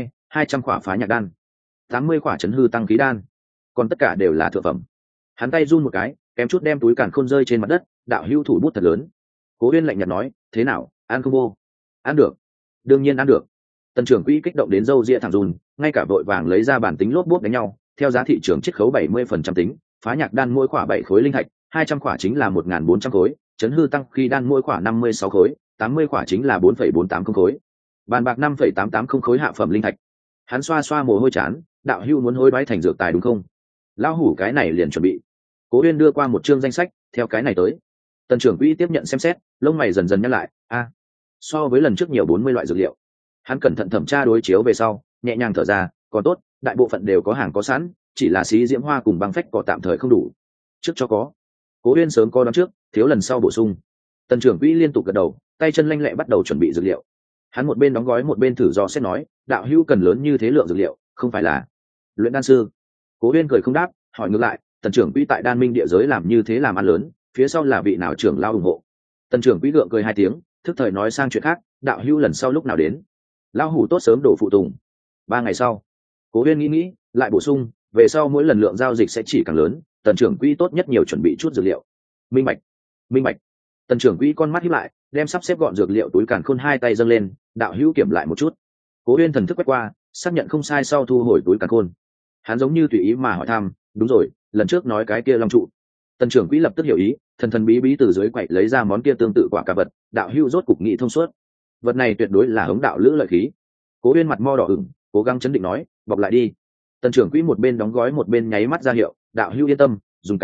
200 khỏa phá nhạc đan, 80 khỏa chấn hư tăng khí đan, còn tất cả đều là thượng phẩm. Hắn tay run một cái, kém chút đem túi càn khôn rơi trên mặt đất, đạo hữu thủ bút thật lớn. Cố Uyên lạnh nhạt nói, thế nào, ăn không vô? Ăn được, đương nhiên ăn được. Tần trưởng quỹ kích động đến râu ria thẳng run, ngay cả vội vàng lấy ra bản tính lốp bốp đánh nhau, theo giá thị trường chiết khấu 70% tính, phá nhạc đan mỗi khỏa 7 khối linh thạch, 200 khỏa chính là 1.400 khối, chấn hư tăng khí đan mỗi khỏa 56 khối, 80 khỏa chính là 4,480 khối. Bàn bạc 5,880 khối hạ phẩm linh thạch. Hắn xoa xoa mồ hôi chán, đạo hữu muốn hối đoái thành dược tài đúng không? Lão hủ cái này liền chuẩn bị. Cố Uyên đưa qua một chương danh sách, theo cái này tới. Tần trưởng quỹ tiếp nhận xem xét, lông mày dần dần nhăn lại, so với lần trước nhiều 40 loại dược liệu. Hắn cẩn thận thẩm tra đối chiếu về sau, nhẹ nhàng thở ra, còn tốt, đại bộ phận đều có hàng có sẵn, chỉ là xí diễm hoa cùng băng phách cỏ tạm thời không đủ. Trước cho có. Cố Uyên sớm có đoán trước, thiếu lần sau bổ sung. Tần trưởng quỹ liên tục gật đầu, tay chân lanh lẹ bắt đầu chuẩn bị dược liệu. Hắn một bên đóng gói một bên thử dò xét nói, đạo hữu cần lớn như thế lượng dược liệu, không phải là luyện đan sư? Cố Uyên cười không đáp, hỏi ngược lại, tần trưởng quỹ tại đan minh địa giới làm như thế làm ăn lớn, phía sau là vị nào trưởng lao ủng hộ? Tần trưởng quỹ gượng cười 2 tiếng, thức thời nói sang chuyện khác, đạo hữu lần sau lúc nào đến? Lão hủ tốt sớm đổ phụ tùng. 3 ngày sau. Cố Uyên nghĩ, lại bổ sung, về sau mỗi lần lượng giao dịch sẽ chỉ càng lớn, tần trưởng quỹ tốt nhất nhiều chuẩn bị chút dược liệu. Minh bạch. Tần trưởng quỹ con mắt híp lại, đem sắp xếp gọn dược liệu túi càn khôn 2 tay dâng lên, đạo hữu kiểm lại một chút. Cố Uyên thần thức quét qua, xác nhận không sai sau thu hồi túi càn khôn. Hắn giống như tùy ý mà hỏi thăm, đúng rồi, lần trước nói cái kia long trụ. Tần trưởng quỹ lập tức hiểu ý, thần bí bí từ dưới quậy lấy ra món kia tương tự quả cà vật, đạo hữu rốt cục nghị thông suốt. Vật này tuyệt đối là hống đạo lữ lợi khí. Cố Uyên mặt mo đỏ ửng, cố gắng chấn định nói, bọc lại đi. Tần trưởng quỹ một bên đóng gói một bên nháy mắt ra hiệu, đạo hữu yên tâm, dùng cái này,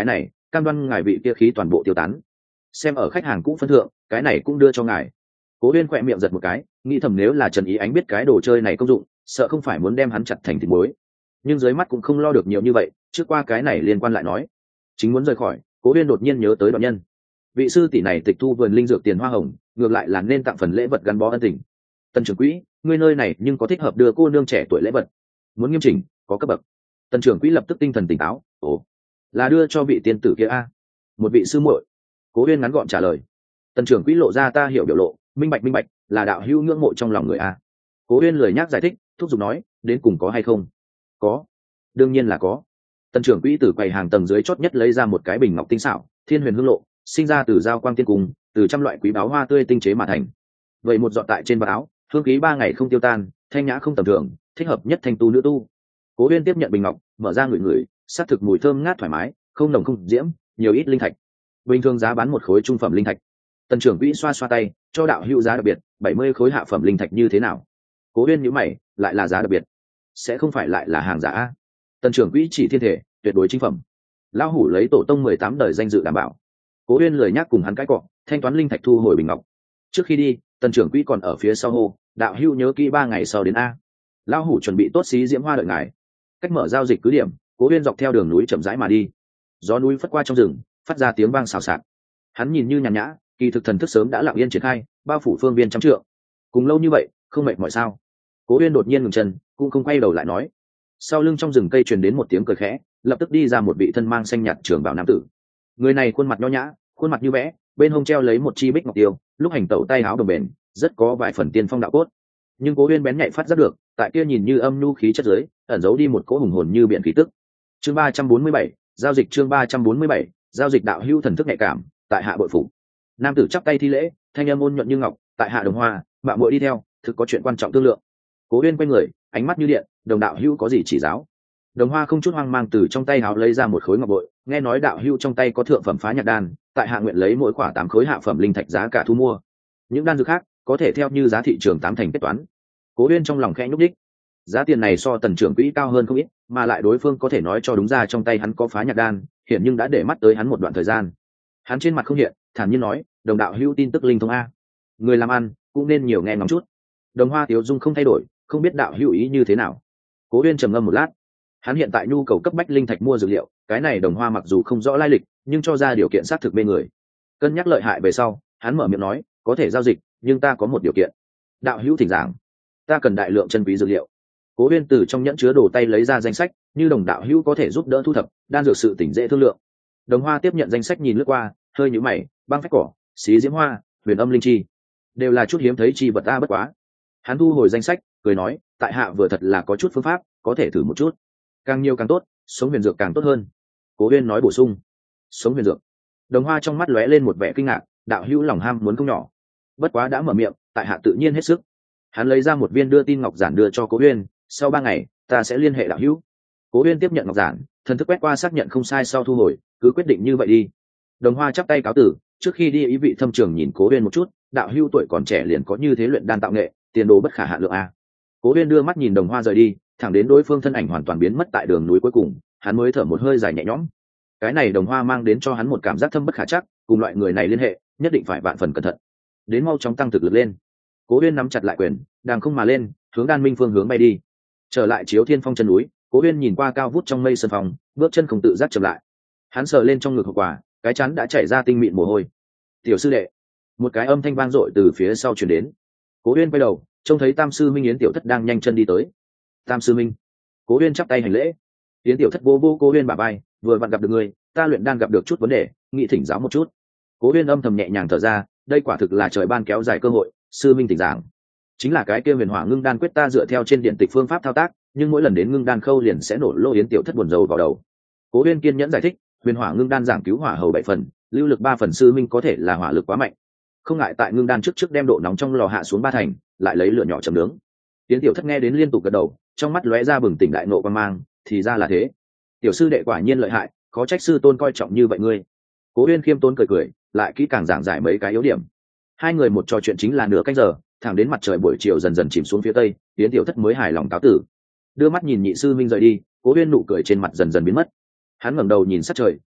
cam đoan ngài vị kia khí toàn bộ tiêu tán. Xem ở khách hàng cũ phân thượng, cái này cũng đưa cho ngài. Cố Uyên khỏe miệng giật một cái, nghĩ thầm nếu là Trần Ý Ánh biết cái đồ chơi này công dụng, sợ không phải muốn đem hắn chặt thành thịt muối. Nhưng dưới mắt cũng không lo được nhiều như vậy, trước qua cái này liên quan lại nói. Chính muốn rời khỏi, Cố Uyên đột nhiên nhớ tới Đoạn Nhân. Vị sư tỷ này tịch thu vườn linh dược tiền hoa hồng, ngược lại là nên tặng phần lễ vật gắn bó ân tình. Tần trưởng quỹ, ngươi nơi này nhưng có thích hợp đưa cô nương trẻ tuổi lễ vật? Muốn nghiêm chỉnh, có cấp bậc. Tần trưởng quỹ lập tức tinh thần tỉnh táo, ồ, là đưa cho vị tiên tử kia a? Một vị sư muội. Cố Uyên ngắn gọn trả lời. Tần trưởng quỹ lộ ra ta hiểu biểu lộ, minh bạch, là đạo hữu ngưỡng mộ trong lòng người a. Cố Uyên lười nhác giải thích, thúc giục nói, đến cùng có hay không? Có, đương nhiên là có. Tần trưởng quỹ từ quầy hàng tầng dưới chót nhất lấy ra một cái bình ngọc tinh xảo, thiên huyền hương lộ, sinh ra từ giao quang tiên cung, từ trăm loại quý báu hoa tươi tinh chế mà thành. Vậy một giọt tại trên vạt áo, hương khí 3 ngày không tiêu tan, thanh nhã không tầm thường, thích hợp nhất thanh tu nữ tu. Cố Uyên tiếp nhận bình ngọc, mở ra ngửi ngửi, sát thực mùi thơm ngát thoải mái, không nồng không diễm, nhiều ít linh thạch. Bình thường giá bán một khối trung phẩm linh thạch. Tần trưởng quỹ xoa xoa tay, cho đạo hữu giá đặc biệt, 70 khối hạ phẩm linh thạch như thế nào? Cố Uyên nhíu mày, lại là giá đặc biệt, sẽ không phải lại là hàng giả a? Tần trưởng quỹ chỉ thiên thể, tuyệt đối chính phẩm. Lão hủ lấy tổ tông 18 đời danh dự đảm bảo. Cố Uyên lười nhắc cùng hắn cãi cọ, thanh toán linh thạch thu hồi bình ngọc. Trước khi đi, Tần trưởng quỹ còn ở phía sau hô, đạo hữu nhớ kỹ 3 ngày sau đến a. Lão hủ chuẩn bị tốt xí diễm hoa đợi ngài. Cách mở giao dịch cứ điểm, Cố Uyên dọc theo đường núi chậm rãi mà đi. Gió núi phất qua trong rừng, phát ra tiếng vang xào xạc. Hắn nhìn như nhàn nhã, kỳ thực thần thức sớm đã lặng yên triển khai, bao phủ phương viên trăm trượng. Cùng lâu như vậy, không mệt mỏi sao? Cố Uyên đột nhiên ngừng chân, cũng không quay đầu lại nói. Sau lưng trong rừng cây truyền đến một tiếng cười khẽ, lập tức đi ra một vị thân mang xanh nhạt trường bào nam tử. Người này khuôn mặt nho nhã, khuôn mặt như vẽ, bên hông treo lấy một chi bích ngọc tiêu, lúc hành tẩu tay áo đồng bền, rất có vài phần tiên phong đạo cốt. Nhưng Cố Uyên bén nhạy phát giác được, tại kia nhìn như âm nhu khí chất dưới, ẩn giấu đi một cỗ hùng hồn như biển khí tức. Chương 347, giao dịch chương 347, giao dịch đạo hữu thần thức nhạy cảm, tại hạ bội phục. Nam tử chắp tay thi lễ, thanh âm ôn nhuận như ngọc, tại hạ Đồng Hoa, mạo muội đi theo, thực có chuyện quan trọng thương lượng. Cố Uyên quay người, ánh mắt như điện, Đồng đạo hữu có gì chỉ giáo? Đồng Hoa không chút hoang mang từ trong tay háo lấy ra một khối ngọc bội, nghe nói đạo hữu trong tay có thượng phẩm phá nhạc đan, tại hạ nguyện lấy mỗi quả 8 khối hạ phẩm linh thạch giá cả thu mua. Những đan dược khác có thể theo như giá thị trường 8 thành kết toán. Cố Uyên trong lòng khẽ nhúc nhích. Giá tiền này so Tần trưởng quỹ cao hơn không ít, mà lại đối phương có thể nói cho đúng ra trong tay hắn có phá nhạc đan, hiện nhưng đã để mắt tới hắn một đoạn thời gian. Hắn trên mặt không hiện, thản nhiên nói, Đồng đạo hữu tin tức linh thông a, người làm ăn cũng nên nhiều nghe ngóng chút. Đồng Hoa Tiếu Dung không thay đổi, không biết đạo hữu ý như thế nào. Cố Uyên trầm ngâm một lát. Hắn hiện tại nhu cầu cấp bách linh thạch mua dược liệu, cái này Đồng Hoa mặc dù không rõ lai lịch, nhưng cho ra điều kiện xác thực mê người. Cân nhắc lợi hại về sau, hắn mở miệng nói, có thể giao dịch, nhưng ta có một điều kiện. Đạo hữu thỉnh giảng. Ta cần đại lượng chân quý dược liệu. Cố Uyên từ trong nhẫn chứa đồ tay lấy ra danh sách, như Đồng đạo hữu có thể giúp đỡ thu thập, đan dược sự tỉnh dễ thương lượng. Đồng Hoa tiếp nhận danh sách nhìn lướt qua, hơi nhíu mày, băng phách cỏ, xí diễm hoa, huyền âm linh chi, đều là chút hiếm thấy chi vật ta bất quá. Hắn thu hồi danh sách, cười nói, tại hạ vừa thật là có chút phương pháp, có thể thử một chút. Càng nhiều càng tốt, sống huyền dược càng tốt hơn. Cố Uyên nói bổ sung. Sống huyền dược. Đồng Hoa trong mắt lóe lên một vẻ kinh ngạc, đạo hữu lòng ham muốn không nhỏ. Bất quá đã mở miệng, tại hạ tự nhiên hết sức. Hắn lấy ra một viên đưa tin ngọc giản đưa cho Cố Uyên, sau 3 ngày, ta sẽ liên hệ đạo hữu. Cố Uyên tiếp nhận ngọc giản, thần thức quét qua xác nhận không sai sau thu hồi, cứ quyết định như vậy đi. Đồng Hoa chắp tay cáo tử, trước khi đi ý vị thâm trường nhìn Cố Uyên một chút, đạo hữu tuổi còn trẻ liền có như thế luyện đan tạo nghệ, tiền đồ bất khả hạn lượng a. Cố Uyên đưa mắt nhìn Đồng Hoa rời đi, thẳng đến đối phương thân ảnh hoàn toàn biến mất tại đường núi cuối cùng, hắn mới thở một hơi dài nhẹ nhõm. Cái này Đồng Hoa mang đến cho hắn một cảm giác thâm bất khả trắc, cùng loại người này liên hệ, nhất định phải vạn phần cẩn thận. Đến mau chóng tăng thực lực lên. Cố Uyên nắm chặt lại quyền, đang không mà lên, hướng Đan Minh phương hướng bay đi. Trở lại Chiếu Thiên Phong chân núi, Cố Uyên nhìn qua cao vút trong mây sơn phòng, bước chân không tự giác chậm lại. Hắn sờ lên trong ngực hộp quà, cái chắn đã chảy ra tinh mịn mồ hôi. "Tiểu sư đệ." Một cái âm thanh vang dội từ phía sau truyền đến. Cố Uyên quay đầu, trông thấy Tam sư Minh Yến Tiểu Thất đang nhanh chân đi tới. "Tam sư Minh." Cố Uyên chắp tay hành lễ. Yến Tiểu Thất vô vô Cố Uyên bả vai, "Vừa vặn gặp được ngươi, ta luyện đan gặp được chút vấn đề, nghị thỉnh giáo một chút." Cố Uyên âm thầm nhẹ nhàng thở ra, đây quả thực là trời ban kéo dài cơ hội, sư minh thỉnh giảng. Chính là cái kia Huyền Hỏa Ngưng Đan quyết ta dựa theo trên điện tịch phương pháp thao tác, nhưng mỗi lần đến ngưng đan khâu liền sẽ nổ lô. Yến Tiểu Thất buồn rầu vào đầu. Cố Uyên kiên nhẫn giải thích, Huyền Hỏa Ngưng Đan giảng cứu hỏa hầu 7 phần, lưu lực 3 phần, sư minh có thể là hỏa lực quá mạnh, không ngại tại ngưng đan trước đem độ nóng trong lò hạ xuống 3 thành, lại lấy lửa nhỏ chấm nướng. Yến Tiểu Thất nghe đến liên tục gật đầu, trong mắt lóe ra bừng tỉnh đại nộ quan mang, thì ra là thế. Tiểu sư đệ quả nhiên lợi hại, khó trách sư tôn coi trọng như vậy ngươi. Cố Uyên khiêm tốn cười cười, lại kỹ càng giảng giải mấy cái yếu điểm. Hai người một trò chuyện chính là nửa canh giờ, thẳng đến mặt trời buổi chiều dần dần chìm xuống phía tây, Yến Tiểu Thất mới hài lòng cáo tử. Đưa mắt nhìn nhị sư minh rời đi, Cố Uyên nụ cười trên mặt dần dần biến mất. Hắn ngẩng đầu nhìn sát trời,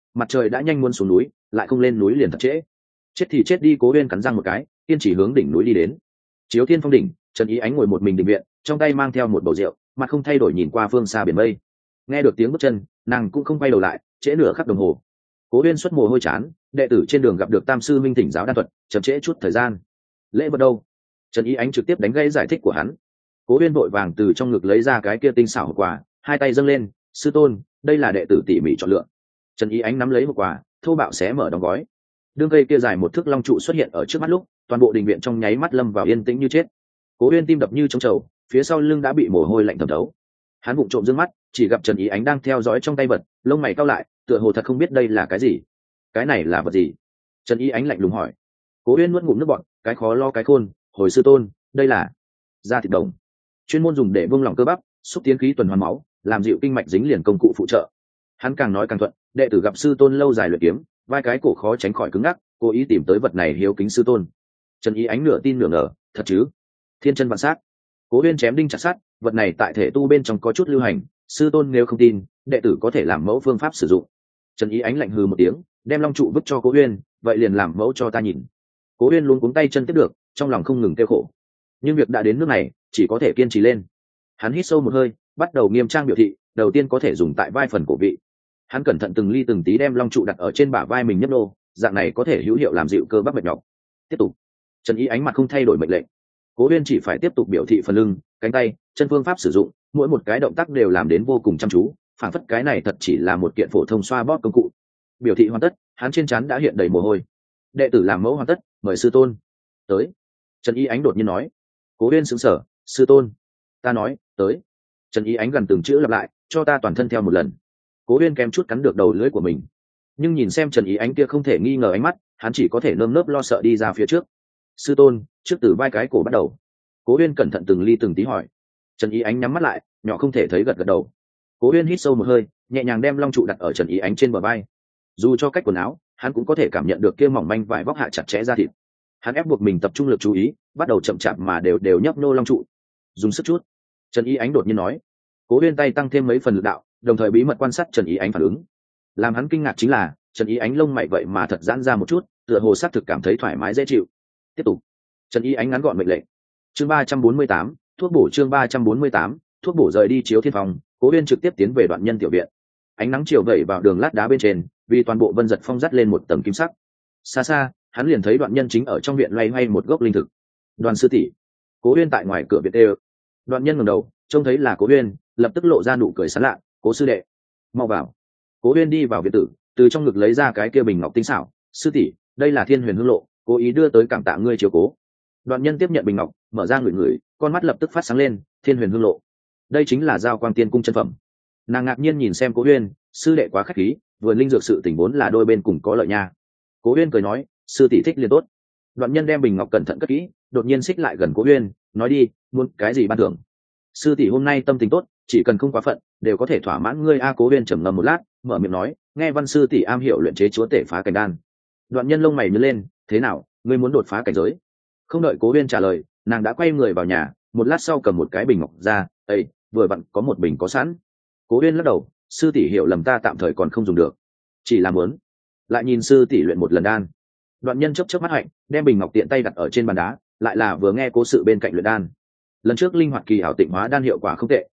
mặt trời đã nhanh muốn xuống núi, lại không lên núi liền thật trễ. Chết thì chết đi, Cố Uyên cắn răng một cái, kiên trì hướng đỉnh núi đi đến. Chiếu Thiên Phong đỉnh, Trần Ý Ánh ngồi một mình định viện, trong tay mang theo một bầu rượu, mặt không thay đổi nhìn qua phương xa biển mây. Nghe được tiếng bước chân, nàng cũng không quay đầu lại, trễ nửa khắc đồng hồ. Cố Uyên xuất mồ hôi chán, đệ tử trên đường gặp được Tam sư minh thỉnh giáo đan thuật, chậm trễ chút thời gian. Lễ vật đâu? Trần Ý Ánh trực tiếp đánh gãy giải thích của hắn. Cố Uyên vội vàng từ trong ngực lấy ra cái kia tinh xảo hộp quà, hai tay dâng lên, sư tôn, đây là đệ tử tỉ mỉ chọn lựa. Trần Ý Ánh nắm lấy hộp quà, thô bạo xé mở đóng gói. Đương cây kia dài một thước long trụ xuất hiện ở trước mắt lúc, toàn bộ đình viện trong nháy mắt lâm vào yên tĩnh như chết. Cố Uyên tim đập như trống trầu, phía sau lưng đã bị mồ hôi lạnh thấm thấu. Hắn vụng trộm dương mắt, chỉ gặp Trần Ý Ánh đang theo dõi trong tay vật, lông mày cau lại, tựa hồ thật không biết đây là cái gì. Cái này là vật gì? Trần Ý Ánh lạnh lùng hỏi. Cố Uyên nuốt ngụm nước bọt, cái khó lo cái khôn, hồi sư tôn, đây là da thịt đồng, chuyên môn dùng để buông lỏng cơ bắp, xúc tiến khí tuần hoàn máu, làm dịu kinh mạch dính liền công cụ phụ trợ. Hắn càng nói càng thuận, đệ tử gặp sư tôn lâu dài luyện kiếm, vai cái cổ khó tránh khỏi cứng ngắc, cố ý tìm tới vật này hiếu kính sư tôn. Trần Ý Ánh nửa tin nửa ngờ, thật chứ? Thiên chân vạn sát. Cố Uyên chém đinh chặt sắt, vật này tại thể tu bên trong có chút lưu hành, sư tôn nếu không tin, đệ tử có thể làm mẫu phương pháp sử dụng. Trần Ý Ánh lạnh hừ một tiếng, đem long trụ vứt cho Cố Uyên, vậy liền làm mẫu cho ta nhìn. Cố Uyên luống cuống tay chân tiếp được, trong lòng không ngừng kêu khổ. Nhưng việc đã đến nước này, chỉ có thể kiên trì lên. Hắn hít sâu một hơi, bắt đầu nghiêm trang biểu thị, đầu tiên có thể dùng tại vai phần cổ vị. Hắn cẩn thận từng ly từng tí đem long trụ đặt ở trên bả vai mình nhấp nô, dạng này có thể hữu hiệu làm dịu cơ bắp mệt nhọc. Tiếp tục. Trần Ý Ánh mặt không thay đổi mệnh lệnh. Cố Uyên chỉ phải tiếp tục biểu thị phần lưng, cánh tay, chân phương pháp sử dụng, mỗi một cái động tác đều làm đến vô cùng chăm chú, phản phất cái này thật chỉ là một kiện phổ thông xoa bóp công cụ. Biểu thị hoàn tất, hắn trên trán đã hiện đầy mồ hôi. Đệ tử làm mẫu hoàn tất, mời sư tôn tới. Trần Ý Ánh đột nhiên nói. Cố Uyên sững sờ, sư tôn, ta nói tới. Trần Ý Ánh gần từng chữ lặp lại, cho ta toàn thân theo một lần. Cố Uyên kém chút cắn được đầu lưỡi của mình, nhưng nhìn xem Trần Ý Ánh kia không thể nghi ngờ ánh mắt, hắn chỉ có thể nơm nớp lo sợ đi ra phía trước. Sư tôn, trước từ vai cái cổ bắt đầu. Cố Uyên cẩn thận từng ly từng tí hỏi. Trần Ý Ánh nhắm mắt lại, nhỏ không thể thấy gật gật đầu. Cố Uyên hít sâu một hơi, nhẹ nhàng đem long trụ đặt ở Trần Ý Ánh trên bờ vai. Dù cho cách quần áo, hắn cũng có thể cảm nhận được kia mỏng manh vải vóc hạ chặt chẽ ra thịt. Hắn ép buộc mình tập trung lực chú ý, bắt đầu chậm chạp mà đều nhấp nô long trụ. Dùng sức chút. Trần Ý Ánh đột nhiên nói. Cố Uyên tay tăng thêm mấy phần lực đạo, đồng thời bí mật quan sát Trần Ý Ánh phản ứng. Làm hắn kinh ngạc chính là, Trần Ý Ánh lông mày vậy mà thật giãn ra một chút, tựa hồ xác thực cảm thấy thoải mái dễ chịu. Tiếp tục. Trần Ý Ánh ngắn gọn mệnh lệnh. Chương 348, thuốc bổ. Chương 348, thuốc bổ. Rời đi Chiếu Thiên Phong, Cố Uyên trực tiếp tiến về Đoạn Nhân tiểu viện. Ánh nắng chiều vẩy vào đường lát đá bên trên, vì toàn bộ vân giật phong dắt lên một tầng kim sắc. Xa xa, hắn liền thấy Đoạn Nhân chính ở trong viện loay hoay một gốc linh thực. Đoàn sư tỷ. Cố Uyên tại ngoài cửa viện đều. Đoạn Nhân ngẩng đầu, trông thấy là Cố Uyên, lập tức lộ ra nụ cười sán lạ. Cố sư đệ, mau vào. Cố Uyên đi vào viện tử, từ trong ngực lấy ra cái kia bình ngọc tinh xảo. Sư tỷ, đây là Thiên Huyền Hương Lộ, cố ý đưa tới cảm tạ ngươi chiếu cố. Đoạn Nhân tiếp nhận bình ngọc, mở ra ngửi, con mắt lập tức phát sáng lên. Thiên Huyền Hương Lộ, đây chính là Giao Quang Tiên cung chân phẩm. Nàng ngạc nhiên nhìn xem Cố Uyên, sư đệ quá khách khí, vừa linh dược sự tình vốn là đôi bên cùng có lợi nha. Cố Uyên cười nói, sư tỷ thích liền tốt. Đoạn Nhân đem bình ngọc cẩn thận cất kỹ, đột nhiên xích lại gần Cố Uyên, nói đi, muốn cái gì ban thưởng? Sư tỷ hôm nay tâm tình tốt, chỉ cần không quá phận, đều có thể thỏa mãn ngươi. A Cố Uyên trầm ngâm một lát, mở miệng nói, nghe Văn sư tỷ am hiểu luyện chế chúa tể phá cảnh đan. Đoạn Nhân lông mày nhướng lên, thế nào, ngươi muốn đột phá cảnh giới? Không đợi Cố Uyên trả lời, nàng đã quay người vào nhà, một lát sau cầm một cái bình ngọc ra, "Ê, vừa vặn có một bình có sẵn." Cố Uyên lắc đầu, "Sư tỷ hiểu lầm, ta tạm thời còn không dùng được, chỉ là muốn lại nhìn sư tỷ luyện một lần đan." Đoạn Nhân chớp mắt hạnh, đem bình ngọc tiện tay đặt ở trên bàn đá, lại là vừa nghe cố sự bên cạnh luyện đan. Lần trước linh hoạt kỳ ảo tịnh hóa đan hiệu quả không tệ,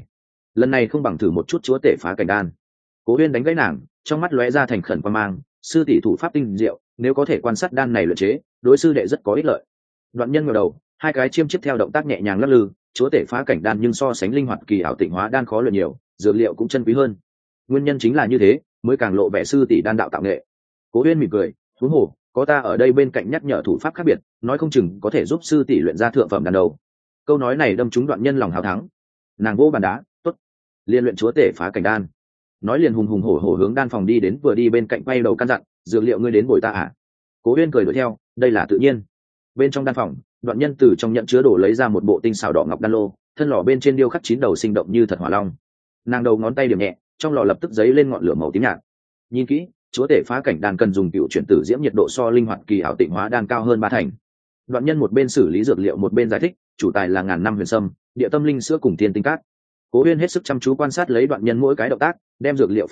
lần này không bằng thử một chút chúa tể phá cảnh đan. Cố Uyên đánh gãy nàng, trong mắt lóe ra thành khẩn quan mang, "Sư tỷ thủ pháp tinh diệu, nếu có thể quan sát đan này luyện chế, đối sư đệ rất có ích lợi." Đoạn Nhân ngẩng đầu, hai cái chiêm chiếp theo động tác nhẹ nhàng lắc lư, chúa tể phá cảnh đan nhưng so sánh linh hoạt kỳ ảo tịnh hóa đan khó luyện nhiều, dược liệu cũng chân quý hơn. Nguyên nhân chính là như thế, mới càng lộ vẻ sư tỷ đan đạo tạo nghệ. Cố Uyên mỉm cười, "Huống hồ, có ta ở đây bên cạnh nhắc nhở thủ pháp khác biệt, nói không chừng có thể giúp sư tỷ luyện ra thượng phẩm đan đầu." Câu nói này đâm trúng Đoạn Nhân lòng hào thắng. Nàng vỗ bàn đá, "Tốt, liên luyện chúa tể phá cảnh đan." Nói liền hùng hùng hổ hổ hướng đan phòng đi đến, vừa đi bên cạnh quay đầu căn dặn, "Dược liệu ngươi đến bồi ta à?" Cố Uyên cười đuổi theo, "Đây là tự nhiên." Bên trong đan phòng, Đoạn Nhân từ trong nhận chứa đồ lấy ra một bộ tinh xảo đỏ ngọc đan lô, thân lò bên trên điêu khắc 9 đầu sinh động như thật hỏa long. Nàng đầu ngón tay điểm nhẹ, trong lò lập tức giấy lên ngọn lửa màu tím nhạt. Nhìn kỹ, chúa tể phá cảnh đan cần dùng cựu chuyển tử diễm nhiệt độ so linh hoạt kỳ ảo tịnh hóa đan cao hơn 3 thành. Đoạn Nhân một bên xử lý dược liệu một bên giải thích, chủ tài là ngàn năm huyền sâm, địa tâm linh sữa cùng thiên tinh cát. Cố Uyên hết sức chăm chú quan sát lấy Đoạn Nhân mỗi cái động tác, đem dược liệu phối trộn,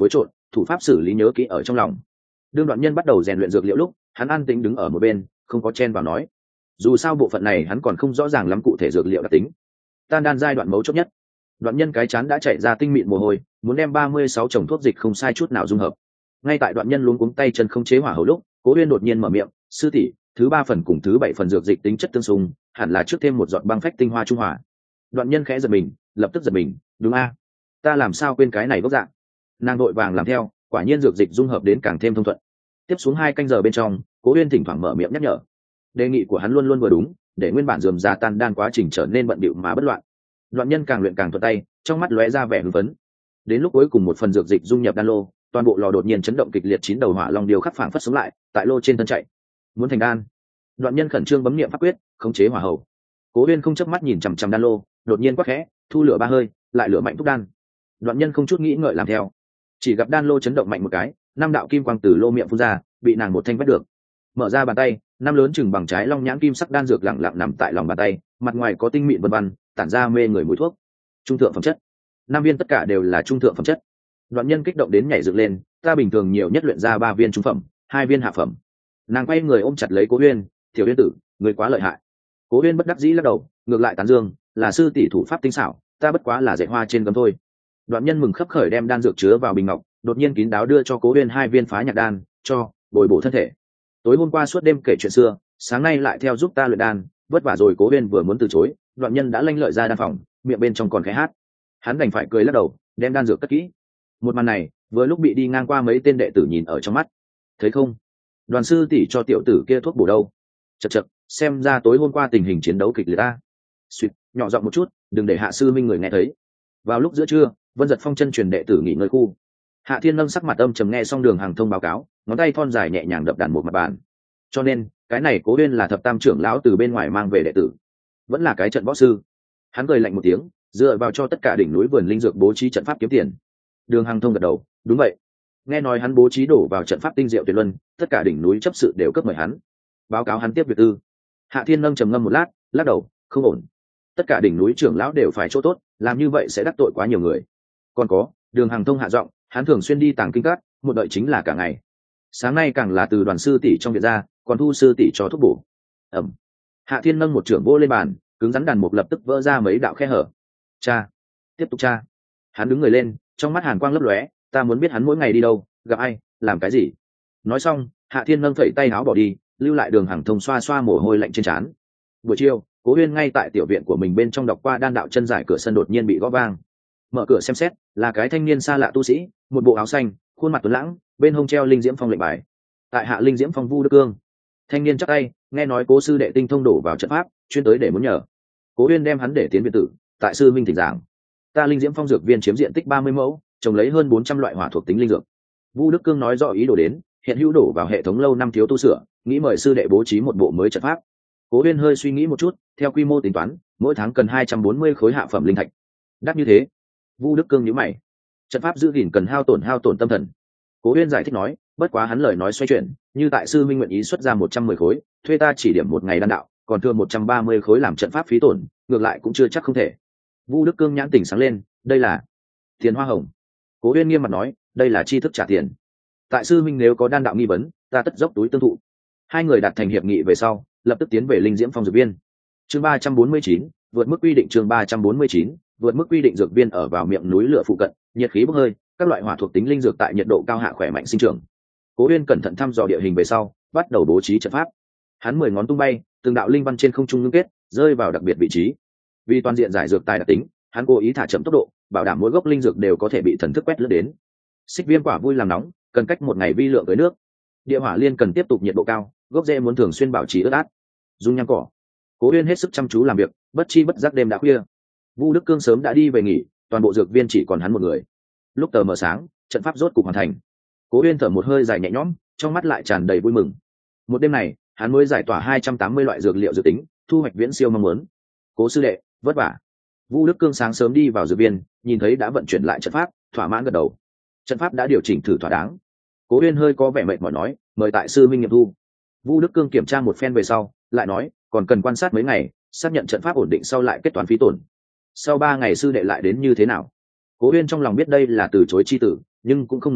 thủ pháp xử lý nhớ kỹ ở trong lòng. Đương Đoạn Nhân bắt đầu rèn luyện dược liệu lúc, hắn an tĩnh đứng ở một bên, không có chen vào nói. Dù sao bộ phận này hắn còn không rõ ràng lắm cụ thể dược liệu đặc tính. Tan đan giai đoạn mấu chốt nhất. Đoạn Nhân cái chán đã chạy ra tinh mịn mồ hôi, muốn đem 36 chồng thuốc dịch không sai chút nào dung hợp. Ngay tại Đoạn Nhân luống cuống tay chân không chế hỏa hầu lúc, Cố Uyên đột nhiên mở miệng, "Sư tỷ, thứ 3 phần cùng thứ 7 phần dược dịch tính chất tương xung, hẳn là trước thêm một giọt băng phách tinh hoa trung hòa." Đoạn Nhân khẽ giật mình, lập tức giật mình, "Đúng a, ta làm sao quên cái này gốc dạng?" Nàng vội vàng làm theo, quả nhiên dược dịch dung hợp đến càng thêm thông thuận. Tiếp xuống 2 canh giờ bên trong, Cố Uyên thỉnh thoảng mở miệng nhắc nhở. Đề nghị của hắn luôn luôn vừa đúng, để nguyên bản rườm rà tan đan quá trình trở nên bận bịu mà bất loạn. Đoạn Nhân càng luyện càng thuận tay, trong mắt lóe ra vẻ hưng phấn. Đến lúc cuối cùng một phần dược dịch dung nhập đan lô, toàn bộ lò đột nhiên chấn động kịch liệt, 9 đầu hỏa long điêu khắc phảng phất sống lại, tại lô trên thân chạy. Muốn thành đan. Đoạn Nhân khẩn trương bấm niệm pháp quyết, khống chế hỏa hầu. Cố Uyên không chớp mắt nhìn chằm chằm đan lô, đột nhiên quát khẽ, thu lửa 3 hơi, lại lửa mạnh thúc đan. Đoạn Nhân không chút nghĩ ngợi làm theo. Chỉ gặp đan lô chấn động mạnh một cái, 5 đạo kim quang từ lô miệng phun ra, bị nàng một thanh vét được. Mở ra bàn tay, 5 lớn chừng bằng trái long nhãn kim sắc đan dược lặng lặng nằm tại lòng bàn tay, mặt ngoài có tinh mịn vân vân, tản ra mê người mùi thuốc. Trung thượng phẩm chất. 5 viên tất cả đều là trung thượng phẩm chất. Đoạn Nhân kích động đến nhảy dựng lên, ta bình thường nhiều nhất luyện ra 3 viên trung phẩm, 2 viên hạ phẩm. Nàng quay người ôm chặt lấy Cố Uyên, "Tiểu Uyên tử, ngươi quá lợi hại." Cố Uyên bất đắc dĩ lắc đầu, ngược lại tán dương, "Là sư tỷ thủ pháp tinh xảo, ta bất quá là dạy hoa trên gấm thôi." Đoạn Nhân mừng khấp khởi đem đan dược chứa vào bình ngọc, đột nhiên kín đáo đưa cho Cố Uyên 2 viên phá nhạc đan, cho bồi bổ thân thể. Tối hôm qua suốt đêm kể chuyện xưa, sáng nay lại theo giúp ta luyện đan, vất vả rồi. Cố Uyên vừa muốn từ chối, Đoạn Nhân đã lanh lợi ra đan phòng, miệng bên trong còn khẽ hát. Hắn đành phải cười lắc đầu, đem đan dược cất kỹ. Một màn này, vừa lúc bị đi ngang qua mấy tên đệ tử nhìn ở trong mắt. Thấy không? Đoàn sư tỷ cho tiểu tử kia thuốc bổ đâu? Chậc chậc, xem ra tối hôm qua tình hình chiến đấu kịch liệt ta. Suýt, nhỏ giọng một chút, đừng để Hạ sư minh người nghe thấy. Vào lúc giữa trưa, Vân Giật Phong chân truyền đệ tử nghỉ ngơi khu. Hạ Thiên Nâng sắc mặt âm trầm nghe xong Đường Hàng Thông báo cáo, ngón tay thon dài nhẹ nhàng đập đàn một mặt bàn. Cho nên, cái này Cố Uyên là thập tam trưởng lão từ bên ngoài mang về đệ tử, vẫn là cái trận võ sư. Hắn cười lạnh một tiếng, dựa vào cho tất cả đỉnh núi vườn linh dược bố trí trận pháp kiếm tiền. Đường Hàng Thông gật đầu, đúng vậy. Nghe nói hắn bố trí đổ vào trận pháp tinh diệu tuyệt luân, tất cả đỉnh núi chấp sự đều cấp mời hắn. Báo cáo hắn tiếp việc tư. Hạ Thiên Nâng trầm ngâm một lát, lắc đầu, không ổn. Tất cả đỉnh núi trưởng lão đều phải chỗ tốt, làm như vậy sẽ đắc tội quá nhiều người. Còn có, Đường Hàng Thông hạ giọng, hắn thường xuyên đi tàng kinh các, một đợi chính là cả ngày. Sáng nay càng là từ Đoàn sư tỷ trong viện ra, còn thu sư tỷ cho thuốc bổ. Ẩm. Hạ Thiên Nâng một trưởng vô lên bàn, cứng rắn đàn mục lập tức vỡ ra mấy đạo khe hở. Cha, tiếp tục cha. Hắn đứng người lên, trong mắt hàn quang lấp lóe, ta muốn biết hắn mỗi ngày đi đâu, gặp ai, làm cái gì. Nói xong, Hạ Thiên Nâng phẩy tay áo bỏ đi, lưu lại Đường Hàng Thông xoa xoa mồ hôi lạnh trên trán. Buổi chiều, Cố Uyên ngay tại tiểu viện của mình bên trong đọc qua đan đạo chân giải, cửa sân đột nhiên bị gõ vang. Mở cửa xem xét, là cái thanh niên xa lạ tu sĩ, một bộ áo xanh, khuôn mặt tuấn lãng, bên hông treo linh diễm phong lệnh bài. Tại hạ linh diễm phong Vu Đức Cương. Thanh niên chắc tay, nghe nói Cố sư đệ tinh thông đổ vào trận pháp, chuyên tới để muốn nhờ. Cố Uyên đem hắn để tiến viện tử, tại sư minh thỉnh giảng. Ta linh diễm phong dược viên chiếm diện tích 30 mẫu, trồng lấy hơn 400 loại hỏa thuộc tính linh dược. Vu Đức Cương nói rõ ý đồ đến, hiện hữu đổ vào hệ thống lâu năm thiếu tu sửa, nghĩ mời sư đệ bố trí một bộ mới trận pháp. Cố Uyên hơi suy nghĩ một chút, theo quy mô tính toán, mỗi tháng cần 240 khối hạ phẩm linh thạch. Đắt như thế? Vu Đức Cương nhíu mày. Trận pháp giữ gìn cần hao tổn tâm thần. Cố Uyên giải thích nói, bất quá hắn lời nói xoay chuyển, như tại sư minh nguyện ý xuất ra 110 khối, thuê ta chỉ điểm một ngày đan đạo, còn thừa 130 khối làm trận pháp phí tổn, ngược lại cũng chưa chắc không thể. Vu Đức Cương nhãn tỉnh sáng lên, đây là tiền hoa hồng. Cố Uyên nghiêm mặt nói, đây là chi thức trả tiền. Tại sư minh nếu có đan đạo nghi vấn, ta tất dốc túi tương thụ. Hai người đạt thành hiệp nghị về sau, lập tức tiến về linh diễm phong dược viên. Chương 349, vượt mức quy định. Chương 349, vượt mức quy định. Dược viên ở vào miệng núi lửa phụ cận, nhiệt khí bốc hơi, các loại hỏa thuộc tính linh dược tại nhiệt độ cao hạ khỏe mạnh sinh trưởng. Cố Uyên cẩn thận thăm dò địa hình về sau, bắt đầu bố trí trận pháp. Hắn 10 ngón tung bay, từng đạo linh văn trên không trung ngưng kết, rơi vào đặc biệt vị trí. Vì toàn diện giải dược tài đặc tính, hắn cố ý thả chậm tốc độ, bảo đảm mỗi gốc linh dược đều có thể bị thần thức quét lướt đến. Xích viêm quả vui làm nóng, cần cách một ngày vi lượng tới nước. Địa hỏa liên cần tiếp tục nhiệt độ cao, gốc rễ muốn thường xuyên bảo trì ướt át. Dung nhang cỏ. Cố Uyên hết sức chăm chú làm việc, bất chi bất giác đêm đã khuya. Vu Đức Cương sớm đã đi về nghỉ, toàn bộ dược viên chỉ còn hắn một người. Lúc tờ mờ sáng, trận pháp rốt cục hoàn thành. Cố Uyên thở một hơi dài nhẹ nhõm, trong mắt lại tràn đầy vui mừng. Một đêm này, hắn mới giải tỏa 280 loại dược liệu dự tính, thu hoạch viễn siêu mong muốn. Cố sư đệ, vất vả. Vu Đức Cương sáng sớm đi vào dược viên, nhìn thấy đã vận chuyển lại trận pháp, thỏa mãn gật đầu. Trận pháp đã điều chỉnh thử thỏa đáng. Cố Uyên hơi có vẻ mệt mỏi nói, mời tại sư minh nghiệm thu. Vu Đức Cương kiểm tra một phen về sau, lại nói, còn cần quan sát mấy ngày, xác nhận trận pháp ổn định sau lại kết toán phí tổn. Sau 3 ngày sư đệ lại đến như thế nào? Cố Uyên trong lòng biết đây là từ chối chi tử, nhưng cũng không nói ra,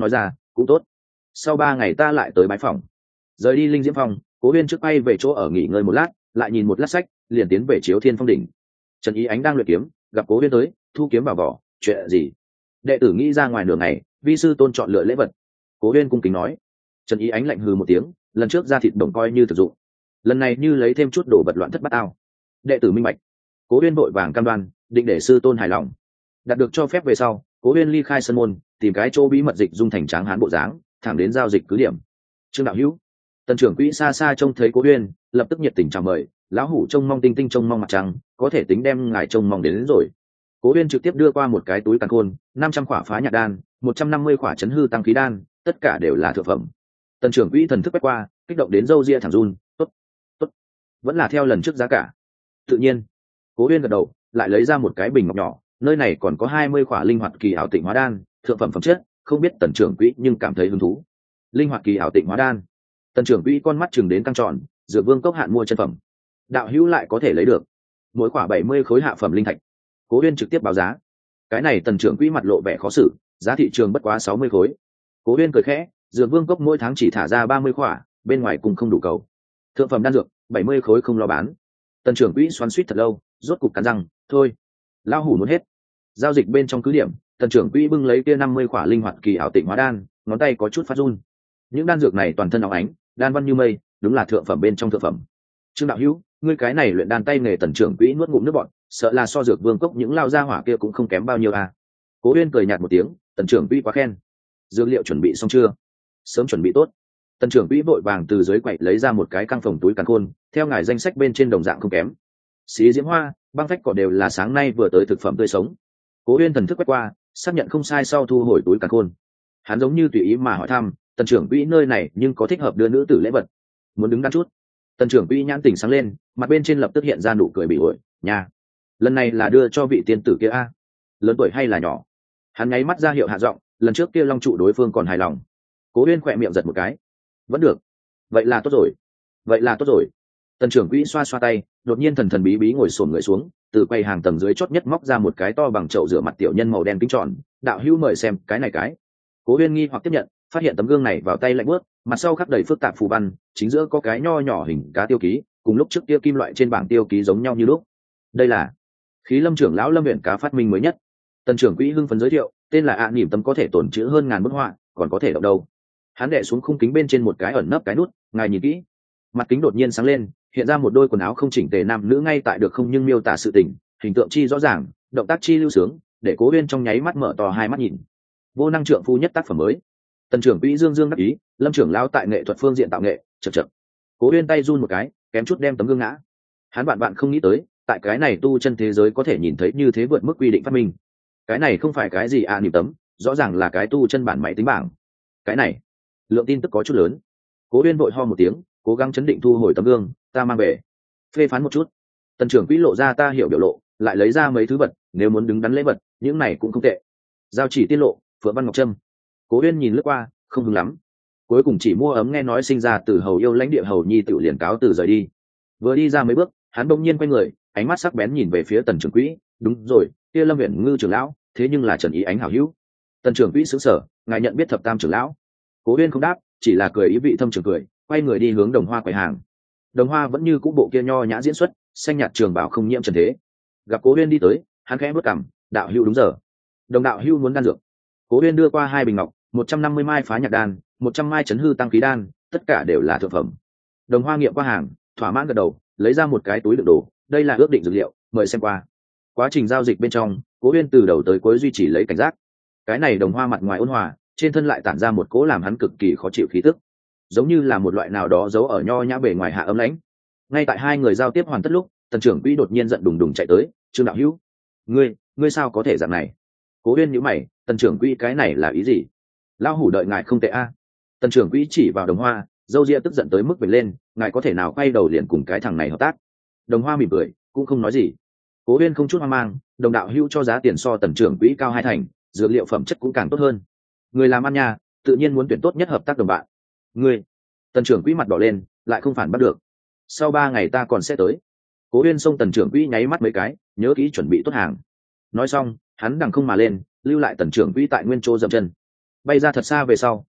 cũng tốt. Sau 3 ngày ta lại tới bái phòng. Rời đi Linh Diễm Phong, Cố Huyên trước bay về chỗ ở nghỉ ngơi một lát, lại nhìn một lát sách, liền tiến về Chiếu Thiên Phong đỉnh. Trần Ý Ánh đang luyện kiếm, gặp Cố Huyên tới, thu kiếm vào vỏ. Chuyện gì? Đệ tử nghĩ ra ngoài nửa ngày, vi sư tôn chọn lựa lễ vật. Cố Huyên cung kính nói. Trần Ý Ánh lạnh hừ một tiếng, lần trước ra thịt đồng coi như thực dụng, lần này như lấy thêm chút đồ vật loạn thất bát ao. Đệ tử minh bạch. Cố Huyên vội vàng cam đoan, định để sư tôn hài lòng. Đạt được cho phép về sau, Cố Huyên ly khai sân môn, tìm cái chỗ bí mật dịch dung thành tráng hán bộ dáng, thẳng đến giao dịch cứ điểm. Trương đạo hữu. Tần trưởng quỹ xa xa trông thấy Cố Huyên, lập tức nhiệt tình chào mời. Lão hủ trông mong tinh tinh trông mong mặt trăng, có thể tính đem ngài trông mong đến rồi. Cố Huyên trực tiếp đưa qua một cái túi càn khôn, 500 khỏa phá nhạc đan, 150 khỏa chấn hư tăng khí đan, tất cả đều là thượng phẩm. Tần trưởng quỹ thần thức quét qua, kích động đến râu ria thẳng run. Tốt, tốt, vẫn là theo lần trước giá cả. Tự nhiên. Cố Huyên gật đầu, lại lấy ra một cái bình ngọc nhỏ, nơi này còn có 20 khỏa linh hoạt kỳ ảo tịnh hóa đan, thượng phẩm phẩm chất, không biết tần trưởng quỹ nhưng cảm thấy hứng thú. Linh hoạt kỳ ảo tịnh hóa đan. Tần trưởng quỹ con mắt chừng đến căng tròn, Dược Vương cốc hạn mua chân phẩm. Đạo hữu lại có thể lấy được. Mỗi khỏa 70 khối hạ phẩm linh thạch. Cố Huyên trực tiếp báo giá. Cái này tần trưởng quỹ mặt lộ vẻ khó xử, giá thị trường bất quá 60 khối. Cố Huyên cười khẽ, Dược Vương cốc mỗi tháng chỉ thả ra 30 khỏa, bên ngoài cùng không đủ cầu. Thượng phẩm đan dược, 70 khối không lo bán. Tần trưởng quỹ xoắn xuýt thật lâu, rốt cục cắn răng, thôi, lao hủ muốn hết. Giao dịch bên trong cứ điểm, tần trưởng quỹ bưng lấy kia 50 khỏa linh hoạt kỳ ảo tịnh hóa đan, ngón tay có chút phát run. Những đan dược này toàn thân óng ánh, đan văn như mây, đúng là thượng phẩm bên trong thượng phẩm. Trương đạo hữu, ngươi cái này luyện đan tay nghề, tần trưởng quỹ nuốt ngụm nước bọt, sợ là so Dược Vương cốc những lao gia hỏa kia cũng không kém bao nhiêu à. Cố Huyên cười nhạt một tiếng, tần trưởng quỹ quá khen. Dược liệu chuẩn bị xong chưa? Sớm chuẩn bị tốt. Tần trưởng quỹ vội vàng từ dưới quậy lấy ra một cái căng phòng túi càn khôn, theo ngài danh sách bên trên đồng dạng không kém. Xí diễm hoa, băng phách cỏ đều là sáng nay vừa tới thực phẩm tươi sống. Cố Huyên thần thức quét qua, xác nhận không sai sau thu hồi túi càn khôn. Hắn giống như tùy ý mà hỏi thăm, tần trưởng quỹ nơi này nhưng có thích hợp đưa nữ tử lễ vật, muốn đứng đắn chút. Tần trưởng quỹ nhãn tỉnh sáng lên, mặt bên trên lập tức hiện ra nụ cười bị ổi. Nhà, lần này là đưa cho vị tiên tử kia a? Lớn tuổi hay là nhỏ? Hắn nháy mắt ra hiệu hạ giọng, lần trước kia long trụ đối phương còn hài lòng. Cố Huyên khỏe miệng giật một cái. Vẫn được. Vậy là tốt rồi. Vậy là tốt rồi. Tần trưởng quỹ xoa xoa tay, đột nhiên thần thần bí bí ngồi xổm người xuống, từ quầy hàng tầng dưới chót nhất móc ra một cái to bằng chậu rửa mặt tiểu nhân màu đen kính tròn. Đạo hữu mời xem, cái này cái. Cố Huyên nghi hoặc tiếp nhận, phát hiện tấm gương này vào tay lạnh buốt, mặt sau khắc đầy phức tạp phù văn, chính giữa có cái nho nhỏ hình cá tiêu ký, cùng lúc trước kia kim loại trên bảng tiêu ký giống nhau như lúc. Đây là Khí Lâm trưởng lão Lâm huyện cá phát minh mới nhất. Tần trưởng quỹ hưng phấn giới thiệu, tên là ạ nỉm tấm, có thể tồn trữ hơn 1000 bức họa, còn có thể động đâu. Hắn đè xuống khung kính bên trên một cái ẩn nấp cái nút, ngài nhìn kỹ. Mặt kính đột nhiên sáng lên, hiện ra một đôi quần áo không chỉnh tề nam nữ ngay tại được không nhưng miêu tả sự tình, hình tượng chi rõ ràng, động tác chi lưu sướng, để Cố Huyên trong nháy mắt mở to hai mắt nhìn. Vô năng trượng phu nhất tác phẩm mới. Tần trưởng quỹ dương dương đắc ý, Lâm trưởng lão tại nghệ thuật phương diện tạo nghệ, chậc chậc. Cố Huyên tay run một cái, kém chút đem tấm gương ngã. Hắn bạn không nghĩ tới, tại cái này tu chân thế giới có thể nhìn thấy như thế vượt mức quy định phát minh. Cái này không phải cái gì nỉm tấm, rõ ràng là cái tu chân bản máy tính bảng. Cái này, lượng tin tức có chút lớn. Cố Huyên vội ho một tiếng, cố gắng chấn định thu hồi tấm gương, ta mang về phê phán một chút. Tần trưởng quỹ lộ ra ta hiểu biểu lộ, lại lấy ra mấy thứ vật, nếu muốn đứng đắn lễ vật, những này cũng không tệ. Giao chỉ tiết lộ, Phượng Văn Ngọc Trâm. Cố Huyên nhìn lướt qua, không hứng lắm. Cuối cùng chỉ mua ấm nghe nói sinh ra từ hầu yêu lãnh địa hầu nhi tự liền cáo từ rời đi. Vừa đi ra mấy bước, hắn bỗng nhiên quay người, ánh mắt sắc bén nhìn về phía Tần trưởng quỹ, đúng rồi, kia Lâm huyện ngư trưởng lão, thế nhưng là Trần Ý Ánh hảo hữu. Tần trưởng quỹ sững sờ, ngài nhận biết thập tam trưởng lão? Cố Huyên không đáp, chỉ là cười ý vị thâm trường cười, quay người đi hướng Đồng Hoa quầy hàng. Đồng Hoa vẫn như cũ bộ kia nho nhã diễn xuất, xanh nhạt trường bảo không nhiễm trần thế. Gặp Cố Huyên đi tới, hắn khẽ bước cằm, đạo hữu đúng giờ. Đồng đạo hữu muốn đan dược. Cố Huyên đưa qua 2 bình ngọc, 150 mai phá nhạc đan, 100 mai chấn hư tăng khí đan, tất cả đều là thượng phẩm. Đồng Hoa nghiệm qua hàng, thỏa mãn gật đầu, lấy ra một cái túi đựng đồ, đây là ước định dược liệu, mời xem qua. Quá trình giao dịch bên trong, Cố Huyên từ đầu tới cuối duy trì lấy cảnh giác. Cái này Đồng Hoa mặt ngoài ôn hòa, trên thân lại tản ra một cỗ làm hắn cực kỳ khó chịu khí tức, giống như là một loại nào đó giấu ở nho nhã bề ngoài hạ ấm lãnh. Ngay tại hai người giao tiếp hoàn tất lúc, Tần trưởng quỹ đột nhiên giận đùng đùng chạy tới, Trương đạo hữu, ngươi sao có thể dạng này? Cố Huyên nhíu mày, Tần trưởng quỹ cái này là ý gì? Lão hủ đợi ngài không tệ a. Tần trưởng quỹ chỉ vào Đồng Hoa, dâu ria tức giận tới mức vểnh lên, ngài có thể nào quay đầu liền cùng cái thằng này hợp tác? Đồng Hoa mỉm cười, cũng không nói gì. Cố Huyên không chút hoang mang, Đồng đạo hữu cho giá tiền so Tần trưởng quỹ cao 2 thành, dược liệu phẩm chất cũng càng tốt hơn. Người làm ăn nhà, tự nhiên muốn tuyển tốt nhất hợp tác đồng bạn. Ngươi, Tần trưởng quỹ mặt đỏ lên, lại không phản bắt được. Sau 3 ngày ta còn sẽ tới. Cố Huyên xông Tần trưởng quỹ nháy mắt mấy cái, nhớ kỹ chuẩn bị tốt hàng. Nói xong, hắn đằng không mà lên, lưu lại Tần trưởng quỹ tại nguyên chỗ dậm chân. Bay ra thật xa về sau,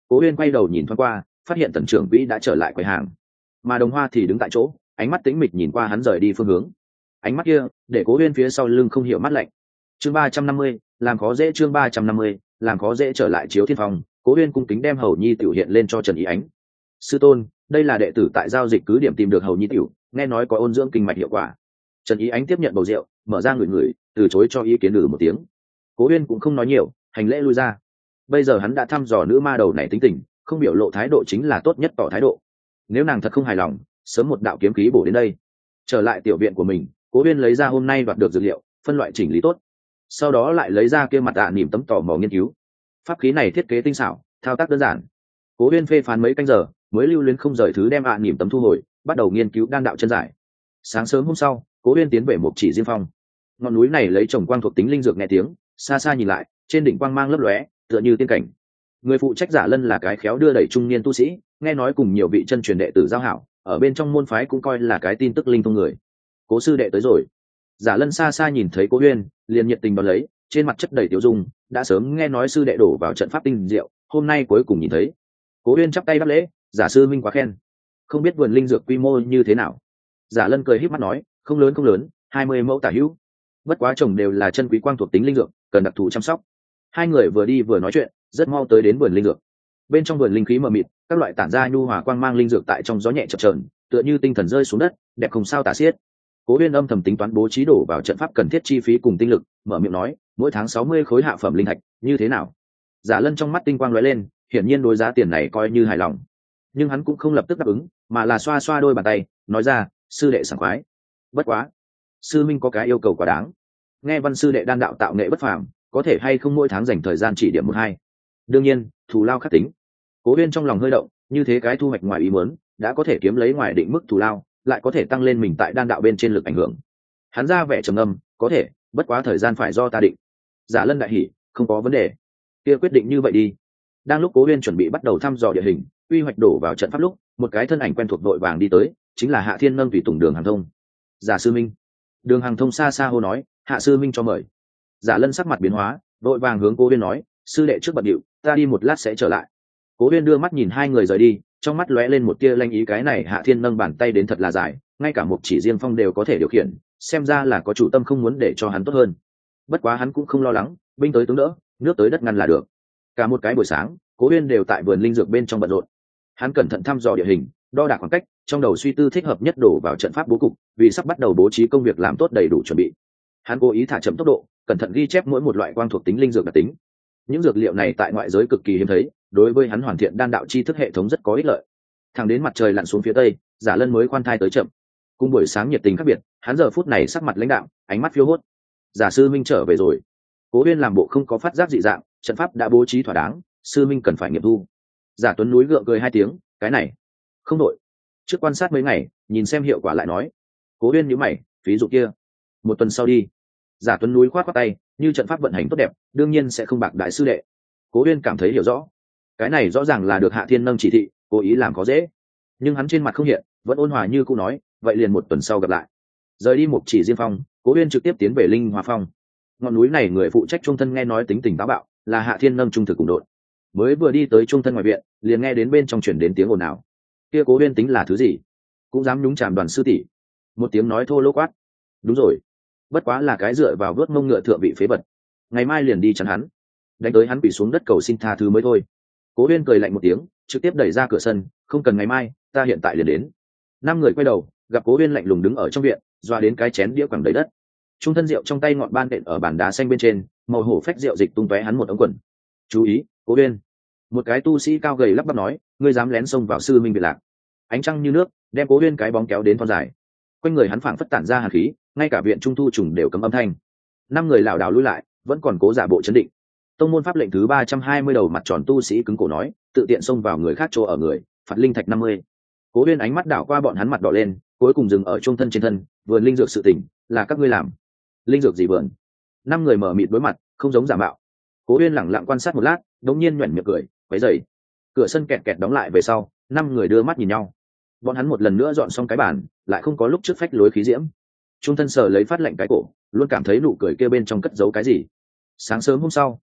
Cố Uyên quay đầu nhìn thoáng qua, phát hiện Tần Trưởng Vĩ đã trở lại quầy hàng, mà Đồng Hoa thì đứng tại chỗ, ánh mắt tĩnh mịch nhìn qua hắn rời đi phương hướng. Ánh mắt kia để Cố Uyên phía sau lưng không hiểu mắt lạnh. Chương 350, làm khó dễ. Chương 350, làm khó dễ. Trở lại Chiếu Thiên Phong, Cố Uyên cung kính đem Hầu Nhi tiểu hiện lên cho Trần Ý Ánh. Sư tôn, đây là đệ tử tại giao dịch cứ điểm tìm được Hầu Nhi tiểu, nghe nói có ôn dưỡng kinh mạch hiệu quả. Trần Ý Ánh tiếp nhận bầu rượu, mở ra ngửi ngửi, từ chối cho ý kiến một tiếng. Cố Uyên cũng không nói nhiều, hành lễ lui ra. Bây giờ hắn đã thăm dò nữ ma đầu này tính tình, không biểu lộ thái độ chính là tốt nhất tỏ thái độ. Nếu nàng thật không hài lòng, sớm một đạo kiếm khí bổ đến đây. Trở lại tiểu viện của mình, Cố Uyên lấy ra hôm nay đoạt được dược liệu, phân loại chỉnh lý tốt, sau đó lại lấy ra kia mặt nỉm tấm tò mò nghiên cứu. Pháp khí này thiết kế tinh xảo, thao tác đơn giản. Cố Uyên phê phán mấy canh giờ, mới lưu luyến không rời thứ đem nỉm tấm thu hồi, bắt đầu nghiên cứu đan đạo chân giải. Sáng sớm hôm sau, Cố Uyên tiến về một chỉ diêm phong. Ngọn núi này lấy trồng quang thuộc tính linh dược nghe tiếng, xa xa nhìn lại, trên đỉnh quang mang lấp lóe, tựa như tiên cảnh. Người phụ trách Giả Lân là cái khéo đưa đẩy trung niên tu sĩ, nghe nói cùng nhiều vị chân truyền đệ tử giao hảo, ở bên trong môn phái cũng coi là cái tin tức linh thông người. Cố sư đệ tới rồi. Giả Lân xa xa nhìn thấy Cố Uyên, liền nhiệt tình đón lấy, trên mặt chất đầy tiểu dung, đã sớm nghe nói sư đệ đổ vào trận pháp tinh diệu, hôm nay cuối cùng nhìn thấy. Cố Uyên chắp tay đáp lễ, Giả sư minh quá khen. Không biết vườn linh dược quy mô như thế nào. Giả Lân cười híp mắt nói, không lớn, 20 mẫu tả hữu. Bất quá trồng đều là chân quý quang thuộc tính linh dược, cần đặc thù chăm sóc. Hai người vừa đi vừa nói chuyện, rất mau tới đến vườn linh dược. Bên trong vườn linh khí mờ mịt, các loại tản ra nhu hòa quang mang linh dược tại trong gió nhẹ chập chờn, tựa như tinh thần rơi xuống đất, đẹp không sao tả xiết. Cố Uyên âm thầm tính toán bố trí đổ vào trận pháp cần thiết chi phí cùng tinh lực, mở miệng nói, mỗi tháng 60 khối hạ phẩm linh thạch, như thế nào? Giả Lân trong mắt tinh quang lóe lên, hiển nhiên đối giá tiền này coi như hài lòng. Nhưng hắn cũng không lập tức đáp ứng, mà là xoa xoa đôi bàn tay, nói ra, sư đệ sảng khoái. Bất quá, sư minh có cái yêu cầu quá đáng. Nghe Văn sư đệ đan đạo tạo nghệ bất phàm, có thể hay không mỗi tháng dành thời gian chỉ điểm một hai. Đương nhiên, thù lao khắc tính. Cố Uyên trong lòng hơi động, như thế cái thu hoạch ngoài ý muốn, đã có thể kiếm lấy ngoài định mức thù lao, lại có thể tăng lên mình tại đan đạo bên trên lực ảnh hưởng. Hắn ra vẻ trầm ngâm, có thể, bất quá thời gian phải do ta định. Giả Lân đại hỉ, không có vấn đề. Kia quyết định như vậy đi. Đang lúc Cố Uyên chuẩn bị bắt đầu thăm dò địa hình, quy hoạch đổ vào trận pháp lúc, một cái thân ảnh quen thuộc đội vàng đi tới, chính là Hạ Thiên Nâng tùy tùng Đường Hàng Thông. Giả sư minh. Đường Hàng Thông xa xa hô nói, Hạ sư minh cho mời. Giả Lân sắc mặt biến hóa, đội vàng hướng Cố Uyên nói, sư đệ trước bận điệu, ta đi một lát sẽ trở lại. Cố Uyên đưa mắt nhìn hai người rời đi, trong mắt lóe lên một tia lanh ý, cái này Hạ Thiên Nâng bàn tay đến thật là dài, ngay cả một chỉ riêng phong đều có thể điều khiển, xem ra là có chủ tâm không muốn để cho hắn tốt hơn. Bất quá hắn cũng không lo lắng, binh tới tướng đỡ, nước tới đất ngăn là được. Cả một cái buổi sáng, Cố Uyên đều tại vườn linh dược bên trong bận rộn. Hắn cẩn thận thăm dò địa hình, đo đạc khoảng cách, trong đầu suy tư thích hợp nhất đổ vào trận pháp bố cục, vì sắp bắt đầu bố trí công việc làm tốt đầy đủ chuẩn bị. Hắn cố ý thả chậm tốc độ, cẩn thận ghi chép mỗi một loại quang thuộc tính linh dược đặc tính. Những dược liệu này tại ngoại giới cực kỳ hiếm thấy, đối với hắn hoàn thiện đan đạo chi thức hệ thống rất có ích lợi. Thẳng đến mặt trời lặn xuống phía tây, Giả Lân mới khoan thai tới chậm. Cùng buổi sáng nhiệt tình khác biệt, hắn giờ phút này sắc mặt lãnh đạm, ánh mắt phiêu hốt. Giả sư minh trở về rồi. Cố Uyên làm bộ không có phát giác dị dạng, trận pháp đã bố trí thỏa đáng, sư minh cần phải nghiệm thu. Giả Tuấn núi gượng cười hai tiếng, cái này không đội. Trước quan sát mấy ngày, nhìn xem hiệu quả lại nói. Cố Uyên nhíu mày, ví dụ kia, một tuần sau đi. Giả Tuấn núi khoát khoát tay, như trận pháp vận hành tốt đẹp, đương nhiên sẽ không bạc đại sư đệ. Cố Uyên cảm thấy hiểu rõ, cái này rõ ràng là được Hạ Thiên Nâng chỉ thị, cố ý làm khó dễ. Nhưng hắn trên mặt không hiện, vẫn ôn hòa như cũ nói, vậy liền một tuần sau gặp lại. Rời đi một chỉ diêm phong, Cố Uyên trực tiếp tiến về Linh Hòa Phong. Ngọn núi này người phụ trách trung thân nghe nói tính tình táo bạo, là Hạ Thiên Nâng trung thực cùng đội. Mới vừa đi tới trung thân ngoài viện, liền nghe đến bên trong truyền đến tiếng ồn ào. Kia Cố Uyên tính là thứ gì? Cũng dám nhúng chàm Đoàn sư tỷ. Một tiếng nói thô lỗ quát. Đúng rồi, bất quá là cái dựa vào vớt mông ngựa thượng vị phế vật. Ngày mai liền đi chắn hắn, đánh tới hắn quỳ xuống đất cầu xin tha thứ mới thôi. Cố Uyên cười lạnh một tiếng, trực tiếp đẩy ra cửa sân, không cần ngày mai, ta hiện tại liền đến. Năm người quay đầu, gặp Cố Uyên lạnh lùng đứng ở trong viện, doa đến cái chén đĩa quẳng đầy đất. Trung thân rượu trong tay ngọn ban đệm ở bàn đá xanh bên trên, màu hổ phách rượu dịch tung tóe hắn một ống quần. Chú ý, Cố Uyên. Một cái tu sĩ cao gầy lắp bắp nói, ngươi dám lén xông vào sư minh biệt lạc. Ánh trăng như nước, đem Cố Uyên cái bóng kéo đến thon dài. Quanh người hắn phảng phất tản ra hàn khí, ngay cả viện trung thu trùng đều cấm âm thanh. Năm người lảo đảo lùi lại, vẫn còn cố giả bộ chấn định. Tông môn pháp lệnh thứ 320 đầu mặt tròn tu sĩ cứng cổ nói, tự tiện xông vào người khác chỗ ở người, phạt linh thạch 50. Cố Uyên ánh mắt đảo qua bọn hắn mặt đỏ lên, cuối cùng dừng ở trung thân trên thân, vườn linh dược sự tình, là các ngươi làm. Linh dược gì vườn? Năm người mở mịt đối mặt, không giống giả mạo. Cố Uyên lẳng lặng quan sát một lát, đống nhiên nhuyễn miệng cười, quấy rầy. Cửa sân kẹt kẹt đóng lại về sau, năm người đưa mắt nhìn nhau. Bọn hắn một lần nữa dọn xong cái bàn, lại không có lúc trước phách lối khí diễm. Trung thân sờ lấy phát lệnh cái cổ, luôn cảm thấy nụ cười kia bên trong cất giấu cái gì. Sáng sớm hôm sau,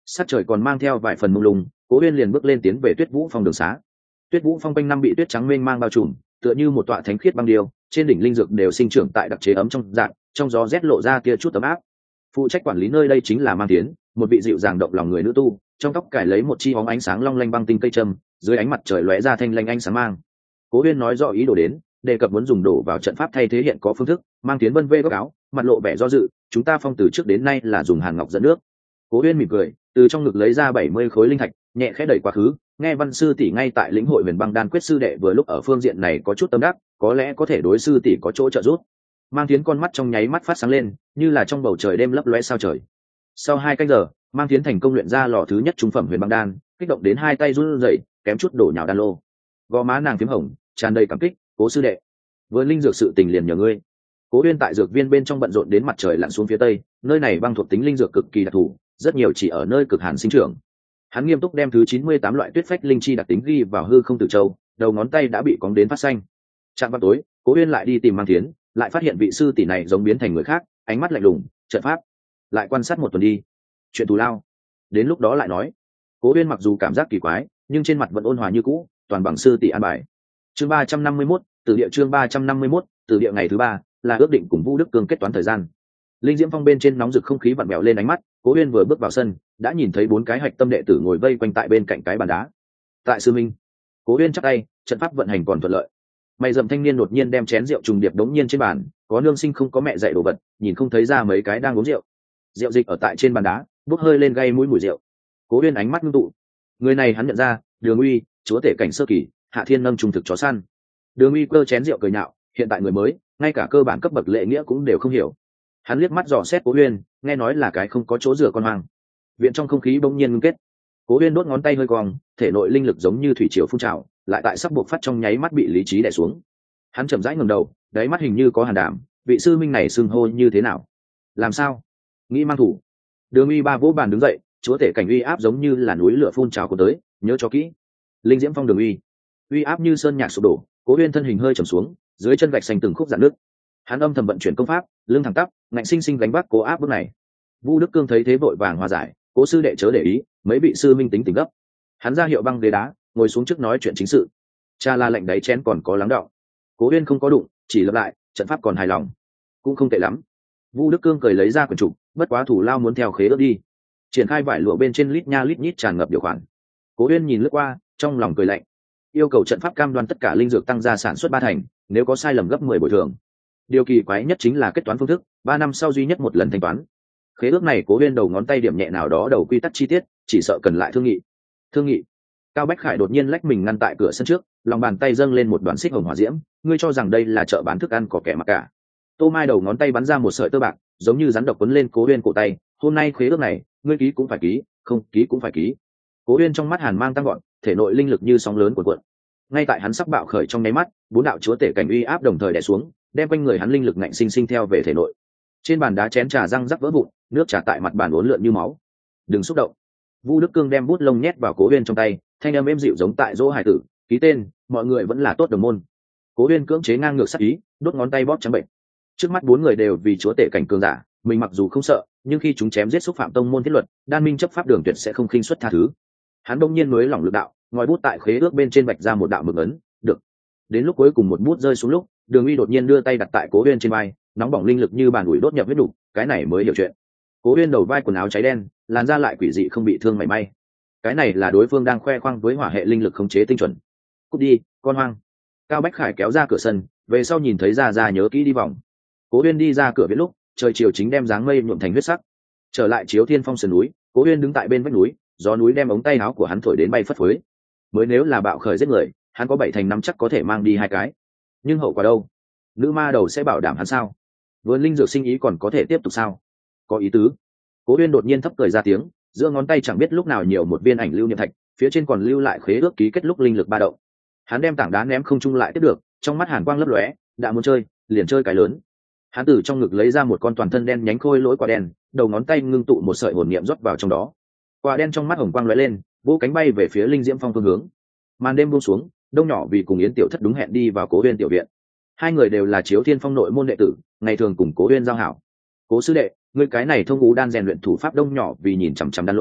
Sắc trời còn mang theo vài phần mông lung, Cố Uyên liền bước lên tiến về Tuyết Vũ Phong đường xá. Tuyết Vũ Phong quanh năm bị tuyết trắng mênh mang bao trùm, tựa như một tọa thánh khiết băng điêu, trên đỉnh linh dược đều sinh trưởng tại đặc chế ấm trong dạng, trong gió rét lộ ra tia chút ấm áp. Phụ trách quản lý nơi đây chính là Mang Tiến, một vị dịu dàng động lòng người nữ tu, trong tóc cài lấy một chi bóng ánh sáng long lanh băng tinh cây trâm, dưới ánh mặt trời lóe ra thanh lanh ánh sáng mang. Cố Uyên nói rõ ý đồ đến, đề cập muốn dùng đổ vào trận pháp thay thế hiện có phương thức. Mang Tiến vân vê góc áo, mặt lộ vẻ do dự, chúng ta phong từ trước đến nay là dùng hàn ngọc dẫn nước. Cố Uyên mỉm cười, từ trong ngực lấy ra 70 khối linh thạch, nhẹ khẽ đẩy quá khứ. Nghe Văn sư tỷ ngay tại lĩnh hội Huyền Băng Đan quyết sư đệ vừa lúc ở phương diện này có chút tâm đắc, có lẽ có thể đối sư tỷ có chỗ trợ giúp. Mang Tiến con mắt trong nháy mắt phát sáng lên, như là trong bầu trời đêm lấp lóe sao trời. Sau 2 canh giờ, Mang Tiến thành công luyện ra lò thứ nhất trung phẩm Huyền Băng Đan, kích động đến 2 tay run rẩy, kém chút đổ nhào đan lô. Gò má nàng phím hồng, tràn đầy cảm kích, "Cố sư đệ, vừa linh dược sự tình liền nhờ ngươi." Cố Uyên tại dược viên bên trong bận rộn đến mặt trời lặn xuống phía tây, nơi này băng thuộc tính linh dược cực kỳ đặc thù, rất nhiều chỉ ở nơi cực hàn sinh trưởng. Hắn nghiêm túc đem thứ 98 loại tuyết phách linh chi đặc tính ghi vào hư không tử châu, đầu ngón tay đã bị cóng đến phát xanh. Trạm vào tối, Cố Uyên lại đi tìm Mang Tiến, lại phát hiện vị sư tỷ này giống biến thành người khác, ánh mắt lạnh lùng, trận pháp. Lại quan sát một tuần đi, chuyện thù lao, đến lúc đó lại nói. Cố Uyên mặc dù cảm giác kỳ quái, nhưng trên mặt vẫn ôn hòa như cũ, toàn bằng sư tỷ an bài. Chương 351, từ địa chương 351, từ địa ngày thứ 3, là ước định cùng Vũ Đức Cương kết toán thời gian. Linh Diễm Phong bên trên nóng rực không khí vặn vẹo lên ánh mắt, Cố Uyên vừa bước vào sân, đã nhìn thấy 4 cái hạch tâm đệ tử ngồi vây quanh tại bên cạnh cái bàn đá. Tại sư minh. Cố Uyên chắp tay, trận pháp vận hành còn thuận lợi. Mày rậm thanh niên đột nhiên đem chén rượu trùng điệp đống nhiên trên bàn, có nương sinh không có mẹ dạy đồ vật, nhìn không thấy ra mấy cái đang uống rượu. Rượu dịch ở tại trên bàn đá, bốc hơi lên gây mũi mùi rượu. Cố Uyên ánh mắt ngưng tụ. Người này hắn nhận ra, Đường Uy, chúa tể cảnh sơ kỳ, Hạ Thiên Nâm trung thực chó săn. Đường Uy cơ chén rượu cười nhạo, hiện tại người mới, ngay cả cơ bản cấp bậc lễ nghĩa cũng đều không hiểu. Hắn liếc mắt dò xét Cố Uyên, nghe nói là cái không có chỗ rửa con hoang. Viện trong không khí bỗng nhiên ngưng kết. Cố Uyên đốt ngón tay hơi cong, thể nội linh lực giống như thủy triều phun trào, lại tại sắp buộc phát trong nháy mắt bị lý trí đè xuống. Hắn chậm rãi ngẩng đầu, đáy mắt hình như có hàn đảm, vị sư minh này xưng hô như thế nào? Làm sao? Nghĩ mang thủ. Đường Uy ba vỗ bàn đứng dậy, chúa tể cảnh uy áp giống như là núi lửa phun trào cuốn tới, nhớ cho kỹ. Linh Diễm Phong Đường Uy, uy áp như sơn nhạc sụp đổ. Cố Uyên thân hình hơi trầm xuống, dưới chân gạch xanh từng khúc rạn nứt. Hắn âm thầm vận chuyển công pháp, lưng thẳng tắp, ngạnh sinh sinh gánh vác cố áp bước này. Vũ Đức Cương thấy thế vội vàng hòa giải, Cố sư đệ chớ để ý, mấy vị sư minh tính tình gấp. Hắn ra hiệu băng ghế đá, ngồi xuống trước nói chuyện chính sự. Cha la lệnh đáy chén còn có lắng đọng. Cố Uyên không có đụng, chỉ lặp lại, trận pháp còn hài lòng, cũng không tệ lắm. Vũ Đức Cương cười lấy ra quyển trục, bất quá thủ lao muốn theo khế ước đi. Triển khai vải lụa bên trên lít nha lít nhít tràn ngập điều khoản. Cố Uyên nhìn lướt qua, trong lòng cười lạnh. Yêu cầu trận pháp cam đoan tất cả linh dược tăng gia sản xuất 3 thành, nếu có sai lầm gấp 10 bồi thường. Điều kỳ quái nhất chính là kết toán phương thức, 3 năm sau duy nhất một lần thanh toán. Khế ước này Cố Uyên đầu ngón tay điểm nhẹ nào đó đầu quy tắc chi tiết, chỉ sợ cần lại thương nghị. Thương nghị. Cao Bách Khải đột nhiên lách mình ngăn tại cửa sân trước, lòng bàn tay dâng lên một đoạn xích hồng hỏa diễm, ngươi cho rằng đây là chợ bán thức ăn có kẻ mặc cả. Tô Mai đầu ngón tay bắn ra một sợi tơ bạc, giống như rắn độc quấn lên Cố Uyên cổ tay, hôm nay khế ước này, ngươi ký cũng phải ký, không ký cũng phải ký. Cố Uyên trong mắt hàn mang tăng gọn, thể nội linh lực như sóng lớn cuộn cuộn. Ngay tại hắn sắp bạo khởi trong nháy mắt, 4 đạo chúa tể cảnh uy áp đồng thời đè xuống, đem quanh người hắn linh lực ngạnh sinh sinh theo về thể nội. Trên bàn đá chén trà răng rắc vỡ vụn, nước trà tại mặt bàn uốn lượn như máu. Đừng xúc động. Vũ Đức Cương đem bút lông nhét vào Cố Uyên trong tay, thanh âm êm dịu giống tại dỗ hải tử, ký tên, mọi người vẫn là tốt đồng môn. Cố Uyên cưỡng chế ngang ngược sát ý, đốt ngón tay bóp trắng bệnh. Trước mắt 4 người đều vì chúa tể cảnh cường giả, mình mặc dù không sợ, nhưng khi chúng chém giết xúc phạm tông môn thiết luật, Đan Minh chấp pháp đường tuyệt sẽ không khinh suất tha thứ. Hắn đông nhiên mới lỏng lực đạo, ngòi bút tại khế ước bên trên vạch ra một đạo mực ấn, được. Đến lúc cuối cùng một bút rơi xuống lúc, Đường Uy đột nhiên đưa tay đặt tại Cố Uyên trên vai, nóng bỏng linh lực như bàn ủi đốt nhập huyết đủ, cái này mới hiểu chuyện. Cố Uyên đầu vai quần áo cháy đen, làn da lại quỷ dị không bị thương mảy may. Cái này là đối phương đang khoe khoang với hỏa hệ linh lực khống chế tinh chuẩn. Cút đi, con hoang. Cao Bách Khải kéo ra cửa sân, về sau nhìn thấy Gia nhớ kỹ đi vòng. Cố Uyên đi ra cửa viện lúc, trời chiều chính đem dáng mây nhuộm thành huyết sắc. Trở lại Chiếu Thiên Phong sườn núi, Cố Uyên đứng tại bên vách núi, gió núi đem ống tay áo của hắn thổi đến bay phất phới. Mới nếu là bạo khởi giết người, hắn có 7 thành 5 chắc có thể mang đi 2 cái. Nhưng hậu quả đâu? Nữ ma đầu sẽ bảo đảm hắn sao? Vườn linh dược sinh ý còn có thể tiếp tục sao? Có ý tứ. Cố Uyên đột nhiên thấp cười ra tiếng, giữa ngón tay chẳng biết lúc nào nhiều một viên ảnh lưu niệm thạch, phía trên còn lưu lại khế ước ký kết lúc linh lực ba động. Hắn đem tảng đá ném không trung lại tiếp được, trong mắt hàn quang lấp lóe, đã muốn chơi, liền chơi cái lớn. Hắn từ trong ngực lấy ra một con toàn thân đen nhánh khôi lỗi quả đen, đầu ngón tay ngưng tụ một sợi hồn niệm rót vào trong đó. Quả đen trong mắt hồng quang lóe lên, vỗ cánh bay về phía Linh Diễm Phong phương hướng. Màn đêm buông xuống, Đông Nhỏ vì cùng Yến Tiểu Thất đúng hẹn đi vào Cố Uyên tiểu viện. Hai người đều là Chiếu Thiên Phong nội môn đệ tử, ngày thường cùng Cố Uyên giao hảo. Cố sư đệ, ngươi cái này thông ngũ đan rèn luyện thủ pháp. Đông Nhỏ vì nhìn chằm chằm đan lô,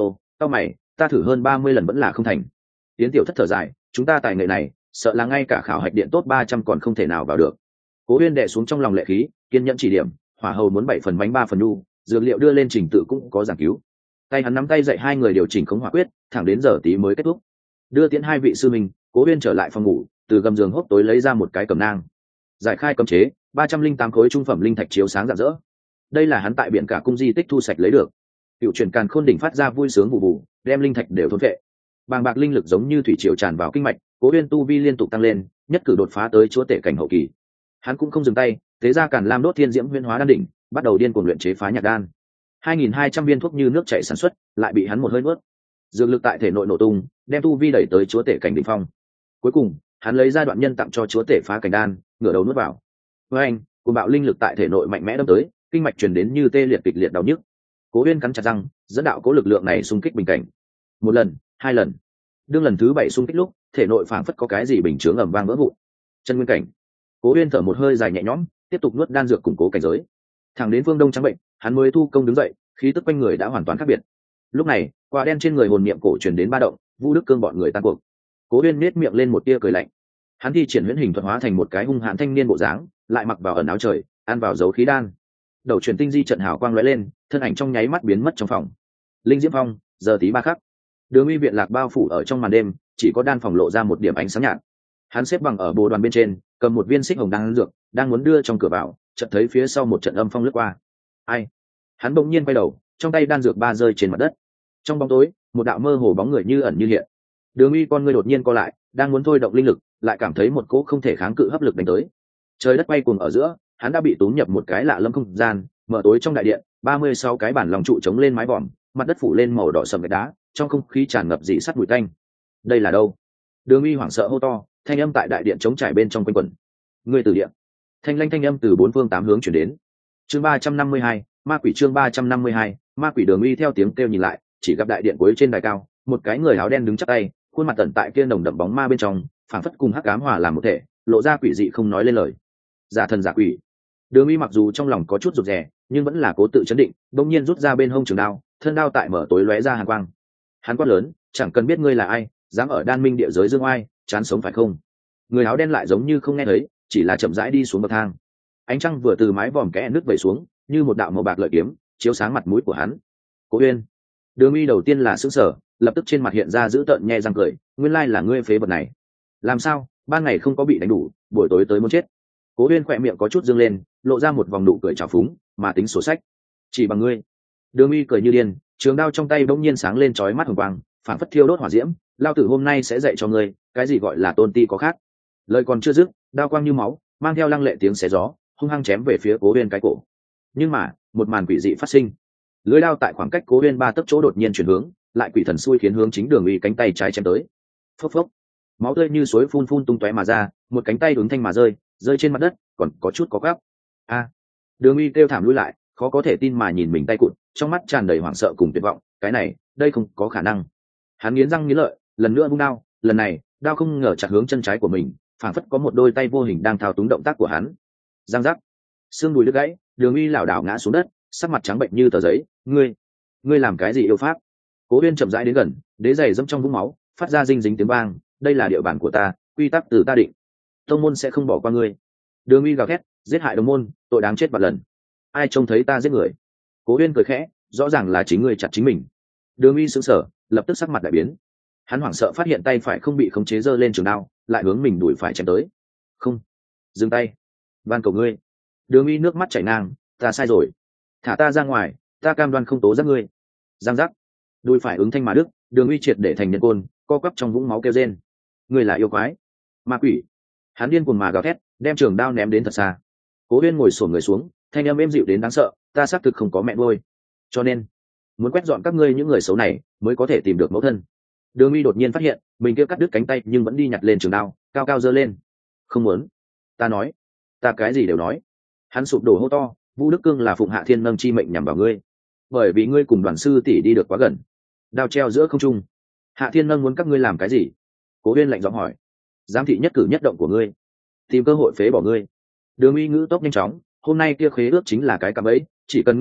Sau mày, ta thử hơn 30 lần vẫn là không thành. Tiến tiểu thất thở dài, chúng ta tài nghệ này sợ là ngay cả khảo hạch điện top 300 còn không thể nào vào được. Cố Uyên đè xuống trong lòng lệ khí, kiên nhẫn chỉ điểm, hỏa hầu muốn 7 phần bánh 3 phần nu, dược liệu đưa lên trình tự cũng có giảng cứu. Tay hắn nắm tay dạy hai người điều chỉnh khống hỏa quyết, thẳng đến giờ tí mới kết thúc. Đưa tiễn hai vị sư minh, Cố Uyên trở lại phòng ngủ, từ gầm giường hốc tối lấy ra một cái cẩm nang, giải khai cấm chế, 308 khối trung phẩm linh thạch chiếu sáng rạng rỡ. Đây là hắn tại biển cả cung di tích thu sạch lấy được. Cựu truyền càn khôn đỉnh phát ra vui sướng vụ vụ, đem linh thạch đều thôn vệ. Bàng bạc linh lực giống như thủy triều tràn vào kinh mạch, Cố Uyên tu vi liên tục tăng lên, nhất cử đột phá tới chúa tể cảnh hậu kỳ. Hắn cũng không dừng tay, thế ra Càn Lam đốt thiên diễm huyễn hóa đan đỉnh, bắt đầu điên cuồng luyện chế phá nhạc đan. 2.200 viên thuốc như nước chảy sản xuất, lại bị hắn một hơi nuốt. Dược lực tại thể nội nổ tung, đem tu vi đẩy tới chúa tể cảnh đỉnh phong. Cuối cùng, hắn lấy ra đoạn nhân tặng cho chúa tể phá cảnh đan, ngửa đầu nuốt vào. Với anh, cùng bạo linh lực tại thể nội mạnh mẽ đâm tới, kinh mạch truyền đến như tê liệt kịch liệt đau nhức. Cố Uyên cắn chặt răng, dẫn đạo cố lực lượng này xung kích bình cảnh. Một lần, hai lần, đương lần thứ 7 xung kích lúc, thể nội phảng phất có cái gì bình chướng ầm vang vỡ vụn. Chân nguyên cảnh. Cố Uyên thở một hơi dài nhẹ nhõm, tiếp tục nuốt đan dược củng cố cảnh giới. Thẳng đến phương đông trắng bệnh, hắn mới thu công đứng dậy, khí tức quanh người đã hoàn toàn khác biệt. Lúc này, quả đen trên người hồn niệm cổ truyền đến ba động, Vu Đức Cương bọn người tan cuộc. Cố Uyên nhếch miệng lên một tia cười lạnh. Hắn thi triển huyễn hình thuật hóa thành một cái hung hãn thanh niên bộ dáng, lại mặc vào ẩn áo trời, ăn vào dấu khí đan. Đầu truyền tinh di trận hào quang lóe lên, thân ảnh trong nháy mắt biến mất trong phòng. Linh diễm phong, giờ tí ba khắc. Đường Uy viện lạc bao phủ ở trong màn đêm, chỉ có đan phòng lộ ra một điểm ánh sáng nhạt. Hắn xếp bằng ở bồ đoàn bên trên, cầm một viên xích hồng đan dược, đang muốn đưa trong cửa vào, chợt thấy phía sau một trận âm phong lướt qua. Ai? Hắn bỗng nhiên quay đầu, trong tay đan dược ba rơi trên mặt đất. Trong bóng tối, một đạo mơ hồ bóng người như ẩn như hiện. Đường Uy con ngươi đột nhiên co lại, đang muốn thôi động linh lực, lại cảm thấy một cỗ không thể kháng cự hấp lực đánh tới. Trời đất quay cuồng ở giữa, hắn đã bị tốn nhập một cái lạ lâm không gian, mở tối trong đại điện, 36 cái bản lòng trụ chống lên mái vòm, mặt đất phủ lên màu đỏ sầm gạch đá, trong không khí tràn ngập dị sắt mùi tanh. Đây là đâu? Đường Uy hoảng sợ hô to, thanh âm tại đại điện chống trải bên trong quanh quẩn. Người từ điện. Thanh lanh thanh âm từ bốn phương tám hướng truyền đến. Chương 352, ma quỷ chương 352, ma quỷ. Đường Uy theo tiếng kêu nhìn lại, chỉ gặp đại điện cuối trên đài cao, một cái người áo đen đứng chắp tay, khuôn mặt tẩn tại kia nồng đậm bóng ma bên trong, phảng phất cùng hắc ám hòa làm một thể, lộ ra quỷ dị không nói lên lời. Giả thần giả quỷ. Đường Uy mặc dù trong lòng có chút rụt rè, nhưng vẫn là cố tự chấn định, đột nhiên rút ra bên hông trường đao, thân đao tại mở tối lóe ra hàn quang. Hắn quát lớn, chẳng cần biết ngươi là ai, dám ở Đan Minh địa giới dương oai, chán sống phải không? Người áo đen lại giống như không nghe thấy, chỉ là chậm rãi đi xuống bậc thang. Ánh trăng vừa từ mái vòm kẽ nước vẩy xuống, như một đạo màu bạc lợi kiếm, chiếu sáng mặt mũi của hắn. Cố Uyên. Đường Uy đầu tiên là sững sờ, lập tức trên mặt hiện ra dữ tợn nhe răng cười, nguyên lai là ngươi phế vật này. Làm sao, ban ngày không có bị đánh đủ, buổi tối tới muốn chết. Cố Uyên khỏe miệng có chút dương lên, lộ ra một vòng nụ cười trào phúng, mà tính sổ sách. Chỉ bằng ngươi. Đường Uy cười như điên, trường đao trong tay bỗng nhiên sáng lên chói mắt hồng quang, phản phất thiêu đốt hỏa diễm, lao tử hôm nay sẽ dạy cho ngươi, cái gì gọi là tôn ti có khác. Lời còn chưa dứt, đao quang như máu, mang theo lăng lệ tiếng xé gió, hung hăng chém về phía Cố Uyên cái cổ. Nhưng mà, một màn quỷ dị phát sinh. Lưỡi đao tại khoảng cách Cố Uyên 3 tấc chỗ đột nhiên chuyển hướng, lại quỷ thần xui khiến hướng chính Đường Uy cánh tay trái chém tới. Phốc phốc. Máu tươi như suối phun phun tung tóe mà ra, một cánh tay ứng thanh mà rơi trên mặt đất, còn có chút có gắp. A! Đường Uy kêu thảm lùi lại, khó có thể tin mà nhìn mình tay cụt, trong mắt tràn đầy hoảng sợ cùng tuyệt vọng, cái này, đây không có khả năng. Hắn nghiến răng nghiến lợi, lần nữa vung đao, lần này, đao không ngờ chặt hướng chân trái của mình, phảng phất có một đôi tay vô hình đang thao túng động tác của hắn. Giang giác, xương đùi đứt gãy, Đường Uy lảo đảo ngã xuống đất, sắc mặt trắng bệnh như tờ giấy. Ngươi làm cái gì yêu pháp? Cố Uyên chậm rãi đến gần, đế giày dẫm trong vũng máu, phát ra rinh dính tiếng vang. Đây là địa bàn của ta, quy tắc từ ta định, tông môn sẽ không bỏ qua ngươi. Đường Uy gào thét, giết hại đồng môn, tội đáng chết vạn lần. Ai trông thấy ta giết người? Cố Uyên cười khẽ, rõ ràng là chính ngươi chặt chính mình. Đường Uy sững sờ, lập tức sắc mặt đại biến. Hắn hoảng sợ phát hiện tay phải không bị khống chế giơ lên trường đao, lại hướng mình đuổi phải chém tới. Không, dừng tay, van cầu ngươi. Đường Uy nước mắt chảy ngang, ta sai rồi, thả ta ra ngoài, ta cam đoan không tố giác ngươi. Giang giác, đuôi phải ứng thanh mà đức, Đường Uy triệt để thành nhân côn, co quắp trong vũng máu kêu rên. Ngươi là yêu quái, ma quỷ. Hắn điên cuồng mà gào thét, đem trường đao ném đến thật xa. Cố Uyên ngồi xổm người xuống, thanh âm êm dịu đến đáng sợ, ta xác thực không có mẹ nuôi, cho nên muốn quét dọn các ngươi những người xấu này mới có thể tìm được mẫu thân. Đường Uy đột nhiên phát hiện mình kia cắt đứt cánh tay nhưng vẫn đi nhặt lên trường đao, cao cao giơ lên. Không muốn, ta nói, ta cái gì đều nói. Hắn sụp đổ hô to, Vũ Đức Cương là phụng Hạ Thiên Nâng chi mệnh nhằm vào ngươi, bởi vì ngươi cùng Đoàn sư tỷ đi được quá gần. Đao treo giữa không trung. Hạ Thiên Nâng muốn các ngươi làm cái gì? Cố Uyên lạnh giọng hỏi. Giám thị nhất cử nhất động của ngươi, tìm cơ hội phế bỏ ngươi. Đường Uy ngữ tốc nhanh chóng, hôm nay kia khế ước chính là cái cạm bẫy, chỉ cần ngươi ký,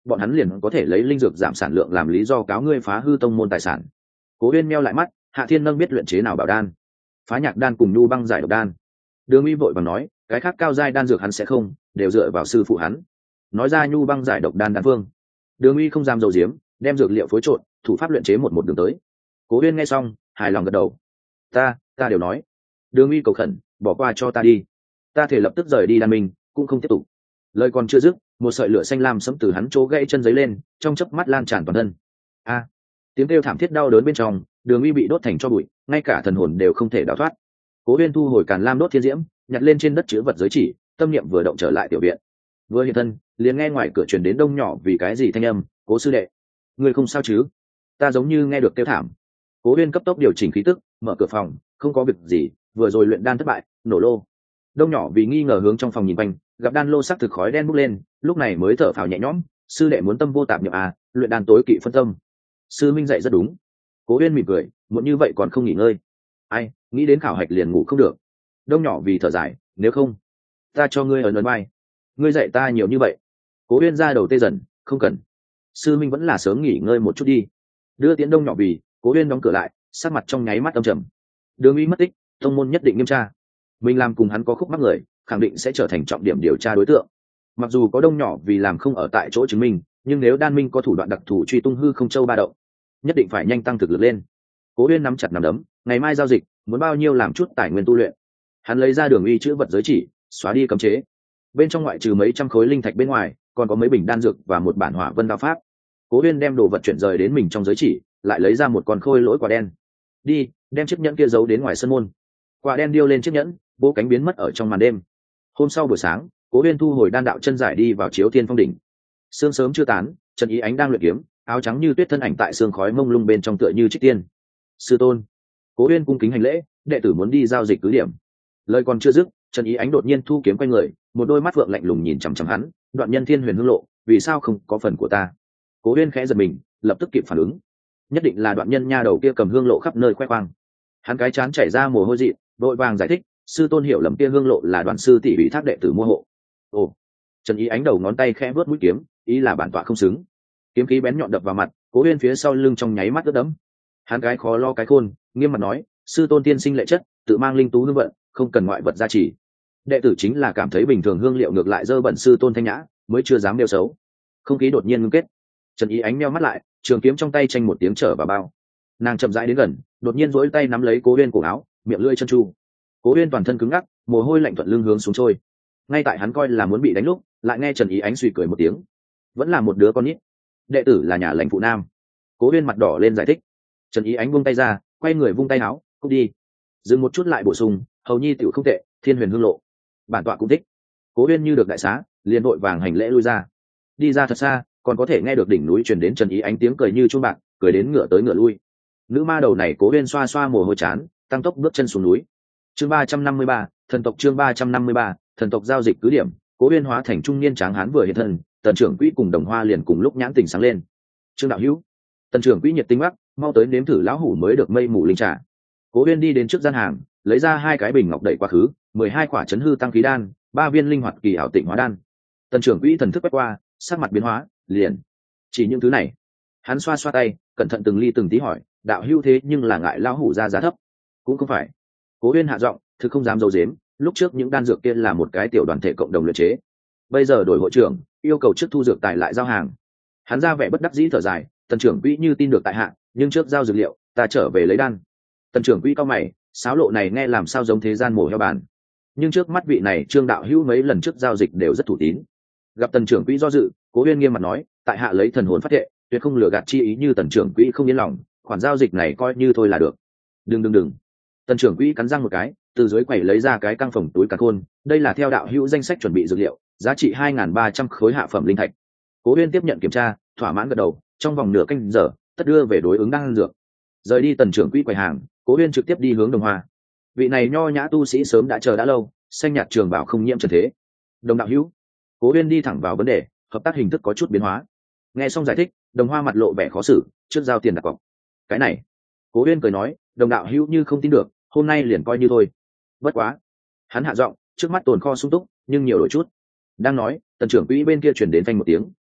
bọn hắn liền có thể lấy linh dược giảm sản lượng làm lý do cáo ngươi phá hư tông môn tài sản. Cố Uyên meo lại mắt, Hạ Thiên Nâng biết luyện chế nào bảo đan, phá nhạc đan cùng nhu băng giải độc đan. Đường Uy vội vàng nói, cái khác cao giai đan dược hắn sẽ không, đều dựa vào sư phụ hắn. Nói ra nhu băng giải độc đan đan phương. Đường Uy không dám dầu diếm, đem dược liệu phối trộn, thủ pháp luyện chế một đường tới. Cố Uyên nghe xong, hài lòng gật đầu. Ta đều nói. Đường Uy cầu khẩn, bỏ qua cho ta đi. Ta thể lập tức rời đi Đan Minh, cũng không tiếp tục. Lời còn chưa dứt, một sợi lửa xanh lam sẫm từ hắn chỗ gãy chân giấy lên, trong chớp mắt lan tràn toàn thân. A! Tiếng kêu thảm thiết đau đớn bên trong, Đường Uy bị đốt thành tro bụi, ngay cả thần hồn đều không thể đào thoát. Cố Uyên thu hồi càn lam đốt thiên diễm, nhặt lên trên đất chứa vật giới chỉ, tâm niệm vừa động trở lại tiểu viện. Vừa hiện thân, liền nghe ngoài cửa truyền đến đông nhỏ vì cái gì thanh âm, "Cố sư đệ, ngươi không sao chứ?" Ta giống như nghe được kêu thảm. Cố Uyên cấp tốc điều chỉnh khí tức, mở cửa phòng, "Không có việc gì, vừa rồi luyện đan thất bại, nổ lô." Đông nhỏ vì nghi ngờ hướng trong phòng nhìn quanh, gặp đan lô sắc thực khói đen bốc lên, lúc này mới thở phào nhẹ nhõm, "Sư đệ muốn tâm vô tạp niệm à, luyện đan tối kỵ phân tâm." Sư minh dạy rất đúng. Cố Uyên mỉm cười, "Muộn như vậy còn không nghỉ ngơi." Ai, nghĩ đến khảo hạch liền ngủ không được. Đông nhỏ vì thở dài, "Nếu không, ta cho ngươi ấn vai. Ngươi dạy ta nhiều như vậy." Cố Uyên ra đầu tê dần, "Không cần. Sư minh vẫn là sớm nghỉ ngơi một chút đi." Đưa Tiễn Đông nhỏ vì, Cố Uyên đóng cửa lại, sắc mặt trong nháy mắt âm trầm. Đường Uy mất tích, tông môn nhất định nghiêm tra. Mình làm cùng hắn có khúc mắc người, khẳng định sẽ trở thành trọng điểm điều tra đối tượng. Mặc dù có Đông nhỏ vì làm không ở tại chỗ chứng minh, nhưng nếu Đan Minh có thủ đoạn đặc thù truy tung hư không châu ba động, nhất định phải nhanh tăng thực lực lên. Cố Uyên nắm chặt nắm đấm, ngày mai giao dịch, muốn bao nhiêu làm chút tài nguyên tu luyện. Hắn lấy ra Đường Uy chữ vật giới chỉ, xóa đi cấm chế. Bên trong ngoại trừ mấy trăm khối linh thạch bên ngoài, còn có mấy bình đan dược và một bản hỏa vân đao pháp. Cố Uyên đem đồ vật chuyển rời đến mình trong giới chỉ, lại lấy ra một con khôi lỗi quả đen. "Đi, đem chiếc nhẫn kia giấu đến ngoài sân môn." Quả đen điêu lên chiếc nhẫn, vỗ cánh biến mất ở trong màn đêm. Hôm sau buổi sáng, Cố Uyên thu hồi đan đạo chân giải đi vào Chiếu Thiên Phong đỉnh. Sương sớm chưa tán, Trần Ý Ánh đang luyện kiếm, áo trắng như tuyết thân ảnh tại sương khói mông lung bên trong tựa như trích tiên. "Sư tôn." Cố Uyên cung kính hành lễ, "Đệ tử muốn đi giao dịch cứ điểm." Lời còn chưa dứt, Trần Ý Ánh đột nhiên thu kiếm quay người, một đôi mắt vượng lạnh lùng nhìn chằm chằm hắn, "Đoạn nhân Thiên Huyền Hương Lộ, vì sao không có phần của ta?" Cố Uyên khẽ giật mình, lập tức kịp phản ứng. Nhất định là Đoạn nhân nha đầu kia cầm hương lộ khắp nơi khoe khoang. Hắn cái chán chảy ra mồ hôi dị, đội vàng giải thích, "Sư tôn hiểu lầm kia hương lộ là Đoàn sư tỷ ủy thác đệ tử mua hộ." Ồ. Trần Ý Ánh đầu ngón tay khẽ vớt mũi kiếm, ý là bản tọa không xứng. Kiếm khí bén nhọn đập vào mặt, Cố Uyên phía sau lưng trong nháy mắt ướt đẫm. Hắn cái khó lo cái khôn, nghiêm mặt nói, "Sư tôn tiên sinh lệ chất, tự mang linh tú hương vận, không cần ngoại vật gia trì. Đệ tử chính là cảm thấy bình thường hương liệu ngược lại dơ bẩn sư tôn thanh nhã, mới chưa dám nêu xấu." Không khí đột nhiên ngưng kết. Trần Ý Ánh meo mắt lại, trường kiếm trong tay tranh một tiếng trở vào bao. Nàng chậm rãi đến gần, đột nhiên duỗi tay nắm lấy Cố Uyên cổ áo, miệng lưỡi chân chu. Cố Uyên toàn thân cứng ngắc, mồ hôi lạnh thuận lưng hướng xuống trôi. Ngay tại hắn coi là muốn bị đánh lúc, lại nghe Trần Ý Ánh suy cười một tiếng. "Vẫn là một đứa con nít. Đệ tử là nhà lãnh phụ nam." Cố Uyên mặt đỏ lên giải thích. Trần Ý Ánh buông tay ra, quay người vung tay áo, "Cút đi." Dừng một chút lại bổ sung, "Hầu nhi tiểu không tệ, Thiên Huyền Hương Lộ, bản tọa cũng thích." Cố Uyên như được đại xá, liền vội vàng hành lễ lui ra. Đi ra thật xa, còn có thể nghe được đỉnh núi truyền đến Trần Ý Ánh tiếng cười như chuông bạc, cười đến ngựa tới ngựa lui. Nữ ma đầu này Cố Uyên xoa xoa mồ hôi chán, tăng tốc bước chân xuống núi. Chương 353, thần tộc. Chương 353, thần tộc giao dịch cứ điểm. Cố Uyên hóa thành trung niên tráng hán vừa hiện thân, Tần trưởng quỹ cùng Đồng Hoa liền cùng lúc nhãn tình sáng lên. "Trương đạo hữu." Tần trưởng quỹ nhiệt tình mắc, "Mau tới nếm thử lão hủ mới được mây mù linh trà." Cố Uyên đi đến trước gian hàng, lấy ra hai cái bình ngọc đẩy quá khứ, 12 quả chấn hư tăng khí đan, 3 viên linh hoạt kỳ ảo tịnh hóa đan. Tần trưởng quỹ thần thức quét qua, sắc mặt biến hóa, liền chỉ những thứ này. Hắn xoa xoa tay, cẩn thận từng ly từng tí hỏi, "Đạo hữu thế nhưng là ngại lão hủ ra giá thấp?" "Cũng không phải." Cố Uyên hạ giọng, thực không dám giấu giếm, lúc trước những đan dược kia là một cái tiểu đoàn thể cộng đồng luyện chế, bây giờ đổi hội trưởng, yêu cầu trước thu dược tài lại giao hàng. Hắn ra vẻ bất đắc dĩ thở dài, "Tần trưởng quỹ như tin được tại hạ, nhưng trước giao dược liệu, ta trở về lấy đan." Tần trưởng quỹ cao mày, sáo lộ này nghe làm sao giống thế gian mổ heo bàn. Nhưng trước mắt vị này Trương đạo hữu mấy lần trước giao dịch đều rất thủ tín. Gặp Tần trưởng quỹ do dự, Cố Uyên nghiêm mặt nói, "Tại hạ lấy thần hồn phát thệ, tuyệt không lừa gạt chi ý, như Tần trưởng quỹ không yên lòng, khoản giao dịch này coi như thôi là được." Đừng. Tần trưởng quỹ cắn răng một cái, từ dưới quầy lấy ra cái căng phòng túi càn khôn, "Đây là theo đạo hữu danh sách chuẩn bị dược liệu, giá trị 2.300 khối hạ phẩm linh thạch." Cố Uyên tiếp nhận kiểm tra, thỏa mãn gật đầu, trong vòng nửa canh giờ, tất đưa về đối ứng đan dược. Rời đi Tần trưởng quỹ quầy hàng, Cố Uyên trực tiếp đi hướng Đồng Hoa. Vị này nho nhã tu sĩ sớm đã chờ đã lâu, xanh nhạt trường bảo không nhiễm trần thế. "Đồng đạo hữu." Cố Uyên đi thẳng vào vấn đề, hợp tác hình thức có chút biến hóa. Nghe xong giải thích, Đồng Hoa mặt lộ vẻ khó xử, "Trước giao tiền đặt cọc." "Cái này." Cố Uyên cười nói, "Đồng đạo hữu như không tin được, hôm nay liền coi như thôi. Bất quá." Hắn hạ giọng, "Trước mắt tồn kho sung túc, nhưng nhiều đổi chút." Đang nói, Tần trưởng quỹ bên kia truyền đến phanh một tiếng.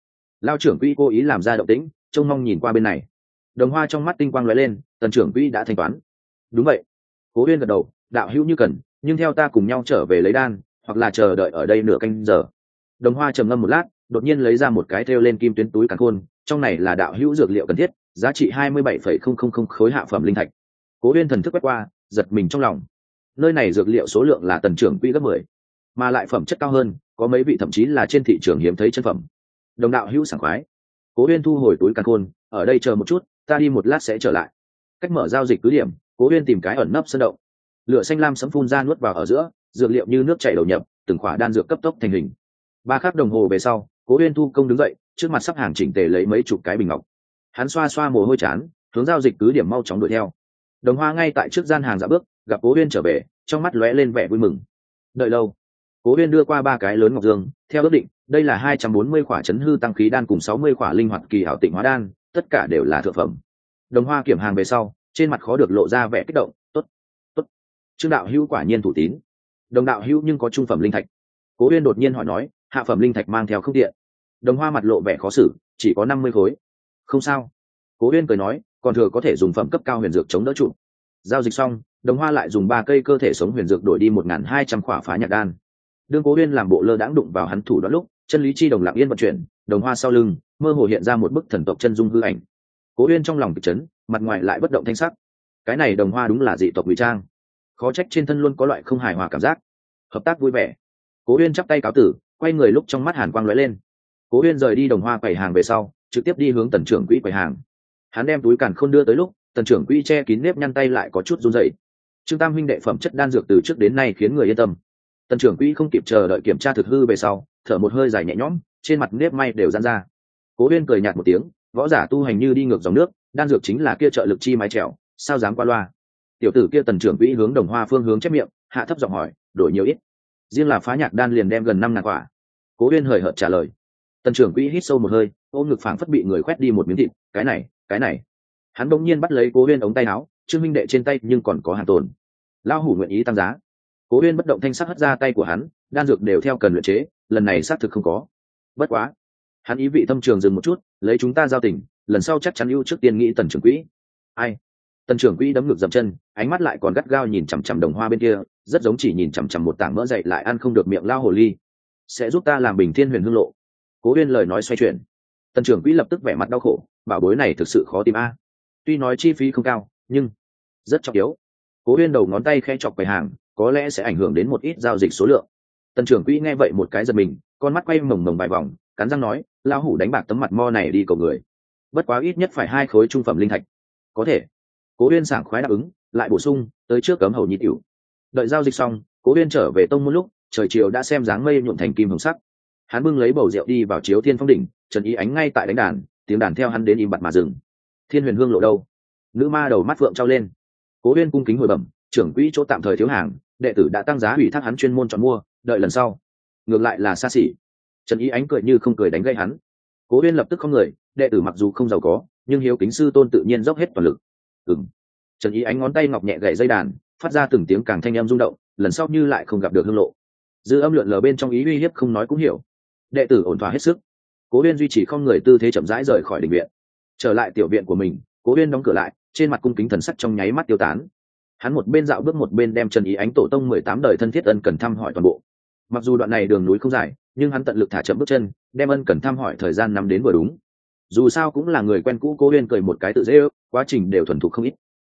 Lao trưởng quỹ cố ý làm ra động tĩnh, trông mong nhìn qua bên này. Đồng Hoa trong mắt tinh quang lóe lên, Tần trưởng quỹ đã thanh toán. Đúng vậy. Cố Uyên gật đầu, đạo hữu như cần, nhưng theo ta cùng nhau trở về lấy đan, hoặc là chờ đợi ở đây nửa canh giờ. Đồng Hoa trầm ngâm một lát, đột nhiên lấy ra một cái thêu lên kim tuyến túi càn khôn, trong này là đạo hữu dược liệu cần thiết, giá trị 27,000 khối hạ phẩm linh thạch. Cố Uyên thần thức quét qua, giật mình trong lòng. Nơi này dược liệu số lượng là Tần trưởng quỹ gấp 10, mà lại phẩm chất cao hơn, có mấy vị thậm chí là trên thị trường hiếm thấy chân phẩm. Đồng đạo hữu sảng khoái. Cố Uyên thu hồi túi càn khôn, ở đây chờ một chút, ta đi một lát sẽ trở lại. Cách mở giao dịch cứ điểm, Cố Uyên tìm cái ẩn nấp sơn động. Lửa xanh lam sấm phun ra nuốt vào ở giữa, dược liệu như nước chảy đầu nhập, từng khỏa đan dược cấp tốc thành hình. 3 khắc đồng hồ về sau, Cố Uyên thu công đứng dậy, trước mặt sắp hàng chỉnh tề lấy mấy chục cái bình ngọc. Hắn xoa xoa mồ hôi chán, hướng giao dịch cứ điểm mau chóng đuổi theo. Đồng Hoa ngay tại trước gian hàng dạo bước, gặp Cố Uyên trở về, trong mắt lóe lên vẻ vui mừng. Đợi lâu, Cố Uyên đưa qua 3 cái lớn ngọc dương, theo ước định, đây là 240 khỏa chấn hư tăng khí đan cùng 60 khỏa linh hoạt kỳ hảo tịnh hóa đan, tất cả đều là thượng phẩm. Đồng Hoa kiểm hàng về sau, trên mặt khó được lộ ra vẻ kích động, tốt, tốt. Trương đạo hữu quả nhiên thủ tín. Đồng đạo hữu nhưng có trung phẩm linh thạch. Cố Uyên đột nhiên hỏi nói, hạ phẩm linh thạch mang theo không tiện. Đồng Hoa mặt lộ vẻ khó xử, chỉ có 50 khối. Không sao. Cố Uyên cười nói, còn thừa có thể dùng phẩm cấp cao huyền dược chống đỡ trụ. Giao dịch xong, Đồng Hoa lại dùng 3 cây cơ thể sống huyền dược đổi đi 1200 khỏa phá nhạc đan. Đương Cố Uyên làm bộ lơ đãng đụng vào hắn thủ đoạn lúc, chân lý chi đồng lặng yên vận chuyển, Đồng Hoa sau lưng mơ hồ hiện ra một bức thần tộc chân dung hư ảnh. Cố Uyên trong lòng kịch chấn, mặt ngoài lại bất động thanh sắc. Cái này Đồng Hoa đúng là dị tộc ngụy trang, khó trách trên thân luôn có loại không hài hòa cảm giác. Hợp tác vui vẻ. Cố Uyên chắp tay cáo tử, quay người lúc trong mắt hàn quang lóe lên. Cố Uyên rời đi Đồng Hoa quầy hàng về sau, trực tiếp đi hướng Tần trưởng quỹ quầy hàng. Hắn đem túi càn khôn đưa tới lúc, Tần trưởng quỹ che kín nếp nhăn tay lại có chút run rẩy. Trương Tam huynh đệ phẩm chất đan dược từ trước đến nay khiến người yên tâm. Tần trưởng quỹ không kịp chờ đợi kiểm tra thực hư về sau, thở một hơi dài nhẹ nhõm, trên mặt nếp may đều giãn ra. Cố Uyên cười nhạt một tiếng, võ giả tu hành như đi ngược dòng nước, đan dược chính là kia trợ lực chi mái trèo, sao dám qua loa. Tiểu tử kia Tần trưởng quỹ hướng Đồng Hoa phương hướng chép miệng, hạ thấp giọng hỏi, đổi nhiều ít? Riêng là phá nhạc đan liền đem gần 5.000 quả. Cố Uyên hời hợt trả lời. Tần trưởng quỹ hít sâu một hơi, ôm ngực phảng phất bị người khoét đi một miếng thịt, cái này. Hắn bỗng nhiên bắt lấy Cố Uyên ống tay áo, Trương huynh đệ trên tay nhưng còn có hàng tồn. Lão hủ nguyện ý tăng giá. Cố Uyên bất động thanh sắc hất ra tay của hắn, đan dược đều theo cần luyện chế, lần này xác thực không có. Bất quá, hắn ý vị thâm trường dừng một chút, lấy chúng ta giao tình, lần sau chắc chắn ưu trước tiên nghĩ Tần trưởng quỹ. Ai? Tần trưởng quỹ đấm ngực dậm chân, ánh mắt lại còn gắt gao nhìn chằm chằm Đồng Hoa bên kia, rất giống chỉ nhìn chằm chằm một tảng mỡ dậy lại ăn không được miệng lao hồ ly. Sẽ giúp ta làm Bình Thiên Huyền Hương lộ. Cố Uyên lời nói xoay chuyển. Tần trưởng quỹ lập tức vẻ mặt đau khổ, bảo bối này thực sự khó tìm a. Tuy nói chi phí không cao, nhưng rất trọng yếu. Cố Uyên đầu ngón tay khẽ chọc quầy hàng, có lẽ sẽ ảnh hưởng đến một ít giao dịch số lượng. Tần trưởng quỹ nghe vậy một cái giật mình, con mắt quay mồng mồng vài vòng, cắn răng nói, lão hủ đánh bạc tấm mặt mo này đi cầu người. Bất quá ít nhất phải 2 khối trung phẩm linh thạch. Có thể. Cố Uyên sảng khoái đáp ứng, lại bổ sung, tới trước cấm hầu nhị tiểu. Đợi giao dịch xong, Cố Uyên trở về tông môn lúc, trời chiều đã xem dáng mây nhuộm thành kim hồng sắc. Hắn bưng lấy bầu rượu đi vào Chiếu Thiên Phong đỉnh, Trần Ý Ánh ngay tại đánh đàn, tiếng đàn theo hắn đến im bặt mà dừng. Thiên Huyền Hương lộ đâu? Nữ ma đầu mắt phượng trao lên. Cố Uyên cung kính hồi bẩm, trưởng quỹ chỗ tạm thời thiếu hàng, đệ tử đã tăng giá ủy thác hắn chuyên môn chọn mua, đợi lần sau. Ngược lại là xa xỉ. Trần Ý Ánh cười như không cười đánh gây hắn. Cố Uyên lập tức không người, đệ tử mặc dù không giàu có, nhưng hiếu kính sư tôn tự nhiên dốc hết toàn lực. Ừm. Trần Ý Ánh ngón tay ngọc nhẹ gảy dây đàn, phát ra từng tiếng càng thanh âm rung động, lần sau như lại không gặp được hương lộ. Dư âm lượn lờ bên trong ý uy hiếp không nói cũng hiểu. Đệ tử ổn thỏa hết sức. Cố Uyên duy trì không người tư thế chậm rãi rời khỏi đình viện. Trở lại tiểu viện của mình, Cố Uyên đóng cửa lại, trên mặt cung kính thần sắc trong nháy mắt tiêu tán. Hắn một bên dạo bước một bên đem Trần Ý Ánh tổ tông 18 đời thân thiết ân cần thăm hỏi toàn bộ. Mặc dù đoạn này đường núi không dài, nhưng hắn tận lực thả chậm bước chân, đem ân cần thăm hỏi thời gian nắm đến vừa đúng. Dù sao cũng là người quen cũ, Cố Uyên cười một cái tự dễ ước, quá trình đều thuần thục không ít.